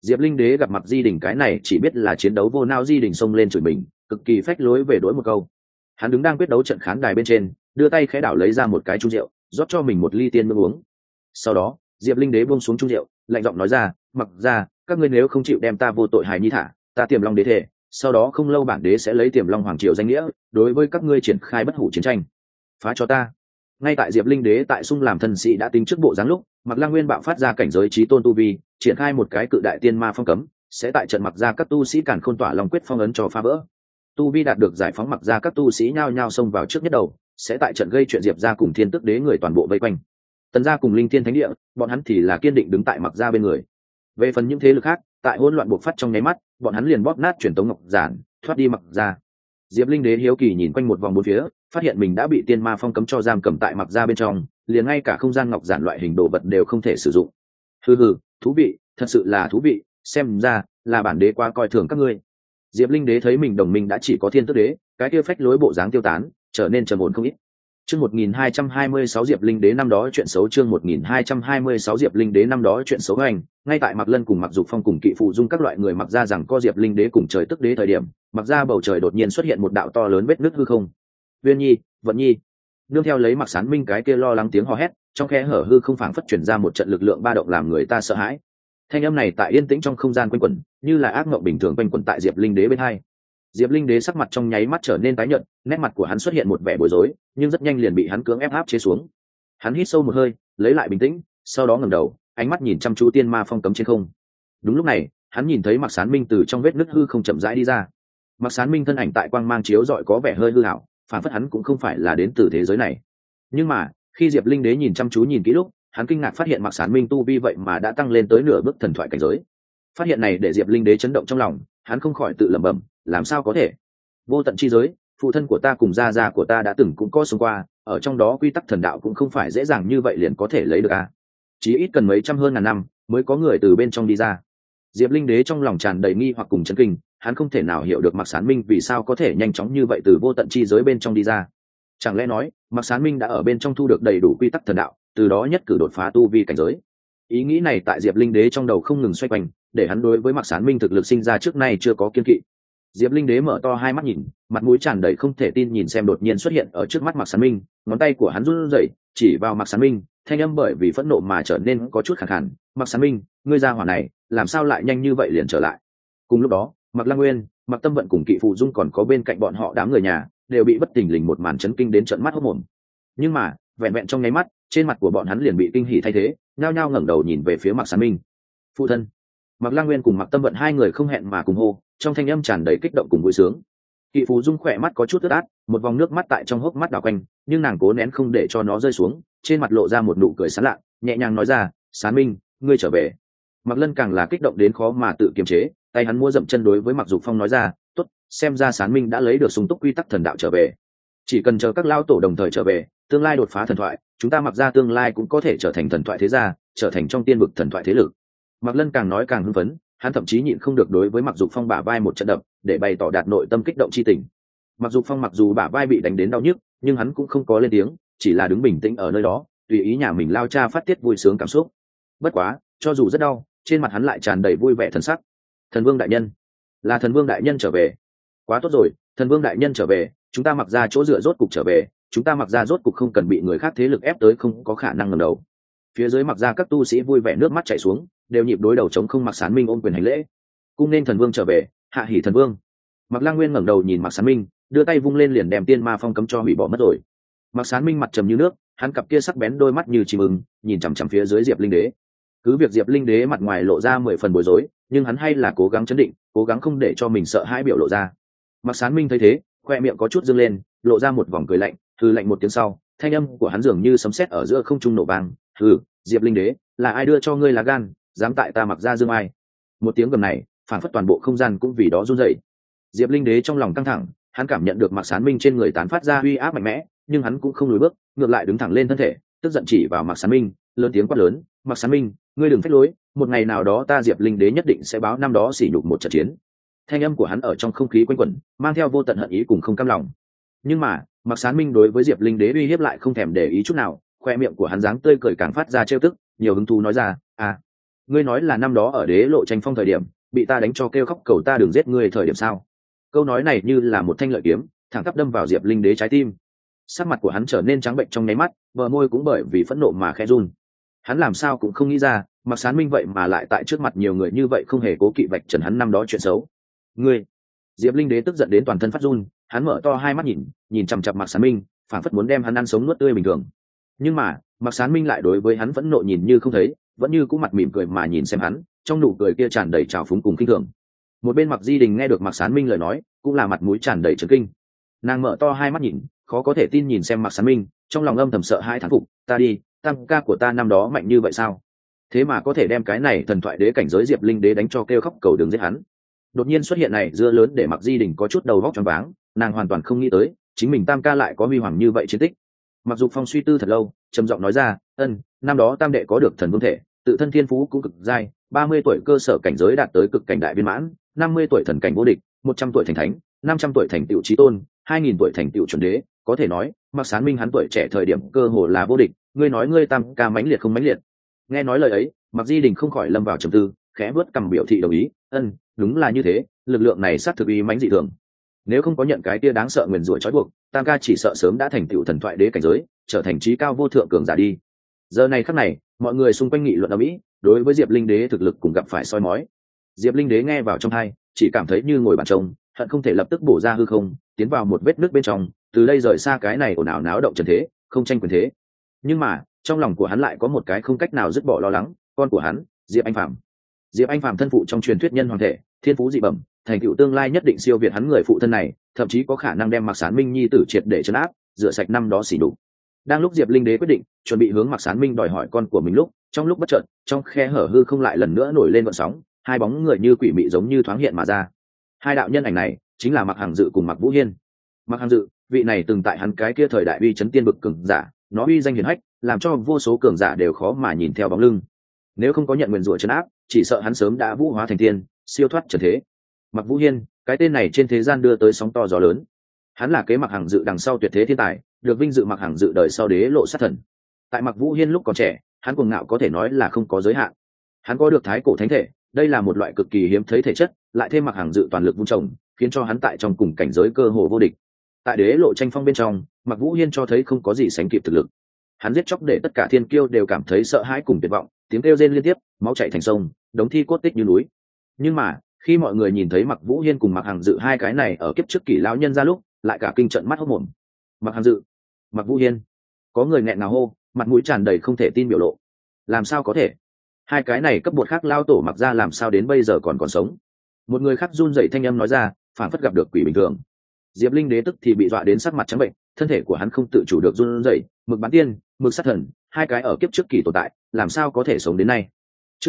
Speaker 1: Diệp Linh Đế gặp Mặc Di Đình cái này chỉ biết là chiến đấu vô nao, Di Đình xông lên chửi mình, cực kỳ phách lối về đối một câu. Hắn đứng đang quyết đấu trận khán đài bên trên, đưa tay khẽ đảo lấy ra một cái chung rượu, rót cho mình một ly tiên nước uống. Sau đó Diệp Linh Đế buông xuống chung rượu, lạnh giọng nói ra, Mặc ra, các ngươi nếu không chịu đem ta vô tội hài nhi thả, ta Tiềm Long đế thể, sau đó không lâu bản đế sẽ lấy Tiềm Long hoàng triều danh nghĩa đối với các ngươi triển khai bất hủ chiến tranh. Phá cho ta. Ngay tại Diệp Linh Đế tại sung làm thần sĩ đã tính trước bộ dáng lúc, Mặc Lăng Nguyên bạo phát ra cảnh giới chí tôn tu vi, triển khai một cái cự đại tiên ma phong cấm, sẽ tại trận Mặc ra các tu sĩ càn khôn tỏa long quyết phong ấn cho phá vỡ. Tu vi đạt được giải phóng Mặc ra các tu sĩ nhao nhao xông vào trước nhất đầu, sẽ tại trận gây chuyện Diệp ra cùng Thiên Tức Đế người toàn bộ vây quanh. Tần gia cùng Linh Thiên Thánh Địa, bọn hắn thì là kiên định đứng tại Mặc ra bên người. Về phần những thế lực khác, tại hỗn loạn bộc phát trong nháy mắt, bọn hắn liền bóp nát truyền tống ngọc giản, thoát đi Mặc ra. Diệp Linh Đế hiếu kỳ nhìn quanh một vòng bốn phía, phát hiện mình đã bị tiên ma phong cấm cho giam cầm tại Mặc ra bên trong, liền ngay cả không gian ngọc giản loại hình đồ vật đều không thể sử dụng. Hừ, thú vị, thật sự là thú vị, xem ra là bản đế quá coi thường các ngươi. Diệp Linh Đế thấy mình đồng minh đã chỉ có Thiên Tức Đế, cái kia phách lối bộ dáng tiêu tán, trở nên trầm ổn không ít. Chương 1226 Diệp Linh Đế năm đó chuyện xấu, chương 1226 Diệp Linh Đế năm đó chuyện xấu hành, ngay tại Mặc Lân cùng Mặc Dục Phong cùng Kỵ Phụ Dung các loại người mặc ra rằng có Diệp Linh Đế cùng Trời Tức Đế thời điểm, mặc ra bầu trời đột nhiên xuất hiện một đạo to lớn vết nứt hư không. Viên Nhi, Vận Nhi, nương theo lấy Mặc Sán Minh cái kia lo lắng tiếng hò hét, trong khe hở hư không phảng phất truyền ra một trận lực lượng ba động làm người ta sợ hãi. Thanh âm này tại yên tĩnh trong không gian quanh quẩn, như là ác mộng bình thường quanh quẩn tại Diệp Linh Đế bên hai. Diệp Linh Đế sắc mặt trong nháy mắt trở nên tái nhợt, nét mặt của hắn xuất hiện một vẻ bối rối, nhưng rất nhanh liền bị hắn cưỡng ép áp chế xuống. Hắn hít sâu một hơi, lấy lại bình tĩnh, sau đó ngẩng đầu, ánh mắt nhìn chăm chú tiên ma phong cấm trên không. Đúng lúc này, hắn nhìn thấy Mạc Sán Minh từ trong vết nứt hư không chậm rãi đi ra. Mạc Sán Minh thân ảnh tại quang mang chiếu rọi có vẻ hơi hư ảo, phản phất hắn cũng không phải là đến từ thế giới này. Nhưng mà, khi Diệp Linh Đế nhìn chăm chú nhìn kỹ lúc, hắn kinh ngạc phát hiện Mạc Sán Minh tu vi vậy mà đã tăng lên tới nửa bước thần thoại cảnh giới. Phát hiện này để Diệp Linh Đế chấn động trong lòng, hắn không khỏi tự lẩm bẩm, làm sao có thể? Vô tận chi giới, phụ thân của ta cùng gia gia của ta đã từng cũng có sống qua, ở trong đó quy tắc thần đạo cũng không phải dễ dàng như vậy liền có thể lấy được à? Chí ít cần mấy trăm hơn ngàn năm mới có người từ bên trong đi ra. Diệp Linh Đế trong lòng tràn đầy nghi hoặc cùng chấn kinh, hắn không thể nào hiểu được Mạc Sán Minh vì sao có thể nhanh chóng như vậy từ vô tận chi giới bên trong đi ra. Chẳng lẽ nói, Mạc Sán Minh đã ở bên trong thu được đầy đủ quy tắc thần đạo, từ đó nhất cử đột phá tu vi cảnh giới. Ý nghĩ này tại Diệp Linh Đế trong đầu không ngừng xoay quanh, để hắn đối với Mạc Sán Minh thực lực sinh ra trước nay chưa có kiên kỵ. Diệp Linh Đế mở to hai mắt nhìn, mặt mũi tràn đầy không thể tin nhìn xem đột nhiên xuất hiện ở trước mắt Mạc Sán Minh, ngón tay của hắn run rẩy, chỉ vào Mạc Sán Minh, thanh âm bởi vì phẫn nộ mà trở nên có chút khàn khàn, "Mạc Sán Minh, ngươi ra hỏa này, làm sao lại nhanh như vậy liền trở lại?" Cùng lúc đó, Mạc Lăng Nguyên, Mạc Tâm Vận cùng Kỵ Phụ Dung còn có bên cạnh bọn họ đám người nhà, đều bị bất thình lình một màn chấn kinh đến trợn mắt hốt mồm. Nhưng mà, vẹn vẹn trong nháy mắt, trên mặt của bọn hắn liền bị kinh hỉ thay thế, nhao nhao ngẩng đầu nhìn về phía Mạc Sán Minh. "Phụ thân!" Mạc Lăng Nguyên cùng Mạc Tâm Vận hai người không hẹn mà cùng hô, trong thanh âm tràn đầy kích động cùng vui sướng. Kỵ Phù Dung khỏe mắt có chút ướt át, một vòng nước mắt tại trong hốc mắt đảo quanh, nhưng nàng cố nén không để cho nó rơi xuống, trên mặt lộ ra một nụ cười sán lạ, nhẹ nhàng nói ra, "Sán Minh, ngươi trở về." Mạc Lân càng là kích động đến khó mà tự kiềm chế, tay hắn mua dậm chân đối với Mạc Dục Phong nói ra, "Tốt, xem ra Sán Minh đã lấy được sung túc quy tắc thần đạo trở về. Chỉ cần chờ các lao tổ đồng thời trở về, tương lai đột phá thần thoại, chúng ta Mạc gia tương lai cũng có thể trở thành thần thoại thế gia, trở thành trong tiên vực thần thoại thế lực." Mạc Lân càng nói càng hưng phấn, hắn thậm chí nhịn không được đối với Mạc Dục Phong bả vai một trận đập, để bày tỏ đạt nội tâm kích động chi tình. Mạc Dục Phong mặc dù bả vai bị đánh đến đau nhức, nhưng hắn cũng không có lên tiếng, chỉ là đứng bình tĩnh ở nơi đó, tùy ý nhà mình lao cha phát tiết vui sướng cảm xúc. Bất quá, cho dù rất đau, trên mặt hắn lại tràn đầy vui vẻ thần sắc. "Thần Vương đại nhân, là Thần Vương đại nhân trở về. Quá tốt rồi, Thần Vương đại nhân trở về, chúng ta Mạc gia chỗ dựa rốt cục trở về, chúng ta Mạc gia rốt cục không cần bị người khác thế lực ép tới không có khả năng ngẩng đầu." Phía dưới Mạc gia các tu sĩ vui vẻ nước mắt chảy xuống, đều nhịp đối đầu chống không Mạc Sán Minh ôm quyền hành lễ. "Cung nên Thần Vương trở về, hạ hỉ Thần Vương." Mạc Lang Nguyên ngẩng đầu nhìn Mạc Sán Minh, đưa tay vung lên liền đem tiên ma phong cấm cho hủy bỏ mất rồi. Mạc Sán Minh mặt trầm như nước, hắn cặp kia sắc bén đôi mắt như chim ưng, nhìn chằm chằm phía dưới Diệp Linh Đế. Cứ việc Diệp Linh Đế mặt ngoài lộ ra 10 phần bối rối, nhưng hắn hay là cố gắng chấn định, cố gắng không để cho mình sợ hãi biểu lộ ra. Mạc Sán Minh thấy thế, khoe miệng có chút dương lên, lộ ra một vòng cười lạnh, hừ lạnh một tiếng sau, thanh âm của hắn dường như sấm sét ở giữa không trung nổ vang, "Hừ, Diệp Linh Đế, là ai đưa cho ngươi lá gan, dám tại ta Mạc gia dương ai?" Một tiếng gầm này, phản phất toàn bộ không gian cũng vì đó run rẩy. Diệp Linh Đế trong lòng căng thẳng, hắn cảm nhận được Mạc Sán Minh trên người tán phát ra uy áp mạnh mẽ, nhưng hắn cũng không lùi bước, ngược lại đứng thẳng lên thân thể, tức giận chỉ vào Mạc Sán Minh, lớn tiếng quát lớn, "Mạc Sán Minh, ngươi đừng phách lối, một ngày nào đó ta Diệp Linh Đế nhất định sẽ báo năm đó sỉ nhục một trận chiến." Thanh âm của hắn ở trong không khí quanh quẩn, mang theo vô tận hận ý cùng không cam lòng. Nhưng mà, Mạc Sán Minh đối với Diệp Linh Đế uy hiếp lại không thèm để ý chút nào, khoe miệng của hắn dáng tươi cười càng phát ra trêu tức, nhiều hứng thú nói ra, ngươi nói là năm đó ở đế lộ tranh phong thời điểm bị ta đánh cho kêu khóc cầu ta đừng giết ngươi thời điểm sao? Câu nói này như là một thanh lợi kiếm thẳng tắp đâm vào Diệp Linh Đế trái tim. Sắc mặt của hắn trở nên trắng bệnh trong nháy mắt, bờ môi cũng bởi vì phẫn nộ mà khẽ run. Hắn làm sao cũng không nghĩ ra Mạc Sán Minh vậy mà lại tại trước mặt nhiều người như vậy không hề cố kỵ vạch trần hắn năm đó chuyện xấu. Ngươi! Diệp Linh Đế tức giận đến toàn thân phát run, hắn mở to hai mắt nhìn chằm chằm Mạc Sán Minh, phảng phất muốn đem hắn ăn sống nuốt tươi bình thường. Nhưng mà Mạc Sán Minh lại đối với hắn phẫn nộ nhìn như không thấy, vẫn như cũ mặt mỉm cười mà nhìn xem hắn, trong nụ cười kia tràn đầy trào phúng cùng kinh thường. Một bên Mạc Di Đình nghe được Mạc Sán Minh lời nói, cũng là mặt mũi tràn đầy chấn kinh. Nàng mở to hai mắt khó có thể tin nhìn xem Mạc Sán Minh, trong lòng âm thầm sợ hãi thán phục, ta đi, tam ca của ta năm đó mạnh như vậy sao? Thế mà có thể đem cái này thần thoại đế cảnh giới Diệp Linh Đế đánh cho kêu khóc cầu đường giết hắn. Đột nhiên xuất hiện này dưa lớn để Mạc Di Đình có chút đầu vóc choáng váng, nàng hoàn toàn không nghĩ tới chính mình tam ca lại có huy hoàng như vậy chiến tích. Mặc Dục Phong suy tư thật lâu, trầm giọng nói ra, năm đó tam đệ có được thần vương thể, tự thân thiên phú cũng cực giai, 30 tuổi cơ sở cảnh giới đạt tới cực cảnh đại viên mãn, 50 tuổi thần cảnh vô địch, 100 tuổi thành thánh, 500 tuổi thành tựu chí tôn, 2000 tuổi thành tựu chuẩn đế, có thể nói Mạc Sán Minh hắn tuổi trẻ thời điểm cơ hồ là vô địch, ngươi nói ngươi tam ca mãnh liệt không mãnh liệt? Nghe nói lời ấy, Mạc Di Đình không khỏi lâm vào trầm tư, khẽ vớt cằm biểu thị đồng ý, đúng là như thế, lực lượng này sát thực uy mãnh dị thường. Nếu không có nhận cái tia đáng sợ nguyền rủa trói buộc, tam ca chỉ sợ sớm đã thành tựu thần thoại đế cảnh giới, trở thành trí cao vô thượng cường giả đi. Giờ này khắc này, mọi người xung quanh nghị luận ầm ĩ, đối với Diệp Linh Đế thực lực cùng gặp phải soi mói. Diệp Linh Đế nghe vào trong tai, chỉ cảm thấy như ngồi bàn trông, hận không thể lập tức bổ ra hư không, tiến vào một vết nước bên trong, từ đây rời xa cái này ồn ào náo động trần thế, không tranh quyền thế. Nhưng mà trong lòng của hắn lại có một cái không cách nào dứt bỏ lo lắng, con của hắn, Diệp Anh Phàm. Diệp Anh Phàm thân phụ trong truyền thuyết nhân hoàng thể, thiên phú dị bẩm, thành tựu tương lai nhất định siêu việt hắn người phụ thân này, thậm chí có khả năng đem Mạc Sán Minh nhi tử triệt để trấn áp, rửa sạch năm đó xỉ đục. Đang lúc Diệp Linh Đế quyết định chuẩn bị hướng Mạc Sán Minh đòi hỏi con của mình lúc, trong lúc bất chợt, trong khe hở hư không lại lần nữa nổi lên gợn sóng, hai bóng người như quỷ mị giống như thoáng hiện mà ra. Hai đạo nhân ảnh này chính là Mạc Hằng Dự cùng Mạc Vũ Hiên. Mạc Hằng Dự, vị này từng tại hắn cái kia thời đại uy chấn tiên bực cường giả, nó uy danh hiển hách, làm cho vô số cường giả đều khó mà nhìn theo bóng lưng. Nếu không có nhận nguyền rủa trấn áp, chỉ sợ hắn sớm đã vũ hóa thành tiên, siêu thoát trần thế. Mạc Vũ Hiên, cái tên này trên thế gian đưa tới sóng to gió lớn. Hắn là kế Mạc Hằng Dự đằng sau tuyệt thế thiên tài, được vinh dự Mạc Hằng Dự đời sau đế lộ sát thần. Tại Mạc Vũ Hiên lúc còn trẻ, hắn cuồng ngạo có thể nói là không có giới hạn. Hắn có được thái cổ thánh thể, đây là một loại cực kỳ hiếm thấy thể chất, lại thêm Mạc Hằng Dự toàn lực vun trồng, khiến cho hắn tại trong cùng cảnh giới cơ hồ vô địch. Tại đế lộ tranh phong bên trong, Mạc Vũ Hiên cho thấy không có gì sánh kịp thực lực. Hắn giết chóc để tất cả thiên kiêu đều cảm thấy sợ hãi cùng tuyệt vọng, tiếng kêu rên liên tiếp, máu chảy thành sông, đống thi cốt tích như núi. Nhưng mà khi mọi người nhìn thấy Mạc Vũ Hiên cùng Mạc Hằng Dự hai cái này ở kiếp trước kỳ lão nhân ra lúc, lại cả kinh trận mắt hốc mồm. Mạc Hằng Dự, Mạc Vũ Hiên, có người nghẹn ngào hô, mặt mũi tràn đầy không thể tin biểu lộ. Làm sao có thể? Hai cái này cấp bột khác lao tổ Mạc gia làm sao đến bây giờ còn sống? Một người khác run rẩy thanh âm nói ra, phản phất gặp được quỷ bình thường. Diệp Linh Đế tức thì bị dọa đến sắc mặt trắng bệnh, thân thể của hắn không tự chủ được run rẩy. Mực Bán Tiên, Mực Sát Thần, hai cái ở kiếp trước kỳ tồn tại, làm sao có thể sống đến nay? Chương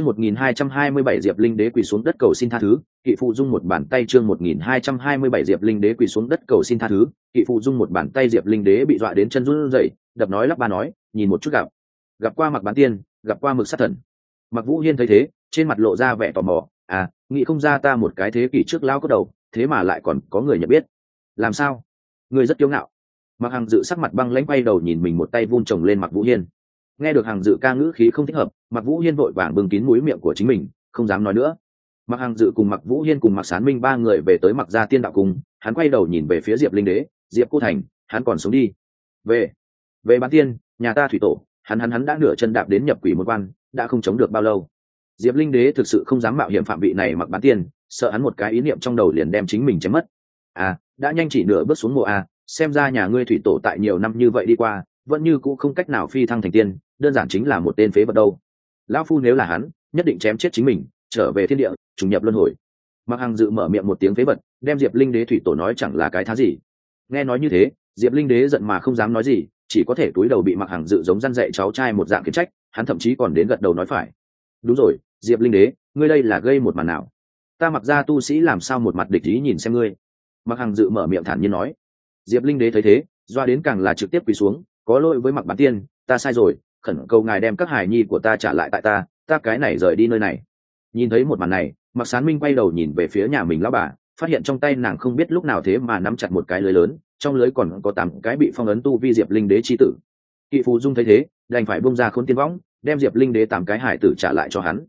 Speaker 1: 1227 Diệp Linh Đế quỳ xuống đất cầu xin tha thứ, Kỵ Phụ Dung một bàn tay. Chương 1227 Diệp Linh Đế quỳ xuống đất cầu xin tha thứ, Kỵ Phụ Dung một bàn tay. Diệp Linh Đế bị dọa đến chân run rẩy, đập nói lắp ba nói, nhìn một chút gặp qua Mạc Bán Tiên, gặp qua Mực Sát Thần. Mạc Vũ Hiên thấy thế, trên mặt lộ ra vẻ tò mò, nghĩ không ra ta một cái thế kỷ trước lao có đầu, thế mà lại còn có người nhận biết. Làm sao? Người rất kiêu ngạo. Mạc Hằng Dự sắc mặt băng lãnh quay đầu nhìn mình một tay vun trồng lên Mạc Vũ Hiên. Nghe được Hằng Dự ca ngữ khí không thích hợp, Mạc Vũ Hiên vội vàng bưng kín mũi miệng của chính mình, không dám nói nữa. Mạc Hằng Dự cùng Mạc Vũ Hiên cùng Mạc Sán Minh ba người về tới Mạc gia tiên đạo cung, hắn quay đầu nhìn về phía Diệp Linh Đế, Diệp Cô Thành, hắn còn sống đi. Về Bán Tiên, nhà ta thủy tổ, hắn đã nửa chân đạp đến nhập quỷ một quan, đã không chống được bao lâu. Diệp Linh Đế thực sự không dám mạo hiểm phạm vị này Mạc Bán Tiên, sợ hắn một cái ý niệm trong đầu liền đem chính mình chém mất. Đã nhanh chỉ nửa bước xuống mộ xem ra nhà ngươi thủy tổ tại nhiều năm như vậy đi qua, vẫn như cũ không cách nào phi thăng thành tiên, đơn giản chính là một tên phế vật đâu. Lão phu nếu là hắn, nhất định chém chết chính mình, trở về thiên địa, trùng nhập luân hồi. Mạc Hằng Dự mở miệng một tiếng phế vật, đem Diệp Linh Đế thủy tổ nói chẳng là cái thá gì. Nghe nói như thế, Diệp Linh Đế giận mà không dám nói gì, chỉ có thể cúi đầu bị Mạc Hằng Dự giống răn dạy cháu trai một dạng khiển trách, hắn thậm chí còn đến gật đầu nói phải. Đúng rồi, Diệp Linh Đế, ngươi đây là gây một màn nào? Ta Mạc gia tu sĩ làm sao một mặt địch ý nhìn xem ngươi? Mạc Hằng Dự mở miệng thản nhiên nói. Diệp Linh Đế thấy thế, doa đến càng là trực tiếp quỳ xuống, có lỗi với Mạc Bán Tiên, ta sai rồi, khẩn cầu ngài đem các hài nhi của ta trả lại tại ta cái này rời đi nơi này. Nhìn thấy một màn này, Mạc Sán Minh quay đầu nhìn về phía nhà mình lão bà, phát hiện trong tay nàng không biết lúc nào thế mà nắm chặt một cái lưới lớn, trong lưới còn có 8 cái bị phong ấn tu vi Diệp Linh Đế chi tử. Kỵ Phù Dung thấy thế, đành phải bung ra Khôn Tiên Võng, đem Diệp Linh Đế 8 cái hải tử trả lại cho hắn.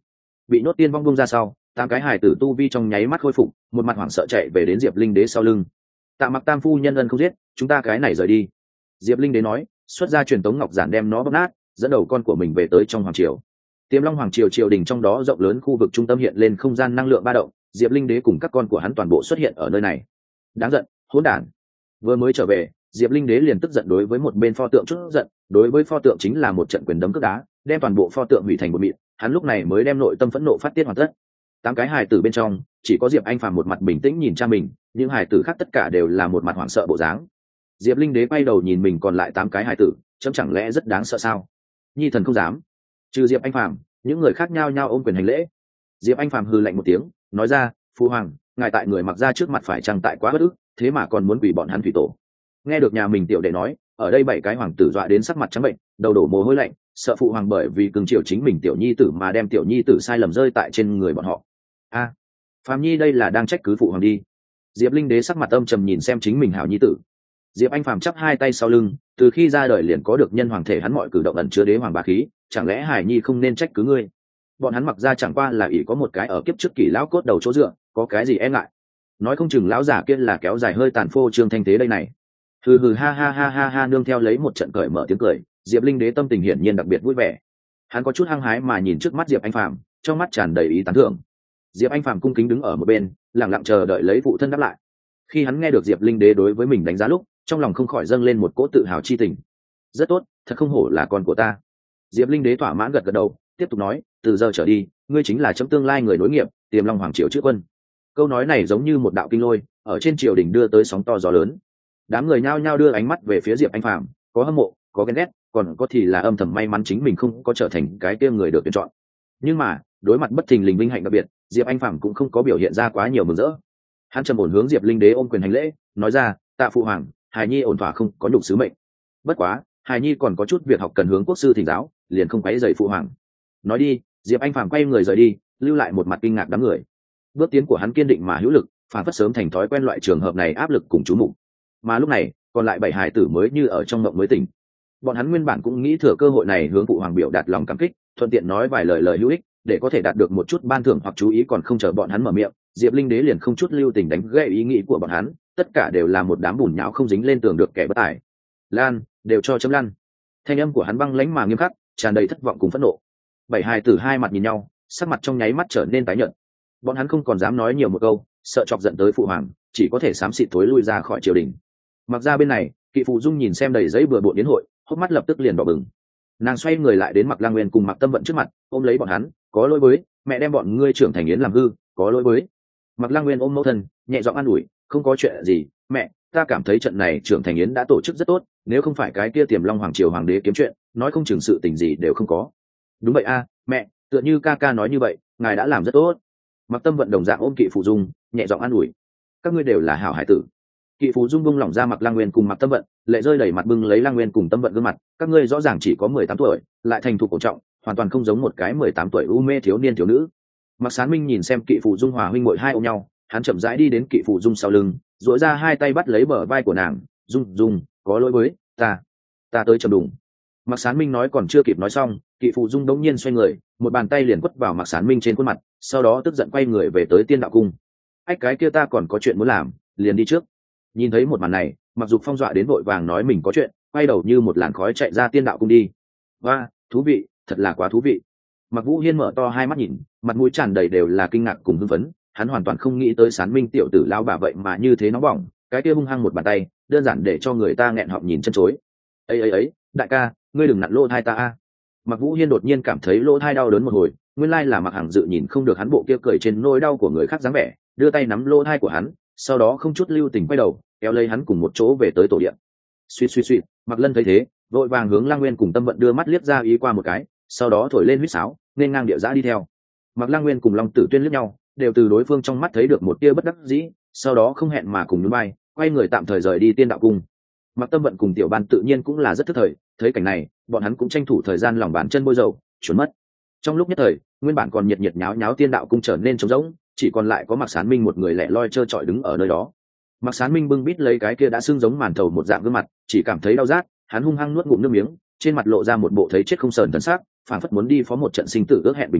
Speaker 1: bị nhốt tiên vong bung ra sau, 8 cái hài tử tu vi trong nháy mắt khôi phục, một mặt hoảng sợ chạy về đến Diệp Linh Đế sau lưng. Tạ Mặc Tam phu nhân ân không giết, chúng ta cái này rời đi. Diệp Linh Đế nói, xuất ra truyền tống ngọc giản đem nó bóp nát, dẫn đầu con của mình về tới trong hoàng triều. Tiềm Long hoàng triều triều đình trong đó rộng lớn khu vực trung tâm hiện lên không gian năng lượng ba động, Diệp Linh Đế cùng các con của hắn toàn bộ xuất hiện ở nơi này. Đáng giận, hỗn đản. Vừa mới trở về, Diệp Linh Đế liền tức giận đối với một bên pho tượng chút giận, đối với pho tượng chính là một trận quyền đấm cước đá, đem toàn bộ pho tượng hủy thành một mịn, hắn lúc này mới đem nội tâm phẫn nộ phát tiết hoàn tất. 8 cái hài tử bên trong, chỉ có Diệp Anh Phàm một mặt bình tĩnh nhìn cha mình, những hài tử khác tất cả đều là một mặt hoảng sợ bộ dáng. Diệp Linh Đế quay đầu nhìn mình còn lại 8 cái hài tử, chấm chẳng lẽ rất đáng sợ sao? Nhi thần không dám. Trừ Diệp Anh Phàm, những người khác nhao nhao ôm quyền hành lễ. Diệp Anh Phàm hừ lạnh một tiếng, nói ra, "Phu hoàng, ngài tại người Mặc gia trước mặt phải chăng tại quá bất ức, thế mà còn muốn quỷ bọn hắn thủy tổ." Nghe được nhà mình tiểu đệ nói, ở đây 7 cái hoàng tử dọa đến sắc mặt trắng bệnh, đầu đổ mồ hôi lạnh, sợ phụ hoàng bởi vì cưng chiều chính mình tiểu nhi tử mà đem tiểu nhi tử sai lầm rơi tại trên người bọn họ. A, Phàm Nhi đây là đang trách cứ phụ hoàng đi. Diệp Linh Đế sắc mặt âm trầm nhìn xem chính mình hảo nhi tử. Diệp Anh Phàm chắp hai tay sau lưng, từ khi ra đời liền có được nhân hoàng thể, hắn mọi cử động ẩn chứa đế hoàng bá khí, chẳng lẽ Hải Nhi không nên trách cứ ngươi? Bọn hắn Mặc gia chẳng qua là ỷ có một cái ở kiếp trước kỳ lão cốt đầu chỗ dựa, có cái gì e ngại? Nói không chừng lão giả kia là kéo dài hơi tàn phô trương thanh thế đây này. Hừ hừ ha ha ha ha ha, nương theo lấy một trận cởi mở tiếng cười, Diệp Linh Đế tâm tình hiển nhiên đặc biệt vui vẻ. Hắn có chút hăng hái mà nhìn trước mắt Diệp Anh Phàm, trong mắt tràn đầy ý tán thưởng. Diệp Anh Phàm cung kính đứng ở một bên, lặng lặng chờ đợi lấy phụ thân đáp lại. Khi hắn nghe được Diệp Linh Đế đối với mình đánh giá lúc, trong lòng không khỏi dâng lên một cỗ tự hào chi tình. Rất tốt, thật không hổ là con của ta. Diệp Linh Đế thỏa mãn gật gật đầu, tiếp tục nói, từ giờ trở đi, ngươi chính là chấm tương lai người nối nghiệp, Tiềm Long hoàng triều chữ quân. Câu nói này giống như một đạo kinh lôi, ở trên triều đình đưa tới sóng to gió lớn. Đám người nhao nhao đưa ánh mắt về phía Diệp Anh Phàm, có hâm mộ, có ghen ghét, còn có thì là âm thầm may mắn chính mình không có trở thành cái kia người được tuyển chọn. Nhưng mà, đối mặt bất thình lình vinh hạnh đặc biệt, Diệp Anh Phàm cũng không có biểu hiện ra quá nhiều mừng rỡ. Hắn trầm ổn hướng Diệp Linh Đế ôm quyền hành lễ, nói ra, tạ phụ hoàng, hài nhi ổn thỏa không có nhục sứ mệnh. Bất quá, hài nhi còn có chút việc học cần hướng quốc sư thỉnh giáo, liền không quấy rầy phụ hoàng. Nói đi, Diệp Anh Phàm quay người rời đi, lưu lại một mặt kinh ngạc đám người. Bước tiến của hắn kiên định mà hữu lực, phản phất sớm thành thói quen loại trường hợp này áp lực cùng chú mục. Mà lúc này, còn lại 7 hài tử mới như ở trong mộng mới tỉnh. Bọn hắn nguyên bản cũng nghĩ thừa cơ hội này hướng phụ hoàng biểu đạt lòng cảm kích, thuận tiện nói vài lời hữu ích, để có thể đạt được một chút ban thưởng hoặc chú ý, còn không chờ bọn hắn mở miệng, Diệp Linh Đế liền không chút lưu tình đánh gãy ý nghĩ của bọn hắn, tất cả đều là một đám bùn nhão không dính lên tường được kẻ bất tài. Lan, đều cho chấm lăn. Thanh âm của hắn băng lãnh mà nghiêm khắc, tràn đầy thất vọng cùng phẫn nộ. 7 hài tử hai mặt nhìn nhau, sắc mặt trong nháy mắt trở nên tái nhợt. Bọn hắn không còn dám nói nhiều một câu, sợ chọc giận tới phụ hoàng, chỉ có thể xám xịt thối lui ra khỏi triều đình. Mặc ra bên này, Kỵ Phụ Dung nhìn xem đầy giấy bừa bộn đến hội, hốc mắt lập tức liền đỏ bừng. Nàng xoay người lại đến Mặc Lang Nguyên cùng Mặc Tâm Vận trước mặt, ôm lấy bọn hắn, có lỗi với mẹ đem bọn ngươi trưởng thành yến làm hư, có lỗi với. Mặc Lang Nguyên ôm mẫu thân, nhẹ giọng an ủi, không có chuyện gì, mẹ, ta cảm thấy trận này trưởng thành yến đã tổ chức rất tốt, nếu không phải cái kia Tiềm Long hoàng triều hoàng đế kiếm chuyện, nói không chừng sự tình gì đều không có. Đúng vậy a, mẹ, tựa như ca ca nói như vậy, ngài đã làm rất tốt. Mặc Tâm Vận đồng dạng ôm Kỵ Phụ Dung, nhẹ giọng an ủi, các ngươi đều là hảo hải tử. Kỵ Phụ Dung bung lỏng ra Mặc Lang Nguyên cùng Mặc Tâm Vận, lệ rơi đầy mặt bưng lấy Lang Nguyên cùng Tâm Vận gương mặt, các ngươi rõ ràng chỉ có 18 tuổi, lại thành thục cổ trọng, hoàn toàn không giống một cái 18 tuổi u mê thiếu niên thiếu nữ. Mặc Sán Minh nhìn xem Kỵ Phụ Dung hòa huynh muội hai ôm nhau, hắn chậm rãi đi đến Kỵ Phụ Dung sau lưng, duỗi ra hai tay bắt lấy bờ vai của nàng, "Dung, có lỗi với ta tới chầm đùng." Mặc Sán Minh nói còn chưa kịp nói xong, Kỵ Phụ Dung đống nhiên xoay người, một bàn tay liền quất vào Mặc Sán Minh trên khuôn mặt, sau đó tức giận quay người về tới Tiên Đạo Cung. "Ách, cái kia ta còn có chuyện muốn làm, liền đi trước." Nhìn thấy một màn này, Mặc Dục Phong dọa đến vội vàng nói mình có chuyện, quay đầu như một làn khói chạy ra Tiên Đạo Cung đi. "Oa, thú vị, thật là quá thú vị." Mặc Vũ Hiên mở to hai mắt nhìn, mặt mũi tràn đầy đều là kinh ngạc cùng hưng phấn, hắn hoàn toàn không nghĩ tới Sán Minh tiểu tử lao bà vậy mà như thế nóng bỏng, cái kia hung hăng một bàn tay, đơn giản để cho người ta nghẹn họng nhìn chân chối. Ấy, đại ca, ngươi đừng nặn lỗ thai ta a." Mặc Vũ Hiên đột nhiên cảm thấy lỗ thai đau đớn một hồi, nguyên lai là Mặc Hằng Dự nhìn không được hắn bộ kia cười trên nỗi đau của người khác dáng vẻ, đưa tay nắm lỗ thai của hắn, sau đó không chút lưu tình quay đầu, kéo lấy hắn cùng một chỗ về tới tổ điện. Suýt, Mặc Lân thấy thế, vội vàng hướng Lang Nguyên cùng Tâm Vận đưa mắt liếc ra ý qua một cái, sau đó thổi lên huýt sáo, nên ngang địa giã đi theo. Mặc Lang Nguyên cùng Long Tử Tuyên liếc nhau, đều từ đối phương trong mắt thấy được một tia bất đắc dĩ, sau đó không hẹn mà cùng nhún vai, quay người tạm thời rời đi Tiên Đạo Cung. Mặc Tâm Vận cùng Tiểu Ban tự nhiên cũng là rất thức thời, thấy cảnh này, bọn hắn cũng tranh thủ thời gian lòng bàn chân bôi dầu, trốn mất. Trong lúc nhất thời, nguyên bản còn nhiệt nháo nháo Tiên Đạo Cung trở nên trống rỗng, chỉ còn lại có Mặc Sán Minh một người lẻ loi trơ trọi đứng ở nơi đó. Mặc Sán Minh bưng bít lấy cái kia đã sưng giống màn thầu một dạng gương mặt, chỉ cảm thấy đau rát, hắn hung hăng nuốt ngụm nước miếng, trên mặt lộ ra một bộ thấy chết không sờn thần sắc, phảng phất muốn đi phó một trận sinh tử ước hẹn bình thường,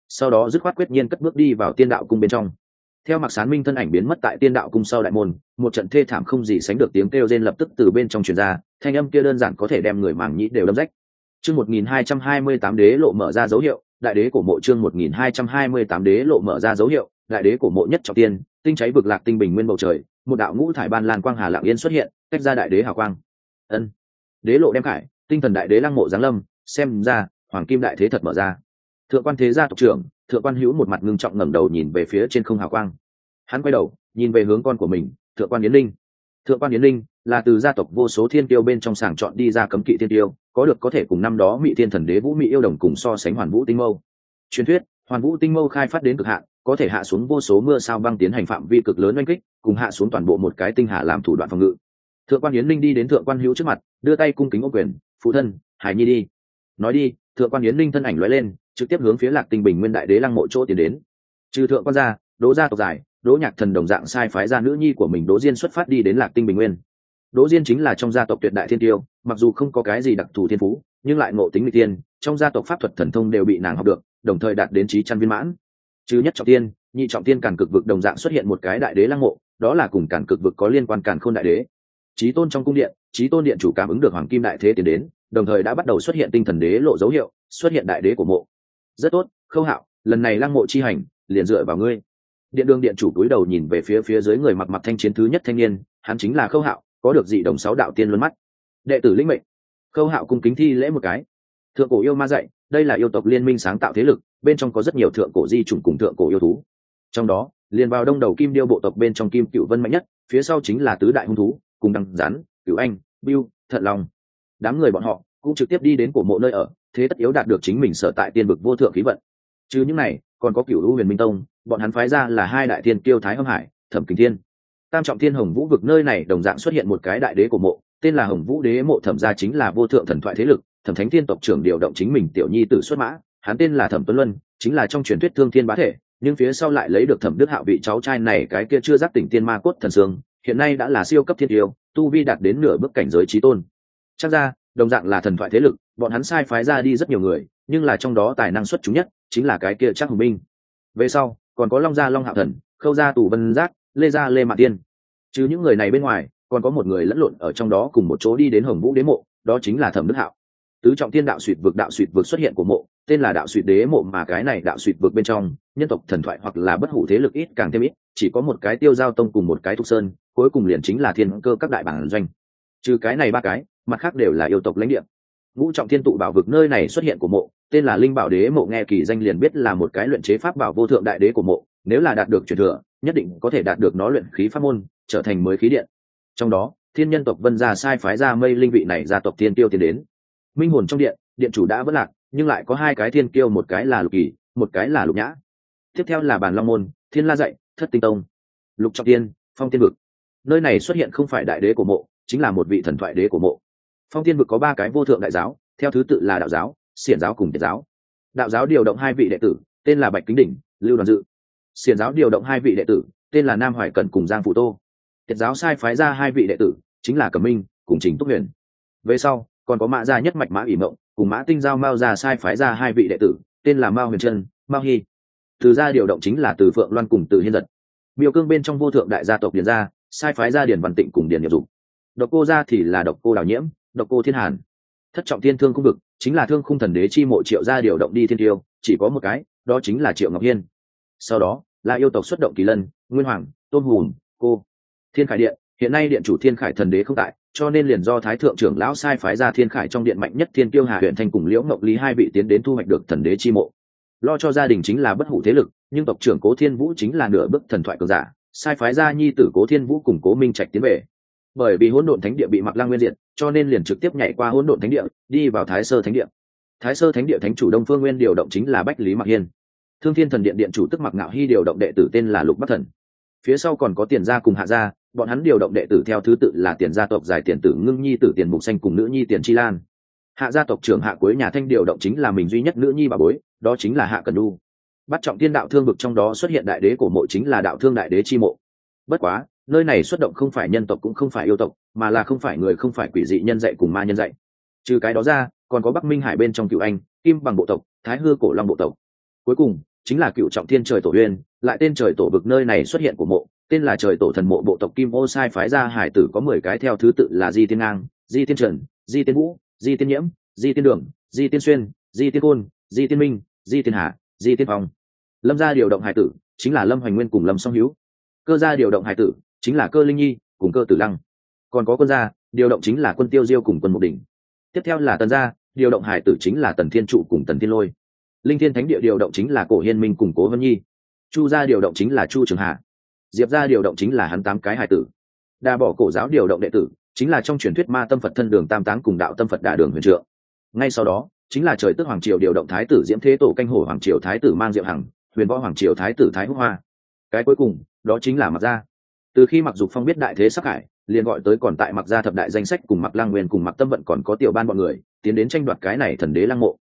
Speaker 1: sau đó dứt khoát quyết nhiên cất bước đi vào tiên đạo cung bên trong. Theo Mạc Sán Minh thân ảnh biến mất tại tiên đạo cung sau đại môn, một trận thê thảm không gì sánh được tiếng kêu rên lập tức từ bên trong truyền ra, thanh âm kia đơn giản có thể đem người màng nhĩ đều đâm rách. Chương 1228 đế lộ mở ra dấu hiệu, đại đế cổ mộ. Chương 1228 đế lộ mở ra dấu hiệu, đại đế cổ mộ nhất trọng tiên, tinh cháy vực lạc tinh bình nguyên bầu trời, một đạo ngũ thải ban lan quang hà lặng yên xuất hiện, tách ra đại đế hào quang. Ân, đế lộ đem khải, tinh thần đại đế lăng mộ giáng lâm, xem ra hoàng kim đại thế thật mở ra. Thượng quan thế gia tộc trưởng, Thượng quan Hữu một mặt ngưng trọng ngẩng đầu nhìn về phía trên không hào quang. Hắn quay đầu nhìn về hướng con của mình, Thượng quan Yến Linh. Thượng quan Yến Linh là từ gia tộc vô số thiên tiêu bên trong sàng chọn đi ra cấm kỵ thiên tiêu, có thể cùng năm đó Mị Thiên Thần Đế Vũ Mị yêu đồng cùng so sánh Hoàn Vũ Tinh Mâu. Truyền thuyết, Hoàn Vũ Tinh Mâu khai phát đến cực hạn, có thể hạ xuống vô số mưa sao băng tiến hành phạm vi cực lớn oanh kích, cùng hạ xuống toàn bộ một cái tinh hà làm thủ đoạn phòng ngự. Thượng quan Yến Linh đi đến Thượng quan Hữu trước mặt, đưa tay cung kính ôm quyền, "Phụ thân, Hải Nhi đi." Nói đi, Thượng quan Yến Linh thân ảnh lóe lên, trực tiếp hướng phía Lạc Tinh Bình Nguyên đại đế lăng mộ chỗ tiến đến. Trừ Thượng quan gia, Đỗ gia tộc giải, Đỗ Nhạc Thần đồng dạng sai phái ra nữ nhi của mình Đỗ Diên xuất phát đi đến Lạc Tinh Bình Nguyên. Đỗ Diên chính là trong gia tộc tuyệt đại thiên tiêu, mặc dù không có cái gì đặc thù thiên phú, nhưng lại ngộ tính nghịch tiên, trong gia tộc pháp thuật thần thông đều bị nàng học được, đồng thời đạt đến chí chân viên mãn. Chứ nhất trọng tiên, nhị trọng tiên Càn Cực vực đồng dạng xuất hiện một cái đại đế lăng mộ, đó là cùng Càn Cực vực có liên quan Càn Khôn đại đế. Chí tôn trong cung điện, Chí tôn điện chủ cảm ứng được hoàng kim đại thế tiến đến, đồng thời đã bắt đầu xuất hiện tinh thần đế lộ dấu hiệu, xuất hiện đại đế của mộ. Rất tốt, Khâu Hạo, lần này lăng mộ chi hành, liền dựa vào ngươi. Điện đường điện chủ cúi đầu nhìn về phía dưới người mặc thanh chiến thứ nhất thanh niên, hắn chính là Khâu Hạo, có được dị đồng 6 đạo tiên luân mắt. Đệ tử lĩnh mệnh. Khâu Hạo cung kính thi lễ một cái. Thượng cổ yêu ma dạy, đây là yêu tộc liên minh sáng tạo thế lực, bên trong có rất nhiều thượng cổ di chủng cùng thượng cổ yêu thú. Trong đó, liền vào đông đầu Kim Điêu bộ tộc bên trong Kim Cửu Vân mạnh nhất, phía sau chính là tứ đại hung thú, cùng Đằng Rắn, Cửu Anh, Bưu, Thận Long. Đám người bọn họ cũng trực tiếp đi đến cổ mộ nơi ở, thế tất yếu đạt được chính mình sở tại tiên vực vô thượng khí vận. Chứ những này, còn có Cửu Lũ Huyền Minh Tông, bọn hắn phái ra là hai đại thiên kiêu Thái Âm Hải, Thẩm Kình Thiên. Tam trọng thiên Hồng Vũ vực nơi này đồng dạng xuất hiện một cái đại đế cổ mộ, tên là Hồng Vũ Đế mộ. Thẩm gia chính là vô thượng thần thoại thế lực, Thẩm Thánh Thiên tộc trưởng điều động chính mình tiểu nhi tử xuất mã, hắn tên là Thẩm Tuấn Luân, chính là trong truyền thuyết Thương Thiên bá thể, nhưng phía sau lại lấy được Thẩm Đức Hạo vị cháu trai này cái kia chưa giác tỉnh tiên ma cốt thần xương, hiện nay đã là siêu cấp thiên tiêu, tu vi đạt đến nửa bước cảnh giới chí tôn. Chắc ra, đồng dạng là thần thoại thế lực, bọn hắn sai phái ra đi rất nhiều người, nhưng là trong đó tài năng xuất chúng nhất chính là cái kia Trác Hùng Minh. Về sau, còn có Long gia Long Hạo Thần, Khâu gia Tù Vân Giác, Lê gia Lê Mạn Tiên. Chứ những người này bên ngoài, còn có một người lẫn lộn ở trong đó cùng một chỗ đi đến Hồng Vũ Đế mộ, đó chính là Thẩm Đức Hạo. Tứ trọng thiên đạo suỵt vực xuất hiện của mộ, tên là đạo suỵt đế mộ, mà cái này đạo suỵt vực bên trong, nhân tộc thần thoại hoặc là bất hủ thế lực ít càng thêm ít, chỉ có một cái Tiêu Giao tông cùng một cái Thục Sơn, cuối cùng liền chính là Thiên Cơ các đại bản doanh. Trừ cái này ba cái, mặt khác đều là yêu tộc lãnh địa. Ngũ trọng thiên tụ bảo vực nơi này xuất hiện của mộ, tên là Linh Bảo Đế mộ, nghe kỳ danh liền biết là một cái luyện chế pháp bảo vô thượng đại đế của mộ, nếu là đạt được truyền thừa, nhất định có thể đạt được nó luyện khí pháp môn, trở thành mới khí điện. Trong đó, thiên nhân tộc Vân gia sai phái ra Mây Linh vị này gia tộc thiên tiêu tiến đến. Minh hồn trong điện, điện chủ đã vỡ lạc, nhưng lại có hai cái thiên kiêu, một cái là Lục Kỳ, một cái là Lục Nhã. Tiếp theo là Bàn Long môn, Thiên La dạy, Thất Tinh tông. Lục trọng tiên, Phong Tiên vực. Nơi này xuất hiện không phải đại đế của mộ, chính là một vị thần thoại đế của mộ. Phong Tiên vực có ba cái vô thượng đại giáo, theo thứ tự là đạo giáo, xiển giáo cùng tiệt giáo. Đạo giáo điều động hai vị đệ tử, tên là Bạch Kính Đỉnh, Lưu Đoàn Dự. Xiển giáo điều động hai vị đệ tử, tên là Nam Hoài Cẩn cùng Giang Phụ Tô. Tiệt giáo sai phái ra hai vị đệ tử, chính là Cẩm Minh cùng Trình Túc Huyền. Về sau, còn có Mã gia nhất mạch Mã ỷ Mộng cùng Mã Tinh Giao Mao gia sai phái ra hai vị đệ tử, tên là Mao Huyền Trân, Mao Hy. Từ gia điều động chính là Từ Phượng Loan cùng Từ Hiên Giật. Miêu Cương bên trong vô thượng đại gia tộc Điền gia, sai phái ra Điền Văn Tịnh cùng Điền Nghiệp Dục. Độc Cô gia thì là Độc Cô Đào Nhiễm, Độc Cô Thiên Hàn. Thất trọng thiên Thương Khung vực chính là Thương Khung thần đế chi mộ Triệu gia điều động đi thiên tiêu, chỉ có một cái, đó chính là Triệu Ngọc Hiên. Sau đó là yêu tộc xuất động Kỳ Lân, Nguyên Hoàng, Tôn Hùn, cô Thiên Khải điện, hiện nay điện chủ Thiên Khải thần đế không tại, cho nên liền do Thái thượng trưởng lão sai phái ra Thiên Khải trong điện mạnh nhất Thiên Tiêu Hà Huyền Thanh cùng Liễu Ngọc Lý hai vị tiến đến thu hoạch được thần đế chi mộ. Lo cho gia đình chính là bất hủ thế lực, nhưng tộc trưởng Cố Thiên Vũ chính là nửa bước thần thoại cường giả, sai phái ra nhi tử Cố Thiên Vũ cùng Cố Minh Trạch tiến về. Bởi vì Hỗn Độn Thánh địa bị Mạc Lăng nguyên diệt, cho nên liền trực tiếp nhảy qua Hỗn Độn Thánh địa, đi vào Thái Sơ Thánh địa. Thái Sơ Thánh địa thánh chủ Đông Phương Nguyên điều động chính là Bách Lý Mạc Hiên. Thương Thiên thần điện điện chủ tức Mạc Ngạo Hy điều động đệ tử tên là Lục Bắc Thần. Phía sau còn có Tiền gia cùng Hạ gia, bọn hắn điều động đệ tử theo thứ tự là Tiền gia tộc dài Tiền tử Ngưng nhi tử Tiền Mục Xanh cùng nữ nhi Tiền Chi Lan. Hạ gia tộc trưởng Hạ Quế Nhà Thanh điều động chính là mình duy nhất nữ nhi bà bối, đó chính là Hạ Cần Du. Bắt trọng thiên đạo thương vực trong đó xuất hiện đại đế cổ mộ chính là đạo thương đại đế chi mộ. Bất quá, nơi này xuất động không phải nhân tộc cũng không phải yêu tộc, mà là không phải người không phải quỷ dị nhân dạy cùng ma nhân dạy. Trừ cái đó ra, còn có Bắc Minh Hải bên trong Cửu Anh, Kim Bằng bộ tộc, Thái Hư cổ long bộ tộc. Cuối cùng, chính là cựu trọng thiên trời tổ uyên, lại tên trời tổ vực nơi này xuất hiện của mộ, tên là trời tổ thần mộ. Bộ tộc Kim Ô sai phái ra hải tử có 10 cái theo thứ tự là Di Tiên Ngang, Di Tiên Trần, Di Tiên Vũ, Di Tiên Nhiễm, Di Tiên Đường, Di Tiên Xuyên, Di Tiên Côn, Di Tiên Minh, Di Tiên Hà, Di Tiên Phong. Lâm gia điều động hải tử chính là Lâm Hoành Nguyên cùng Lâm Song Hữu. Cơ gia điều động hải tử chính là Cơ Linh Nhi cùng Cơ Tử Lăng. Còn có Quân gia điều động chính là Quân Tiêu Diêu cùng Quân Mục Đỉnh. Tiếp theo là Tần gia điều động hải tử chính là Tần Thiên Trụ cùng Tần Thiên Lôi. Linh Thiên Thánh địa điều động chính là Cổ Hiên Minh cùng Cố Vân Nhi. Chu gia điều động chính là Chu Trường Hà. Diệp gia điều động chính là hắn 8 cái hải tử. Đa Bỏ Cổ giáo điều động đệ tử chính là trong truyền thuyết Ma Tâm Phật Thân Đường Tam Táng cùng Đạo Tâm Phật Đà Đường Huyền Trượng. Ngay sau đó chính là Trời Tước Hoàng triều điều động thái tử Diễm Thế Tổ Canh Hổ Hoàng triều thái tử Mang Diệu Hằng, Huyền Võ Hoàng triều thái tử Thái Húc Hoa. Cái cuối cùng đó chính là Mặc gia. Từ khi Mặc Dục Phong biết đại thế sắp hải, liền gọi tới còn tại Mặc gia thập đại danh sách cùng Mặc Lang Nguyên cùng Mặc Tâm Vận còn có tiểu ban bọn người tiến đến tranh đoạt cái này thần đế lăng mộ.